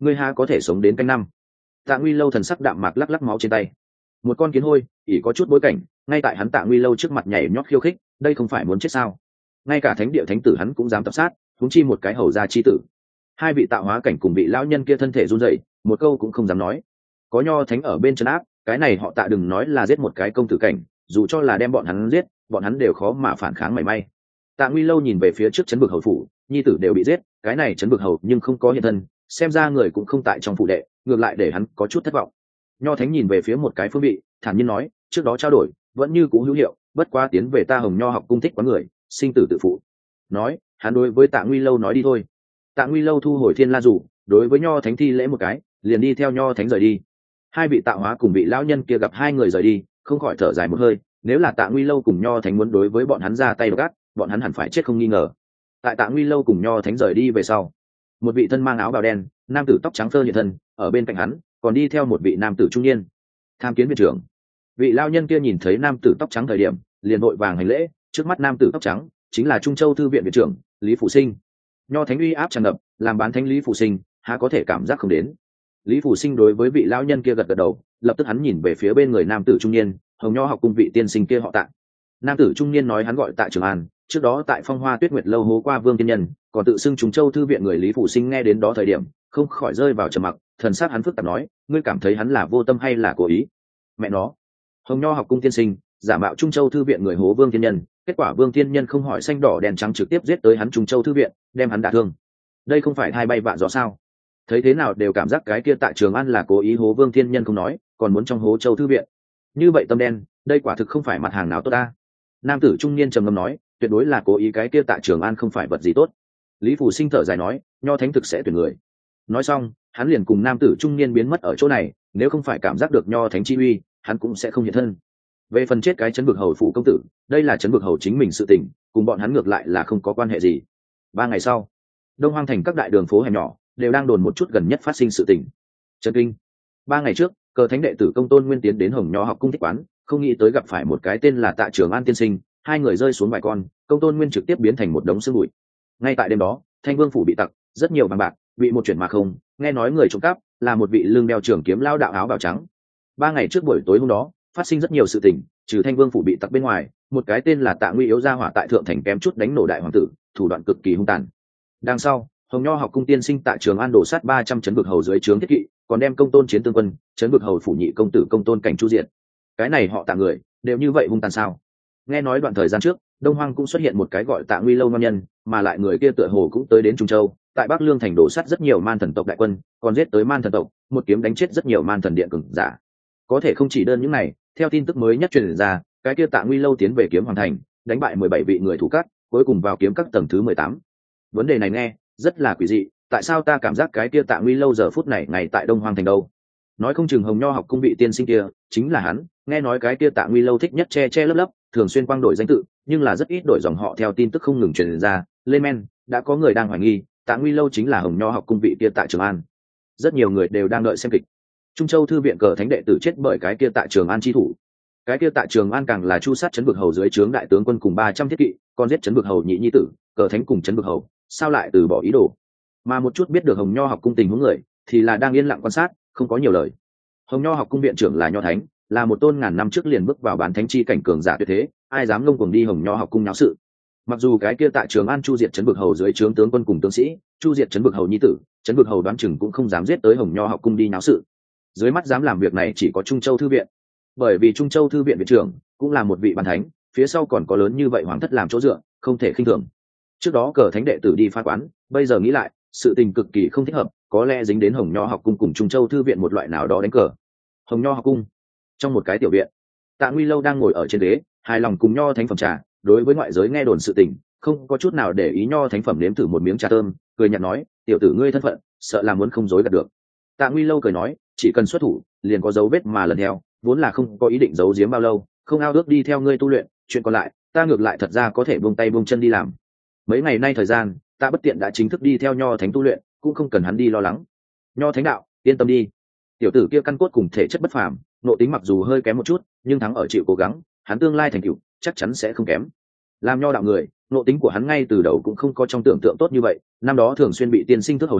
ngươi ha có thể sống đến canh năm. Tạ Nguy Lâu thần sắc đạm mạc lắc lắc máu trên tay. Một con kiến hôi, ỷ có chút bối cảnh, ngay tại hắn Tạ Nguy Lâu trước mặt nhảy nhót khiêu khích, đây không phải muốn chết sao? Ngay cả thánh địa thánh tử hắn cũng dám tập sát, huống chi một cái hầu gia chi tử. Hai vị tạo hóa cảnh cùng vị lão nhân kia thân thể run rẩy, một câu cũng không dám nói. Có nho thánh ở bên chân áp, cái này họ Tạ đừng nói là giết một cái công tử cảnh, dù cho là đem bọn hắn giết, bọn hắn đều khó mà phản kháng mảy may. Tạ Nguy Lâu nhìn về phía trước trấn vực hầu phủ, nhi tử đều bị giết, cái này trấn vực hầu nhưng không có hiện thân, xem ra người cũng không tại trong phủ đệ, ngược lại để hắn có chút thất vọng. Nho thánh nhìn về phía một cái phương vị, thản nhiên nói, trước đó trao đổi vẫn như cũ hữu hiệu, bất quá tiến về ta Hồng Nho học cung thích quá người, sinh tử tự phụ. Nói, hắn đối với Tạ Nguy Lâu nói đi thôi. Tạ Nguy Lâu thu hồi thiên la rủ, đối với Nho thánh thi lễ một cái, liền đi theo Nho thánh rời đi. Hai vị tạo hóa cùng vị lão nhân kia gặp hai người rời đi, không khỏi thở dài một hơi, nếu là Tạ Nguy Lâu cùng Nho thánh muốn đối với bọn hắn ra tay gắt, bọn hắn hẳn phải chết không nghi ngờ. Tại Tạ Nguy Lâu cùng Nho thánh rời đi về sau, một vị thân mang áo bào đen, nam tử tóc trắng phơ hiện thân, ở bên cạnh hắn còn đi theo một vị nam tử trung niên. Tham kiến viện trưởng. Vị lão nhân kia nhìn thấy nam tử tóc trắng thời điểm, liền vội vàng hành lễ, trước mắt nam tử tóc trắng chính là Trung Châu thư viện viện trưởng Lý Phủ Sinh. Nho thánh uy áp tràn ngập, làm bán thánh Lý Phủ Sinh há có thể cảm giác không đến. Lý Phủ Sinh đối với vị lão nhân kia gật gật đầu, lập tức hắn nhìn về phía bên người nam tử trung niên, Hồng Nho học cung vị tiên sinh kia họ Tạ. Nam tử trung niên nói hắn gọi Tạ Trường An, trước đó tại Phong Hoa Tuyết Nguyệt lâu hố qua Vương Tiên Nhân, còn tự xưng Trung Châu thư viện người. Lý Phủ Sinh nghe đến đó thời điểm, không khỏi rơi vào trầm mặc, thần sắc hắn phức tạp nói, ngươi cảm thấy hắn là vô tâm hay là cố ý? Mẹ nó, Hồng Nho học cung tiên sinh giả mạo Trung Châu thư viện người hố Vương Tiên Nhân, kết quả Vương Tiên Nhân không hỏi xanh đỏ đèn trắng trực tiếp giết tới hắn Trung Châu thư viện, đem hắn đả thương. Đây không phải hai bay vạ gió sao? Thấy thế nào đều cảm giác cái kia Tạ Trường An là cố ý hố Vương Tiên Nhân không nói, còn muốn trong hố Châu thư viện. Như vậy tâm đen, đây quả thực không phải mặt hàng nào tốt ta. Nam tử trung niên trầm ngâm nói, tuyệt đối là cố ý, cái kia Tạ Trường An không phải vật gì tốt. Lý Phủ Sinh thở dài nói, Nho thánh thực sẽ tuyển người. Nói xong, hắn liền cùng nam tử trung niên biến mất ở chỗ này, nếu không phải cảm giác được Nho thánh chi uy, hắn cũng sẽ không hiện thân. Về phần chết cái trấn vực hầu phủ công tử, đây là trấn vực hầu chính mình sự tình, cùng bọn hắn ngược lại là không có quan hệ gì. Ba ngày sau, Đông Hoang thành các đại đường phố hẻm nhỏ đều đang đồn một chút gần nhất phát sinh sự tình. Trấn kinh. Ba ngày trước, Cờ thánh đệ tử Công Tôn Nguyên tiến đến Hồng Nho học cung thích quán, không nghĩ tới gặp phải một cái tên là Tạ Trường An tiên sinh, hai người rơi xuống vài con, Công Tôn Nguyên trực tiếp biến thành một đống sương bụi. Ngay tại đêm đó, Thanh Vương phủ bị tặc, rất nhiều vàng bạc bị một chuyển mà không, nghe nói người trộm cắp là một vị lưng đeo trường kiếm lao đạo áo bào trắng. Ba ngày trước buổi tối hôm đó, phát sinh rất nhiều sự tình, trừ Thanh Vương phủ bị tặc bên ngoài, một cái tên là Tạ Nguy yếu ra hỏa tại thượng thành kém chút đánh nổ đại hoàng tử, thủ đoạn cực kỳ hung tàn. Đằng sau, Hồng Nho học cung tiên sinh Tạ Trường An đổ sát ba trăm trấn vực hầu dưới trướng thiết kỵ, còn đem Công Tôn chiến tương quân, trấn vực hầu phủ nhị công tử Công Tôn Cảnh chu diệt. Cái này họ Tạ người, đều như vậy hung tàn sao? Nghe nói đoạn thời gian trước, Đông Hoang cũng xuất hiện một cái gọi Tạ Nguy lâu ngon nhân, mà lại người kia tựa hồ cũng tới đến Trung Châu, tại Bắc Lương thành đổ sát rất nhiều man thần tộc đại quân, còn giết tới man thần tộc, một kiếm đánh chết rất nhiều man thần điện cường giả. Có thể không chỉ đơn những này, theo tin tức mới nhất truyền ra, cái kia Tạ Nguy lâu tiến về kiếm hoàng thành, đánh bại mười bảy vị người thủ cát, cuối cùng vào kiếm các tầng thứ mười tám. Vấn đề này nghe rất là quỷ dị, tại sao ta cảm giác cái kia Tạ Nguy lâu giờ phút này ngày tại Đông Hoang thành đâu? Nói không chừng Hồng Nho học cung vị tiên sinh kia chính là hắn. Nghe nói cái kia Tạ Nguy lâu thích nhất che che lấp lấp, thường xuyên quang đổi danh tự, nhưng là rất ít đổi dòng họ. Theo tin tức không ngừng truyền ra lên men, đã có người đang hoài nghi Tạ Nguy lâu chính là Hồng Nho học cung vị kia Tạ Trường An. Rất nhiều người đều đang đợi xem kịch. Trung Châu thư viện Cờ thánh đệ tử chết bởi cái kia Tạ Trường An chi thủ. Cái kia Tạ Trường An càng là chu sát trấn vực hầu dưới trướng đại tướng quân cùng ba trăm thiết kỵ, còn giết trấn vực hầu nhị nhi tử, Cờ thánh cùng trấn vực hầu, sao lại từ bỏ ý đồ? Mà một chút biết được Hồng Nho học cung tình huống người, thì là đang yên lặng quan sát, không có nhiều lời. Hồng Nho học cung viện trưởng là Nho thánh, là một tôn ngàn năm trước liền bước vào bán thánh chi cảnh cường giả tuyệt thế, ai dám ngông cuồng đi Hồng Nho học cung náo sự. Mặc dù cái kia Tạ Trường An chu diệt trấn vực hầu dưới trướng tướng quân cùng tướng sĩ, chu diệt trấn vực hầu nhi tử, trấn vực hầu đoán chừng cũng không dám giết tới Hồng Nho học cung đi náo sự. Dưới mắt dám làm việc này chỉ có Trung Châu thư viện, bởi vì Trung Châu thư viện viện trưởng cũng là một vị bán thánh, phía sau còn có lớn như vậy hoàng thất làm chỗ dựa, không thể khinh thường. Trước đó Cờ thánh đệ tử đi phá quán, bây giờ nghĩ lại, sự tình cực kỳ không thích hợp, có lẽ dính đến Hồng Nho học cung cùng Trung Châu thư viện một loại nào đó đánh cờ. Hồng Nho học cung, trong một cái tiểu viện, Tạ Nguy lâu đang ngồi ở trên ghế, hài lòng cùng Nho thánh phẩm trà, đối với ngoại giới nghe đồn sự tình, không có chút nào để ý. Nho thánh phẩm nếm thử một miếng trà thơm, cười nhạt nói, tiểu tử ngươi thân phận, sợ là muốn không dối gạt được. Tạ Nguy lâu cười nói, chỉ cần xuất thủ, liền có dấu vết mà lần theo, vốn là không có ý định giấu giếm bao lâu, không ao ước đi theo ngươi tu luyện, chuyện còn lại, ta ngược lại thật ra có thể buông tay buông chân đi làm. Mấy ngày nay thời gian, ta bất tiện đã chính thức đi theo Nho thánh tu luyện, cũng không cần hắn đi lo lắng. Nho thánh đạo, yên tâm đi. Tiểu tử kia căn cốt cùng thể chất bất phàm, nội tính mặc dù hơi kém một chút, nhưng thắng ở chịu cố gắng, hắn tương lai thành tựu chắc chắn sẽ không kém. Làm Nho đạo người, nội tính của hắn ngay từ đầu cũng không có trong tưởng tượng tốt như vậy, năm đó thường xuyên bị tiên sinh thức hầu hạ,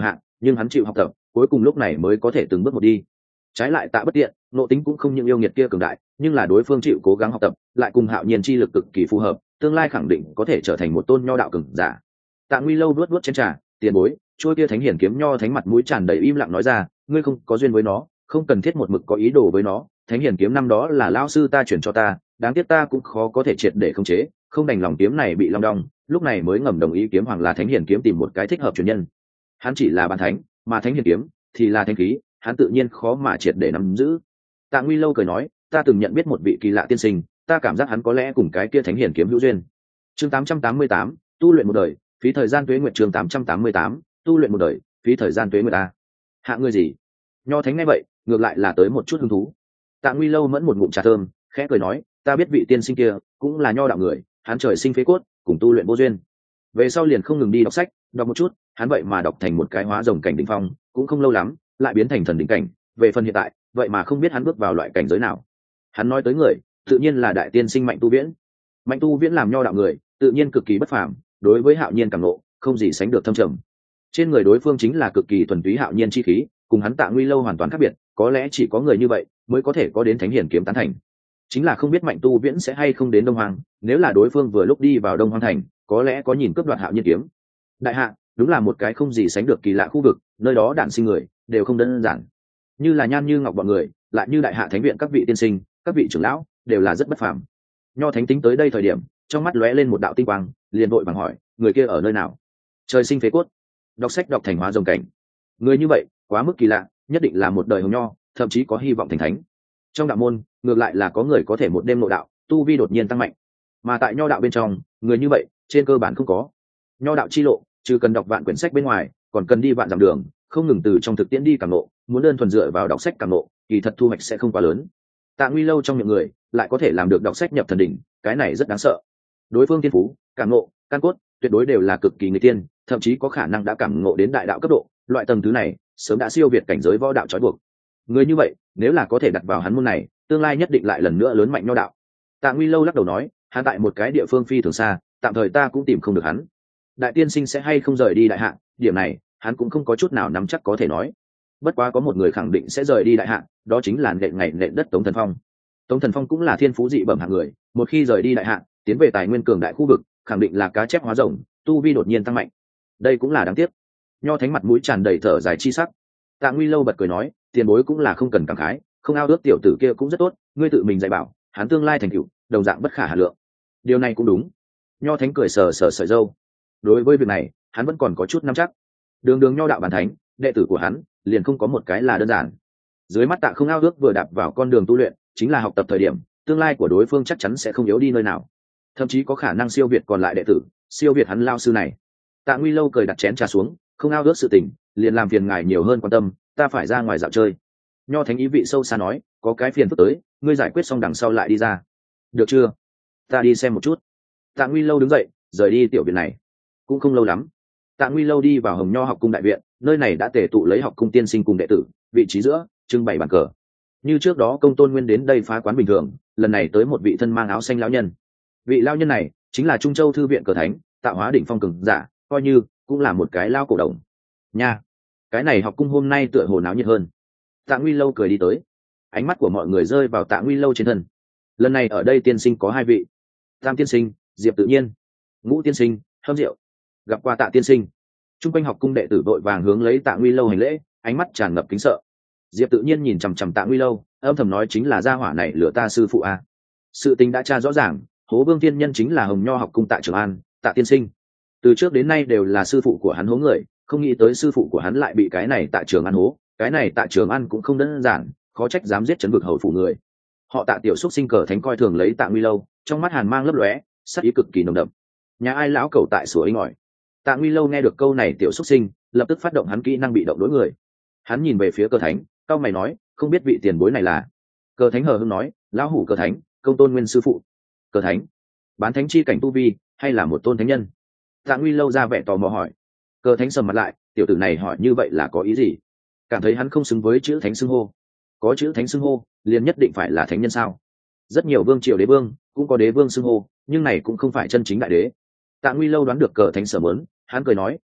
nhưng hắn chịu học tập, cuối cùng lúc này mới có thể từng bước một đi. Trái lại Tạ Bất Tiện, ngộ tính cũng không những yêu nghiệt kia cường đại, nhưng là đối phương chịu cố gắng học tập, lại cùng Hạo Nhiên chi lực cực kỳ phù hợp, tương lai khẳng định có thể trở thành một tôn nho đạo cường giả. Tạ Nguy Lâu vuốt vuốt chén trà, tiền bối, trôi kia thánh hiển kiếm nho thánh mặt mũi tràn đầy im lặng nói ra, ngươi không có duyên với nó, không cần thiết một mực có ý đồ với nó, thánh hiển kiếm năm đó là lão sư ta chuyển cho ta, đáng tiếc ta cũng khó có thể triệt để khống chế, không đành lòng kiếm này bị long đong, lúc này mới ngầm đồng ý kiếm hoàng là thánh hiển kiếm tìm một cái thích hợp truyền nhân. Hắn chỉ là bán thánh, mà thánh hiển kiếm thì là thánh khí, hắn tự nhiên khó mà triệt để nắm giữ. Tạ Nguy Lâu cười nói, ta từng nhận biết một vị kỳ lạ tiên sinh, ta cảm giác hắn có lẽ cùng cái kia thánh hiển kiếm hữu duyên. Chương tám trăm tám mươi tám, tu luyện một đời, phí thời gian tuế nguyệt. Chương tám trăm tám mươi tám, tu luyện một đời, phí thời gian tuế nguyệt a. Hạ ngươi gì? Nho thánh nghe vậy, ngược lại là tới một chút hứng thú. Tạ Nguy Lâu mẫn một ngụm trà thơm, khẽ cười nói, ta biết vị tiên sinh kia cũng là nho đạo người, hắn trời sinh phế cốt, cùng tu luyện vô duyên. Về sau liền không ngừng đi đọc sách, đọc một chút, hắn vậy mà đọc thành một cái hóa rồng cảnh đỉnh phong, cũng không lâu lắm, lại biến thành thần đỉnh cảnh. Về phần hiện tại, vậy mà không biết hắn bước vào loại cảnh giới nào. Hắn nói tới người, tự nhiên là đại tiên sinh Mạnh Tu Viễn. Mạnh Tu Viễn làm nho đạo người, tự nhiên cực kỳ bất phàm, đối với Hạo Nhiên cảm ngộ, không gì sánh được thâm trầm. Trên người đối phương chính là cực kỳ thuần túy Hạo Nhiên chi khí, cùng hắn Tạ Nguy Lâu hoàn toàn khác biệt, có lẽ chỉ có người như vậy mới có thể có đến thánh hiển kiếm tán thành. Chính là không biết Mạnh Tu Viễn sẽ hay không đến Đông Hoang, nếu là đối phương vừa lúc đi vào Đông Hoang thành, có lẽ có nhìn cướp đoạt Hạo Nhiên kiếm. Đại hạ, đúng là một cái không gì sánh được kỳ lạ khu vực, nơi đó đản sinh người đều không đơn giản. Như là Nhan Như Ngọc bọn người, lại như Đại hạ thánh viện các vị tiên sinh, các vị trưởng lão, đều là rất bất phàm. Nho thánh tính tới đây thời điểm, trong mắt lóe lên một đạo tinh quang, liền vội vàng hỏi, người kia ở nơi nào? Trời sinh phế cốt, đọc sách đọc thành hóa rồng cảnh. Người như vậy, quá mức kỳ lạ, nhất định là một đời hồng nho, thậm chí có hy vọng thành thánh. Trong đạo môn, ngược lại là có người có thể một đêm nội đạo, tu vi đột nhiên tăng mạnh. Mà tại nho đạo bên trong, người như vậy, trên cơ bản không có. Nho đạo chi lộ, trừ cần đọc vạn quyển sách bên ngoài, còn cần đi vạn dặm đường, không ngừng từ trong thực tiễn đi cảm ngộ, muốn đơn thuần dựa vào đọc sách cảm ngộ, kỳ thật thu hoạch sẽ không quá lớn. Tạ Nguy Lâu trong những người, lại có thể làm được đọc sách nhập thần đỉnh, cái này rất đáng sợ. Đối phương tiên phú, cảm ngộ, căn cốt, tuyệt đối đều là cực kỳ người tiên, thậm chí có khả năng đã cảm ngộ đến đại đạo cấp độ, loại tầng thứ này, sớm đã siêu việt cảnh giới võ đạo trói buộc. Người như vậy, nếu là có thể đặt vào hắn môn này, tương lai nhất định lại lần nữa lớn mạnh nho đạo. Tạ Nguy Lâu lắc đầu nói, hắn tại một cái địa phương phi thường xa, tạm thời ta cũng tìm không được hắn. Đại tiên sinh sẽ hay không rời đi đại hạ, điểm này, hắn cũng không có chút nào nắm chắc có thể nói. Bất quá có một người khẳng định sẽ rời đi đại hạ, đó chính là nện ngày nện đất Tống Thần Phong. Tống Thần Phong cũng là thiên phú dị bẩm hạng người, một khi rời đi đại hạ, tiến về tài nguyên cường đại khu vực, khẳng định là cá chép hóa rồng, tu vi đột nhiên tăng mạnh. Đây cũng là đáng tiếc. Nho thánh mặt mũi tràn đầy thở dài chi sắc. Tạ Nguy Lâu bật cười nói, tiền bối cũng là không cần cảm khái, không ao ước tiểu tử kia cũng rất tốt, ngươi tự mình dạy bảo, hắn tương lai thành tựu, đồng dạng bất khả hà lượng. Điều này cũng đúng. Nho thánh cười sờ sờ sợi râu. Đối với việc này, hắn vẫn còn có chút nắm chắc. Đường đường nho đạo bản thánh, đệ tử của hắn, liền không có một cái là đơn giản. Dưới mắt Tạ không ao ước vừa đạp vào con đường tu luyện, chính là học tập thời điểm, tương lai của đối phương chắc chắn sẽ không yếu đi nơi nào, thậm chí có khả năng siêu việt còn lại đệ tử, siêu việt hắn lao sư này. Tạ Nguy Lâu cười đặt chén trà xuống, không ao ước sự tình, liền làm phiền ngài nhiều hơn quan tâm, ta phải ra ngoài dạo chơi. Nho thánh ý vị sâu xa nói, có cái phiền phức tới, ngươi giải quyết xong đằng sau lại đi ra, được chưa? Ta đi xem một chút. Tạ Nguy Lâu đứng dậy, rời đi tiểu viện này. Cũng không lâu lắm, Tạ Nguy Lâu đi vào Hồng Nho học cung đại viện, nơi này đã tề tụ lấy học cung tiên sinh cùng đệ tử, vị trí giữa trưng bày bàn cờ. Như trước đó Công Tôn Nguyên đến đây phá quán bình thường, lần này tới một vị thân mang áo xanh lão nhân. Vị lão nhân này chính là Trung Châu thư viện cờ thánh, Tạo Hóa đỉnh phong cường giả, coi như cũng là một cái lao cổ đồng. Nha, cái này học cung hôm nay tựa hồ náo nhiệt hơn. Tạ Nguy Lâu cười đi tới, ánh mắt của mọi người rơi vào Tạ Nguy Lâu trên thân. Lần này ở đây tiên sinh có hai vị: Tam tiên sinh Diệp Tự Nhiên, Ngũ tiên sinh Hâm Diệu. Gặp qua Tạ tiên sinh. Trung quanh học cung đệ tử vội vàng hướng lấy Tạ Nguy Lâu hành lễ, ánh mắt tràn ngập kính sợ. Diệp Tự Nhiên nhìn chằm chằm Tạ Nguy Lâu, âm thầm nói, chính là gia hỏa này lừa ta sư phụ a. Sự tình đã tra rõ ràng, Hố Vương tiên nhân chính là Hồng Nho học cung Tạ Trường An, Tạ tiên sinh. Từ trước đến nay đều là sư phụ của hắn hố người, không nghĩ tới sư phụ của hắn lại bị cái này Tạ Trường An hố. Cái này Tạ Trường An cũng không đơn giản, khó trách dám giết chấn vực hầu phủ người. Họ Tạ tiểu xúc sinh cờ thánh coi thường lấy Tạ Nguy Lâu, trong mắt hàn mang lấp lóe, sắc ý cực kỳ nồng đậm. Nhà ai lão cầu tại sủa inh ỏi. Tạ Nguy Lâu nghe được câu này tiểu xúc sinh, lập tức phát động hắn kỹ năng bị động đối người. Hắn nhìn về phía cờ thánh, cao mày nói, không biết vị tiền bối này là? Cờ thánh hờ hững nói, lão hủ cờ thánh, Công Tôn Nguyên sư phụ. Cờ thánh, bán thánh chi cảnh tu vi, hay là một tôn thánh nhân? Tạ Nguy Lâu ra vẻ tò mò hỏi. Cờ thánh sầm mặt lại, tiểu tử này hỏi như vậy là có ý gì? Cảm thấy hắn không xứng với chữ thánh xưng hô. Có chữ thánh xưng hô, liền nhất định phải là thánh nhân sao? Rất nhiều vương triều đế vương cũng có đế vương xưng hô, nhưng này cũng không phải chân chính đại đế. Tạ Nguy Lâu đoán được cờ thánh sở muốn, hắn cười nói,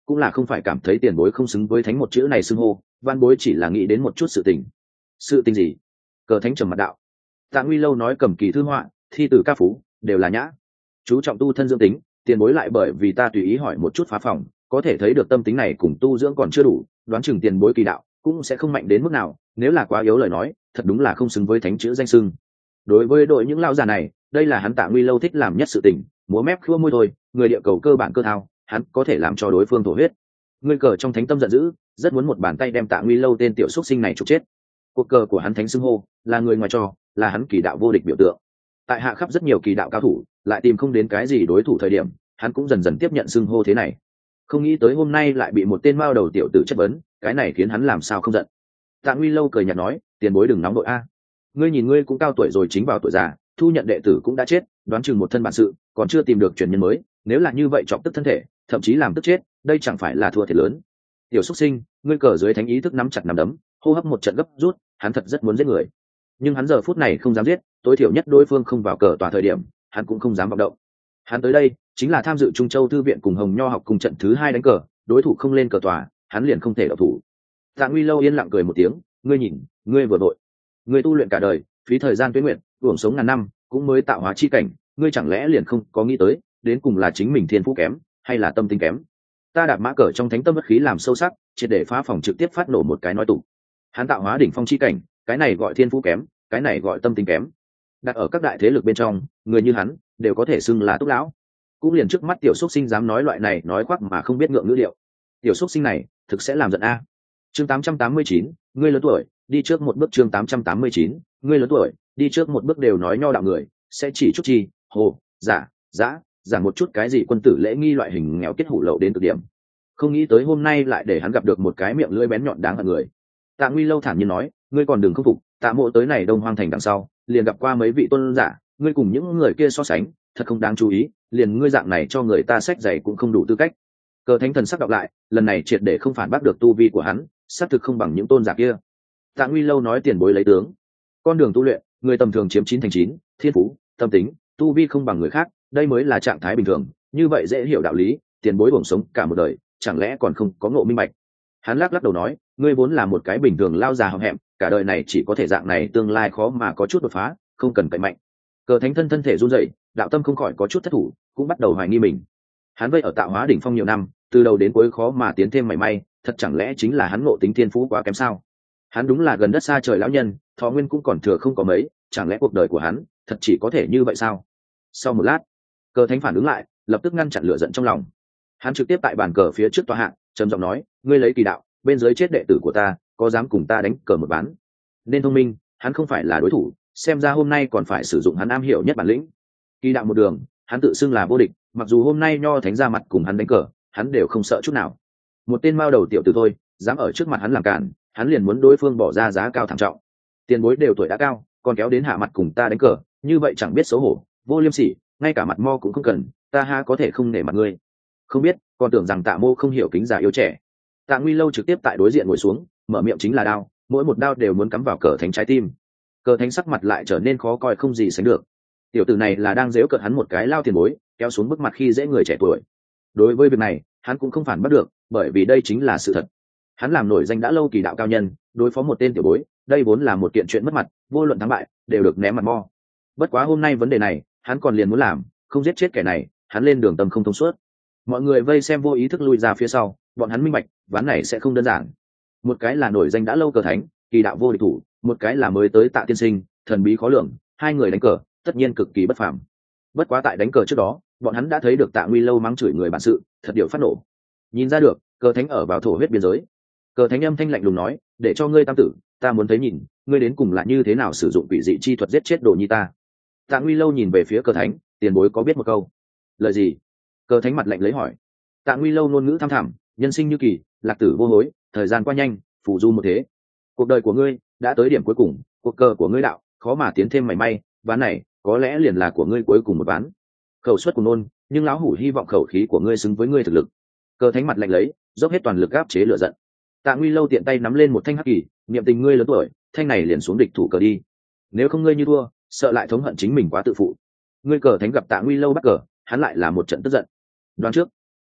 cũng là không phải cảm thấy tiền bối không xứng với thánh một chữ này xưng hô, văn bối chỉ là nghĩ đến một chút sự tình. Sự tình gì? Cờ thánh trầm mặt đạo. Tạ Nguy Lâu nói cầm kỳ thư họa, thi từ ca phú đều là nhã, chú trọng tu thân dưỡng tính, tiền bối lại bởi vì ta tùy ý hỏi một chút phá phòng, có thể thấy được tâm tính này cùng tu dưỡng còn chưa đủ, đoán chừng tiền bối kỳ đạo cũng sẽ không mạnh đến mức nào, nếu là quá yếu lời nói thật đúng là không xứng với thánh chữ danh xưng. Đối với đội những lão già này, đây là hắn Tạ Nguy Lâu thích làm nhất sự tình, múa mép khua môi thôi, người địa cầu cơ bản cơ thao, hắn có thể làm cho đối phương thổ huyết. Người cờ trong thánh tâm giận dữ, rất muốn một bàn tay đem Tạ Nguy Lâu tên tiểu xuất sinh này trục chết. Cuộc cờ của hắn thánh xưng hô là người ngoài trò, là hắn kỳ đạo vô địch biểu tượng. Tại hạ khắp rất nhiều kỳ đạo cao thủ, lại tìm không đến cái gì đối thủ thời điểm, hắn cũng dần dần tiếp nhận xưng hô thế này. Không nghĩ tới hôm nay lại bị một tên mao đầu tiểu tử chất vấn, cái này khiến hắn làm sao không giận. Tạ Nguy Lâu cười nhạt nói, tiền bối đừng nóng đội a. Ngươi nhìn ngươi cũng cao tuổi rồi, chính vào tuổi già, thu nhận đệ tử cũng đã chết, đoán chừng một thân bản sự, còn chưa tìm được truyền nhân mới, nếu là như vậy chọc tức thân thể, thậm chí làm tức chết, đây chẳng phải là thua thiệt lớn. Tiểu xuất sinh, ngươi cờ dưới thánh ý thức nắm chặt nắm đấm, hô hấp một trận gấp rút, hắn thật rất muốn giết người, nhưng hắn giờ phút này không dám giết, tối thiểu nhất đối phương không vào cờ tòa thời điểm, hắn cũng không dám vọng động. Hắn tới đây chính là tham dự Trung Châu Thư viện cùng Hồng Nho học cùng trận thứ hai đánh cờ, đối thủ không lên cờ tòa, hắn liền không thể đậu thủ. Tạ Nguy Lâu yên lặng cười một tiếng, ngươi nhìn, ngươi vừa vội, ngươi tu luyện cả đời, phí thời gian tuế nguyện, uổng sống ngàn năm, cũng mới tạo hóa chi cảnh, ngươi chẳng lẽ liền không có nghĩ tới, đến cùng là chính mình thiên phú kém, hay là tâm tính kém? Ta đạp mã cờ trong thánh tâm bất khí làm sâu sắc, triệt để phá phòng trực tiếp phát nổ một cái nói tủ. Hắn tạo hóa đỉnh phong chi cảnh, cái này gọi thiên phú kém, cái này gọi tâm tính kém. Đặt ở các đại thế lực bên trong, người như hắn đều có thể xưng là túc lão. Cũng liền trước mắt tiểu xuất sinh dám nói loại này nói khoác mà không biết ngượng ngữ điệu. Tiểu xuất sinh này thực sẽ làm giận a. Chương tám trăm tám mươi chín, ngươi lớn tuổi, đi trước một bước. Chương tám trăm tám mươi chín, ngươi lớn tuổi, đi trước một bước. Đều nói nho đạo người sẽ chỉ chút chi, hồ, giả, dã, giả một chút cái gì quân tử lễ nghi loại hình nghèo kết hủ lậu đến cực điểm. Không nghĩ tới hôm nay lại để hắn gặp được một cái miệng lưỡi bén nhọn đáng hận người. Tạ Nguy Lâu thản nhiên nói, ngươi còn đừng không phục, Tạ Mộ tới này Đông Hoang thành đằng sau, liền gặp qua mấy vị tôn giả, ngươi cùng những người kia so sánh, thật không đáng chú ý, liền ngươi dạng này cho người ta sách giày cũng không đủ tư cách. Cờ thánh thần sắc đọc lại, lần này triệt để không phản bác được tu vi của hắn, xác thực không bằng những tôn giả kia. Tạ Nguy Lâu nói, tiền bối lấy tướng, con đường tu luyện, người tầm thường chiếm chín thành chín, thiên phú, tâm tính, tu vi không bằng người khác, đây mới là trạng thái bình thường, như vậy dễ hiểu đạo lý, tiền bối uổng sống cả một đời, chẳng lẽ còn không có ngộ minh bạch? Hắn lắc lắc đầu nói, ngươi vốn là một cái bình thường lao già hậm hẹm, cả đời này chỉ có thể dạng này, tương lai khó mà có chút đột phá, không cần cậy mạnh. Cờ thánh thân thân thể run rẩy, đạo tâm không khỏi có chút thất thủ, cũng bắt đầu hoài nghi mình. Hắn vây ở tạo hóa đỉnh phong nhiều năm, từ đầu đến cuối khó mà tiến thêm mảy may, thật chẳng lẽ chính là hắn ngộ tính thiên phú quá kém sao? Hắn đúng là gần đất xa trời lão nhân, thọ nguyên cũng còn thừa không có mấy, chẳng lẽ cuộc đời của hắn thật chỉ có thể như vậy sao? Sau một lát, Cờ thánh phản ứng lại, lập tức ngăn chặn lửa giận trong lòng. Hắn trực tiếp tại bàn cờ phía trước tòa hạng, trầm giọng nói, ngươi lấy kỳ đạo, bên dưới chết đệ tử của ta, có dám cùng ta đánh cờ một ván? Nên thông minh, hắn không phải là đối thủ, xem ra hôm nay còn phải sử dụng hắn am hiểu nhất bản lĩnh. Kỳ đạo một đường, hắn tự xưng là vô địch, mặc dù hôm nay nho thánh ra mặt cùng hắn đánh cờ, hắn đều không sợ chút nào. Một tên mao đầu tiểu tử thôi, dám ở trước mặt hắn làm cản, hắn liền muốn đối phương bỏ ra giá cao thảm trọng. Tiền bối đều tuổi đã cao, còn kéo đến hạ mặt cùng ta đánh cờ, như vậy chẳng biết xấu hổ, vô liêm sỉ, ngay cả mặt mo cũng không cần, ta ha có thể không nể mặt ngươi? Không biết, còn tưởng rằng Tạ Mô không hiểu kính già yêu trẻ. Tạ Nguy Lâu trực tiếp tại đối diện ngồi xuống, mở miệng chính là đao, mỗi một đao đều muốn cắm vào cờ thánh trái tim. Cờ thánh sắc mặt lại trở nên khó coi không gì sánh được. Tiểu tử này là đang giễu cợt hắn một cái lao tiền bối, kéo xuống bức mặt khi dễ người trẻ tuổi. Đối với việc này, hắn cũng không phản bắt được, bởi vì đây chính là sự thật. Hắn làm nổi danh đã lâu kỳ đạo cao nhân, đối phó một tên tiểu bối, đây vốn là một kiện chuyện mất mặt, vô luận thắng bại đều được ném mặt mo. Bất quá hôm nay vấn đề này, hắn còn liền muốn làm, không giết chết kẻ này, hắn lên đường tâm không thông suốt. Mọi người vây xem vô ý thức lui ra phía sau, bọn hắn minh bạch, ván này sẽ không đơn giản. Một cái là nổi danh đã lâu cờ thánh, kỳ đạo vô địch thủ, một cái là mới tới Tạ tiên sinh, thần bí khó lường, hai người đánh cờ, tất nhiên cực kỳ bất phàm. Bất quá tại đánh cờ trước đó, bọn hắn đã thấy được Tạ Nguy Lâu mắng chửi người bản sự, thật điều phát nổ. Nhìn ra được, cờ thánh ở vào thổ huyết biên giới. Cờ thánh âm thanh lạnh lùng nói, để cho ngươi tam tử, ta muốn thấy nhìn, ngươi đến cùng là như thế nào sử dụng quỷ dị chi thuật giết chết đồ nhi ta. Tạ Nguy Lâu nhìn về phía cờ thánh, tiền bối có biết một câu lời gì? Cờ thánh mặt lạnh lấy hỏi. Tạ Nguy Lâu ngôn ngữ thăm thẳm, nhân sinh như kỳ, lạc tử vô hối, thời gian qua nhanh, phù du một thế. Cuộc đời của ngươi đã tới điểm cuối cùng, cuộc cờ của ngươi đạo khó mà tiến thêm mảy may, ván này có lẽ liền là của ngươi cuối cùng một ván. Khẩu suất của nôn, nhưng lão hủ hy vọng khẩu khí của ngươi xứng với ngươi thực lực. Cờ thánh mặt lạnh lấy, dốc hết toàn lực áp chế lửa giận. Tạ Nguy Lâu tiện tay nắm lên một thanh hắc kỳ, niệm tình ngươi lớn tuổi, thanh này liền xuống địch thủ cờ đi. Nếu không ngươi như thua, sợ lại thống hận chính mình quá tự phụ. Ngươi cờ thánh gặp Tạ Nguy Lâu bắt cờ, hắn lại là một trận tức giận. Đoán trước,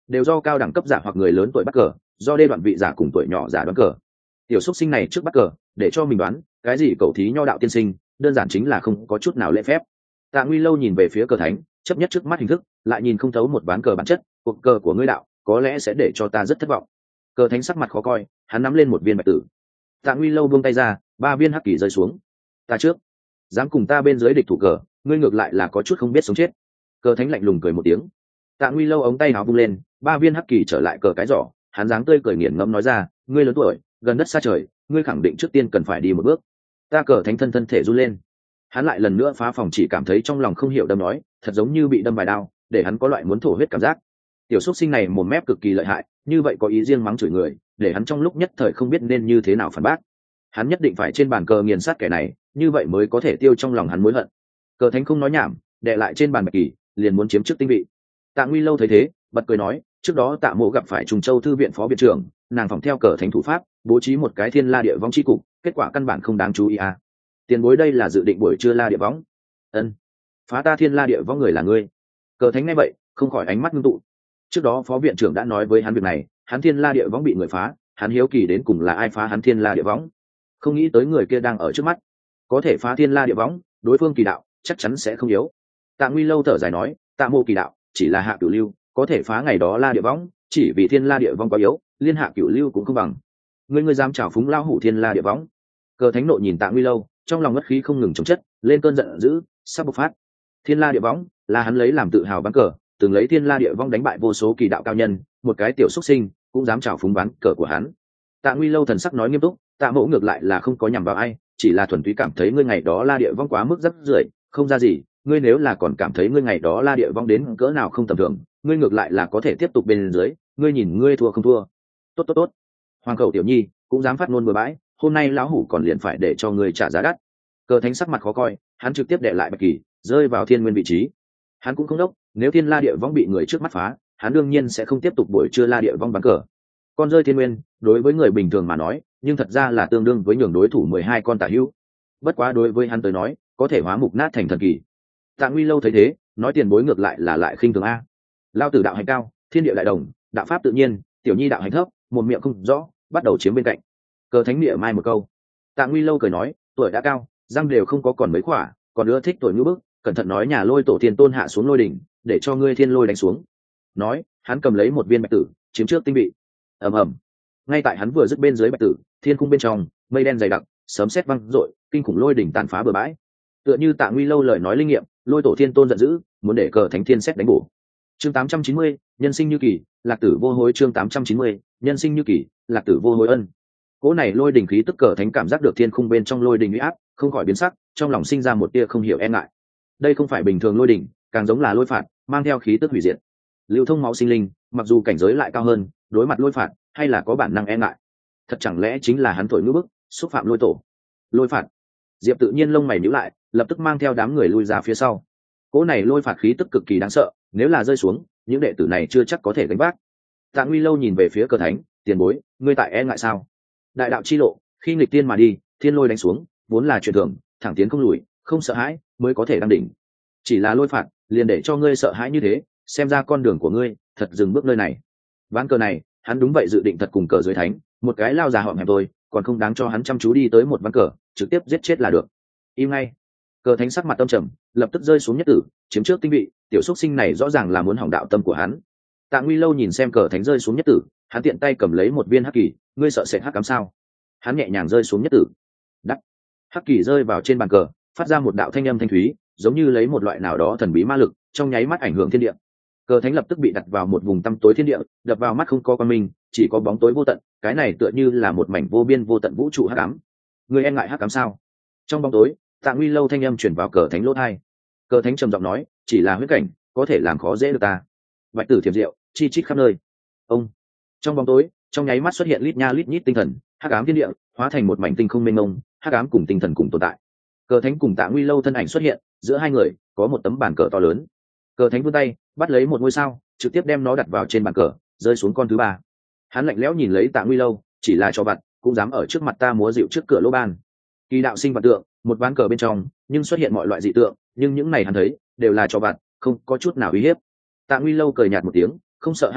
đều do cao đẳng cấp giả hoặc người lớn tuổi bắt cờ, do đê đoạn vị giả cùng tuổi nhỏ giả đoán cờ. Tiểu xúc sinh này trước bắt cờ để cho mình đoán cái gì cầu thí nho đạo tiên sinh, đơn giản chính là không có chút nào lễ phép. Tạ Nguy Lâu nhìn về phía cờ thánh, chấp nhất trước mắt hình thức, lại nhìn không thấu một ván cờ bản chất, cuộc cờ của ngươi đạo có lẽ sẽ để cho ta rất thất vọng. Cờ thánh sắc mặt khó coi, hắn nắm lên một viên bạch tử. Tạ Nguy Lâu buông tay ra, ba viên hắc kỳ rơi xuống. Ta trước, dám cùng ta bên dưới địch thủ cờ, ngươi ngược lại là có chút không biết sống chết. Cờ thánh lạnh lùng cười một tiếng. Tạ Nguy Lâu ống tay áo vung lên, ba viên hắc kỳ trở lại cờ cái giỏ, hắn dáng tươi cười nghiền ngẫm nói ra, ngươi lớn tuổi, gần đất xa trời, ngươi khẳng định trước tiên cần phải đi một bước. Ta cờ thánh thân thân thể run lên. Hắn lại lần nữa phá phòng, chỉ cảm thấy trong lòng không hiểu đâm nói, thật giống như bị đâm vài đao, để hắn có loại muốn thổ huyết cảm giác. Tiểu xúc sinh này mồm mép cực kỳ lợi hại, như vậy có ý riêng mắng chửi người, để hắn trong lúc nhất thời không biết nên như thế nào phản bác. Hắn nhất định phải trên bàn cờ nghiền sát kẻ này, như vậy mới có thể tiêu trong lòng hắn mối hận. Cờ thánh không nói nhảm, đè lại trên bàn bạch kỳ, liền muốn chiếm trước tinh vị. Tạ Nguy Lâu thấy thế, bật cười nói, trước đó Tạ Mộ gặp phải Trùng Châu thư viện phó viện trưởng, nàng phỏng theo cờ thánh thủ pháp, bố trí một cái thiên la địa võng chi cục, kết quả căn bản không đáng chú ý à. Tiền bối đây là dự định buổi trưa la địa võng. Ân, phá ta thiên la địa võng người là ngươi. Cờ thánh nghe vậy, không khỏi ánh mắt ngưng tụ. Trước đó phó viện trưởng đã nói với hắn việc này, hắn thiên la địa võng bị người phá, hắn hiếu kỳ đến cùng là ai phá hắn thiên la địa võng. Không nghĩ tới người kia đang ở trước mắt, có thể phá thiên la địa võng, đối phương kỳ đạo chắc chắn sẽ không yếu. Tạ Nguy Lâu thở dài nói, Tạ Mộ kỳ đạo chỉ là hạ cửu lưu, có thể phá ngày đó la địa võng, chỉ vì thiên la địa võng quá yếu, liên hạ cửu lưu cũng không bằng. Ngươi ngươi dám trào phúng lao hủ thiên la địa võng? Cờ thánh nộ nhìn Tạ Nguy Lâu, trong lòng ngất khí không ngừng chống chất, lên cơn giận dữ, sắp bộc phát. Thiên la địa võng là hắn lấy làm tự hào ván cờ, từng lấy thiên la địa võng đánh bại vô số kỳ đạo cao nhân, một cái tiểu xuất sinh cũng dám trào phúng ván cờ của hắn. Tạ Nguy Lâu thần sắc nói nghiêm túc, Tạ Mộ ngược lại là không có nhằm vào ai, chỉ là thuần túy cảm thấy ngươi ngày đó la địa võng quá mức rất rưởi, không ra gì. Ngươi nếu là còn cảm thấy ngươi ngày đó la địa võng đến cỡ nào không tầm thường, ngươi ngược lại là có thể tiếp tục bên dưới, ngươi nhìn ngươi thua không thua. Tốt tốt tốt, hoàng khẩu tiểu nhi cũng dám phát ngôn bừa bãi, hôm nay lão hủ còn liền phải để cho ngươi trả giá đắt. Cờ thánh sắc mặt khó coi, hắn trực tiếp đệ lại bạch kỳ, rơi vào thiên nguyên vị trí. Hắn cũng không đốc, nếu thiên la địa võng bị người trước mắt phá, hắn đương nhiên sẽ không tiếp tục buổi trưa la địa võng bắn cờ. Con rơi thiên nguyên đối với người bình thường mà nói, nhưng thật ra là tương đương với nhường đối thủ mười hai con tả hữu. Bất quá đối với hắn tới nói, có thể hóa mục nát thành thần kỳ. Tạ Nguy Lâu thấy thế, nói tiền bối ngược lại là lại khinh thường a. Lao tử đạo hành cao, thiên địa đại đồng, đạo pháp tự nhiên, tiểu nhi đạo hành thấp, một miệng không rõ, bắt đầu chiếm bên cạnh. Cờ thánh địa mai một câu. Tạ Nguy Lâu cười nói, tuổi đã cao, răng đều không có còn mấy khỏa, còn nữa thích tuổi ngữ bức, cẩn thận nói nhà lôi tổ tiên tôn hạ xuống lôi đỉnh, để cho ngươi thiên lôi đánh xuống. Nói, hắn cầm lấy một viên bạch tử, chiếm trước tinh vị. Ầm ầm. Ngay tại hắn vừa dứt bên dưới bạch tử, thiên cung bên trong, mây đen dày đặc, sấm sét vang rội, kinh khủng lôi đỉnh tàn phá bừa bãi. Tựa như Tạ Nguy Lâu lời nói linh nghiệm, lôi tổ thiên tôn giận dữ, muốn để cờ thánh thiên xét đánh bổ. Chương tám trăm chín mươi, nhân sinh như kỳ, lạc tử vô hối. Chương tám trăm chín mươi, nhân sinh như kỳ, lạc tử vô hối ân. Cỗ này lôi đỉnh khí tức cờ thánh cảm giác được thiên khung bên trong lôi đỉnh uy áp, không khỏi biến sắc, trong lòng sinh ra một tia không hiểu e ngại. Đây không phải bình thường lôi đỉnh, càng giống là lôi phạt, mang theo khí tức hủy diệt. Lưu thông máu sinh linh, mặc dù cảnh giới lại cao hơn, đối mặt lôi phạt, hay là có bản năng e ngại. Thật chẳng lẽ chính là hắn thổi ngữ bức, xúc phạm lôi tổ. Lôi phạt. Diệp tự nhiên lông mày nhíu lại, lập tức mang theo đám người lui ra phía sau. Cỗ này lôi phạt khí tức cực kỳ đáng sợ, nếu là rơi xuống, những đệ tử này chưa chắc có thể gánh vác. Tạ Nguy Lâu nhìn về phía cờ thánh, tiền bối, ngươi tại e ngại sao? Đại đạo chi lộ, khi nghịch tiên mà đi, thiên lôi đánh xuống, vốn là chuyện thường, thẳng tiến không lùi, không sợ hãi, mới có thể đăng đỉnh. Chỉ là lôi phạt, liền để cho ngươi sợ hãi như thế, xem ra con đường của ngươi, thật dừng bước nơi này. Ván cờ này, hắn đúng vậy dự định thật cùng cờ dưới thánh, một cái lao già họm hẹp thôi, còn không đáng cho hắn chăm chú đi tới một ván cờ, trực tiếp giết chết là được. Im ngay. Cờ thánh sắc mặt tâm trầm, lập tức rơi xuống nhất tử, chiếm trước tinh vị, tiểu xúc sinh này rõ ràng là muốn hỏng đạo tâm của hắn. Tạ Nguy Lâu nhìn xem cờ thánh rơi xuống nhất tử, hắn tiện tay cầm lấy một viên hắc kỳ, ngươi sợ sệt hắc cám sao? Hắn nhẹ nhàng rơi xuống nhất tử. Đắc. Hắc kỳ rơi vào trên bàn cờ, phát ra một đạo thanh âm thanh thúy, giống như lấy một loại nào đó thần bí ma lực, trong nháy mắt ảnh hưởng thiên địa. Cờ thánh lập tức bị đặt vào một vùng tăm tối thiên địa, đập vào mắt không có quang minh, chỉ có bóng tối vô tận, cái này tựa như là một mảnh vô biên vô tận vũ trụ hắc ám. Ngươi e ngại hắc ám sao? Trong bóng tối, Tạ Nguy Lâu thanh âm chuyển vào cờ thánh lỗ tai. Cờ thánh trầm giọng nói, chỉ là huyết cảnh, có thể làm khó dễ được ta. Bạch tử thiểm diệu, chi chít khắp nơi. Ông. Trong bóng tối, trong nháy mắt xuất hiện lít nha lít nhít tinh thần, hắc ám thiên địa hóa thành một mảnh tinh không mênh mông, hắc ám cùng tinh thần cùng tồn tại. Cờ thánh cùng Tạ Nguy Lâu thân ảnh xuất hiện, giữa hai người có một tấm bàn cờ to lớn. Cờ thánh vươn tay, bắt lấy một ngôi sao, trực tiếp đem nó đặt vào trên bàn cờ, rơi xuống con thứ ba. Hắn lạnh lẽo nhìn lấy Tạ Nguy Lâu, chỉ là cho vặt, cũng dám ở trước mặt ta múa dịu trước cửa lỗ ban. Kỳ đạo sinh vật tượng, một ván cờ bên trong, nhưng xuất hiện mọi loại dị tượng, nhưng những này hắn thấy đều là cho vặt, không có chút nào uy hiếp. Tạ Nguy Lâu cười nhạt một tiếng, không sợ hắc ám,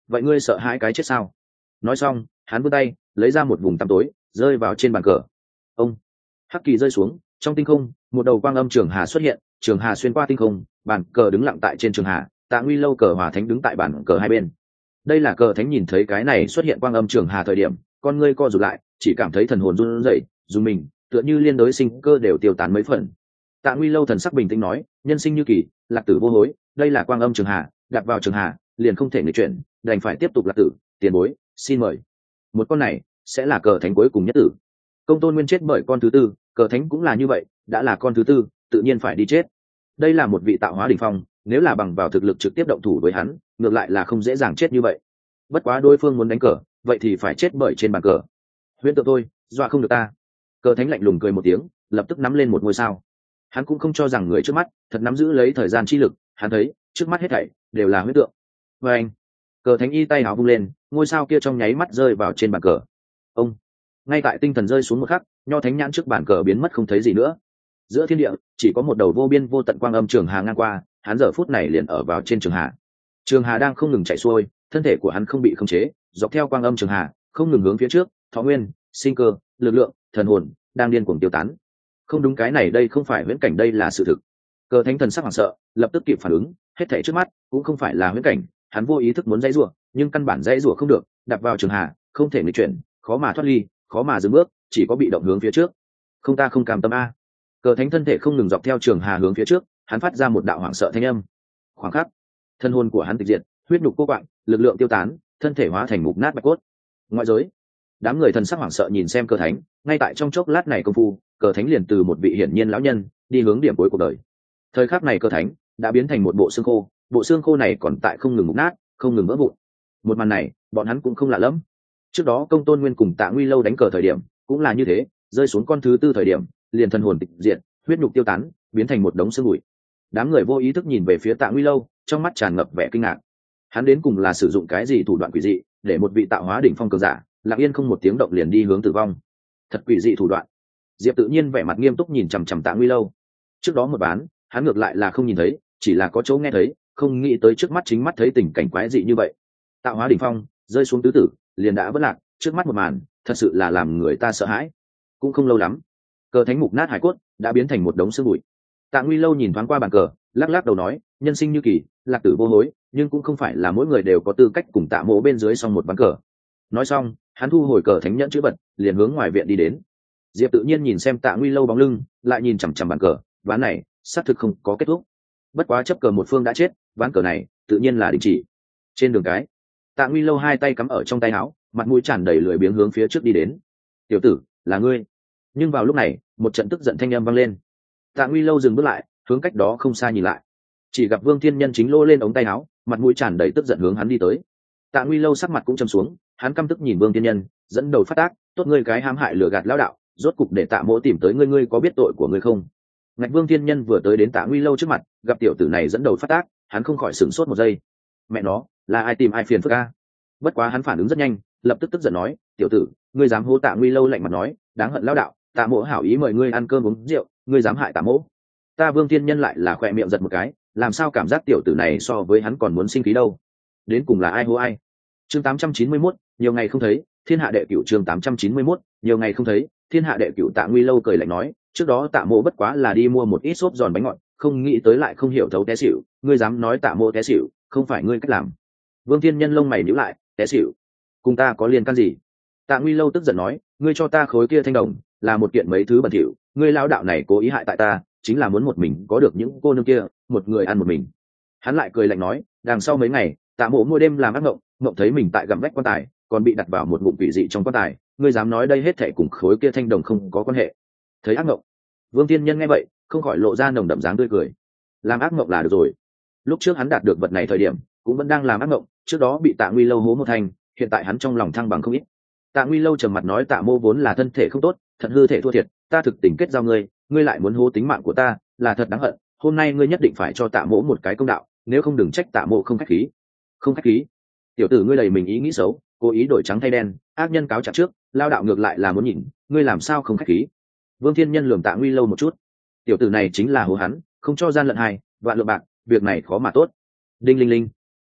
vậy ngươi sợ hãi cái chết sao? Nói xong hắn vươn tay lấy ra một vùng tăm tối rơi vào trên bàn cờ. Ông hắc kỳ rơi xuống, trong tinh không một đầu quang âm trường hà xuất hiện, trường hà xuyên qua tinh không, bàn cờ đứng lặng tại trên trường hà, Tạ Nguy Lâu cờ hòa thánh đứng tại bàn cờ hai bên. Đây là cờ thánh nhìn thấy cái này xuất hiện quang âm trường hà thời điểm, con ngươi co rụt lại, chỉ cảm thấy thần hồn run rẩy, dùng mình, tựa như liên đối sinh cơ đều tiêu tán mấy phần. Tạ Nguy Lâu thần sắc bình tĩnh nói, nhân sinh như kỳ, lạc tử vô hối, đây là quang âm trường hà, đặt vào trường hà, liền không thể nghịch chuyển, đành phải tiếp tục lạc tử, tiền bối, xin mời. Một con này sẽ là cờ thánh cuối cùng nhất tử. Công Tôn Nguyên chết bởi con thứ tư, cờ thánh cũng là như vậy, đã là con thứ tư, tự nhiên phải đi chết. Đây là một vị tạo hóa đỉnh phong, nếu là bằng vào thực lực trực tiếp động thủ với hắn, ngược lại là không dễ dàng chết như vậy. Bất quá đối phương muốn đánh cờ, vậy thì phải chết bởi trên bàn cờ. Huyễn tượng tôi, dọa không được ta. Cờ thánh lạnh lùng cười một tiếng, lập tức nắm lên một ngôi sao. Hắn cũng không cho rằng người trước mắt thật nắm giữ lấy thời gian chi lực, hắn thấy trước mắt hết thảy đều là huyễn tượng. Và anh, cờ thánh y tay áo vung lên, ngôi sao kia trong nháy mắt rơi vào trên bàn cờ. Ông, ngay tại tinh thần rơi xuống một khắc, nho thánh nhãn trước bàn cờ biến mất không thấy gì nữa. Giữa thiên địa chỉ có một đầu vô biên vô tận quang âm trường hà ngang qua, hắn giờ phút này liền ở vào trên trường hà. Trường hà đang không ngừng chảy xuôi, thân thể của hắn không bị khống chế, dọc theo quang âm trường hà không ngừng hướng phía trước, thọ nguyên, sinh cơ, lực lượng, thần hồn đang điên cuồng tiêu tán. Không đúng, cái này đây không phải huyễn cảnh, đây là sự thực. Cờ thánh thần sắc hoảng sợ, lập tức kịp phản ứng, hết thảy trước mắt cũng không phải là huyễn cảnh, hắn vô ý thức muốn dãy rủa, nhưng căn bản dãy rủa không được, đạp vào trường hà, không thể nghịch chuyển, khó mà thoát ly, khó mà dừng bước, chỉ có bị động hướng phía trước. Không, ta không cam tâm a. Cờ thánh thân thể không ngừng dọc theo trường hà hướng phía trước, hắn phát ra một đạo hoảng sợ thanh âm. Khoảng khắc, thân hồn của hắn tịch diệt, huyết nhục cô quạng, lực lượng tiêu tán, thân thể hóa thành mục nát bạch cốt. Ngoại giới, đám người thần sắc hoảng sợ nhìn xem cờ thánh, ngay tại trong chốc lát này công phu, cờ thánh liền từ một vị hiển nhiên lão nhân đi hướng điểm cuối cuộc đời. Thời khắc này cờ thánh đã biến thành một bộ xương khô, bộ xương khô này còn tại không ngừng mục nát, không ngừng vỡ vụn. Một màn này bọn hắn cũng không lạ lẫm, trước đó Công Tôn Nguyên cùng Tạ Nguy Lâu đánh cờ thời điểm cũng là như thế, rơi xuống con thứ tư thời điểm liền thần hồn tịch diệt, huyết nhục tiêu tán, biến thành một đống xương bụi. Đám người vô ý thức nhìn về phía Tạ Nguy Lâu, trong mắt tràn ngập vẻ kinh ngạc. Hắn đến cùng là sử dụng cái gì thủ đoạn quỷ dị để một vị tạo hóa đỉnh phong cường giả lặng yên không một tiếng động liền đi hướng tử vong? Thật quỷ dị thủ đoạn. Diệp Tự Nhiên vẻ mặt nghiêm túc nhìn chằm chằm Tạ Nguy Lâu. Trước đó một bán, hắn ngược lại là không nhìn thấy, chỉ là có chỗ nghe thấy, không nghĩ tới trước mắt chính mắt thấy tình cảnh quái dị như vậy. Tạo hóa đỉnh phong rơi xuống tứ tử, liền đã vỡ lạc, trước mắt một màn, thật sự là làm người ta sợ hãi. Cũng không lâu lắm, cờ thánh mục nát hải cốt đã biến thành một đống xương bụi. Tạ Nguy Lâu nhìn thoáng qua bàn cờ, lắc lắc đầu nói, nhân sinh như kỳ, lạc tử vô hối, nhưng cũng không phải là mỗi người đều có tư cách cùng Tạ Mỗ bên dưới xong một ván cờ. Nói xong, hắn thu hồi cờ thánh nhẫn chữ vật, liền hướng ngoài viện đi đến. Diệp Tự Nhiên nhìn xem Tạ Nguy Lâu bóng lưng, lại nhìn chằm chằm bàn cờ, ván này xác thực không có kết thúc. Bất quá chấp cờ một phương đã chết, ván cờ này tự nhiên là đình chỉ. Trên đường cái, Tạ Nguy Lâu hai tay cắm ở trong tay áo, mặt mũi tràn đầy lười biếng hướng phía trước đi đến. Tiểu tử, là ngươi? Nhưng vào lúc này, một trận tức giận thanh âm vang lên. Tạ Nguy Lâu dừng bước lại, hướng cách đó không xa nhìn lại, chỉ gặp Vương Thiên Nhân chính lô lên ống tay áo, mặt mũi tràn đầy tức giận hướng hắn đi tới. Tạ Nguy Lâu sắc mặt cũng trầm xuống, hắn căm tức nhìn Vương Thiên Nhân, dẫn đầu phát tác, tốt ngươi cái hãm hại lừa gạt lão đạo, rốt cục để Tạ Mỗ tìm tới ngươi, ngươi có biết tội của ngươi không? Ngạch Vương Thiên Nhân vừa tới đến Tạ Nguy Lâu trước mặt, gặp tiểu tử này dẫn đầu phát tác, hắn không khỏi sửng sốt một giây. Mẹ nó, là ai tìm ai phiền phức a? Bất quá hắn phản ứng rất nhanh, lập tức tức giận nói, tiểu tử, ngươi dám hô Tạ Nguy Lâu, lạnh mặt nói, đáng hận lão đạo, Tạ Mỗ hảo ý mời ngươi ăn cơm uống rượu, ngươi dám hại Tạ Mỗ. Ta Vương Thiên Nhân lại là khỏe miệng giật một cái, làm sao cảm giác tiểu tử này so với hắn còn muốn sinh khí đâu? Đến cùng là ai hô ai? Chương tám trăm chín mươi mốt, nhiều ngày không thấy, thiên hạ đệ cửu. Chương tám trăm chín mươi mốt, nhiều ngày không thấy, thiên hạ đệ cửu. Tạ Nguy Lâu cười lạnh nói, trước đó Tạ Mỗ bất quá là đi mua một ít xốp giòn bánh ngọt, không nghĩ tới lại không hiểu thấu té xỉu, ngươi dám nói Tạ Mỗ té xỉu, không phải ngươi cách làm. Vương Thiên Nhân lông mày nhíu lại, té xỉu, cùng ta có liên can gì? Tạ Nguy Lâu tức giận nói, ngươi cho ta khối kia thanh đồng, là một kiện mấy thứ bẩn thỉu, ngươi lão đạo này cố ý hại tại ta, chính là muốn một mình có được những cô nương kia, một người ăn một mình. Hắn lại cười lạnh nói, đằng sau mấy ngày, Tạ Mỗ mỗi đêm làm ác mộng, mộng thấy mình tại gặm vách quan tài, còn bị đặt vào một ngụm quỷ dị trong quan tài, ngươi dám nói đây hết thảy cùng khối kia thanh đồng không có quan hệ? Thấy ác mộng? Vương Thiên Nhân nghe vậy, không khỏi lộ ra nồng đậm dáng tươi cười. Làm ác mộng là được rồi. Lúc trước hắn đạt được vật này thời điểm, cũng vẫn đang làm ác mộng, trước đó bị Tạ Nguy Lâu hố một thành, hiện tại hắn trong lòng thăng bằng không ít. Tạ Nguy Lâu trầm mặt nói, Tạ Mỗ vốn là thân thể không tốt, thật hư thể thua thiệt, ta thực tình kết giao ngươi, ngươi lại muốn hố tính mạng của ta, là thật đáng hận, hôm nay ngươi nhất định phải cho Tạ Mỗ một cái công đạo, nếu không đừng trách Tạ Mỗ không khách khí. Không khách khí? Tiểu tử ngươi đầy mình ý nghĩ xấu, cố ý đổi trắng thay đen, ác nhân cáo trạng trước, lao đạo ngược lại là muốn nhìn, ngươi làm sao không khách khí? Vương Thiên Nhân lườm Tạ Nguy Lâu một chút. Tiểu tử này chính là hố hắn, không cho gian lận hai, vạn lượng bạc, việc này khó mà tốt. Đinh linh linh.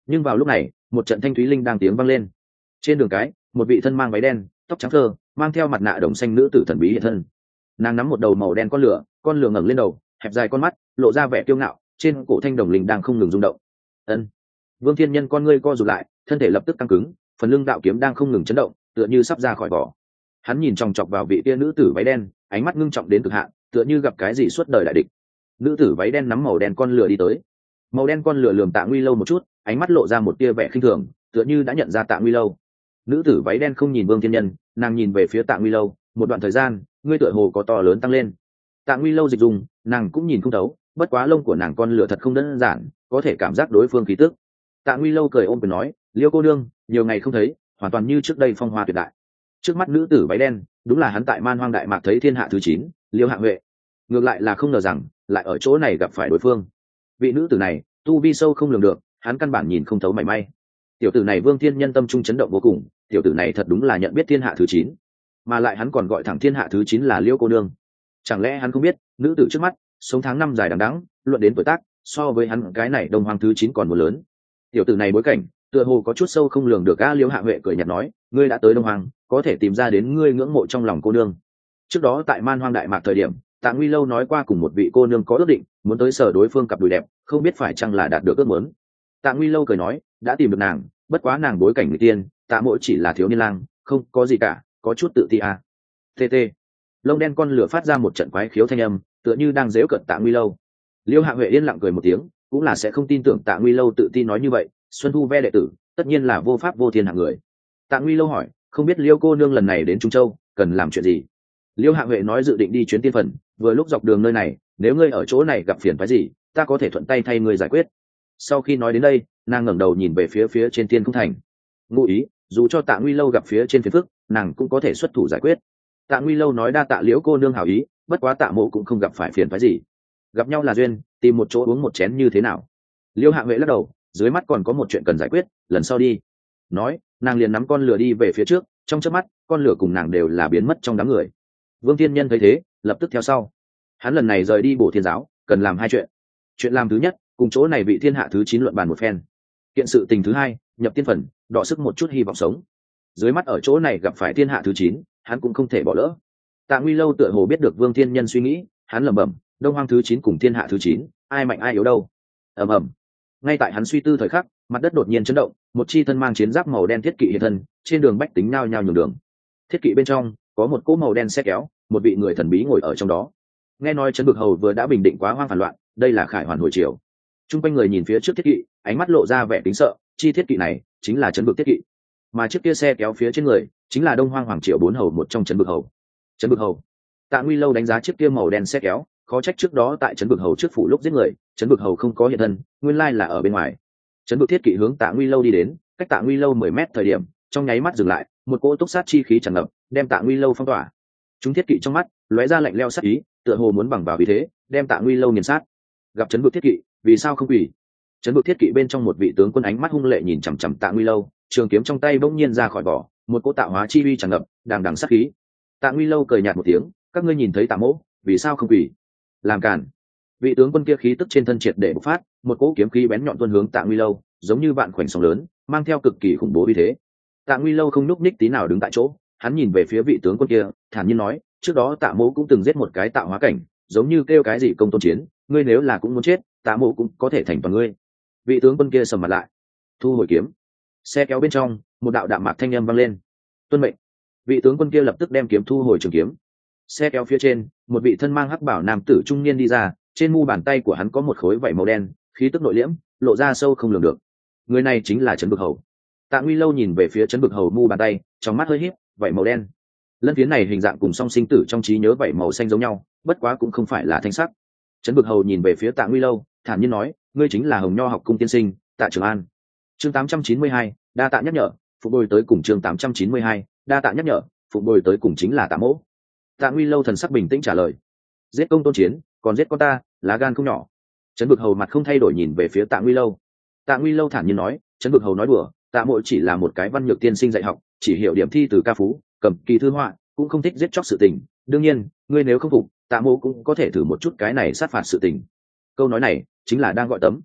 Nhưng vào lúc này một trận thanh thúy linh đang tiếng vang lên. Trên đường cái một vị thân mang váy đen, tóc trắng thơ, mang theo mặt nạ đồng xanh nữ tử thần bí hiện thân. Nàng nắm một đầu màu đen con lửa, con lửa ngẩng lên đầu, hẹp dài con mắt lộ ra vẻ kiêu ngạo, trên cổ thanh đồng linh đang không ngừng rung động. Ân. Vương Thiên Nhân con ngươi co rụt lại, thân thể lập tức căng cứng, phần lưng đạo kiếm đang không ngừng chấn động, tựa như sắp ra khỏi vỏ. Hắn nhìn chòng chọc vào vị tia nữ tử váy đen, ánh mắt ngưng trọng đến cực hạn, tựa như gặp cái gì suốt đời đại địch. Nữ tử váy đen nắm màu đen con lửa đi tới. Màu đen con lửa lườm Tạ Nguy Lâu một chút, ánh mắt lộ ra một tia vẻ khinh thường, tựa như đã nhận ra Tạ Nguy Lâu. Nữ tử váy đen không nhìn Vương Thiên Nhân, nàng nhìn về phía Tạ Nguy Lâu, một đoạn thời gian, ngươi tựa hồ có to lớn tăng lên. Tạ Nguy Lâu dịch dùng, nàng cũng nhìn không thấu, bất quá lông của nàng con lửa thật không đơn giản, có thể cảm giác đối phương khí tức. Tạ Nguy Lâu cười ôm quyền nói, Liêu cô nương, nhiều ngày không thấy, hoàn toàn như trước đây phong hoa tuyệt đại. Trước mắt nữ tử váy đen, đúng là hắn tại Man Hoang Đại Mạc thấy thiên hạ thứ chín, Liêu Hạ Huệ. Ngược lại là không ngờ rằng, lại ở chỗ này gặp phải đối phương. Vị nữ tử này, tu vi sâu không lường được, hắn căn bản nhìn không thấu mảy may. Tiểu tử này Vương Thiên Nhân tâm trung chấn động vô cùng, tiểu tử này thật đúng là nhận biết thiên hạ thứ chín, mà lại hắn còn gọi thẳng thiên hạ thứ chín là Liêu cô nương. Chẳng lẽ hắn không biết, nữ tử trước mắt, sống tháng năm dài đằng đẵng, luận đến tuổi tác, so với hắn cái này Đông Hoang thứ chín còn một lớn. Tiểu tử này bối cảnh, tựa hồ có chút sâu không lường được. A Liêu Hạ Huệ cười nhạt nói, ngươi đã tới Đông Hoang, có thể tìm ra đến ngươi ngưỡng mộ trong lòng cô nương. Trước đó tại Man Hoang Đại Mạc thời điểm, Tạ Nguy Lâu nói qua cùng một vị cô nương có ước định, muốn tới sở đối phương cặp đùi đẹp, không biết phải chăng là đạt được ước muốn. Tạ Nguy Lâu cười nói, đã tìm được nàng, bất quá nàng bối cảnh người tiên, Tạ Mỗ chỉ là thiếu niên lang, không có gì cả, có chút tự ti à. T T. Lông đen con lửa phát ra một trận quái khiếu thanh âm, tựa như đang giễu cợt Tạ Nguy Lâu. Liêu Hạ Huệ yên lặng cười một tiếng, cũng là sẽ không tin tưởng Tạ Nguy Lâu tự tin nói như vậy, Xuân Thu ve đệ tử, tất nhiên là vô pháp vô thiên hạng người. Tạ Nguy Lâu hỏi, không biết Liêu cô nương lần này đến Trung Châu, cần làm chuyện gì? Liêu Hạ Huệ nói dự định đi chuyến tiên phần, vừa lúc dọc đường nơi này, nếu ngươi ở chỗ này gặp phiền phức gì, ta có thể thuận tay thay ngươi giải quyết. Sau khi nói đến đây, nàng ngẩng đầu nhìn về phía phía trên Tiên Không Thành. Ngụ ý, dù cho Tạ Nguy Lâu gặp phía trên phiền phức, nàng cũng có thể xuất thủ giải quyết. Tạ Nguy Lâu nói đa tạ Liễu cô nương hảo ý, bất quá Tạ Mộ cũng không gặp phải phiền phức gì. Gặp nhau là duyên, tìm một chỗ uống một chén như thế nào? Liêu Hạ Huệ lắc đầu, dưới mắt còn có một chuyện cần giải quyết, lần sau đi. Nói, nàng liền nắm con lửa đi về phía trước, trong chớp mắt, con lửa cùng nàng đều là biến mất trong đám người. Vương Thiên Nhân thấy thế, lập tức theo sau. Hắn lần này rời đi Bổ Thiên giáo, cần làm hai chuyện. Chuyện làm thứ nhất, cùng chỗ này vị thiên hạ thứ chín luận bàn một phen. Kiện sự tình thứ hai, nhập tiên phần, đọ sức một chút hy vọng sống. Dưới mắt ở chỗ này gặp phải thiên hạ thứ chín, hắn cũng không thể bỏ lỡ. Tạ Nguy Lâu tựa hồ biết được Vương Thiên Nhân suy nghĩ, hắn lẩm bẩm, Đông Hoang thứ chín cùng thiên hạ thứ chín, ai mạnh ai yếu đâu? Ầm ầm. Ngay tại hắn suy tư thời khắc, mặt đất đột nhiên chấn động, một chi thân mang chiến giáp màu đen thiết kỵ hiện thân, trên đường bách tính nao nhao nhường đường. Thiết kỵ bên trong có một cỗ màu đen xe kéo, một vị người thần bí ngồi ở trong đó. Nghe nói Trấn Bực Hầu vừa đã bình định quá hoang phản loạn, đây là khải hoàn hồi triều. Trung quanh người nhìn phía trước thiết kỵ, ánh mắt lộ ra vẻ kính sợ, chi thiết kỵ này chính là Trấn Bực thiết kỵ, mà chiếc kia xe kéo phía trên người chính là Đông Hoang hoàng triều bốn hầu một trong Trấn Bực Hầu. Trấn Bực Hầu. Tạ Nguy Lâu đánh giá chiếc kia màu đen xe kéo, khó trách trước đó tại Trấn Bực Hầu trước phủ lúc giết người, Trấn Bực Hầu không có hiện thân, nguyên lai là ở bên ngoài. Trấn Bực thiết kỵ hướng Tạ Nguy Lâu đi đến, cách Tạ Nguy Lâu mười mét thời điểm, trong nháy mắt dừng lại, một cỗ túc sát chi khí tràn ngập, đem Tạ Nguy Lâu phong tỏa. Chúng thiết kỵ trong mắt lóe ra lạnh lẽo sát ý, tựa hồ muốn bằng vào vì thế, đem Tạ Nguy Lâu nghiền sát. Gặp Trấn Bực thiết kỵ, vì sao không quỳ? Trấn Bực thiết kỵ bên trong một vị tướng quân ánh mắt hung lệ nhìn chằm chằm Tạ Nguy Lâu, trường kiếm trong tay bỗng nhiên ra khỏi vỏ, một cỗ tạo hóa chi uy tràn ngập, đằng đằng sát khí. Tạ Nguy Lâu cười nhạt một tiếng, các ngươi nhìn thấy Tạ Mỗ, vì sao không quỳ? Làm cản. Vị tướng quân kia khí tức trên thân triệt để bộc phát, một cỗ kiếm khí bén nhọn tuôn hướng Tạ Nguy Lâu, giống như vạn khoảnh sóng lớn, mang theo cực kỳ khủng bố uy thế. Tạ Nguy Lâu không nhúc nhích tí nào đứng tại chỗ, hắn nhìn về phía vị tướng quân kia, thản nhiên nói, trước đó Tạ Mỗ cũng từng giết một cái tạo hóa cảnh, giống như kêu cái gì công tôn chiến, ngươi nếu là cũng muốn chết, Tạ Mỗ cũng có thể thành toàn ngươi. Vị tướng quân kia sầm mặt lại, thu hồi kiếm. Xe kéo bên trong, một đạo đạm mạc thanh âm vang lên. Tuân mệnh. Vị tướng quân kia lập tức đem kiếm thu hồi trường kiếm. Xe kéo phía trên, một vị thân mang hắc bảo nam tử trung niên đi ra, trên mu bàn tay của hắn có một khối vảy màu đen, khí tức nội liễm, lộ ra sâu không lường được. Người này chính là Trấn Bực Hầu. Tạ Nguy Lâu nhìn về phía Trấn Bực Hầu mu bàn tay, trong mắt hơi híp, vảy màu đen. Lân phiến này hình dạng cùng song sinh tử trong trí nhớ vảy màu xanh giống nhau, bất quá cũng không phải là thanh sắc. Trấn Bực Hầu nhìn về phía Tạ Nguy Lâu, thản nhiên nói, ngươi chính là Hồng Nho học cung tiên sinh, Tạ Trường An. Chương tám trăm chín mươi hai, đa tạ nhắc nhở, phụ bồi tới cùng chương tám trăm chín mươi hai, đa tạ nhắc nhở, phụ bồi tới cùng chính là Tạ Mỗ. Tạ Nguy Lâu thần sắc bình tĩnh trả lời, giết công tôn chiến, còn giết con ta, lá gan không nhỏ. Trấn Bực Hầu mặt không thay đổi nhìn về phía Tạ Nguy Lâu. Tạ Nguy Lâu thản nhiên nói, Trấn Bực Hầu nói đùa, Tạ Mỗ chỉ là một cái văn nhược tiên sinh dạy học, chỉ hiểu điểm thi từ ca phú, cầm kỳ thư họa, cũng không thích giết chóc sự tình. Đương nhiên, ngươi nếu không phục, Tạ Mỗ cũng có thể thử một chút cái này sát phạt sự tình. Câu nói này chính là đang gọi tấm.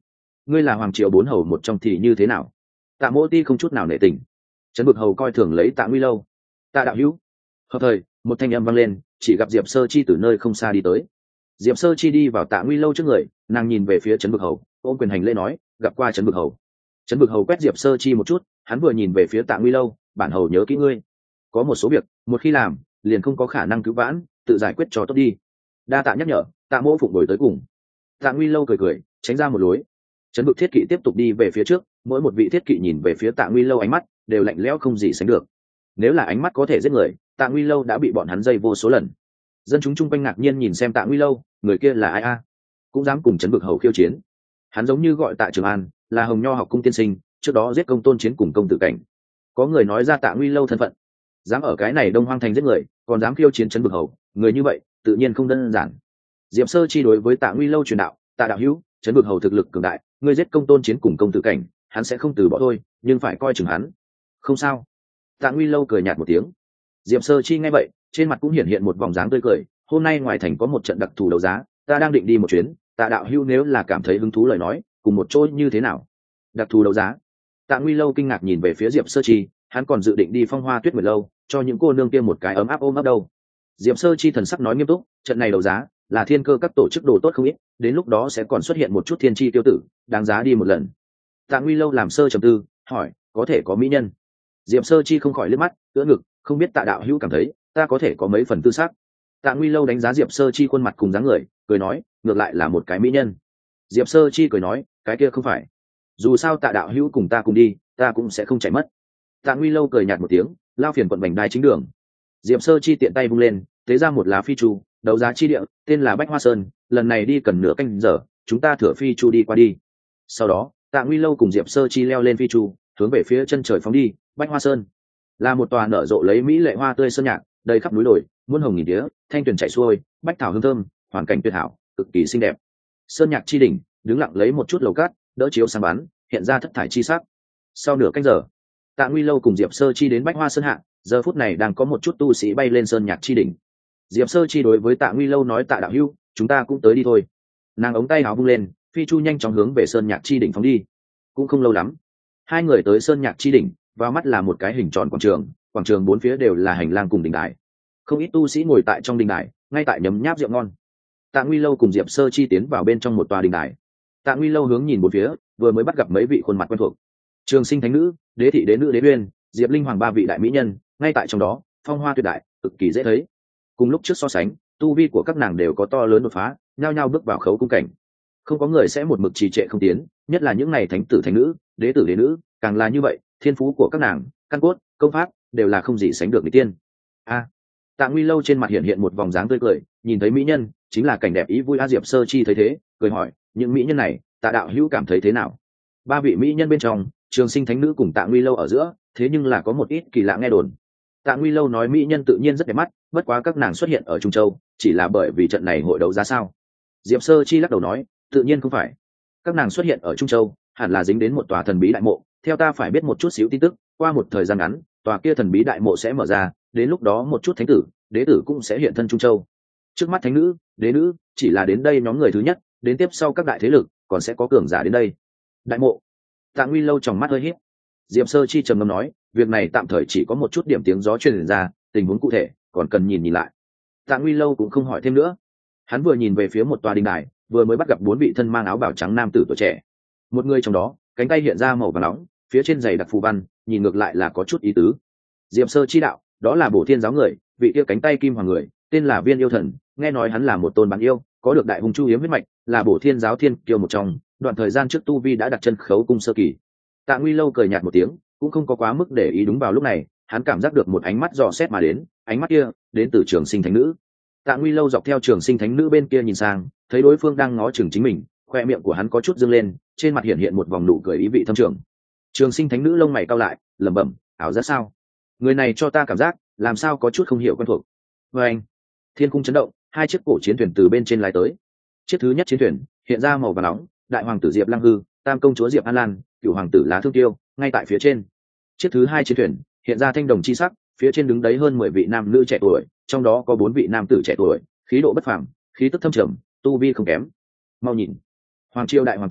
ngươi là hoàng triều bốn hầu một trong thì như thế nào? Tạ Mỗ Ti không chút nào nể tình. Trấn Bực Hầu coi thường lấy Tạ Nguy Lâu. Tạ đạo hữu. Hợp thời, một thanh âm vang lên, chỉ gặp Diệp Sơ Chi từ nơi không xa đi tới. Diệp Sơ Chi đi vào Tạ Nguy Lâu trước người, nàng nhìn về phía Trấn Bực Hầu, ôm quyền hành lễ nói, gặp qua Trấn Bực Hầu. Trấn Bực Hầu quét Diệp Sơ Chi một chút, hắn vừa nhìn về phía Tạ Nguy Lâu, bản hầu nhớ kỹ ngươi. Có một số việc, một khi làm, liền không có khả năng cứu vãn, tự giải quyết cho tốt đi. Đa tạ nhắc nhở, Tạ Mỗ phụng đổi tới cùng. Tạ Nguy Lâu cười cười, tránh ra một lối. Trấn Bực Thiết Kỵ tiếp tục đi về phía trước, mỗi một vị thiết kỵ nhìn về phía Tạ Nguy Lâu ánh mắt đều lạnh lẽo không gì sánh được. Nếu là ánh mắt có thể giết người, Tạ Nguy Lâu đã bị bọn hắn dây vô số lần. Dân chúng chung quanh ngạc nhiên nhìn xem Tạ Nguy Lâu, người kia là ai a? Cũng dám cùng Trấn Bực Hầu khiêu chiến. Hắn giống như gọi Tạ Trường An, là Hồng Nho học cung tiên sinh, trước đó giết Công Tôn Chiến cùng Công Tử Cảnh. Có người nói ra Tạ Nguy Lâu thân phận, dám ở cái này Đông Hoang thành giết người, còn dám khiêu chiến Trấn Bực Hầu, người như vậy tự nhiên không đơn giản. Diệp Sơ Chi đối với Tạ Nguy Lâu truyền đạo, Tạ đạo hữu, Trấn Bực Hầu thực lực cường đại, ngươi giết Công Tôn Chiến cùng Công Tử Cảnh, hắn sẽ không từ bỏ thôi, nhưng phải coi chừng hắn. Không sao. Tạ Nguy Lâu cười nhạt một tiếng. Diệp Sơ Chi nghe vậy, trên mặt cũng hiện hiện một vòng dáng tươi cười. Hôm nay ngoài thành có một trận đặc thù đấu giá, ta đang định đi một chuyến. Tạ đạo hữu nếu là cảm thấy hứng thú lời nói, cùng một chỗ như thế nào? Đặc thù đấu giá? Tạ Nguy Lâu kinh ngạc nhìn về phía Diệp Sơ Chi, hắn còn dự định đi Phong Hoa Tuyết Nguyệt lâu, cho những cô nương kia một cái ấm áp ôm ấp đâu. Diệp Sơ Chi thần sắc nói nghiêm túc, trận này đấu giá là thiên cơ các tổ chức đồ tốt không ít, đến lúc đó sẽ còn xuất hiện một chút thiên chi tiêu tử, đáng giá đi một lần. Tạ Nguy Lâu làm sơ trầm tư, hỏi, có thể có mỹ nhân? Diệp Sơ Chi không khỏi liếc mắt, ưỡn ngực, không biết Tạ đạo hữu cảm thấy, ta có thể có mấy phần tư sắc. Tạ Nguy Lâu đánh giá Diệp Sơ Chi khuôn mặt cùng dáng người, cười nói, ngược lại là một cái mỹ nhân. Diệp Sơ Chi cười nói, cái kia không phải. Dù sao Tạ đạo hữu cùng ta cùng đi, ta cũng sẽ không chạy mất. Tạ Nguy Lâu cười nhạt một tiếng, lao phiền quận vành đai chính đường. Diệp Sơ Chi tiện tay vung lên, tế ra một lá phi chu, đấu giá chi địa, tên là Bách Hoa Sơn, lần này đi cần nửa canh giờ, chúng ta thửa phi chu đi qua đi. Sau đó, Tạ Nguy Lâu cùng Diệp Sơ Chi leo lên phi chu, hướng về phía chân trời phóng đi. Bách Hoa Sơn là một tòa nở rộ lấy mỹ lệ hoa tươi sơn nhạc, đầy khắp núi đồi, muôn hồng nghìn tía, thanh tuyền chảy xuôi, bách thảo hương thơm, hoàn cảnh tuyệt hảo, cực kỳ xinh đẹp. Sơn nhạc chi đỉnh, đứng lặng lấy một chút lầu cát, đỡ chiếu sáng bắn, hiện ra thất thải chi sắc. Sau nửa canh giờ, Tạ Nguy Lâu cùng Diệp Sơ Chi đến Bách Hoa Sơn hạ, giờ phút này đang có một chút tu sĩ bay lên sơn nhạc chi đỉnh. Diệp Sơ Chi đối với Tạ Nguy Lâu nói, Tạ đạo hữu, chúng ta cũng tới đi thôi. Nàng ống tay áo vung lên, phi chu nhanh chóng hướng về sơn nhạc chi đỉnh phóng đi. Cũng không lâu lắm, hai người tới sơn nhạc chi đỉnh, vào mắt là một cái hình tròn quảng trường, quảng trường bốn phía đều là hành lang cùng đình đài. Không ít tu sĩ ngồi tại trong đình đài, ngay tại nhấm nháp rượu ngon. Tạ Nguy Lâu cùng Diệp Sơ Chi tiến vào bên trong một tòa đình đài. Tạ Nguy Lâu hướng nhìn bốn phía, vừa mới bắt gặp mấy vị khuôn mặt quen thuộc. Trường Sinh Thánh Nữ, Đế thị Đế nữ Đế Uyên, Diệp Linh Hoàng ba vị đại mỹ nhân, ngay tại trong đó, phong hoa tuyệt đại, cực kỳ dễ thấy. Cùng lúc trước so sánh, tu vi của các nàng đều có to lớn đột phá, nhao nhao bước vào khấu cung cảnh. Không có người sẽ một mực trì trệ không tiến, nhất là những này thánh tử thánh nữ, đế tử đế nữ, càng là như vậy, thiên phú của các nàng, căn cốt, công pháp đều là không gì sánh được mỹ tiên. A, Tạ Nguy Lâu trên mặt hiện hiện một vòng dáng tươi cười, nhìn thấy mỹ nhân, chính là cảnh đẹp ý vui. A Diệp Sơ Chi thấy thế, cười hỏi, những mỹ nhân này, Tạ đạo hữu cảm thấy thế nào? Ba vị mỹ nhân bên trong, Trường Sinh Thánh Nữ cùng Tạ Nguy Lâu ở giữa, thế nhưng là có một ít kỳ lạ nghe đồn. Tạ Nguy Lâu nói mỹ nhân tự nhiên rất đẹp mắt, bất quá các nàng xuất hiện ở Trung Châu, chỉ là bởi vì trận này hội đấu giá sao? Diệp Sơ Chi lắc đầu nói, tự nhiên không phải. Các nàng xuất hiện ở Trung Châu, hẳn là dính đến một tòa thần bí đại mộ, theo ta phải biết một chút xíu tin tức, qua một thời gian ngắn, tòa kia thần bí đại mộ sẽ mở ra, đến lúc đó một chút thánh tử, đế tử cũng sẽ hiện thân Trung Châu. Trước mắt thánh nữ, đế nữ, chỉ là đến đây nhóm người thứ nhất, đến tiếp sau các đại thế lực, còn sẽ có cường giả đến đây. Đại mộ. Tạ Nguy Lâu tròng mắt hơi híp. Diệp Sơ Chi trầm ngâm nói, việc này tạm thời chỉ có một chút điểm tiếng gió truyền ra, tình huống cụ thể còn cần nhìn nhìn lại. Tạ Nguy Lâu cũng không hỏi thêm nữa. Hắn vừa nhìn về phía một tòa đình đài, vừa mới bắt gặp bốn vị thân mang áo bào trắng nam tử tuổi trẻ. Một người trong đó, cánh tay hiện ra màu vàng nóng, phía trên giày đặc phù văn, nhìn ngược lại là có chút ý tứ. Diệp Sơ Chi đạo, đó là Bổ Thiên giáo người, vị kia cánh tay kim hoàng người, tên là Viên Yêu Thần, nghe nói hắn là một tôn bán yêu, có được đại hùng chu hiếm huyết mạch, là Bổ Thiên giáo thiên kiêu một trong, đoạn thời gian trước tu vi đã đặt chân khấu cung sơ kỳ. Tạ Nguy Lâu cười nhạt một tiếng, cũng không có quá mức để ý. Đúng vào lúc này, hắn cảm giác được một ánh mắt dò xét mà đến, ánh mắt kia đến từ Trường Sinh Thánh Nữ. Tạ Nguy Lâu dọc theo Trường Sinh Thánh Nữ bên kia nhìn sang, thấy đối phương đang ngó chừng chính mình, khoe miệng của hắn có chút dương lên, trên mặt hiện hiện một vòng nụ cười ý vị thâm trường. Trường Sinh Thánh Nữ lông mày cau lại, lẩm bẩm, ảo giác sao? Người này cho ta cảm giác, làm sao có chút không hiểu quen thuộc. Và anh, thiên cung chấn động, hai chiếc cổ chiến thuyền từ bên trên lái tới. Chiếc thứ nhất chiến thuyền hiện ra màu vàng nóng, đại hoàng tử Diệp Lăng Hư, tam công chúa Diệp An Lan, cửu hoàng tử Lá Thương Tiêu, ngay tại phía trên. Chiếc thứ hai chiến thuyền hiện ra thanh đồng chi sắc, phía trên đứng đấy hơn mười vị nam nữ trẻ tuổi, trong đó có bốn vị nam tử trẻ tuổi, khí độ bất phàm, khí tức thâm trầm, tu vi không kém. Mau nhìn, hoàng triều đại hoàng tử,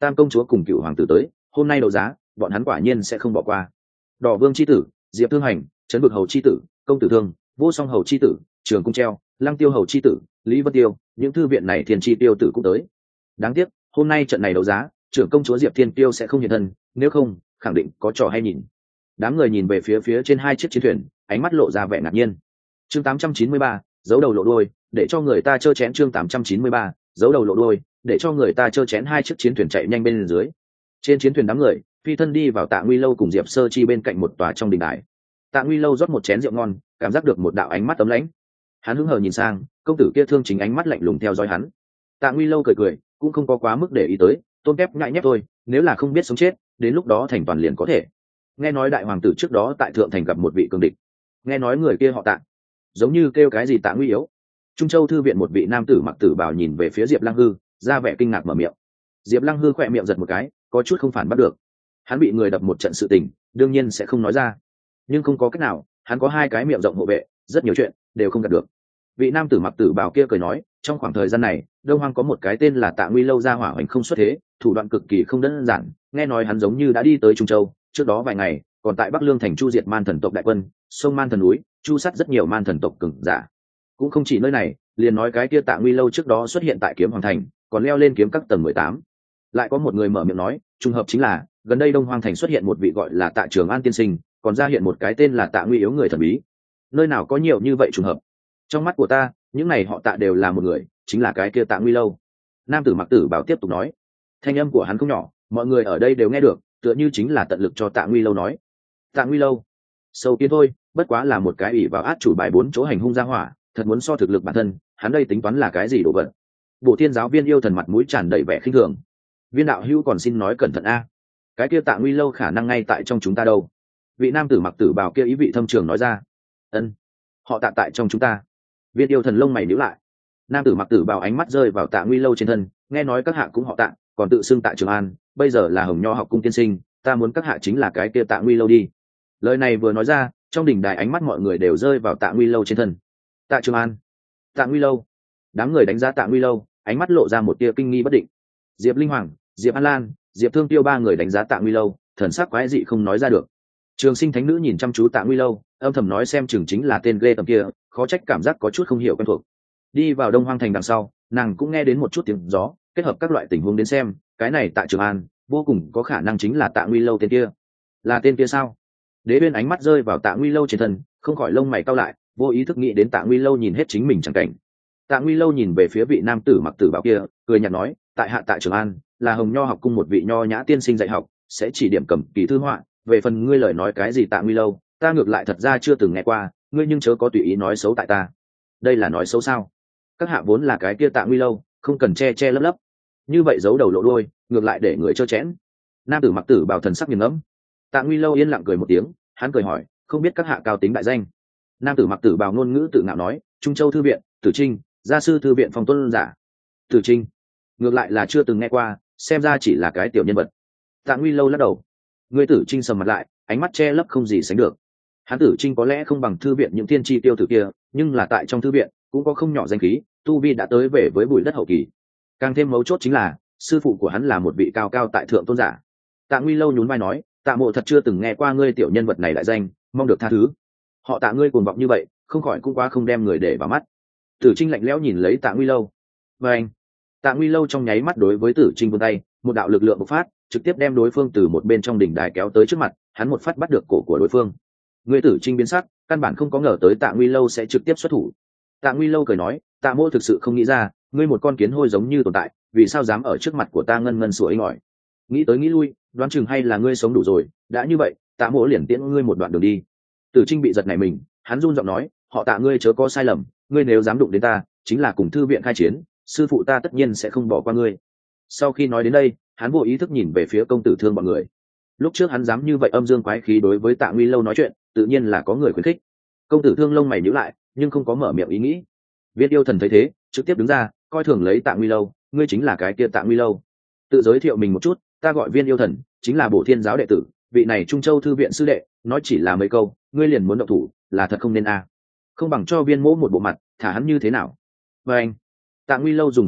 tam công chúa cùng cựu hoàng tử tới, hôm nay đấu giá bọn hắn quả nhiên sẽ không bỏ qua. Đỏ vương chi tử, Diệp Thương Hành, Trấn Vực hầu chi tử, công tử thương, Vô Song hầu chi tử, Trường Cung treo, Lăng Tiêu hầu chi tử, Lý Vân Tiêu, những thư viện này thiên chi tiêu tử cũng tới. Đáng tiếc hôm nay trận này đấu giá trưởng công chúa Diệp Thiên Tiêu sẽ không hiện thân, nếu không khẳng định có trò hay nhìn. Đám người nhìn về phía phía trên hai chiếc chiến thuyền, ánh mắt lộ ra vẻ ngạc nhiên. Chương tám trăm chín mươi ba, giấu đầu lộ đuôi, để cho người ta chơ chén. Chương tám trăm chín mươi ba, giấu đầu lộ đuôi, để cho người ta chơ chén. Hai chiếc chiến thuyền chạy nhanh bên dưới. Trên chiến thuyền đám người phi thân đi vào Tạ Nguy lâu cùng Diệp Sơ Chi bên cạnh một tòa trong đình đài. Tạ Nguy lâu rót một chén rượu ngon, cảm giác được một đạo ánh mắt ấm lãnh. Hắn hứng hờ nhìn sang, công tử kia thương chính ánh mắt lạnh lùng theo dõi hắn. Tạ Nguy lâu cười cười, cũng không có quá mức để ý tới, tôn kép ngại nhép thôi, nếu là không biết sống chết, đến lúc đó thành toàn liền có thể. Nghe nói đại hoàng tử trước đó tại thượng thành gặp một vị cường địch, nghe nói người kia họ Tạ, giống như kêu cái gì Tạ Nguy yếu. Trung Châu thư viện một vị nam tử mặc tử bào nhìn về phía Diệp Lăng Hư, ra vẻ kinh ngạc mở miệng. Diệp Lăng Hư khỏe miệng giật một cái, có chút không phản bắt được. Hắn bị người đập một trận sự tình, đương nhiên sẽ không nói ra, nhưng không có cách nào, hắn có hai cái miệng rộng hộ vệ, rất nhiều chuyện đều không gạt được. Vị nam tử mặc tử bào kia cười nói, trong khoảng thời gian này Đông Hoang có một cái tên là Tạ Nguy lâu ra hỏa hoành không xuất thế, thủ đoạn cực kỳ không đơn giản, nghe nói hắn giống như đã đi tới Trung Châu, trước đó vài ngày còn tại Bắc Lương thành chu diệt man thần tộc đại quân, sông man thần núi chu sát rất nhiều man thần tộc cường giả. Cũng không chỉ nơi này, liền nói cái kia Tạ Nguy lâu trước đó xuất hiện tại Kiếm Hoàng thành, còn leo lên kiếm các tầng mười tám. Lại có một người mở miệng nói, trùng hợp chính là gần đây Đông Hoang thành xuất hiện một vị gọi là Tạ Trường An tiên sinh, còn ra hiện một cái tên là Tạ Nguy yếu người thần bí. Nơi nào có nhiều như vậy trùng hợp? Trong mắt của ta, những này họ Tạ đều là một người, chính là cái kia Tạ Nguy lâu. Nam tử mặc tử bảo tiếp tục nói, thanh âm của hắn không nhỏ, mọi người ở đây đều nghe được, tựa như chính là tận lực cho Tạ Nguy lâu nói. Tạ Nguy lâu, sâu kiến thôi, bất quá là một cái ủy vào át chủ bài bốn chỗ hành hung ra hỏa, thật muốn so thực lực bản thân, hắn đây tính toán là cái gì đồ vật? Bộ Thiên giáo viên yêu thần mặt mũi tràn đầy vẻ khinh thường. Viên đạo hữu còn xin nói cẩn thận a, cái kia Tạ Nguy lâu khả năng ngay tại trong chúng ta đâu. Vị nam tử mặc tử bào kia ý vị thâm trường nói ra. Ân, họ Tạ tại trong chúng ta. Viên yêu thần lông mày nhíu lại. Nam tử mặc tử bào ánh mắt rơi vào Tạ Nguy lâu trên thân, nghe nói các hạ cũng họ Tạ, còn tự xưng Tạ Trường An, bây giờ là Hồng Nho học cung tiên sinh, ta muốn các hạ chính là cái kia Tạ Nguy lâu đi. Lời này vừa nói ra, trong đình đài ánh mắt mọi người đều rơi vào Tạ Nguy lâu trên thân. Tạ Trường An, Tạ Nguy lâu. Đám người đánh giá Tạ Nguy lâu, ánh mắt lộ ra một tia kinh nghi bất định. Diệp Linh Hoàng, Diệp An Lan, Diệp Thương Tiêu ba người đánh giá Tạ Nguy lâu, thần sắc quái dị không nói ra được. Trường Sinh thánh nữ nhìn chăm chú Tạ Nguy lâu, âm thầm nói xem chừng chính là tên ghê tầm kia, khó trách cảm giác có chút không hiểu quen thuộc. Đi vào Đông Hoang thành đằng sau, nàng cũng nghe đến một chút tiếng gió, kết hợp các loại tình huống đến xem, cái này Tạ Trường An vô cùng có khả năng chính là Tạ Nguy lâu tên kia. Là tên kia sao? Đế Uyên ánh mắt rơi vào Tạ Nguy lâu trên thân, không khỏi lông mày cau lại, vô ý thức nghĩ đến Tạ Nguy lâu nhìn hết chính mình chẳng cảnh. Tạ Nguy lâu nhìn về phía vị nam tử mặc tử bào kia, cười nhạt nói, tại hạ Tạ Trường An là Hồng Nho học cung một vị nho nhã tiên sinh dạy học, sẽ chỉ điểm cầm kỳ thư họa, về phần ngươi lời nói cái gì Tạ Nguy lâu, ta ngược lại thật ra chưa từng nghe qua, ngươi nhưng chớ có tùy ý nói xấu tại ta. Đây là nói xấu sao? Các hạ vốn là cái kia Tạ Nguy lâu, không cần che che lấp lấp, như vậy giấu đầu lộ đuôi, ngược lại để người trơ chẽn. Nam tử mặc tử bào thần sắc nghiền ngẫm. Tạ Nguy lâu yên lặng cười một tiếng, hắn cười hỏi, không biết các hạ cao tính đại danh. Nam tử mặc tử bào ngôn ngữ tự ngạo nói, Trung Châu thư viện Tử Trinh, gia sư thư viện phong tuân giả. Tử Trinh, ngược lại là chưa từng nghe qua, xem ra chỉ là cái tiểu nhân vật. Tạ Nguy lâu lắc đầu. Người Tử Trinh sầm mặt lại, ánh mắt che lấp không gì sánh được. Hắn Tử Trinh có lẽ không bằng thư viện những thiên tri tiêu tử kia, nhưng là tại trong thư viện cũng có không nhỏ danh khí, tu vi đã tới về với bụi đất hậu kỳ. Càng thêm mấu chốt chính là sư phụ của hắn là một vị cao cao tại thượng tôn giả. Tạ Nguy lâu nhún vai nói, Tạ mộ thật chưa từng nghe qua ngươi tiểu nhân vật này đại danh, mong được tha thứ. Họ Tạ ngươi cuồng vọng như vậy, không khỏi cũng quá không đem người để vào mắt. Tử Trinh lạnh lẽo nhìn lấy Tạ Nguy lâu. Và anh, Tạ Nguy lâu trong nháy mắt đối với Tử Trinh vươn tay, một đạo lực lượng bộc phát, trực tiếp đem đối phương từ một bên trong đỉnh đài kéo tới trước mặt, hắn một phát bắt được cổ của đối phương. Người Tử Trinh biến sắc, căn bản không có ngờ tới Tạ Nguy lâu sẽ trực tiếp xuất thủ. Tạ Nguy lâu cười nói, Tạ mộ thực sự không nghĩ ra, ngươi một con kiến hôi giống như tồn tại, vì sao dám ở trước mặt của ta ngân ngân sủa inh ỏi. Nghĩ tới nghĩ lui, đoán chừng hay là ngươi sống đủ rồi, đã như vậy, Tạ mộ liền tiễn ngươi một đoạn đường đi. Tử Trinh bị giật nảy mình, hắn run giọng nói, họ Tạ ngươi chớ có sai lầm, ngươi nếu dám đụng đến ta, chính là cùng thư viện khai chiến, sư phụ ta tất nhiên sẽ không bỏ qua ngươi. Sau khi nói đến đây, hắn vô ý thức nhìn về phía công tử thương bọn người. Lúc trước hắn dám như vậy âm dương quái khí đối với Tạ Nguy lâu nói chuyện, tự nhiên là có người khuyến khích. Công tử thương lông mày nhíu lại, nhưng không có mở miệng ý nghĩ. Viên yêu thần thấy thế, trực tiếp đứng ra, coi thường lấy Tạ Nguy lâu, ngươi chính là cái kia Tạ Nguy lâu. Tự giới thiệu mình một chút, ta gọi Viên yêu thần, chính là Bổ Thiên giáo đệ tử, vị này Trung Châu thư viện sư đệ, nói chỉ là mấy câu, ngươi liền muốn động thủ, là thật không nên a. À. Không bằng cho Viên mỗ một bộ mặt, thả hắn như thế nào? Và anh, Tạ Nguy lâu dùng sức bóp,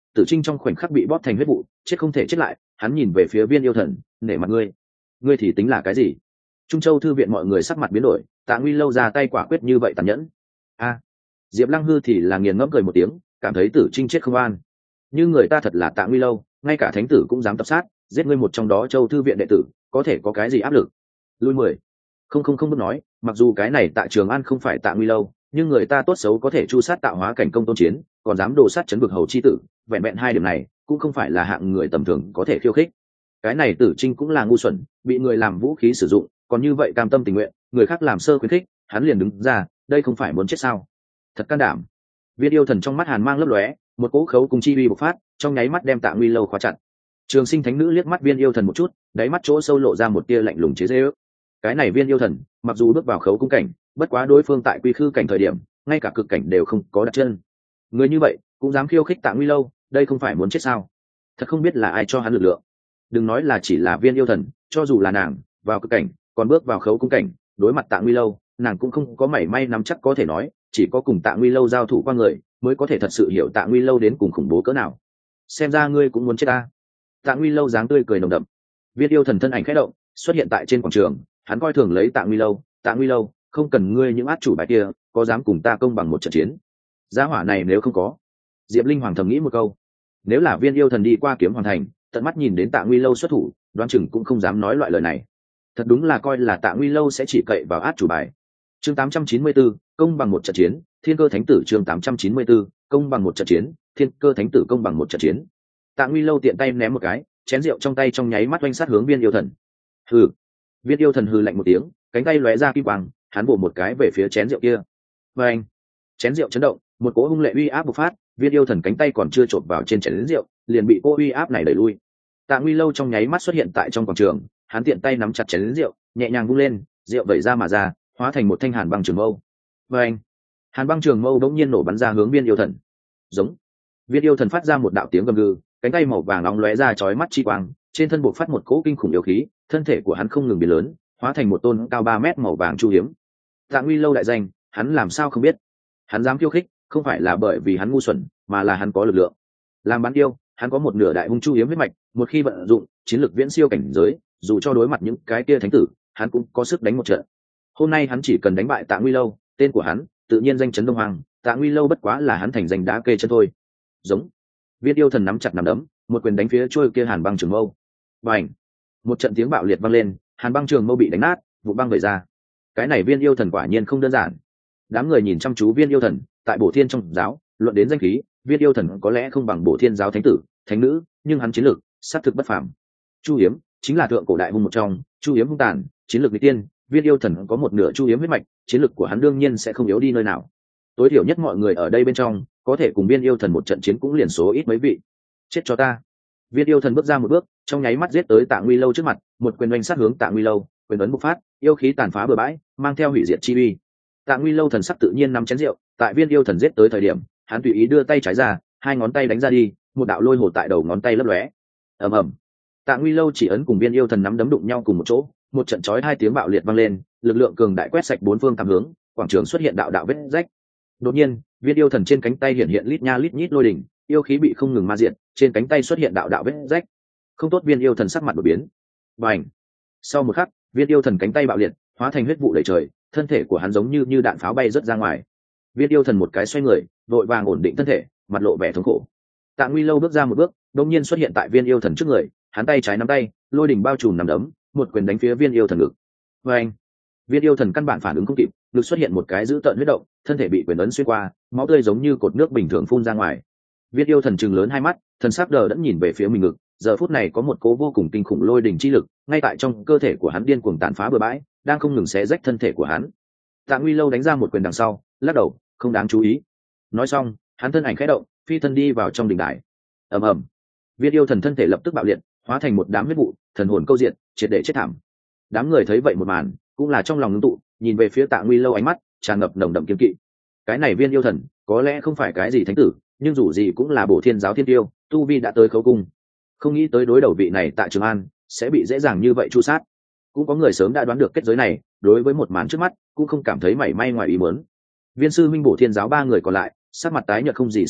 Tử Trinh trong khoảnh khắc bị bóp thành huyết vụ, chết không thể chết lại. Hắn nhìn về phía Viên Yêu Thần, nể mặt ngươi, ngươi thì tính là cái gì? Trung Châu thư viện mọi người sắc mặt biến đổi, Tạ Nguy Lâu ra tay quả quyết như vậy tàn nhẫn. A, Diệp Lăng Hư thì là nghiền ngẫm cười một tiếng, cảm thấy Tử Trinh chết không an. Như người ta thật là Tạ Nguy Lâu, ngay cả thánh tử cũng dám tập sát, giết ngươi một trong đó Châu thư viện đệ tử, có thể có cái gì áp lực? Lui mười. Không không không biết nói, mặc dù cái này Tạ Trường An không phải Tạ Nguy Lâu, nhưng người ta tốt xấu có thể chu sát tạo hóa cảnh công tôn chiến, còn dám đồ sát chấn vực hầu chi tử, vẹn vẹn hai điểm này cũng không phải là hạng người tầm thường có thể khiêu khích. Cái này Tử Trinh cũng là ngu xuẩn, bị người làm vũ khí sử dụng, còn như vậy cam tâm tình nguyện, người khác làm sơ khuyến khích, hắn liền đứng ra, đây không phải muốn chết sao? Thật can đảm. Viên Yêu Thần trong mắt hàn mang lấp lóe, một cỗ khấu cùng chi uy bộc phát, trong nháy mắt đem Tạ Nguy Lâu khóa chặt. Trường Sinh Thánh Nữ liếc mắt Viên Yêu Thần một chút, đáy mắt chỗ sâu lộ ra một tia lạnh lùng chế giễu. Cái này Viên Yêu Thần, mặc dù bước vào khấu cung cảnh, bất quá đối phương tại quy khư cảnh thời điểm, ngay cả cực cảnh đều không có đặt chân. Người như vậy cũng dám khiêu khích Tạ Nguy Lâu, đây không phải muốn chết sao? Thật không biết là ai cho hắn lực lượng. Đừng nói là chỉ là Viên Yêu Thần, cho dù là nàng vào cực cảnh, còn bước vào khấu cung cảnh, đối mặt Tạ Nguy Lâu, nàng cũng không có mảy may nắm chắc có thể nói, chỉ có cùng Tạ Nguy Lâu giao thủ qua người mới có thể thật sự hiểu Tạ Nguy Lâu đến cùng khủng bố cỡ nào. Xem ra ngươi cũng muốn chết ta. Tạ Nguy Lâu dáng tươi cười nồng đậm. Viên Yêu Thần thân ảnh khẽ động, xuất hiện tại trên quảng trường, hắn coi thường lấy Tạ Nguy Lâu, Tạ Nguy Lâu, không cần ngươi những át chủ bài kia, có dám cùng ta công bằng một trận chiến? Giá hỏa này nếu không có. Diệp Linh Hoàng thầm nghĩ một câu, nếu là Viên Yêu Thần đi qua Kiếm Hoàng Thành, tận mắt nhìn đến Tạ Nguy Lâu xuất thủ, đoán chừng cũng không dám nói loại lời này. Thật đúng là coi là Tạ Nguy Lâu sẽ chỉ cậy vào át chủ bài. Chương tám trăm chín mươi tư, công bằng một trận chiến, Thiên Cơ Thánh Tử chương tám trăm chín mươi tư, công bằng một trận chiến, Thiên Cơ Thánh Tử công bằng một trận chiến. Tạ Nguy Lâu tiện tay ném một cái, chén rượu trong tay trong nháy mắt oanh sát hướng Viên Yêu Thần. Hừ. Viên Yêu Thần hừ lạnh một tiếng, cánh tay lóe ra kim quang, hắn bổ một cái về phía chén rượu kia. Và anh, chén rượu chấn động, một cỗ hung lệ uy áp bộc phát, Viên Yêu Thần cánh tay còn chưa chộp vào trên chén rượu, liền bị cỗ uy áp này đẩy lui. Tạ Nguy Lâu trong nháy mắt xuất hiện tại trong quảng trường, hắn tiện tay nắm chặt chén rượu, nhẹ nhàng vung lên, rượu vẩy ra mà ra, hóa thành một thanh hàn băng trường mâu. Và anh, hàn băng trường mâu đống nhiên nổ bắn ra hướng Viên Yêu Thần. Giống. Viên Yêu Thần phát ra một đạo tiếng gầm gừ, cánh tay màu vàng nóng lóe ra chói mắt chi quang, trên thân bộc phát một cỗ kinh khủng yêu khí, thân thể của hắn không ngừng biến lớn, hóa thành một tôn cao ba mét màu vàng chu hiếm. Tạ Nguy Lâu đại danh, hắn làm sao không biết? Hắn dám khiêu khích, không phải là bởi vì hắn ngu xuẩn, mà là hắn có lực lượng. Làm bán yêu, hắn có một nửa đại hung chu hiếm huyết mạch, một khi vận dụng, chiến lược viễn siêu cảnh giới, dù cho đối mặt những cái kia thánh tử, hắn cũng có sức đánh một trận. Hôm nay hắn chỉ cần đánh bại Tạ Nguy Lâu, tên của hắn tự nhiên danh chấn Đông Hoàng, Tạ Nguy Lâu bất quá là hắn thành danh đá kê chân thôi. Giống. Viên Yêu Thần nắm chặt nắm đấm, một quyền đánh phía trôi kia hàn băng trường mâu. Bành. Một trận tiếng bạo liệt vang lên, hàn băng trường mâu bị đánh nát, vụ băng vẩy ra. Cái này Viên Yêu Thần quả nhiên không đơn giản. Đám người nhìn chăm chú Viên Yêu Thần, tại Bổ Thiên trong giáo, luận đến danh khí, Viên Yêu Thần có lẽ không bằng Bổ Thiên giáo thánh tử, thánh nữ, nhưng hắn chiến lược sát thực bất phàm. Chu Hiếm chính là thượng cổ đại hung một trong, Chu Hiếm hung tàn, chiến lược mỹ tiên, Viên Yêu Thần có một nửa Chu Hiếm huyết mạch, chiến lược của hắn đương nhiên sẽ không yếu đi nơi nào. Tối thiểu nhất mọi người ở đây bên trong, có thể cùng Viên Yêu Thần một trận chiến cũng liền số ít mấy vị. Chết cho ta. Viên Yêu Thần bước ra một bước, trong nháy mắt giết tới Tạ Nguy Lâu trước mặt, một quyền oanh sát hướng Tạ Nguy Lâu, quyền ấn bộc phát, yêu khí tàn phá bừa bãi, mang theo hủy diệt chi uy. Tạ Nguy Lâu thần sắc tự nhiên nắm chén rượu, tại Viên Yêu Thần giết tới thời điểm, hắn tùy ý đưa tay trái ra, hai ngón tay đánh ra đi, một đạo lôi hồ tại đầu ngón tay lấp lóe. Ầm ầm. Tạ Nguy Lâu chỉ ấn cùng Viên Yêu Thần nắm đấm đụng nhau cùng một chỗ, một trận chói hai tiếng bạo liệt vang lên, lực lượng cường đại quét sạch bốn phương tám hướng, quảng trường xuất hiện đạo đạo vết rách. Đột nhiên, Viên Yêu Thần trên cánh tay hiện hiện lít nha lít nhít lôi đỉnh, yêu khí bị không ngừng ma diệt, trên cánh tay xuất hiện đạo đạo vết rách. Không tốt, Viên Yêu Thần sắc mặt đổi biến. Bành. Sau một khắc, Viên Yêu Thần cánh tay bạo liệt, hóa thành huyết vụ đầy trời, thân thể của hắn giống như như đạn pháo bay rớt ra ngoài. Viên Yêu Thần một cái xoay người, vội vàng ổn định thân thể, mặt lộ vẻ thống khổ. Tạ Nguy Lâu bước ra một bước, đột nhiên xuất hiện tại Viên Yêu Thần trước người, hắn tay trái nắm tay, lôi đỉnh bao trùm nắm đấm, một quyền đánh phía Viên Yêu Thần ngực. Bành. Viên Yêu Thần căn bản phản ứng không kịp, ngực xuất hiện một cái dữ tợn huyết động, thân thể bị quyền ấn xuyên qua, máu tươi giống như cột nước bình thường phun ra ngoài. Viên Yêu Thần trừng lớn hai mắt, thần sắc đờ đẫn nhìn về phía mình ngực, giờ phút này có một cố vô cùng kinh khủng lôi đỉnh chi lực, ngay tại trong cơ thể của hắn điên cuồng tàn phá bừa bãi, đang không ngừng xé rách thân thể của hắn. Tạ Nguy Lâu đánh ra một quyền đằng sau, lắc đầu, không đáng chú ý. Nói xong, hắn thân ảnh khẽ động, phi thân đi vào trong đỉnh đài. Ầm ầm. Viên Yêu Thần thân thể lập tức bạo liệt, hóa thành một đám huyết vụ, thần hồn câu diện, triệt để chết thảm. Đám người thấy vậy một màn, cũng là trong lòng ngưng tụ, nhìn về phía Tạ Nguy Lâu ánh mắt tràn ngập nồng đậm kiên kỵ. Cái này Viên Yêu Thần, có lẽ không phải cái gì thánh tử, nhưng dù gì cũng là Bổ Thiên giáo thiên tiêu, tu vi đã tới khấu cung. Không nghĩ tới đối đầu vị này tại Trường An sẽ bị dễ dàng như vậy chu sát. Cũng có người sớm đã đoán được kết giới này, đối với một màn trước mắt cũng không cảm thấy mảy may ngoài ý muốn. Viên sư minh Bổ Thiên giáo ba người còn lại sắc mặt tái nhợt không gì sánh được,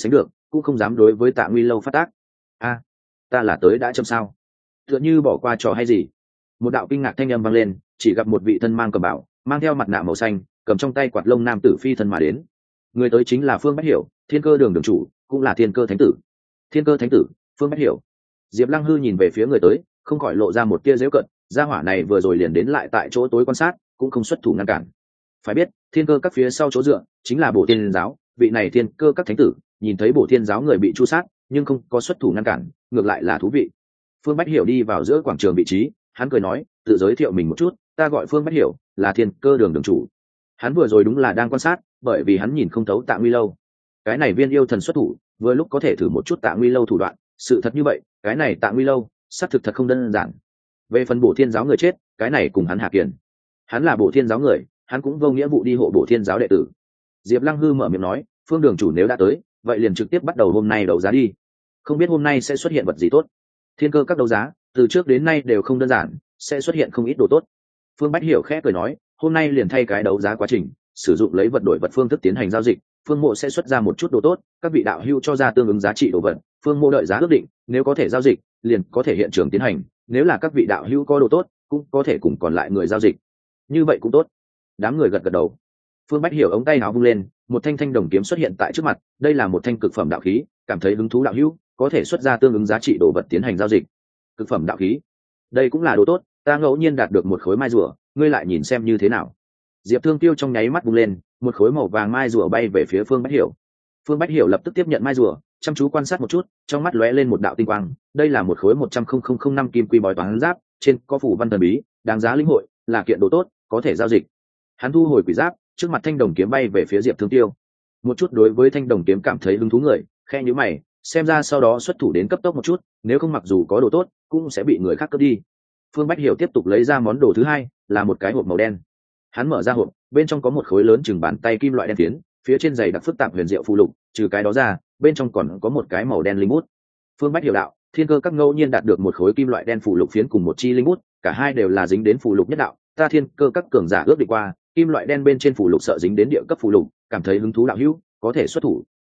cũng không dám đối với Tạ Nguy Lâu phát tác. A, ta là tới đã chậm sao? Tựa như bỏ qua trò hay gì? Một đạo kinh ngạc thanh âm vang lên, chỉ gặp một vị thân mang cầm bảo, mang theo mặt nạ màu xanh, cầm trong tay quạt lông nam tử phi thân mà đến. Người tới chính là Phương Bách Hiểu, Thiên Cơ Đường đường chủ, cũng là Thiên Cơ Thánh tử. Thiên Cơ Thánh tử, Phương Bách Hiểu. Diệp Lăng Hư nhìn về phía người tới, không khỏi lộ ra một tia giễu cận, gia hỏa này vừa rồi liền đến lại tại chỗ tối quan sát, cũng không xuất thủ ngăn cản. Phải biết, Thiên Cơ các phía sau chỗ dựa chính là Bổ Thiên giáo, vị này Thiên Cơ các thánh tử, nhìn thấy Bổ Thiên giáo người bị tru sát, nhưng không có xuất thủ ngăn cản, ngược lại là thú vị. Phương Bách Hiểu đi vào giữa quảng trường vị trí, hắn cười nói, tự giới thiệu mình một chút, ta gọi Phương Bách Hiểu, là Thiên Cơ Đường đường chủ. Hắn vừa rồi đúng là đang quan sát, bởi vì hắn nhìn không thấu Tạ Nguy Lâu. Cái này viên yêu thần xuất thủ, vừa lúc có thể thử một chút Tạ Nguy Lâu thủ đoạn, sự thật như vậy, cái này Tạ Nguy Lâu, xác thực thật không đơn giản. Về phần Bổ Thiên giáo người chết, cái này cùng hắn hạ kiền. Hắn là Bổ Thiên giáo người, hắn cũng vô nghĩa vụ đi hộ Bổ Thiên giáo đệ tử. Diệp Lăng Hư mở miệng nói, Phương đường chủ nếu đã tới, vậy liền trực tiếp bắt đầu hôm nay đấu giá đi. Không biết hôm nay sẽ xuất hiện vật gì tốt. Thiên Cơ các đấu giá, từ trước đến nay đều không đơn giản, sẽ xuất hiện không ít đồ tốt. Phương Bách Hiểu khẽ cười nói, hôm nay liền thay cái đấu giá quá trình, sử dụng lấy vật đổi vật phương thức tiến hành giao dịch, Phương mộ sẽ xuất ra một chút đồ tốt, các vị đạo hữu cho ra tương ứng giá trị đồ vật, Phương mộ đợi giá ước định, nếu có thể giao dịch, liền có thể hiện trường tiến hành, nếu là các vị đạo hữu có đồ tốt, cũng có thể cùng còn lại người giao dịch. Như vậy cũng tốt. Đám người gật gật đầu. Phương Bách Hiểu ống tay áo vung lên, một thanh thanh đồng kiếm xuất hiện tại trước mặt, đây là một thanh cực phẩm đạo khí, cảm thấy hứng thú đạo hữu, có thể xuất ra tương ứng giá trị đồ vật tiến hành giao dịch. Cực phẩm đạo khí, đây cũng là đồ tốt, ta ngẫu nhiên đạt được một khối mai rùa, ngươi lại nhìn xem như thế nào. Diệp Thương Tiêu trong nháy mắt vung lên, một khối màu vàng mai rùa bay về phía Phương Bách Hiểu. Phương Bách Hiểu lập tức tiếp nhận mai rùa, chăm chú quan sát một chút, trong mắt lóe lên một đạo tinh quang, đây là một khối một trăm nghìn năm kim quy bói toán giáp, trên có phủ văn thần bí, đáng giá linh hội, là kiện đồ tốt, có thể giao dịch. Hắn thu hồi quỷ giáp, trước mặt thanh đồng kiếm bay về phía Diệp Thương Tiêu. Một chút đối với thanh đồng kiếm cảm thấy hứng thú người, khe nhíu mày, xem ra sau đó xuất thủ đến cấp tốc một chút, nếu không mặc dù có đồ tốt, cũng sẽ bị người khác cướp đi. Phương Bách Hiểu tiếp tục lấy ra món đồ thứ hai, là một cái hộp màu đen. Hắn mở ra hộp, bên trong có một khối lớn chừng bàn tay kim loại đen phiến, phía trên dày đặc phức tạp huyền diệu phù lục, trừ cái đó ra, bên trong còn có một cái màu đen linh bút. Phương Bách Hiểu đạo, Thiên Cơ các ngẫu nhiên đạt được một khối kim loại đen phù lục phiến cùng một chi linh bút, cả hai đều là dính đến phù lục nhất đạo, ta Thiên Cơ các cường giả ước định qua, kim loại đen bên trên phù lục sợ dính đến địa cấp phù lục, cảm thấy hứng thú đạo hữu, có thể xuất thủ.